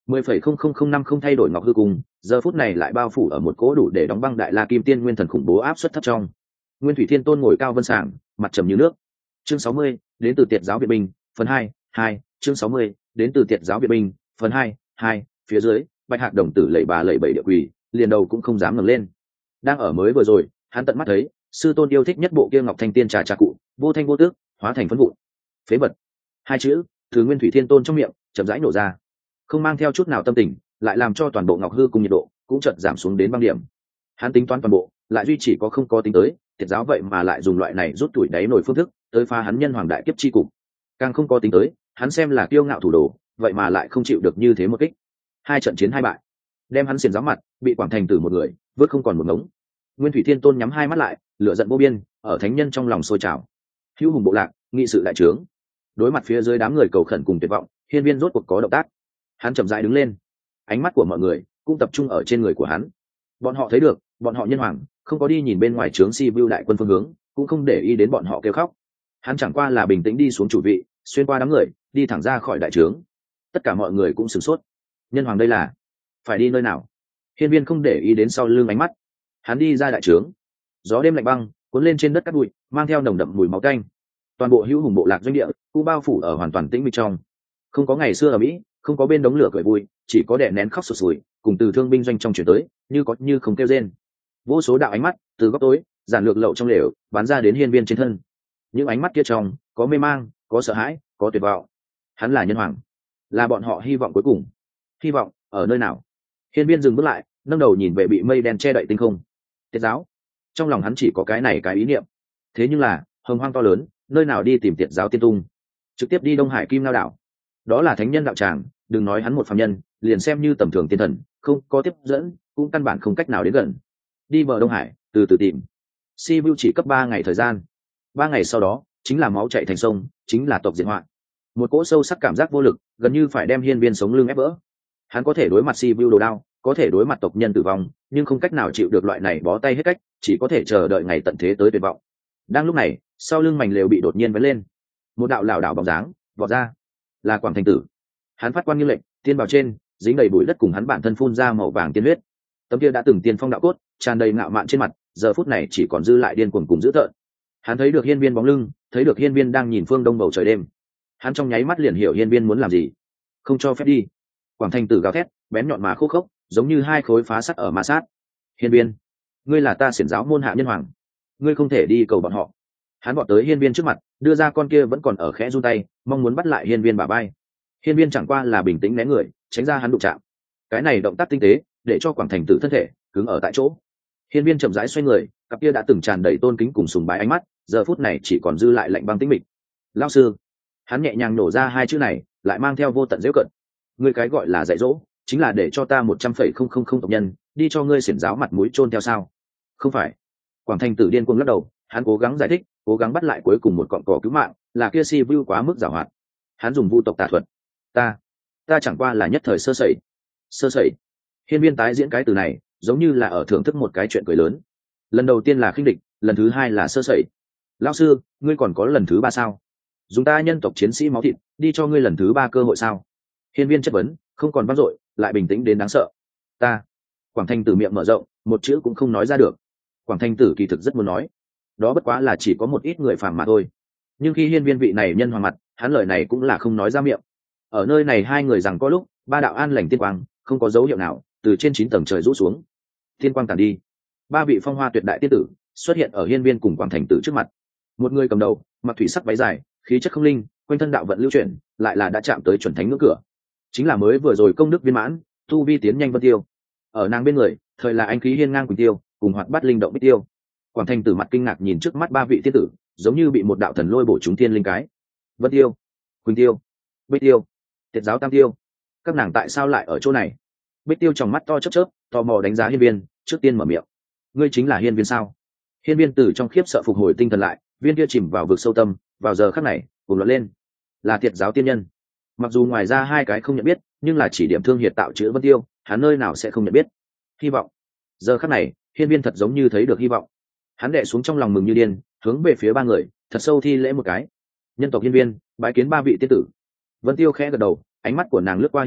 mười phẩy không không không năm không thay đổi ngọc hư cung, giờ phút này lại bao phủ ở một cỗ đủ để đóng băng đại la kim tiên nguyên thần khủng bố áp suất thấp trong. Nguyên thủy thiên tôn ngồi cao vân sảng, mặt trầm như nước. Chương sáu mươi, đến từ tiệt giáo viện binh, phần hai, hai, chương sáu mươi, đến từ tiệt giáo viện binh, phần hai, hai, phía dưới, Bạch Hạc đồng tử lẩy bà lẩy bẩy địa quỳ, liền đầu cũng không dám ngẩng lên. Đang ở mới vừa rồi, hắn tận mắt thấy, sư tôn yêu thích nhất bộ kia ngọc thanh tiên trà trà cụ, vô thanh vô tước, hóa thành phấn vụn. Phế vật. Hai chữ từ Nguyên thủy thiên tôn trong miệng chậm rãi nổ ra, không mang theo chút nào tâm tình, lại làm cho toàn bộ ngọc hư cùng nhiệt độ cũng chợt giảm xuống đến băng điểm. Hắn tính toán toàn bộ, lại duy chỉ có không có tính tới, tiệt giáo vậy mà lại dùng loại này rút tuổi đáy nổi phương thức tới phá hắn nhân hoàng đại kiếp chi cục. Càng không có tính tới, hắn xem là kiêu ngạo thủ đồ, vậy mà lại không chịu được như thế một kích. Hai trận chiến hai bại, đem hắn xiển giáo mặt bị quảng thành tử một người vớt không còn một ngống. Nguyên thủy thiên tôn nhắm hai mắt lại, lửa giận vô biên ở thánh nhân trong lòng sôi trào. Hữu hùng bộ lạc, nghị sự đại trướng, đối mặt phía dưới đám người cầu khẩn cùng tuyệt vọng, hiên viên rốt cuộc có động tác. Hắn chậm rãi đứng lên, ánh mắt của mọi người cũng tập trung ở trên người của hắn. Bọn họ thấy được, bọn họ nhân hoàng không có đi nhìn bên ngoài trướng si vu đại quân phương hướng, cũng không để ý đến bọn họ kêu khóc. Hắn chẳng qua là bình tĩnh đi xuống chủ vị, xuyên qua đám người, đi thẳng ra khỏi đại trướng. Tất cả mọi người cũng sửng sốt. Nhân hoàng đây là phải đi nơi nào? Hiên viên không để ý đến sau lưng ánh mắt, hắn đi ra đại trướng. Gió đêm lạnh băng cuốn lên trên đất cát bụi, mang theo nồng đậm mùi máu tanh. Toàn bộ hữu hùng bộ lạc doanh địa cũng bao phủ ở hoàn toàn tĩnh mịch trong. Không có ngày xưa ở mỹ, không có bên đống lửa cười vui, chỉ có đè nén khóc sụt sùi, cùng từ thương binh doanh trong chuyển tới, như có như không kêu rên. Vô số đạo ánh mắt từ góc tối giản lược lậu trong lều bắn ra đến hiên viên trên thân. Những ánh mắt kia trong có mê mang, có sợ hãi, có tuyệt vọng. Hắn là nhân hoàng, là bọn họ hy vọng cuối cùng. Hy vọng ở nơi nào? Hiên viên dừng bước lại, nâng đầu nhìn về bị mây đen che đậy tinh không. Tiệt giáo, trong lòng hắn chỉ có cái này cái ý niệm. Thế nhưng là hồng hoang to lớn, nơi nào đi tìm tiệt giáo tiên tung? Trực tiếp đi Đông Hải Kim Lao đảo, đó là thánh nhân đạo tràng, đừng nói hắn một phàm nhân, liền xem như tầm thường tiên thần, không có tiếp dẫn cũng căn bản không cách nào đến gần. Đi bờ Đông Hải, từ từ tìm. Si Vu chỉ cấp ba ngày thời gian, ba ngày sau đó chính là máu chảy thành sông, chính là tộc diệt họa. Một cỗ sâu sắc cảm giác vô lực, gần như phải đem hiên viên sống lưng ép vỡ. Hắn có thể đối mặt Si Vu đồ đao, có thể đối mặt tộc nhân tử vong, nhưng không cách nào chịu được loại này bó tay hết cách, chỉ có thể chờ đợi ngày tận thế tới tuyệt vọng. Đang lúc này, sau lưng mảnh lều bị đột nhiên vén lên, một đạo lảo đảo bóng dáng vọt ra, là Quảng Thành Tử. Hắn phát quan như lệnh, tiên bào trên dính đầy bụi đất, cùng hắn bản thân phun ra màu vàng tiên huyết. Tấm kia đã từng tiên phong đạo cốt, tràn đầy ngạo mạn trên mặt, giờ phút này chỉ còn dư lại điên cuồng cùng dữ tợn. Hắn thấy được hiên viên bóng lưng, thấy được hiên viên đang nhìn phương đông bầu trời đêm. Hắn trong nháy mắt liền hiểu hiên viên muốn làm gì. Không cho phép đi. Quảng Thành Tử gào thét, bén nhọn mà khô khốc, giống như hai khối phá sắt ở ma sát. Hiên viên, ngươi là ta xiển giáo môn hạ nhân hoàng, ngươi không thể đi cầu bọn họ. Hắn vọt tới hiên viên trước mặt, đưa ra con kia vẫn còn ở khẽ run tay, mong muốn bắt lại hiên viên bả vai. Hiên viên chẳng qua là bình tĩnh né người, tránh ra hắn đụng chạm. Cái này động tác tinh tế, để cho Quảng Thành Tử thân thể cứng ở tại chỗ. Hiên viên chậm rãi xoay người, cặp kia đã từng tràn đầy tôn kính cùng sùng bái ánh mắt, giờ phút này chỉ còn dư lại lạnh băng tĩnh mịch. Lão sư. Hắn nhẹ nhàng nổ ra hai chữ này, lại mang theo vô tận giễu cận. Ngươi cái gọi là dạy dỗ, chính là để cho ta một trăm phẩy không không không tộc nhân đi cho ngươi xiển giáo mặt mũi chôn theo sao? Không phải. Quảng Thành Tử điên cuồng lắc đầu, hắn cố gắng giải thích, cố gắng bắt lại cuối cùng một cọng cỏ cứu mạng, là kia Si Vu quá mức giàu hoạt. Hắn dùng vu tộc tà thuật. Ta, ta chẳng qua là nhất thời sơ sẩy. Sơ sẩy. Hiên viên tái diễn cái từ này, giống như là ở thưởng thức một cái chuyện cười lớn. Lần đầu tiên là khinh địch, lần thứ hai là sơ sẩy. Lão sư, ngươi còn có lần thứ ba sao? Dùng ta nhân tộc chiến sĩ máu thịt, đi cho ngươi lần thứ ba cơ hội sao? Hiên viên chất vấn, không còn vang dội, lại bình tĩnh đến đáng sợ. Ta. Quảng Thành Tử miệng mở rộng, một chữ cũng không nói ra được. Quảng Thành Tử kỳ thực rất muốn nói, đó bất quá là chỉ có một ít người phàm mà thôi. Nhưng khi hiên viên vị này nhân hoàng mặt, hắn lời này cũng là không nói ra miệng. Ở nơi này hai người rằng có lúc, ba đạo an lành tiên quang, không có dấu hiệu nào, từ trên chín tầng trời rũ xuống. Tiên quang tàn đi, ba vị phong hoa tuyệt đại tiên tử xuất hiện ở hiên viên cùng Quảng Thành Tử trước mặt. Một người cầm đầu, mặc thủy sắc váy dài, khí chất không linh, quanh thân đạo vận lưu chuyển, lại là đã chạm tới chuẩn thánh ngưỡng cửa. Chính là mới vừa rồi công đức viên mãn, tu vi tiến nhanh Vân Tiêu. Ở nàng bên người, thời là anh khí hiên ngang Quỳnh Tiêu, cùng hoạt bát linh động Bích Tiêu. Quảng Thành Tử mặt kinh ngạc nhìn trước mắt ba vị tiên tử, giống như bị một đạo thần lôi bổ trúng thiên linh cái. Vân Tiêu, Quỳnh Tiêu, Bích Tiêu, Tiệt giáo Tam Tiêu, các nàng tại sao lại ở chỗ này? Bích Tiêu trong mắt to chớp chớp, tò mò đánh giá hiên viên, trước tiên mở miệng. Ngươi chính là hiên viên sao? Hiên viên từ trong khiếp sợ phục hồi tinh thần lại, viên kia chìm vào vực sâu tâm, vào giờ khắc này cùng luận lên, là Tiệt giáo tiên nhân. Mặc dù ngoài ra hai cái không nhận biết, nhưng là chỉ điểm thương hiệt tạo chữ Vân Tiêu, hắn nơi nào sẽ không nhận biết. Hy vọng. Giờ khắc này, hiên viên thật giống như thấy được hy vọng. Hắn đệ xuống trong lòng mừng như điên, hướng về phía ba người thật sâu thi lễ một cái. Nhân tộc hiên viên bái kiến ba vị tiên tử. Vân Tiêu khẽ gật đầu, ánh mắt của nàng lướt qua hiên viên,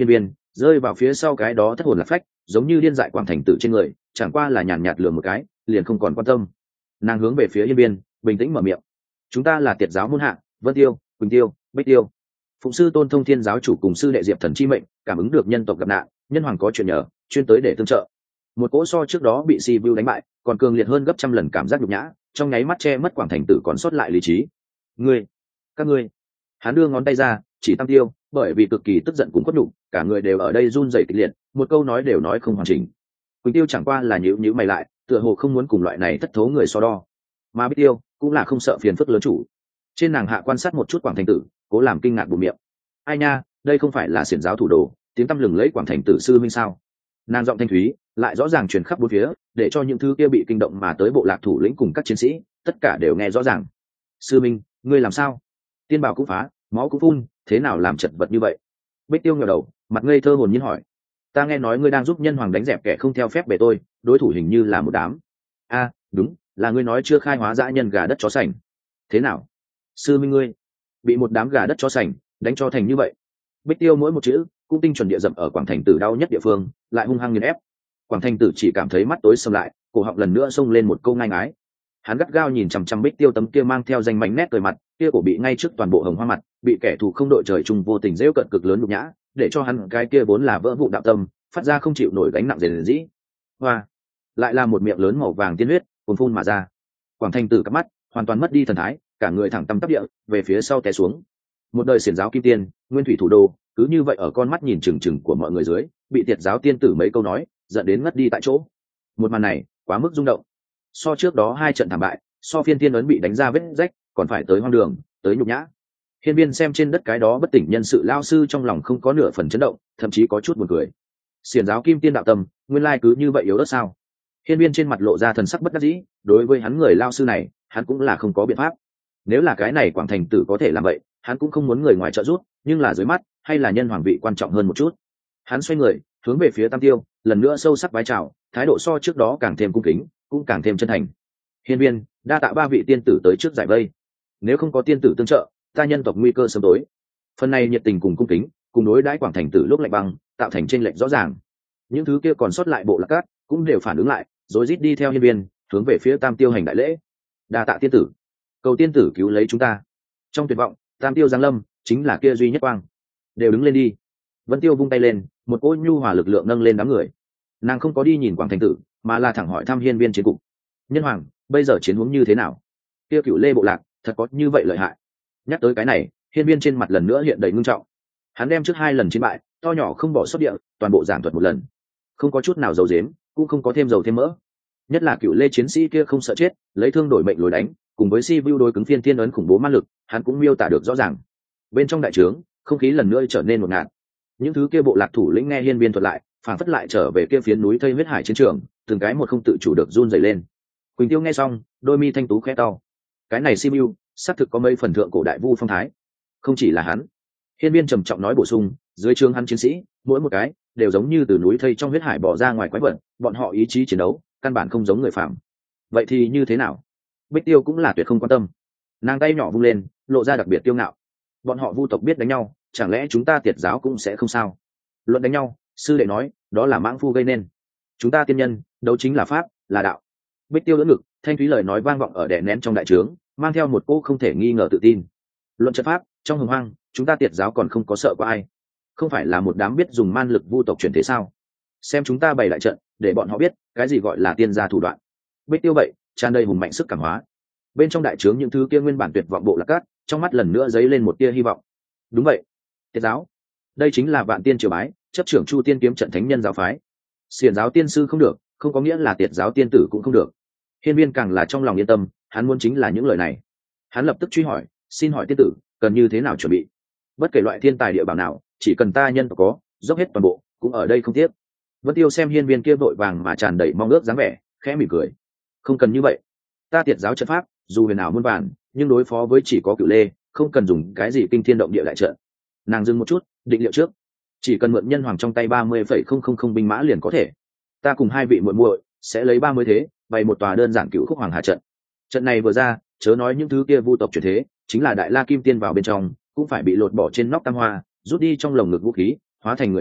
rơi vào phía sau cái đó thất hồn lạc phách giống như điên dại quảng thành tử trên người, chẳng qua là nhàn nhạt lừa một cái liền không còn quan tâm. Nàng hướng về phía Hiên Viên bình tĩnh mở miệng: chúng ta là tiệt giáo môn hạ, Vân Tiêu, Quỳnh Tiêu, Bích Tiêu. Phụng sư Tôn Thông Thiên giáo chủ cùng sư đệ Diệp Thần chi mệnh, cảm ứng được nhân tộc gặp nạn, nhân hoàng có chuyện nhờ, chuyên tới để tương trợ. Một cỗ so trước đó bị Si Vu đánh bại còn cường liệt hơn gấp trăm lần cảm giác nhục nhã, trong nháy mắt che mất quảng thành tử còn sót lại lý trí. Ngươi, các ngươi. Hắn đưa ngón tay ra chỉ Tam Tiêu, bởi vì cực kỳ tức giận cũng quất nhục, cả người đều ở đây run rẩy kịch liệt, một câu nói đều nói không hoàn chỉnh. Quỳnh Tiêu chẳng qua là nhíu nhíu mày lại, tựa hồ không muốn cùng loại này thất thố người so đo. Mà Bích Tiêu cũng là không sợ phiền phức lớn chủ. Trên nàng hạ quan sát một chút quảng thành tử, cố làm kinh ngạc bụm miệng. Ai nha, đây không phải là xiển giáo thủ đồ, tiếng tăm lừng lẫy quảng thành tử sư minh sao? Nàng giọng thanh thúy lại rõ ràng truyền khắp bốn phía, để cho những thứ kia bị kinh động mà tới bộ lạc thủ lĩnh cùng các chiến sĩ tất cả đều nghe rõ ràng. Sư minh, ngươi làm sao? Tiên bảo cũng phá, máu cũng phun, thế nào làm chật vật như vậy? Bích Tiêu ngẩng đầu, mặt ngây thơ hồn nhiên hỏi: ta nghe nói ngươi đang giúp nhân hoàng đánh dẹp kẻ không theo phép bề tôi, đối thủ hình như là một đám. A, đúng, là ngươi nói chưa khai hóa dã nhân gà đất chó sành. Thế nào? Sư minh ngươi bị một đám gà đất chó sành đánh cho thành như vậy. Bích Tiêu mỗi một chữ cũng tinh chuẩn địa dậm ở quảng thành tử đau nhất địa phương, lại hung hăng nghiền ép. Quảng thành tử chỉ cảm thấy mắt tối sầm lại, cổ họng lần nữa xông lên một câu ngai ngái. Hắn gắt gao nhìn chằm chằm Bích Tiêu tấm kia mang theo danh mánh nét cười mặt, kia cổ bị ngay trước toàn bộ hồng hoa mặt, bị kẻ thù không đội trời chung vô tình giễu cận cực lớn nhục nhã, để cho hắn cái kia vốn là vỡ vụn đạo tâm phát ra không chịu nổi gánh nặng rền rĩ. Hoa, lại là một miệng lớn màu vàng tiên huyết cuồn phun mà ra. Quảng thành tử cặp mắt hoàn toàn mất đi thần thái, cả người thẳng tăm tắp địa về phía sau té xuống. Một đời xiển giáo kim tiên, nguyên thủy thủ đô, cứ như vậy ở con mắt nhìn chừng chừng của mọi người dưới, bị tiệt giáo tiên tử mấy câu nói giận đến ngất đi tại chỗ. Một màn này quá mức rung động, so trước đó hai trận thảm bại, so phiên tiên ấn bị đánh ra vết rách còn phải tới hoang đường, tới nhục nhã. Hiên Viên xem trên đất cái đó bất tỉnh nhân sự lao sư trong lòng không có nửa phần chấn động, thậm chí có chút buồn cười. Xiển giáo kim tiên đạo tâm, nguyên lai cứ như vậy yếu ớt sao? Hiên Viên trên mặt lộ ra thần sắc bất đắc dĩ, đối với hắn người lao sư này, hắn cũng là không có biện pháp. Nếu là cái này quảng thành tử có thể làm vậy, hắn cũng không muốn người ngoài trợ giúp, nhưng là dưới mắt hay là nhân hoàng vị quan trọng hơn một chút. Hắn xoay người hướng về phía Tam Tiêu, lần nữa sâu sắc vái chào, thái độ so trước đó càng thêm cung kính, cũng càng thêm chân thành. Hiên Viên, đa tạ ba vị tiên tử tới trước giải vây, nếu không có tiên tử tương trợ, ta nhân tộc nguy cơ sớm tối. Phần này nhiệt tình cùng cung kính, cùng đối đãi quảng thành tử lúc lạnh băng, tạo thành chênh lệch rõ ràng. Những thứ kia còn sót lại bộ lạc cát cũng đều phản ứng lại, rồi rít đi theo Hiên Viên, hướng về phía Tam Tiêu hành đại lễ. Đa tạ tiên tử, cầu tiên tử cứu lấy chúng ta. Trong tuyệt vọng, Tam Tiêu giáng lâm chính là kia duy nhất quang. Đều đứng lên đi. Vân Tiêu vung tay lên, một cỗ nhu hòa lực lượng nâng lên đám người. Nàng không có đi nhìn quảng thành tử, mà là thẳng hỏi thăm Hiên Viên chiến cục. Nhân hoàng, bây giờ chiến huống như thế nào? Kia Cửu Lê bộ lạc thật có như vậy lợi hại? Nhắc tới cái này, Hiên Viên trên mặt lần nữa hiện đầy ngưng trọng. Hắn đem trước hai lần chiến bại to nhỏ không bỏ sót địa, toàn bộ giảng thuật một lần, không có chút nào giấu giếm, cũng không có thêm dầu thêm mỡ. Nhất là Cửu Lê chiến sĩ kia không sợ chết, lấy thương đổi mệnh lối đánh, cùng với Si Vu đối cứng phiên thiên ấn khủng bố ma lực, hắn cũng miêu tả được rõ ràng. Bên trong đại trướng, không khí lần nữa trở nên một ngạt. Những thứ kia bộ lạc thủ lĩnh nghe Hiên Viên thuật lại, phản phất lại trở về kia phiến núi thây huyết hải chiến trường, từng cái một không tự chủ được run rẩy lên. Quỳnh Tiêu nghe xong, đôi mi thanh tú khẽ cau. Cái này Si Vu, xác thực có mấy phần thượng cổ đại vu phong thái. Không chỉ là hắn. Hiên Viên trầm trọng nói bổ sung, dưới trướng hắn chiến sĩ, mỗi một cái đều giống như từ núi thây trong huyết hải bỏ ra ngoài quái vật, bọn họ ý chí chiến đấu, căn bản không giống người phàm. Vậy thì như thế nào? Bích Tiêu cũng là tuyệt không quan tâm. Nàng tay nhỏ vung lên, lộ ra đặc biệt tiêu ngạo. Bọn họ vu tộc biết đánh nhau, chẳng lẽ chúng ta tiệt giáo cũng sẽ không sao? Luận đánh nhau, sư đệ nói, đó là mãng phu gây nên. Chúng ta tiên nhân, đấu chính là pháp, là đạo. Bích Tiêu đỡ ngực, thanh thúy lời nói vang vọng ở đè nén trong đại trướng, mang theo một cô không thể nghi ngờ tự tin. Luận trận pháp, trong hồng hoang, chúng ta tiệt giáo còn không có sợ qua ai. Không phải là một đám biết dùng man lực vu tộc chuyển thế sao? Xem chúng ta bày lại trận, để bọn họ biết cái gì gọi là tiên gia thủ đoạn. Bích Tiêu vậy, tràn đầy hùng mạnh sức cảm hóa. Bên trong đại trướng những thứ kia nguyên bản tuyệt vọng bộ lạc cát, trong mắt lần nữa dấy lên một tia hy vọng. Đúng vậy, tiệt giáo, đây chính là vạn tiên triều bái, chấp trưởng chu tiên kiếm trận thánh nhân giáo phái. Xiển giáo tiên sư không được, không có nghĩa là tiệt giáo tiên tử cũng không được. Hiên Viên càng là trong lòng yên tâm, hắn muốn chính là những lời này. Hắn lập tức truy hỏi, xin hỏi tiên tử, cần như thế nào chuẩn bị? Bất kể loại thiên tài địa bảo nào, chỉ cần ta nhân có, dốc hết toàn bộ, cũng ở đây không tiếc. Vân Tiêu xem Hiên Viên kia vội vàng mà tràn đầy mong ước dáng vẻ, khẽ mỉm cười. Không cần như vậy, ta tiệt giáo trận pháp, dù huyền ảo muôn vàn, nhưng đối phó với chỉ có Cửu Lê, không cần dùng cái gì kinh thiên động địa đại trận. Nàng dừng một chút, định liệu trước, chỉ cần mượn nhân hoàng trong tay ba mươi phẩy không không không binh mã liền có thể. Ta cùng hai vị muội muội sẽ lấy ba mươi thế, bày một tòa đơn giản cửu khúc hoàng hà trận. Trận này vừa ra, chớ nói những thứ kia vu tộc chuyển thế, chính là đại la kim tiên vào bên trong, cũng phải bị lột bỏ trên nóc tam hoa, rút đi trong lồng ngực vũ khí, hóa thành người phạm,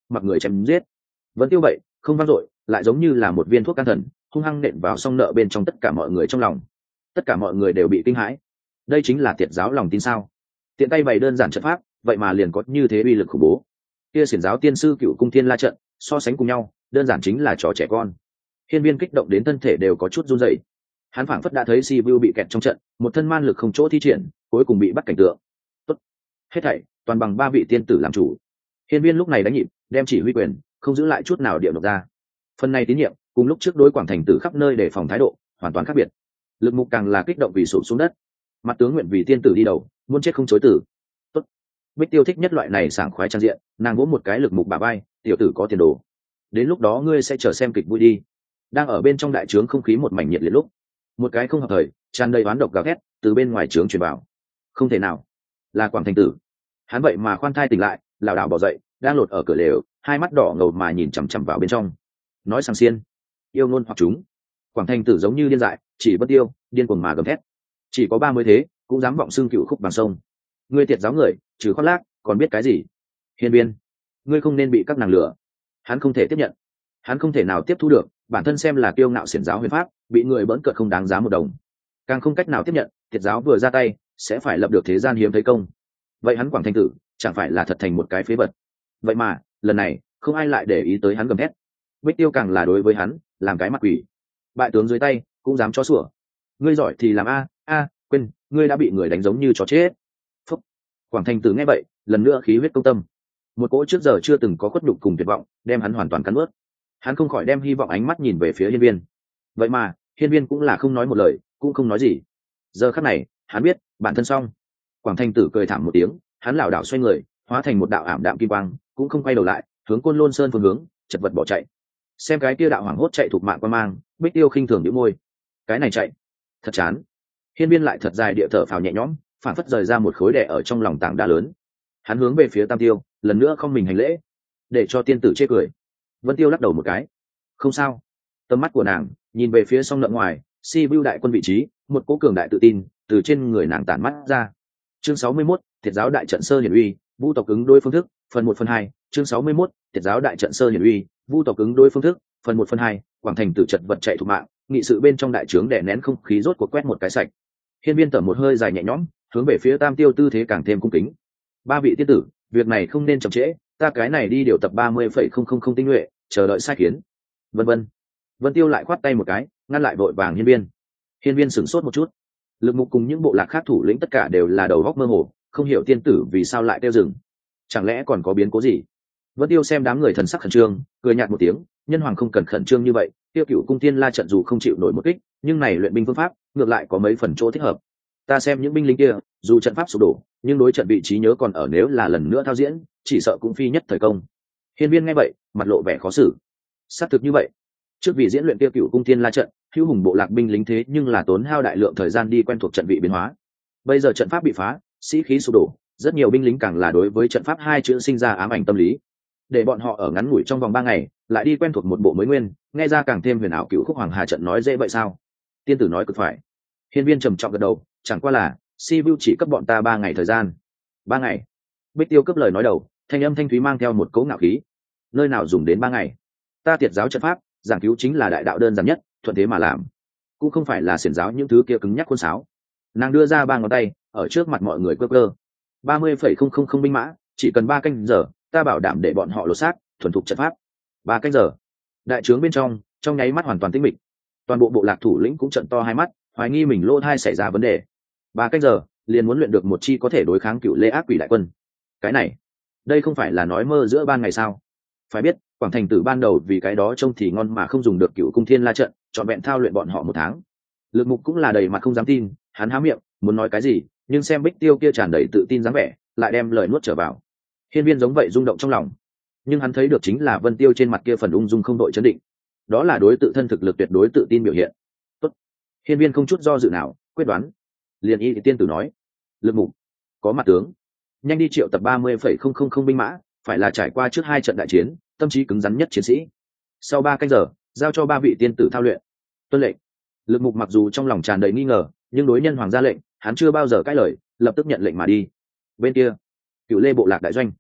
mặc người chém giết. Vẫn tiêu vậy không vang dội, lại giống như là một viên thuốc can thần, hung hăng nện vào song nợ bên trong tất cả mọi người trong lòng. Tất cả mọi người đều bị kinh hãi. Đây chính là tiệt giáo lòng tin sao? Tiện tay bày đơn giản trận pháp, vậy mà liền có như thế uy lực khủng bố. Kia xiển giáo tiên sư Cựu Cung Thiên La trận, so sánh cùng nhau, đơn giản chính là trò trẻ con. Hiên Viên kích động đến thân thể đều có chút run rẩy. Hắn phảng phất đã thấy Sibiu bị kẹt trong trận, một thân man lực không chỗ thi triển, cuối cùng bị bắt cảnh tượng. Tốt, hết thảy toàn bằng ba vị tiên tử làm chủ. Hiên Viên lúc này đánh nhịp, đem chỉ huy quyền, không giữ lại chút nào điệu độc ra. Phần này tín nhiệm, cùng lúc trước đối Quảng Thành Tử khắp nơi để phòng thái độ, hoàn toàn khác biệt. Lực Mục càng là kích động vì sụp xuống đất. Mặt tướng nguyện vì tiên tử đi đầu, muốn chết không chối tử. Tốt. Bích Tiêu thích nhất loại này sảng khoái trang diện, nàng vỗ một cái Lực Mục bả vai, tiểu tử có tiền đồ. Đến lúc đó ngươi sẽ chờ xem kịch vui đi. Đang ở bên trong đại trướng không khí một mảnh nhiệt liệt lúc, một cái không hợp thời, tràn đầy oán độc gào thét từ bên ngoài trướng truyền vào. Không thể nào, là Quảng Thành Tử. Hắn vậy mà khoan thai tỉnh lại, lảo đảo bỏ dậy, đang lột ở cửa lều, hai mắt đỏ ngầu mà nhìn chằm chằm vào bên trong. Nói sang xiên, yêu ngôn hoặc chúng. Quảng Thành Tử giống như điên dại, chỉ bất tiêu, điên cuồng mà gầm thét. Chỉ có ba mươi thế, cũng dám vọng xương Cựu Khúc bằng sông. Ngươi tiệt giáo người, trừ khoác lác, còn biết cái gì? Hiên Viên, ngươi không nên bị các nàng lừa. Hắn không thể tiếp nhận, hắn không thể nào tiếp thu được, bản thân xem là kiêu ngạo xiển giáo huyền pháp, bị người bỡn cợt không đáng giá một đồng. Càng không cách nào tiếp nhận, tiệt giáo vừa ra tay, sẽ phải lập được thế gian hiếm thấy công. Vậy hắn Quảng Thành Tử, chẳng phải là thật thành một cái phế vật. Vậy mà, lần này, không ai lại để ý tới hắn gầm thét. Bích Tiêu càng là đối với hắn, làm cái mặt quỷ. Bại tướng dưới tay, cũng dám cho sủa. Ngươi giỏi thì làm a, a, quên, ngươi đã bị người đánh giống như chó chết. Phúc. Quảng Thành Tử nghe vậy, lần nữa khí huyết công tâm. Một cỗ trước giờ chưa từng có khuất nhục cùng tuyệt vọng, đem hắn hoàn toàn cắn nuốt. Hắn không khỏi đem hy vọng ánh mắt nhìn về phía Hiên Viên. Vậy mà, Hiên Viên cũng là không nói một lời, cũng không nói gì. Giờ khắc này, hắn biết, bản thân xong. Quảng Thành Tử cười thảm một tiếng, hắn lảo đảo xoay người, hóa thành một đạo ảm đạm kim quang, cũng không quay đầu lại, hướng Côn Lôn Sơn phương hướng, chật vật bỏ chạy. Xem cái kia đạo hoảng hốt chạy thuộc mạng qua mang, Bích Tiêu khinh thường nhíu môi. Cái này chạy, thật chán. Hiên Viên lại thật dài địa thở phào nhẹ nhõm, phản phất rời ra một khối đè ở trong lòng tảng đá lớn. Hắn hướng về phía Tam Tiêu, lần nữa không mình hành lễ, để cho tiên tử chê cười. Vân Tiêu lắc đầu một cái. Không sao. Tầm mắt của nàng nhìn về phía song nợ ngoài, Sibiu đại quân vị trí, một cố cường đại tự tin từ trên người nàng tản mắt ra. Chương sáu mươi mốt, Thiệt giáo đại trận sơ hiển uy, Vu tộc ứng đối phương thức, phần một phần hai. Chương sáu mươi mốt, Thiệt giáo đại trận sơ hiển uy, Vu tộc ứng đối phương thức, phần một phần hai. Quảng Thành Tử chật vật chạy thủ mạng, nghị sự bên trong đại trướng đè nén không khí rốt cuộc quét một cái sạch. Hiên Viên thở một hơi dài nhẹ nhõm, hướng về phía Tam Tiêu tư thế càng thêm cung kính. Ba vị tiên tử, việc này không nên chậm trễ, ta cái này đi điều tập ba mươi phẩy không không không tinh nhuệ, chờ đợi sai khiến. Vân vân. Vân Tiêu lại khoát tay một cái, ngăn lại vội vàng Hiên Viên. Hiên Viên sửng sốt một chút. Lực Mục cùng những bộ lạc khác thủ lĩnh tất cả đều là đầu góc mơ hồ, không hiểu tiên tử vì sao lại tiêu dừng. Chẳng lẽ còn có biến cố gì? Vân Tiêu xem đám người thần sắc khẩn trương, cười nhạt một tiếng, nhân hoàng không cần khẩn trương như vậy, Tiêu Cựu Cung Tiên La trận dù không chịu nổi một kích, nhưng này luyện binh phương pháp, ngược lại có mấy phần chỗ thích hợp. Ta xem những binh lính kia, dù trận pháp sụp đổ, nhưng đối trận vị trí nhớ còn ở, nếu là lần nữa thao diễn, chỉ sợ cũng phi nhất thời công. Hiên Viên nghe vậy, mặt lộ vẻ khó xử. Xác thực như vậy. Trước vì diễn luyện Tiêu Cựu Cung Tiên La trận, hữu hùng bộ lạc binh lính thế nhưng là tốn hao đại lượng thời gian đi quen thuộc trận vị biến hóa. Bây giờ trận pháp bị phá, sĩ khí sụp đổ, rất nhiều binh lính càng là đối với trận pháp hai chữ sinh ra ám ảnh tâm lý. Để bọn họ ở ngắn ngủi trong vòng ba ngày, lại đi quen thuộc một bộ mới nguyên, nghe ra càng thêm huyền ảo. Cựu Khúc Hoàng Hà trận nói dễ vậy sao? Tiên tử nói cực phải. Hiên Viên trầm trọng gật đầu, chẳng qua là Sibiu chỉ cấp bọn ta ba ngày thời gian. Ba ngày? Bích Tiêu cấp lời nói đầu, thanh âm thanh thúy mang theo một cấu ngạo khí. Nơi nào dùng đến ba ngày? Ta Tiệt giáo trận pháp, giảng cứu chính là đại đạo đơn giản nhất, thuận thế mà làm, cũng không phải là xiển giáo những thứ kia cứng nhắc khuôn sáo. Nàng đưa ra ba ngón tay, ở trước mặt mọi người cơ cơ. Ba mươi phẩy không không không binh mã, chỉ cần ba canh giờ, ta bảo đảm để bọn họ lột xác, thuần thục trận pháp. Ba canh giờ. Đại trướng bên trong, trong nháy mắt hoàn toàn tĩnh mịch. Toàn bộ bộ lạc thủ lĩnh cũng trợn to hai mắt, hoài nghi mình lỗ thai xảy ra vấn đề. Ba canh giờ, liền muốn luyện được một chi có thể đối kháng Cựu Lê ác quỷ đại quân. Cái này, đây không phải là nói mơ giữa ban ngày sao? Phải biết, Quảng Thành Tử ban đầu vì cái đó trông thì ngon mà không dùng được Cựu Cung Thiên La trận, chọn vẹn thao luyện bọn họ một tháng. Lực Mục cũng là đầy mặt không dám tin, hắn há miệng muốn nói cái gì, nhưng xem Bích Tiêu kia tràn đầy tự tin dáng vẻ, lại đem lời nuốt trở vào. Hiên Viên giống vậy rung động trong lòng, nhưng hắn thấy được chính là Vân Tiêu trên mặt kia phần ung dung không đội chấn định, đó là đối tự thân thực lực tuyệt đối tự tin biểu hiện. Tốt. Hiên Viên không chút do dự nào, quyết đoán. Liền y thì tiên tử nói, Lực Mục có mặt tướng, nhanh đi triệu tập ba mươi phẩy không không không binh mã, phải là trải qua trước hai trận đại chiến, tâm trí cứng rắn nhất chiến sĩ. Sau ba canh giờ, giao cho ba vị tiên tử thao luyện. Tuân lệnh. Lực Mục mặc dù trong lòng tràn đầy nghi ngờ, nhưng đối nhân hoàng ra lệnh, hắn chưa bao giờ cãi lời, lập tức nhận lệnh mà đi. Bên kia, Cựu Lê bộ lạc đại doanh,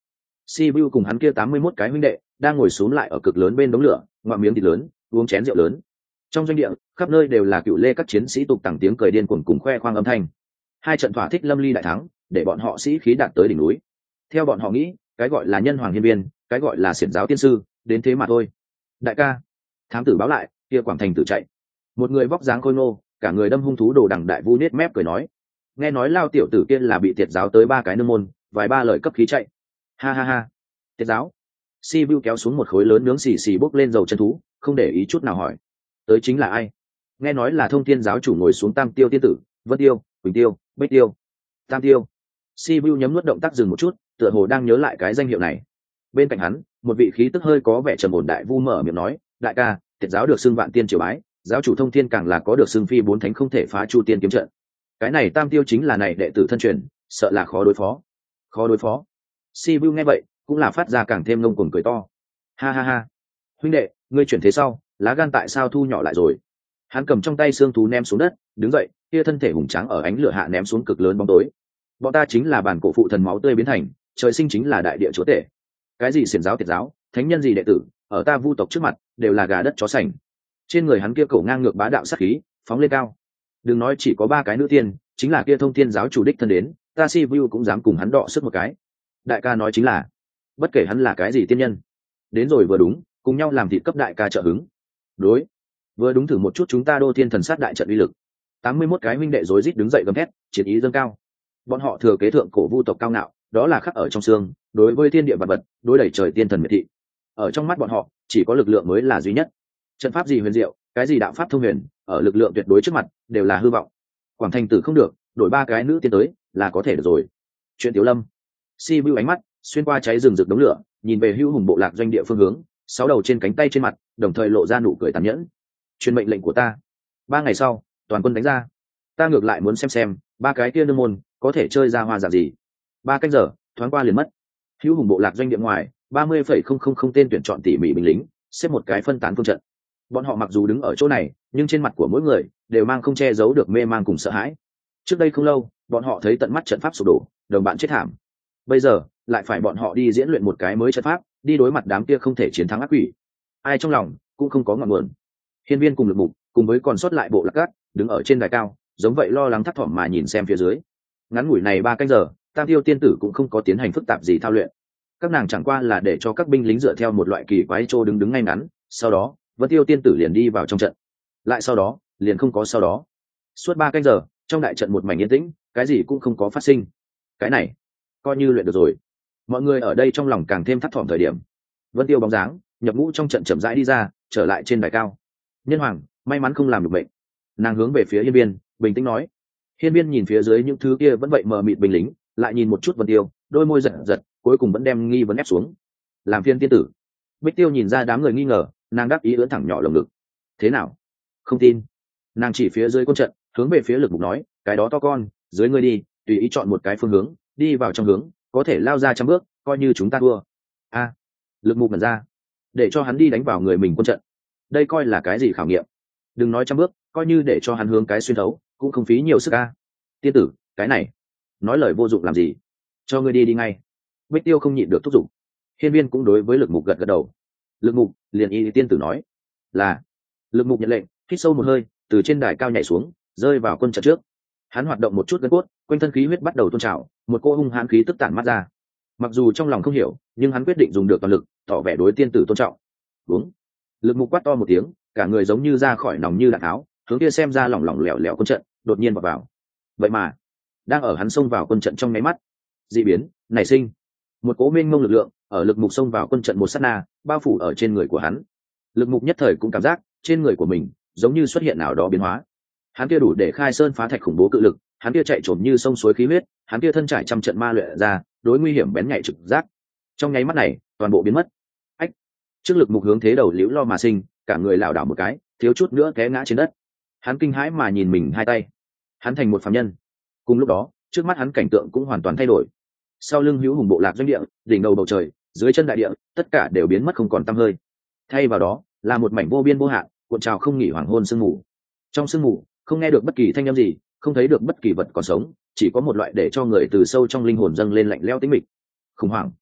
Sibiu cùng hắn kia tám mươi mốt cái huynh đệ đang ngồi xúm lại ở cực lớn bên đống lửa, ngoạm miếng thịt lớn, uống chén rượu lớn. Trong doanh địa, khắp nơi đều là cựu lê các chiến sĩ tục tằng tiếng cười điên cuồng cùng khoe khoang âm thanh. Hai trận thỏa thích lâm ly đại thắng, để bọn họ sĩ khí đạt tới đỉnh núi. Theo bọn họ nghĩ, cái gọi là nhân hoàng hiên viên, cái gọi là xiển giáo tiên sư, đến thế mà thôi. Đại ca, thám tử báo lại, kia quảng thành tử chạy. Một người vóc dáng khôi ngô, cả người đâm hung thú đồ đằng đại vu nết mép cười nói, nghe nói lao tiểu tử kia là bị tiệt giáo tới ba cái nương môn, vài ba lời cấp khí chạy. Ha ha ha. Tiệt giáo. Sibiu kéo xuống một khối lớn nướng xì xì bốc lên dầu chân thú, không để ý chút nào hỏi, tới chính là ai? Nghe nói là thông thiên giáo chủ ngồi xuống tam tiêu tiên tử, vân tiêu, quỳnh tiêu, bích tiêu, tam tiêu. Sibiu nhấm nuốt động tác dừng một chút, tựa hồ đang nhớ lại cái danh hiệu này. Bên cạnh hắn, một vị khí tức hơi có vẻ trầm ổn đại vu mở miệng nói, đại ca, tiệt giáo được xưng vạn tiên triều bái, giáo chủ thông thiên càng là có được xưng phi bốn thánh không thể phá chu tiên kiếm trận. Cái này tam tiêu chính là này đệ tử thân truyền, sợ là khó đối phó. Khó đối phó. Sibiu nghe vậy, cũng là phát ra càng thêm ngông cuồng cười to. Ha ha ha. Huynh đệ, ngươi chuyển thế sau, lá gan tại sao thu nhỏ lại rồi? Hắn cầm trong tay xương thú ném xuống đất, đứng dậy, kia thân thể hùng tráng ở ánh lửa hạ ném xuống cực lớn bóng tối. Bọn ta chính là bản cổ phụ thần máu tươi biến thành, trời sinh chính là đại địa chúa tể. Cái gì xiển giáo tiệt giáo, thánh nhân gì đệ tử, ở ta vu tộc trước mặt, đều là gà đất chó sành. Trên người hắn kia cổ ngang ngược bá đạo sát khí, phóng lên cao. Đừng nói chỉ có ba cái nữ tiên, chính là kia thông thiên giáo chủ đích thân đến, ta Sibiu cũng dám cùng hắn đọ sức một cái. Đại ca nói chính là, bất kể hắn là cái gì tiên nhân, đến rồi vừa đúng, cùng nhau làm thịt cấp đại ca trợ hứng. Đối, vừa đúng thử một chút chúng ta đô thiên thần sát đại trận uy lực. Tám mươi mốt cái huynh đệ rối rít đứng dậy gầm thét, chiến ý dâng cao. Bọn họ thừa kế thượng cổ vu tộc cao ngạo, đó là khắc ở trong xương, đối với thiên địa vật vật, đối đẩy trời tiên thần miệt thị. Ở trong mắt bọn họ, chỉ có lực lượng mới là duy nhất. Trận pháp gì huyền diệu, cái gì đạo pháp thông huyền, ở lực lượng tuyệt đối trước mặt, đều là hư vọng. Quảng thành tử không được, đổi ba cái nữ tiên tới, là có thể được rồi. Chuyện Tiểu Lâm. Sibiu ánh mắt xuyên qua cháy rừng rực đống lửa, nhìn về hưu hùng bộ lạc doanh địa phương hướng, sáu đầu trên cánh tay trên mặt, đồng thời lộ ra nụ cười tàn nhẫn. Truyền mệnh lệnh của ta. Ba ngày sau, toàn quân đánh ra. Ta ngược lại muốn xem xem, ba cái kia nương môn có thể chơi ra hoa dạng gì. Ba canh giờ, thoáng qua liền mất. Hưu hùng bộ lạc doanh địa ngoài, ba mươi phẩy không không không tên tuyển chọn tỉ mỉ binh lính, xếp một cái phân tán phương trận. Bọn họ mặc dù đứng ở chỗ này, nhưng trên mặt của mỗi người đều mang không che giấu được mê mang cùng sợ hãi. Trước đây không lâu, bọn họ thấy tận mắt trận pháp sụp đổ, đồng bạn chết thảm. Bây giờ, lại phải bọn họ đi diễn luyện một cái mới trận pháp, đi đối mặt đám kia không thể chiến thắng ác quỷ. Ai trong lòng cũng không có ngọn nguồn. Hiên viên cùng Lực Mục, cùng với còn sót lại bộ lạc cát, đứng ở trên đài cao, giống vậy lo lắng thấp thỏm mà nhìn xem phía dưới. Ngắn ngủi này ba canh giờ, Tam Tiêu tiên tử cũng không có tiến hành phức tạp gì thao luyện. Các nàng chẳng qua là để cho các binh lính dựa theo một loại kỳ quái trô đứng đứng ngay ngắn, sau đó, Vân Tiêu tiên tử liền đi vào trong trận. Lại sau đó, liền không có sau đó. Suốt ba canh giờ, trong đại trận một mảnh yên tĩnh, cái gì cũng không có phát sinh. Cái này, coi như luyện được rồi. Mọi người ở đây trong lòng càng thêm thấp thỏm thời điểm. Vân Tiêu bóng dáng nhập ngũ trong trận chậm rãi đi ra, trở lại trên đài cao. Nhân hoàng, may mắn không làm được bệnh. Nàng hướng về phía Hiên Viên, bình tĩnh nói. Hiên Viên nhìn phía dưới những thứ kia vẫn vậy mờ mịt binh lính, lại nhìn một chút Vân Tiêu, đôi môi giật giật, cuối cùng vẫn đem nghi vấn ép xuống. Làm phiên tiên tử. Bích Tiêu nhìn ra đám người nghi ngờ, nàng đáp ý ưỡn thẳng nhỏ lồng ngực. Thế nào? Không tin. Nàng chỉ phía dưới quân trận, hướng về phía Lực Mục nói, cái đó to con, dưới ngươi đi, tùy ý chọn một cái phương hướng, đi vào trong hướng, có thể lao ra trăm bước, coi như chúng ta thua. A, à, Lực Mục ngẩn ra, để cho hắn đi đánh vào người mình quân trận, đây coi là cái gì khảo nghiệm? Đừng nói trăm bước, coi như để cho hắn hướng cái xuyên thấu, cũng không phí nhiều sức a. Tiên tử, cái này, nói lời vô dụng làm gì? Cho ngươi đi đi ngay. Bích Tiêu không nhịn được thúc giục. Hiên Viên cũng đối với Lực Mục gật gật đầu. Lực Mục liền y tiên tử nói, là. Lực Mục nhận lệnh, hít sâu một hơi, từ trên đài cao nhảy xuống, rơi vào quân trận trước. Hắn hoạt động một chút gân cốt, quanh thân khí huyết bắt đầu tôn trào, một cô hung hãn khí tức tản mắt ra. Mặc dù trong lòng không hiểu, nhưng hắn quyết định dùng được toàn lực, tỏ vẻ đối tiên tử tôn trọng. Đúng. Lực Mục quát to một tiếng, cả người giống như ra khỏi nòng như đạn tháo, hướng kia xem ra lỏng lỏng lẻo lẻo quân trận, đột nhiên vào vào. Vậy mà, đang ở hắn xông vào quân trận trong nháy mắt, dị biến nảy sinh. Một cỗ mênh mông lực lượng ở Lực Mục xông vào quân trận một sát na, bao phủ ở trên người của hắn. Lực Mục nhất thời cũng cảm giác trên người của mình giống như xuất hiện nào đó biến hóa. Hắn kia đủ để khai sơn phá thạch khủng bố cự lực, hắn kia chạy trồm như sông suối khí huyết, hắn kia thân trải trăm trận ma luyện ra, đối nguy hiểm bén nhạy trực giác. Trong nháy mắt này, toàn bộ biến mất. Ách! Trước Lực Mục hướng thế đầu liễu lo mà sinh, cả người lảo đảo một cái, thiếu chút nữa té ngã trên đất. Hắn kinh hãi mà nhìn mình hai tay. Hắn thành một phàm nhân. Cùng lúc đó, trước mắt hắn cảnh tượng cũng hoàn toàn thay đổi. Sau lưng hữu hùng bộ lạc doanh địa, đỉnh đầu bầu trời, dưới chân đại địa, tất cả đều biến mất không còn tăm hơi. Thay vào đó, là một mảnh vô biên vô hạn, cuộn trào không nghỉ hoàng hôn sương mù. Trong sương mù, không nghe được bất kỳ thanh âm gì, không thấy được bất kỳ vật còn sống, chỉ có một loại để cho người từ sâu trong linh hồn dâng lên lạnh lẽo tĩnh mịch. Khủng hoảng.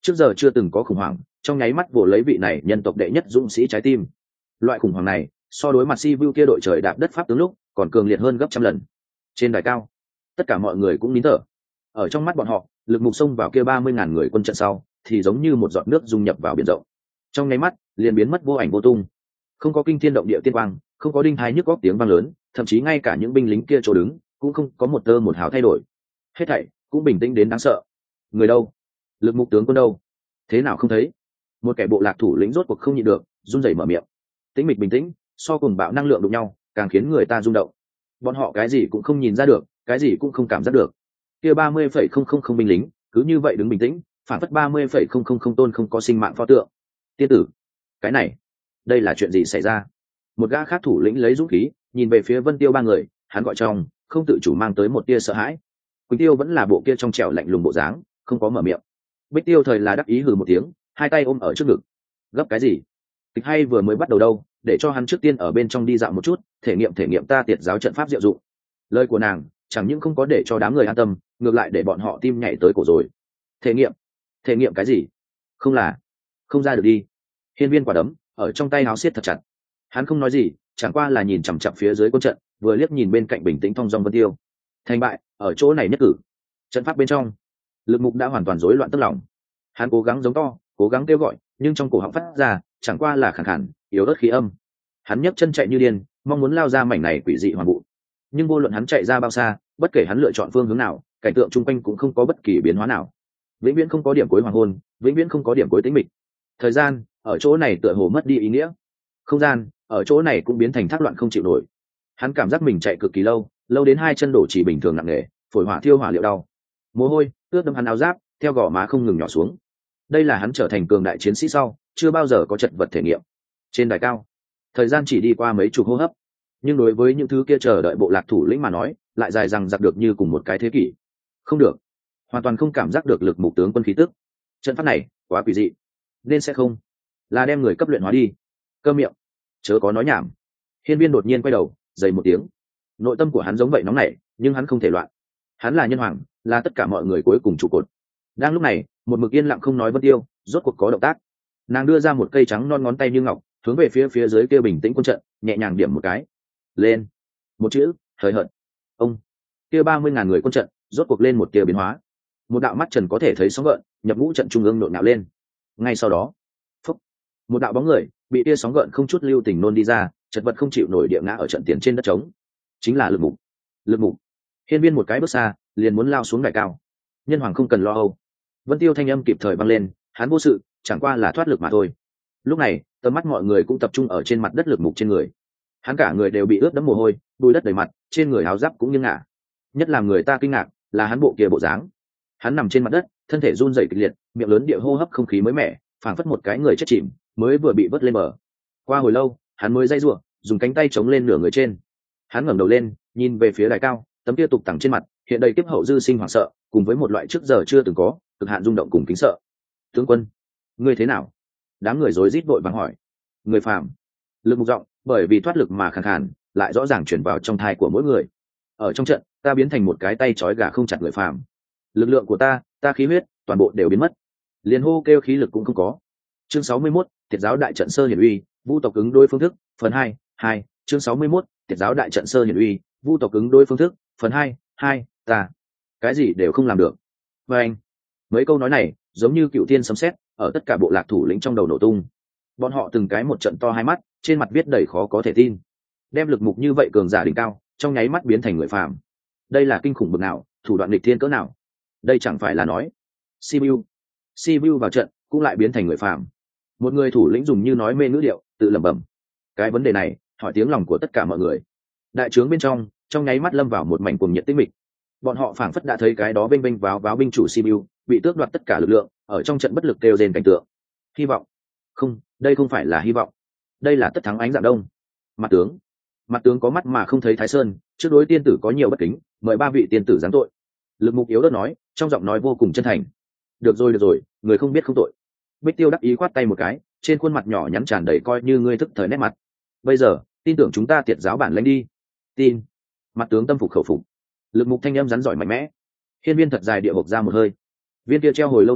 trước giờ chưa từng có khủng hoảng trong nháy mắt vồ lấy vị này nhân tộc đệ nhất dũng sĩ trái tim. Loại khủng hoảng này so đối mặt Sibiu kia đội trời đạp đất pháp tướng lúc còn cường liệt hơn gấp trăm lần. Trên đài cao tất cả mọi người cũng nín thở. Ở trong mắt bọn họ, lực mục xông vào kia ba mươi ngàn người quân trận sau thì giống như một giọt nước dung nhập vào biển rộng, trong nháy mắt liền biến mất vô ảnh vô tung. Không có kinh thiên động địa tiên quang, không có đinh thái nhức góc tiếng vang lớn, thậm chí ngay cả những binh lính kia chỗ đứng cũng không có một tơ một hào thay đổi. Hết thảy cũng bình tĩnh đến đáng sợ. Người đâu? Lực mục tướng quân đâu? Thế nào không thấy? Một kẻ bộ lạc thủ lĩnh rốt cuộc không nhịn được, run rẩy mở miệng. Tĩnh mịch bình tĩnh, so cùng bạo năng lượng đụng nhau, càng khiến người ta rung động. Bọn họ cái gì cũng không nhìn ra được, cái gì cũng không cảm giác được. Kia ba mươi phẩy không không không binh lính cứ như vậy đứng bình tĩnh, phản phất ba mươi phẩy không không không tôn không có sinh mạng pho tượng. Tiên tử, cái này, đây là chuyện gì xảy ra? Một gã khác thủ lĩnh lấy dũng khí nhìn về phía Vân Tiêu ba người, hắn gọi trong không tự chủ mang tới một tia sợ hãi. Quỳnh Tiêu vẫn là bộ kia trong trẻo lạnh lùng bộ dáng, không có mở miệng. Bích Tiêu thời là đắc ý hừ một tiếng, hai tay ôm ở trước ngực. Gấp cái gì? Kịch hay vừa mới bắt đầu đâu, để cho hắn trước tiên ở bên trong đi dạo một chút, thể nghiệm thể nghiệm ta tiệt giáo trận pháp diệu dụng. Lời của nàng chẳng những không có để cho đám người an tâm, ngược lại để bọn họ tim nhảy tới cổ rồi. Thể nghiệm? Thể nghiệm cái gì? Không là, không ra được đi. Hiên Viên quả đấm ở trong tay áo siết thật chặt. Hắn không nói gì, chẳng qua là nhìn chằm chằm phía dưới quân trận, vừa liếc nhìn bên cạnh bình tĩnh thong dong Vân Tiêu. Thành bại ở chỗ này nhất cử. Trận pháp bên trong, lực mục đã hoàn toàn rối loạn tức lòng. Hắn cố gắng giống to, cố gắng kêu gọi, nhưng trong cổ họng phát ra chẳng qua là khàn khàn, yếu ớt khí âm. Hắn nhấc chân chạy như điên, mong muốn lao ra mảnh này quỷ dị hoàng vụ. Nhưng vô luận hắn chạy ra bao xa, bất kể hắn lựa chọn phương hướng nào, cảnh tượng chung quanh cũng không có bất kỳ biến hóa nào. Vĩnh viễn không có điểm cuối hoàng hôn, vĩnh viễn không có điểm cuối tĩnh mịch. Thời gian ở chỗ này tựa hồ mất đi ý nghĩa. Không gian ở chỗ này cũng biến thành thác loạn không chịu nổi. Hắn cảm giác mình chạy cực kỳ lâu, lâu đến hai chân đổ chỉ bình thường nặng nề, phổi hỏa thiêu hỏa liệu đau. Mồ hôi ướt đẫm hắn áo giáp, theo gò má không ngừng nhỏ xuống. Đây là hắn trở thành cường đại chiến sĩ sau chưa bao giờ có chật vật thể nghiệm. Trên đài cao, thời gian chỉ đi qua mấy chục hô hấp, nhưng đối với những thứ kia chờ đợi bộ lạc thủ lĩnh mà nói lại dài rằng giặc được như cùng một cái thế kỷ. Không được, hoàn toàn không cảm giác được lực mục tướng quân khí tức. Trận pháp này quá quỷ dị, nên sẽ không là đem người cấp luyện hóa đi. Cơ miệng, chớ có nói nhảm. Hiên Viên đột nhiên quay đầu, dày một tiếng. Nội tâm của hắn giống vậy nóng nảy, nhưng hắn không thể loạn. Hắn là nhân hoàng, là tất cả mọi người cuối cùng trụ cột. Đang lúc này, một mực yên lặng không nói Vân Tiêu rốt cuộc có động tác. Nàng đưa ra một cây trắng non ngón tay như ngọc, hướng về phía phía dưới kia bình tĩnh quân trận, nhẹ nhàng điểm một cái. Lên. Một chữ, hời hợt. Ông. Kia ba mươi ngàn người quân trận rốt cuộc lên một tia biến hóa. Một đạo mắt trần có thể thấy sóng gợn nhập ngũ trận trung ương nộn nạo lên. Ngay sau đó, phúc, một đạo bóng người bị tia sóng gợn không chút lưu tình nôn đi ra, chật vật không chịu nổi địa ngã ở trận tiền trên đất trống. Chính là lực mục. Lực mục. Hiên Viên một cái bước xa liền muốn lao xuống đài cao. Nhân hoàng không cần lo âu. Vân Tiêu thanh âm kịp thời vang lên, hắn vô sự, chẳng qua là thoát lực mà thôi. Lúc này tầm mắt mọi người cũng tập trung ở trên mặt đất lực mục trên người. Hắn cả người đều bị ướt đẫm mồ hôi, bùi đất đầy mặt, trên người áo giáp cũng nghiêng ngả. Nhất làm người ta kinh ngạc là hắn bộ kia bộ dáng. Hắn nằm trên mặt đất, thân thể run rẩy kịch liệt, miệng lớn địa hô hấp không khí mới mẻ, phảng phất một cái người chết chìm mới vừa bị vớt lên bờ. Qua hồi lâu hắn mới dây rủa, dùng cánh tay chống lên nửa người trên. Hắn ngẩng đầu lên, nhìn về phía đài cao, tấm kia tục tẳng trên mặt hiện đầy kiếp hậu dư sinh hoảng sợ, cùng với một loại trước giờ chưa từng có cực hạn rung động cùng kính sợ. Tướng quân, ngươi thế nào? Đám người rối rít vội vàng hỏi. Người phàm. Lực mục giọng bởi vì thoát lực mà khàn khàn, lại rõ ràng chuyển vào trong thai của mỗi người. Ở trong trận, ta biến thành một cái tay trói gà không chặt người phàm. Lực lượng của ta, ta khí huyết, toàn bộ đều biến mất. Liền hô kêu khí lực cũng không có. Chương sáu mươi mốt, Tiệt giáo đại trận sơ hiển uy, Vu tộc ứng đối phương thức, phần hai, hai, chương sáu mươi mốt, Tiệt giáo đại trận sơ hiển uy, Vu tộc ứng đối phương thức, phần hai, hai, ta cái gì đều không làm được. Và anh, mấy câu nói này giống như cựu thiên sấm sét ở tất cả bộ lạc thủ lĩnh trong đầu nổ tung. Bọn họ từng cái một trận to hai mắt, trên mặt viết đầy khó có thể tin. Đem lực mục như vậy cường giả đỉnh cao trong nháy mắt biến thành người phàm, đây là kinh khủng bậc nào, thủ đoạn nghịch thiên cỡ nào? Đây chẳng phải là nói Sibiu Sibiu vào trận cũng lại biến thành người phàm. Một người thủ lĩnh dùng như nói mê ngữ điệu tự lẩm bẩm. Cái vấn đề này hỏi tiếng lòng của tất cả mọi người. Đại trướng bên trong trong nháy mắt lâm vào một mảnh cuồng nhiệt tĩnh mịch. Bọn họ phảng phất đã thấy cái đó bênh bênh váo váo binh chủ Sibiu bị tước đoạt tất cả lực lượng, ở trong trận bất lực kêu rên cảnh tượng. Hy vọng? Không, đây không phải là hy vọng, đây là tất thắng ánh dạng đông. Mặt tướng, mặt tướng có mắt mà không thấy Thái Sơn, trước đối tiên tử có nhiều bất kính, mời ba vị tiên tử giáng tội. Lực mục yếu đất nói, trong giọng nói vô cùng chân thành. Được rồi được rồi, người không biết không tội. Bích Tiêu đắc ý khoát tay một cái, trên khuôn mặt nhỏ nhắn tràn đầy coi như ngươi thức thời nét mặt. Bây giờ tin tưởng chúng ta tiệt giáo bản lãnh đi. Tin. Mặt tướng tâm phục khẩu phục. Lực mục thanh âm rắn giỏi mạnh mẽ. Hiên Viên thật dài địa hộp ra một hơi. Viên kia treo hồi lâu tâm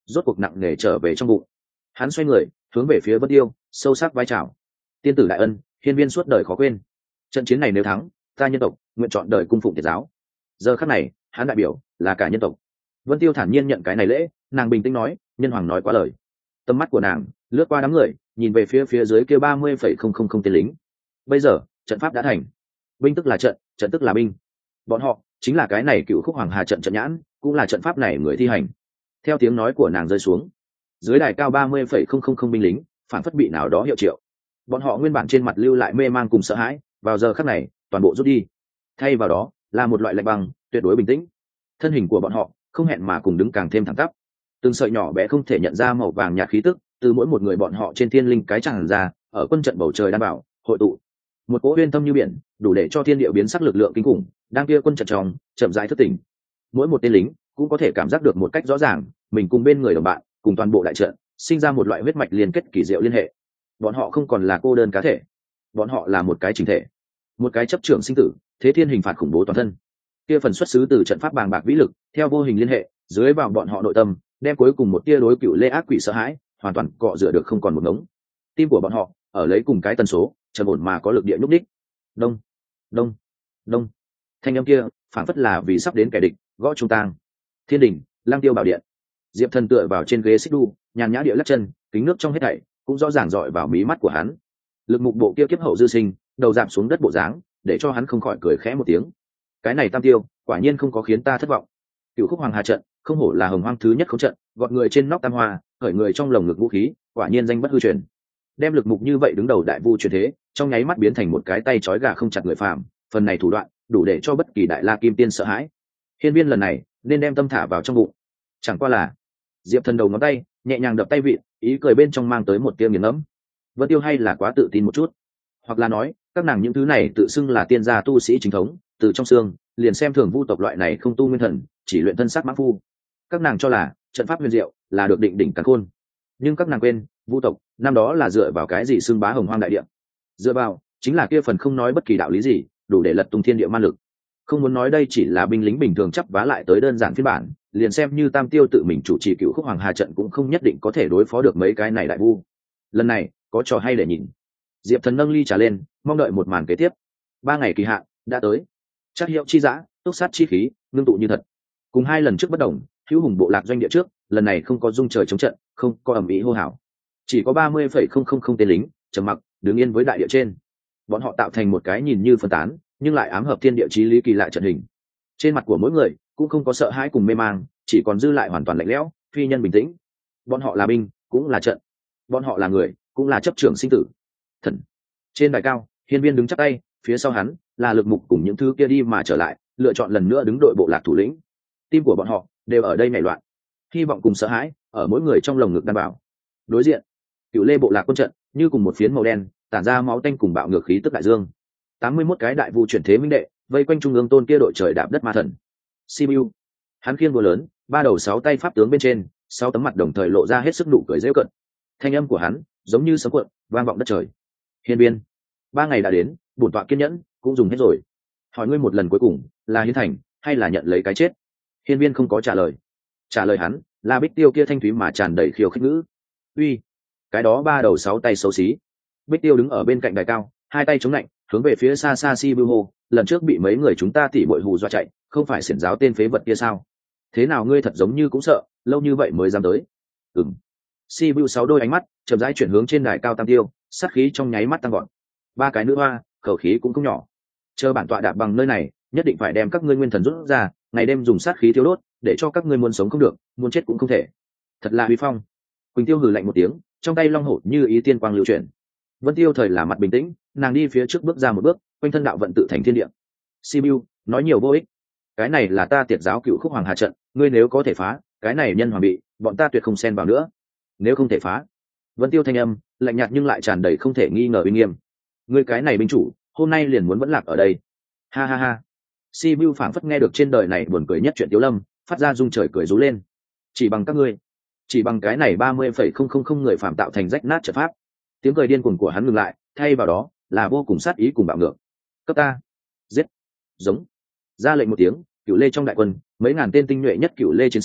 rốt cuộc nặng nề trở về trong bụng. Hắn xoay người hướng về phía Vân Tiêu sâu sắc vai trào. Tiên tử đại ân, hiên viên suốt đời khó quên. Trận chiến này nếu thắng, ta nhân tộc nguyện chọn đời cung phụng Tiệt giáo. Giờ khắc này hắn đại biểu là cả nhân tộc. Vân Tiêu thản nhiên nhận cái này lễ, nàng bình tĩnh nói, nhân hoàng nói quá lời. Tầm mắt của nàng lướt qua đám người, nhìn về phía phía dưới kia ba mươi phẩy không không không tên lính. Bây giờ trận pháp đã thành, binh tức là trận, trận tức là binh. Bọn họ chính là cái này Cựu Khúc Hoàng Hà trận trận nhãn, cũng là trận pháp này người thi hành. Theo tiếng nói của nàng rơi xuống, dưới đài cao ba mươi phẩy không không không binh lính phản phất bị nào đó hiệu triệu. Bọn họ nguyên bản trên mặt lưu lại mê mang cùng sợ hãi, vào giờ khắc này toàn bộ rút đi, thay vào đó là một loại lạnh băng tuyệt đối bình tĩnh. Thân hình của bọn họ không hẹn mà cùng đứng càng thêm thẳng tắp, từng sợi nhỏ bé không thể nhận ra màu vàng nhạt khí tức từ mỗi một người bọn họ trên thiên linh cái tràn ra, ở quân trận bầu trời đảm bảo hội tụ một cỗ uyên thâm như biển, đủ để cho thiên địa biến sắc lực lượng kinh khủng đang kia quân trận trong chậm rãi thức tỉnh. Mỗi một tên lính cũng có thể cảm giác được một cách rõ ràng, mình cùng bên người đồng bạn, cùng toàn bộ đại trận sinh ra một loại huyết mạch liên kết kỳ diệu liên hệ. Bọn họ không còn là cô đơn cá thể, bọn họ là một cái chỉnh thể, một cái chấp trưởng sinh tử, thế thiên hình phạt khủng bố toàn thân. Kia phần xuất xứ từ trận pháp bàng bạc vĩ lực, theo vô hình liên hệ dưới vào bọn họ nội tâm, đem cuối cùng một tia đối cựu lê ác quỷ sợ hãi hoàn toàn cọ rửa được không còn một ngống. Tim của bọn họ ở lấy cùng cái tần số trầm ổn mà có lực địa nhúc đích. Đông, đông, đông. Thanh âm kia phảng phất là vì sắp đến kẻ địch gõ trung tang. Thiên đình, Lang Tiêu bảo điện. Diệp Thần tựa vào trên ghế xích đu, nhàn nhã địa lắc chân, kính nước trong hết thảy cũng rõ ràng dọi vào mí mắt của hắn. Lực mục bộ kia kiếp hậu dư sinh, đầu dạp xuống đất bộ dáng, để cho hắn không khỏi cười khẽ một tiếng. Cái này Tam Tiêu, quả nhiên không có khiến ta thất vọng. Cựu Khúc Hoàng Hà trận, không hổ là hồng hoang thứ nhất khống trận, gọt người trên nóc tam hoa, khởi người trong lồng ngực vũ khí, quả nhiên danh bất hư truyền. Đem lực mục như vậy đứng đầu đại vu truyền thế, trong nháy mắt biến thành một cái tay trói gà không chặt người phàm, phần này thủ đoạn, đủ để cho bất kỳ đại la kim tiên sợ hãi. Hiên viên lần này nên đem tâm thả vào trong bụng. Chẳng qua là Diệp Thần đầu ngón tay nhẹ nhàng đập tay vịn, ý cười bên trong mang tới một tia nghiền ngẫm. Vân Tiêu hay là quá tự tin một chút, hoặc là nói các nàng những thứ này tự xưng là tiên gia tu sĩ chính thống, từ trong xương liền xem thường vu tộc loại này không tu nguyên thần, chỉ luyện thân sắc mã phu. Các nàng cho là trận pháp huyền diệu là được định đỉnh càn khôn, nhưng các nàng quên vu tộc năm đó là dựa vào cái gì xưng bá hồng hoang đại địa? Dựa vào chính là kia phần không nói bất kỳ đạo lý gì, đủ để lật tung thiên địa ma lực. Không muốn nói đây chỉ là binh lính bình thường chắp vá lại tới đơn giản phiên bản, liền xem như Tam Tiêu tự mình chủ trì Cựu Khúc Hoàng Hà trận cũng không nhất định có thể đối phó được mấy cái này đại vu. Lần này có trò hay để nhìn. Diệp Thần nâng ly trà lên, mong đợi một màn kế tiếp. Ba ngày kỳ hạn đã tới, chắc hiệu chi dã, túc sát chi khí ngưng tụ như thật. Cùng hai lần trước bất đồng, hữu hùng bộ lạc doanh địa trước lần này không có dung trời chống trận, không có ầm ĩ hô hào, chỉ có ba mươi phẩy không không không tên lính trầm mặc đứng yên với đại địa trên. Bọn họ tạo thành một cái nhìn như phân tán nhưng lại ám hợp thiên địa chí lý kỳ lạ trận hình. Trên mặt của mỗi người cũng không có sợ hãi cùng mê mang, chỉ còn dư lại hoàn toàn lạnh lẽo phi nhân bình tĩnh. Bọn họ là binh cũng là trận, bọn họ là người cũng là chấp trưởng sinh tử. Thần trên đài cao, hiên viên đứng chắp tay, phía sau hắn là lực mục cùng những thứ kia đi mà trở lại, lựa chọn lần nữa đứng đội bộ lạc thủ lĩnh. Tim của bọn họ đều ở đây nảy loạn, hy vọng cùng sợ hãi ở mỗi người trong lồng ngực đảm bảo. Đối diện, Cựu Lê bộ lạc quân trận như cùng một phiến màu đen, tản ra máu tanh cùng bạo ngược khí tức đại dương. tám mươi mốt cái đại vu chuyển thế minh đệ vây quanh trung ương tôn kia đội trời đạp đất ma thần Sibiu. Hắn khiêng búa lớn, ba đầu sáu tay pháp tướng bên trên, sáu tấm mặt đồng thời lộ ra hết sức nụ cười giễu cận. Thanh âm của hắn giống như sấm cuộn vang vọng đất trời. Hiên viên, ba ngày đã đến, bổn tọa kiên nhẫn cũng dùng hết rồi. Hỏi ngươi một lần cuối cùng, là hiến thành hay là nhận lấy cái chết? Hiên viên không có trả lời. Trả lời hắn là Bích Tiêu kia thanh thúy mà tràn đầy khiêu khích ngữ. Uy, cái đó ba đầu sáu tay xấu xí. Bích Tiêu đứng ở bên cạnh đài cao, hai tay chống lạnh, hướng về phía xa xa Sibiu hô, lần trước bị mấy người chúng ta tỉ bội hù dọa chạy, không phải xiển giáo tên phế vật kia sao? Thế nào ngươi thật giống như cũng sợ, lâu như vậy mới dám tới. Ừm. Sibiu sáu đôi ánh mắt chậm rãi chuyển hướng trên đài cao Tam Tiêu, sát khí trong nháy mắt tăng gọn. Ba cái nữ hoa, khẩu khí cũng không nhỏ. Chờ bản tọa đạp bằng nơi này, nhất định phải đem các ngươi nguyên thần rút ra, ngày đêm dùng sát khí thiêu đốt, để cho các ngươi muốn sống không được, muốn chết cũng không thể. Thật là uy phong. Quỳnh Tiêu hừ lạnh một tiếng, trong tay long hổ như ý tiên quang lưu chuyển. Vân Tiêu thời là mặt bình tĩnh, nàng đi phía trước bước ra một bước, quanh thân đạo vận tự thành thiên địa. Sibiu nói nhiều vô ích, cái này là ta Tiệt giáo Cựu Khúc Hoàng Hà trận, ngươi nếu có thể phá, cái này nhân hoàng bị, bọn ta tuyệt không xen vào nữa. Nếu không thể phá, Vân Tiêu thanh âm lạnh nhạt nhưng lại tràn đầy không thể nghi ngờ uy nghiêm. Ngươi cái này binh chủ, hôm nay liền muốn vẫn lạc ở đây. Ha ha ha. Sibiu phảng phất nghe được trên đời này buồn cười nhất chuyện Tiếu Lâm, phát ra rung trời cười rú lên. Chỉ bằng các ngươi, chỉ bằng cái này ba mươi phẩy không không không người phạm tạo thành rách nát trận pháp. Tiếng cười điên cuồng của hắn ngừng lại, thay vào đó là vô cùng sát ý cùng bạo ngược. Cấp ta, giết, giống. Ra lệnh một tiếng, Cựu Lê trong đại quân, mấy ngàn tên tinh nhuệ nhất Cựu Lê chiến sĩ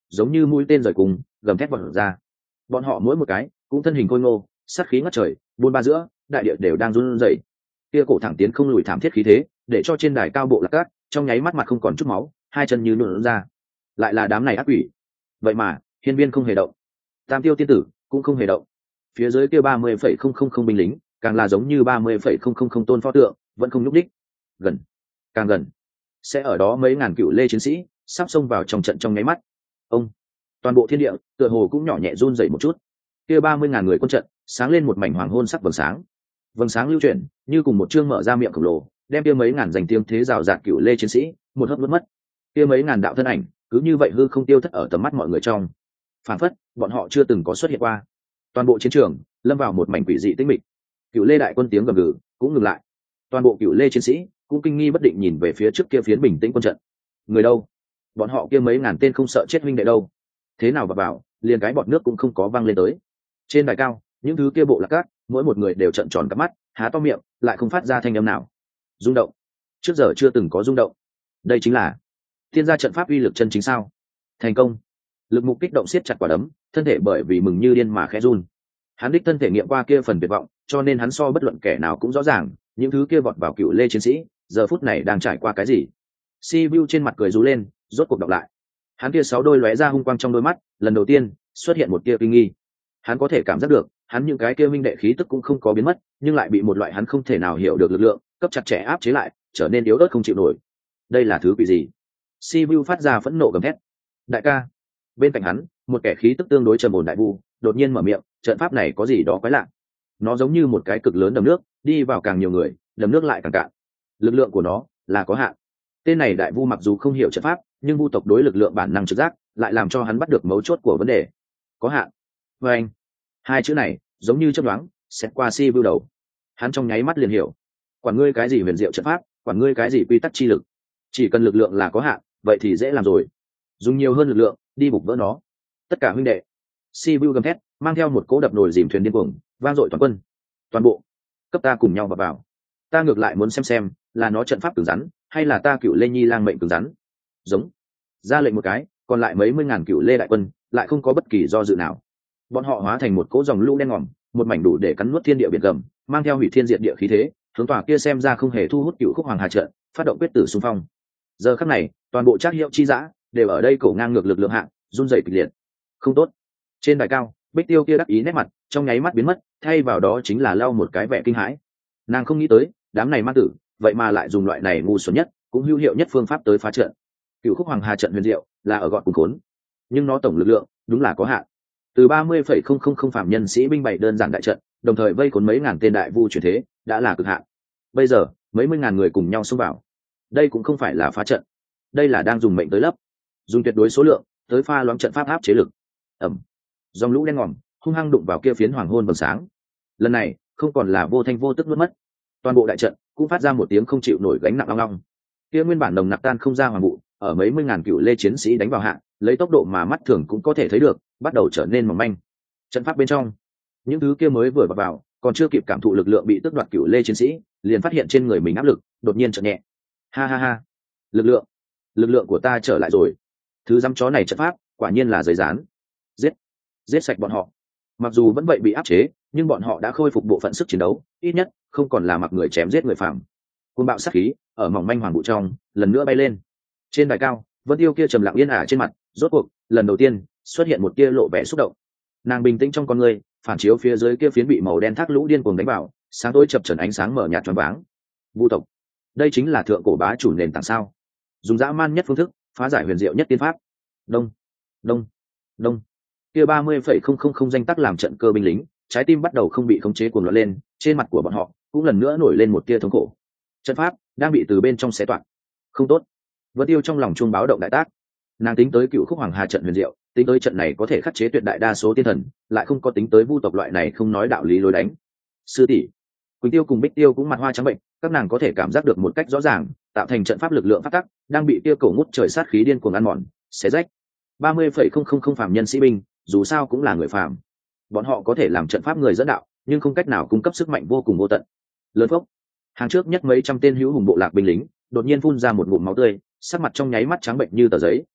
giống như mũi tên rời cùng gầm thét bật ra. Bọn họ mỗi một cái cũng thân hình khôi ngô, sát khí ngất trời, buôn ba giữa đại địa đều đang run rẩy. Kia cổ thẳng tiến không lùi thảm thiết khí thế, để cho trên đài cao bộ lạc cát trong nháy mắt mặt không còn chút máu, hai chân như nhuộn ra. Lại là đám này ác quỷ. Vậy mà hiên viên không hề động, tam tiêu tiên tử cũng không hề động. Phía dưới kia ba mươi phẩy không không không binh lính càng là giống như ba mươi phẩy không không không tôn pho tượng, vẫn không nhúc đích. Gần, càng gần, sẽ ở đó mấy ngàn cựu lê chiến sĩ sắp xông vào trong trận trong nháy mắt. Ông, toàn bộ thiên địa tựa hồ cũng nhỏ nhẹ run rẩy một chút. Kia ba mươi ngàn người quân trận sáng lên một mảnh hoàng hôn sắc vầng sáng. Vầng sáng lưu chuyển như cùng một chương mở ra miệng khổng lồ, đem kia mấy ngàn danh tiếng thế rào rạt cựu lê chiến sĩ một hớp nuốt mất. Kia mấy ngàn đạo thân ảnh cứ như vậy hư không tiêu thất ở tầm mắt mọi người trong. Phản phất bọn họ chưa từng có xuất hiện qua. Toàn bộ chiến trường lâm vào một mảnh quỷ dị tĩnh mịch. Cựu lê đại quân tiếng gầm gừ cũng ngừng lại. Toàn bộ cựu lê chiến sĩ cũng kinh nghi bất định nhìn về phía trước kia phiến bình tĩnh quân trận. Người đâu? Bọn họ kia mấy ngàn tên không sợ chết huynh đệ đâu? Thế nào và bảo liền cái bọt nước cũng không có văng lên tới. Trên đài cao những thứ kia bộ lạc cát mỗi một người đều trợn tròn cặp mắt, há to miệng lại không phát ra thanh âm nào. Rung động, trước giờ chưa từng có rung động. Đây chính là thiên gia trận pháp uy lực chân chính sao? Thành công. Lực mục kích động siết chặt quả đấm, thân thể bởi vì mừng như điên mà khẽ run. Hắn đích thân thể nghiệm qua kia phần tuyệt vọng, cho nên hắn so bất luận kẻ nào cũng rõ ràng những thứ kia vọt vào cựu lê chiến sĩ giờ phút này đang trải qua cái gì. Sibiu trên mặt cười rú lên, rốt cuộc đọc lại. Hắn kia sáu đôi lóe ra hung quang trong đôi mắt, lần đầu tiên xuất hiện một tia kinh nghi. Hắn có thể cảm giác được hắn những cái kia minh đệ khí tức cũng không có biến mất, nhưng lại bị một loại hắn không thể nào hiểu được lực lượng cấp chặt chẽ áp chế lại, trở nên yếu ớt không chịu nổi. Đây là thứ quỷ gì? Sibiu phát ra phẫn nộ gầm thét. Đại ca. Bên cạnh hắn một kẻ khí tức tương đối trầm ổn đại vu đột nhiên mở miệng, trận pháp này có gì đó quái lạ. Nó giống như một cái cực lớn đầm nước, đi vào càng nhiều người đầm nước lại càng cạn, lực lượng của nó là có hạn. Tên này đại vu mặc dù không hiểu trận pháp, nhưng vu tộc đối lực lượng bản năng trực giác lại làm cho hắn bắt được mấu chốt của vấn đề. Có hạn. Và anh, hai chữ này giống như chớp nhoáng xẹt qua Sibiu đầu. Hắn trong nháy mắt liền hiểu, quản ngươi cái gì huyền diệu trận pháp, quản ngươi cái gì quy tắc chi lực, chỉ cần lực lượng là có hạn, vậy thì dễ làm rồi. Dùng nhiều hơn lực lượng đi bục vỡ nó. Tất cả huynh đệ. Sibiu gầm thét, mang theo một cỗ đập nồi dìm thuyền điên cuồng, vang dội toàn quân. Toàn bộ cấp ta cùng nhau vào vào. Ta ngược lại muốn xem xem là nó trận pháp cứng rắn hay là ta cựu lê nhi lang mệnh cứng rắn. Giống. Ra lệnh một cái, còn lại mấy mươi ngàn cựu lê đại quân lại không có bất kỳ do dự nào. Bọn họ hóa thành một cỗ dòng lũ đen ngòm, một mảnh đủ để cắn nuốt thiên địa biển gầm, mang theo hủy thiên diệt địa khí thế, hướng tòa kia xem ra không hề thu hút cựu khúc hoàng hà trận, phát động quyết tử xung phong. Giờ khắc này toàn bộ trác hiệu chi dã đều ở đây cổ ngang ngược lực lượng hạng, run rẩy kịch liệt. Không tốt. Trên đài cao Bích Tiêu kia đắc ý nét mặt trong nháy mắt biến mất, thay vào đó chính là lau một cái vẻ kinh hãi. Nàng không nghĩ tới đám này ma tử vậy mà lại dùng loại này ngu xuẩn nhất cũng hữu hiệu nhất phương pháp tới phá trận. Cựu khúc hoàng hà trận huyền diệu là ở gọn cùng khốn, nhưng nó tổng lực lượng đúng là có hạn. Từ ba mươi phẩy không không không phạm nhân sĩ binh bày đơn giản đại trận, đồng thời vây khốn mấy ngàn tên đại vu chuyển thế đã là cực hạn. Bây giờ mấy mươi ngàn người cùng nhau xông vào, đây cũng không phải là phá trận, đây là đang dùng mệnh tới lấp, dùng tuyệt đối số lượng tới pha loãng trận pháp áp chế lực. Ẩm. Dòng lũ đen ngòm hung hăng đụng vào kia phiến hoàng hôn vầng sáng. Lần này không còn là vô thanh vô tức nuốt mất, toàn bộ đại trận cũng phát ra một tiếng không chịu nổi gánh nặng long long. Kia nguyên bản nồng nặc tan không ra hoàng vụ ở mấy mươi ngàn cựu lê chiến sĩ đánh vào hạ, lấy tốc độ mà mắt thường cũng có thể thấy được bắt đầu trở nên mỏng manh. Trận pháp bên trong những thứ kia mới vừa vào, vào còn chưa kịp cảm thụ lực lượng bị tước đoạt cựu lê chiến sĩ liền phát hiện trên người mình áp lực đột nhiên chợt nhẹ. Ha ha ha, lực lượng lực lượng của ta trở lại rồi. Thứ dăm chó này trận pháp quả nhiên là giấy rán. Giết giết sạch bọn họ. Mặc dù vẫn vậy bị áp chế, nhưng bọn họ đã khôi phục bộ phận sức chiến đấu, ít nhất không còn là mặc người chém giết người phạm. Cơn bạo sát khí ở mỏng manh hoàng vụ trong lần nữa bay lên. Trên đài cao Vân Tiêu kia trầm lặng yên ả trên mặt rốt cuộc lần đầu tiên xuất hiện một tia lộ vẻ xúc động. Nàng bình tĩnh trong con người phản chiếu phía dưới kia phiến bị màu đen thác lũ điên cuồng đánh vào, sáng tối chập chờn ánh sáng mở nhạt choáng váng. Vu tộc, đây chính là thượng cổ bá chủ nền tảng sao? Dùng dã man nhất phương thức phá giải huyền diệu nhất tiên pháp. Đông đông đông. Kia ba mươi phẩy không không không danh tắc làm trận cơ binh lính trái tim bắt đầu không bị khống chế cuồng loạn lên, trên mặt của bọn họ cũng lần nữa nổi lên một tia thống khổ. Trận pháp đang bị từ bên trong xé toạc. Không tốt. Vân Tiêu trong lòng chuông báo động đại tác. Nàng tính tới cựu khúc hoàng hà trận huyền diệu, tính tới trận này có thể khắc chế tuyệt đại đa số tiên thần, lại không có tính tới vu tộc loại này không nói đạo lý lối đánh. Sư tỷ Quỳnh Tiêu cùng Bích Tiêu cũng mặt hoa trắng bệnh, các nàng có thể cảm giác được một cách rõ ràng, tạo thành trận pháp lực lượng phát tắc đang bị tiêu cổ ngút trời sát khí điên cuồng ăn mòn, xé rách. ba mươi phẩy không không không phàm nhân sĩ binh, dù sao cũng là người phàm. Bọn họ có thể làm trận pháp người dẫn đạo, nhưng không cách nào cung cấp sức mạnh vô cùng vô tận. Lớn phốc. Hàng trước nhất mấy trăm tên hữu hùng bộ lạc binh lính, đột nhiên phun ra một ngụm máu tươi, sắc mặt trong nháy mắt trắng bệnh như tờ giấy.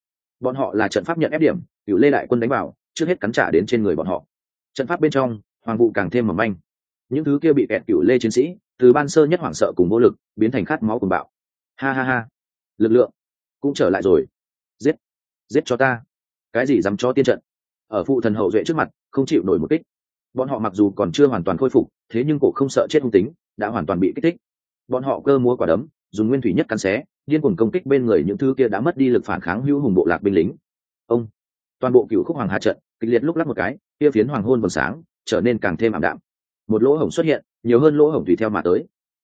bọn họ là trận pháp nhận ép điểm, cựu lê đại quân đánh vào trước hết cắn trả đến trên người bọn họ. Trận pháp bên trong hoàng vụ càng thêm mỏng manh, những thứ kia bị kẹt cựu lê chiến sĩ từ ban sơ nhất hoảng sợ cùng vô lực biến thành khát máu cùng bạo. Ha ha ha, lực lượng cũng trở lại rồi. Giết, giết cho ta. Cái gì dám cho tiên trận, ở phụ thần hậu duệ trước mặt không chịu nổi một kích. Bọn họ mặc dù còn chưa hoàn toàn khôi phục, thế nhưng cổ không sợ chết hung tính đã hoàn toàn bị kích thích. Bọn họ cơ múa quả đấm, dùng nguyên thủy nhất cắn xé, điên cuồng công kích bên người những thứ kia đã mất đi lực phản kháng hữu hùng bộ lạc binh lính. Ông, toàn bộ cựu khúc hoàng hà trận kịch liệt lúc lắc một cái, kia phiến hoàng hôn vầng sáng trở nên càng thêm ảm đạm. Một lỗ hổng xuất hiện, nhiều hơn lỗ hổng tùy theo mà tới.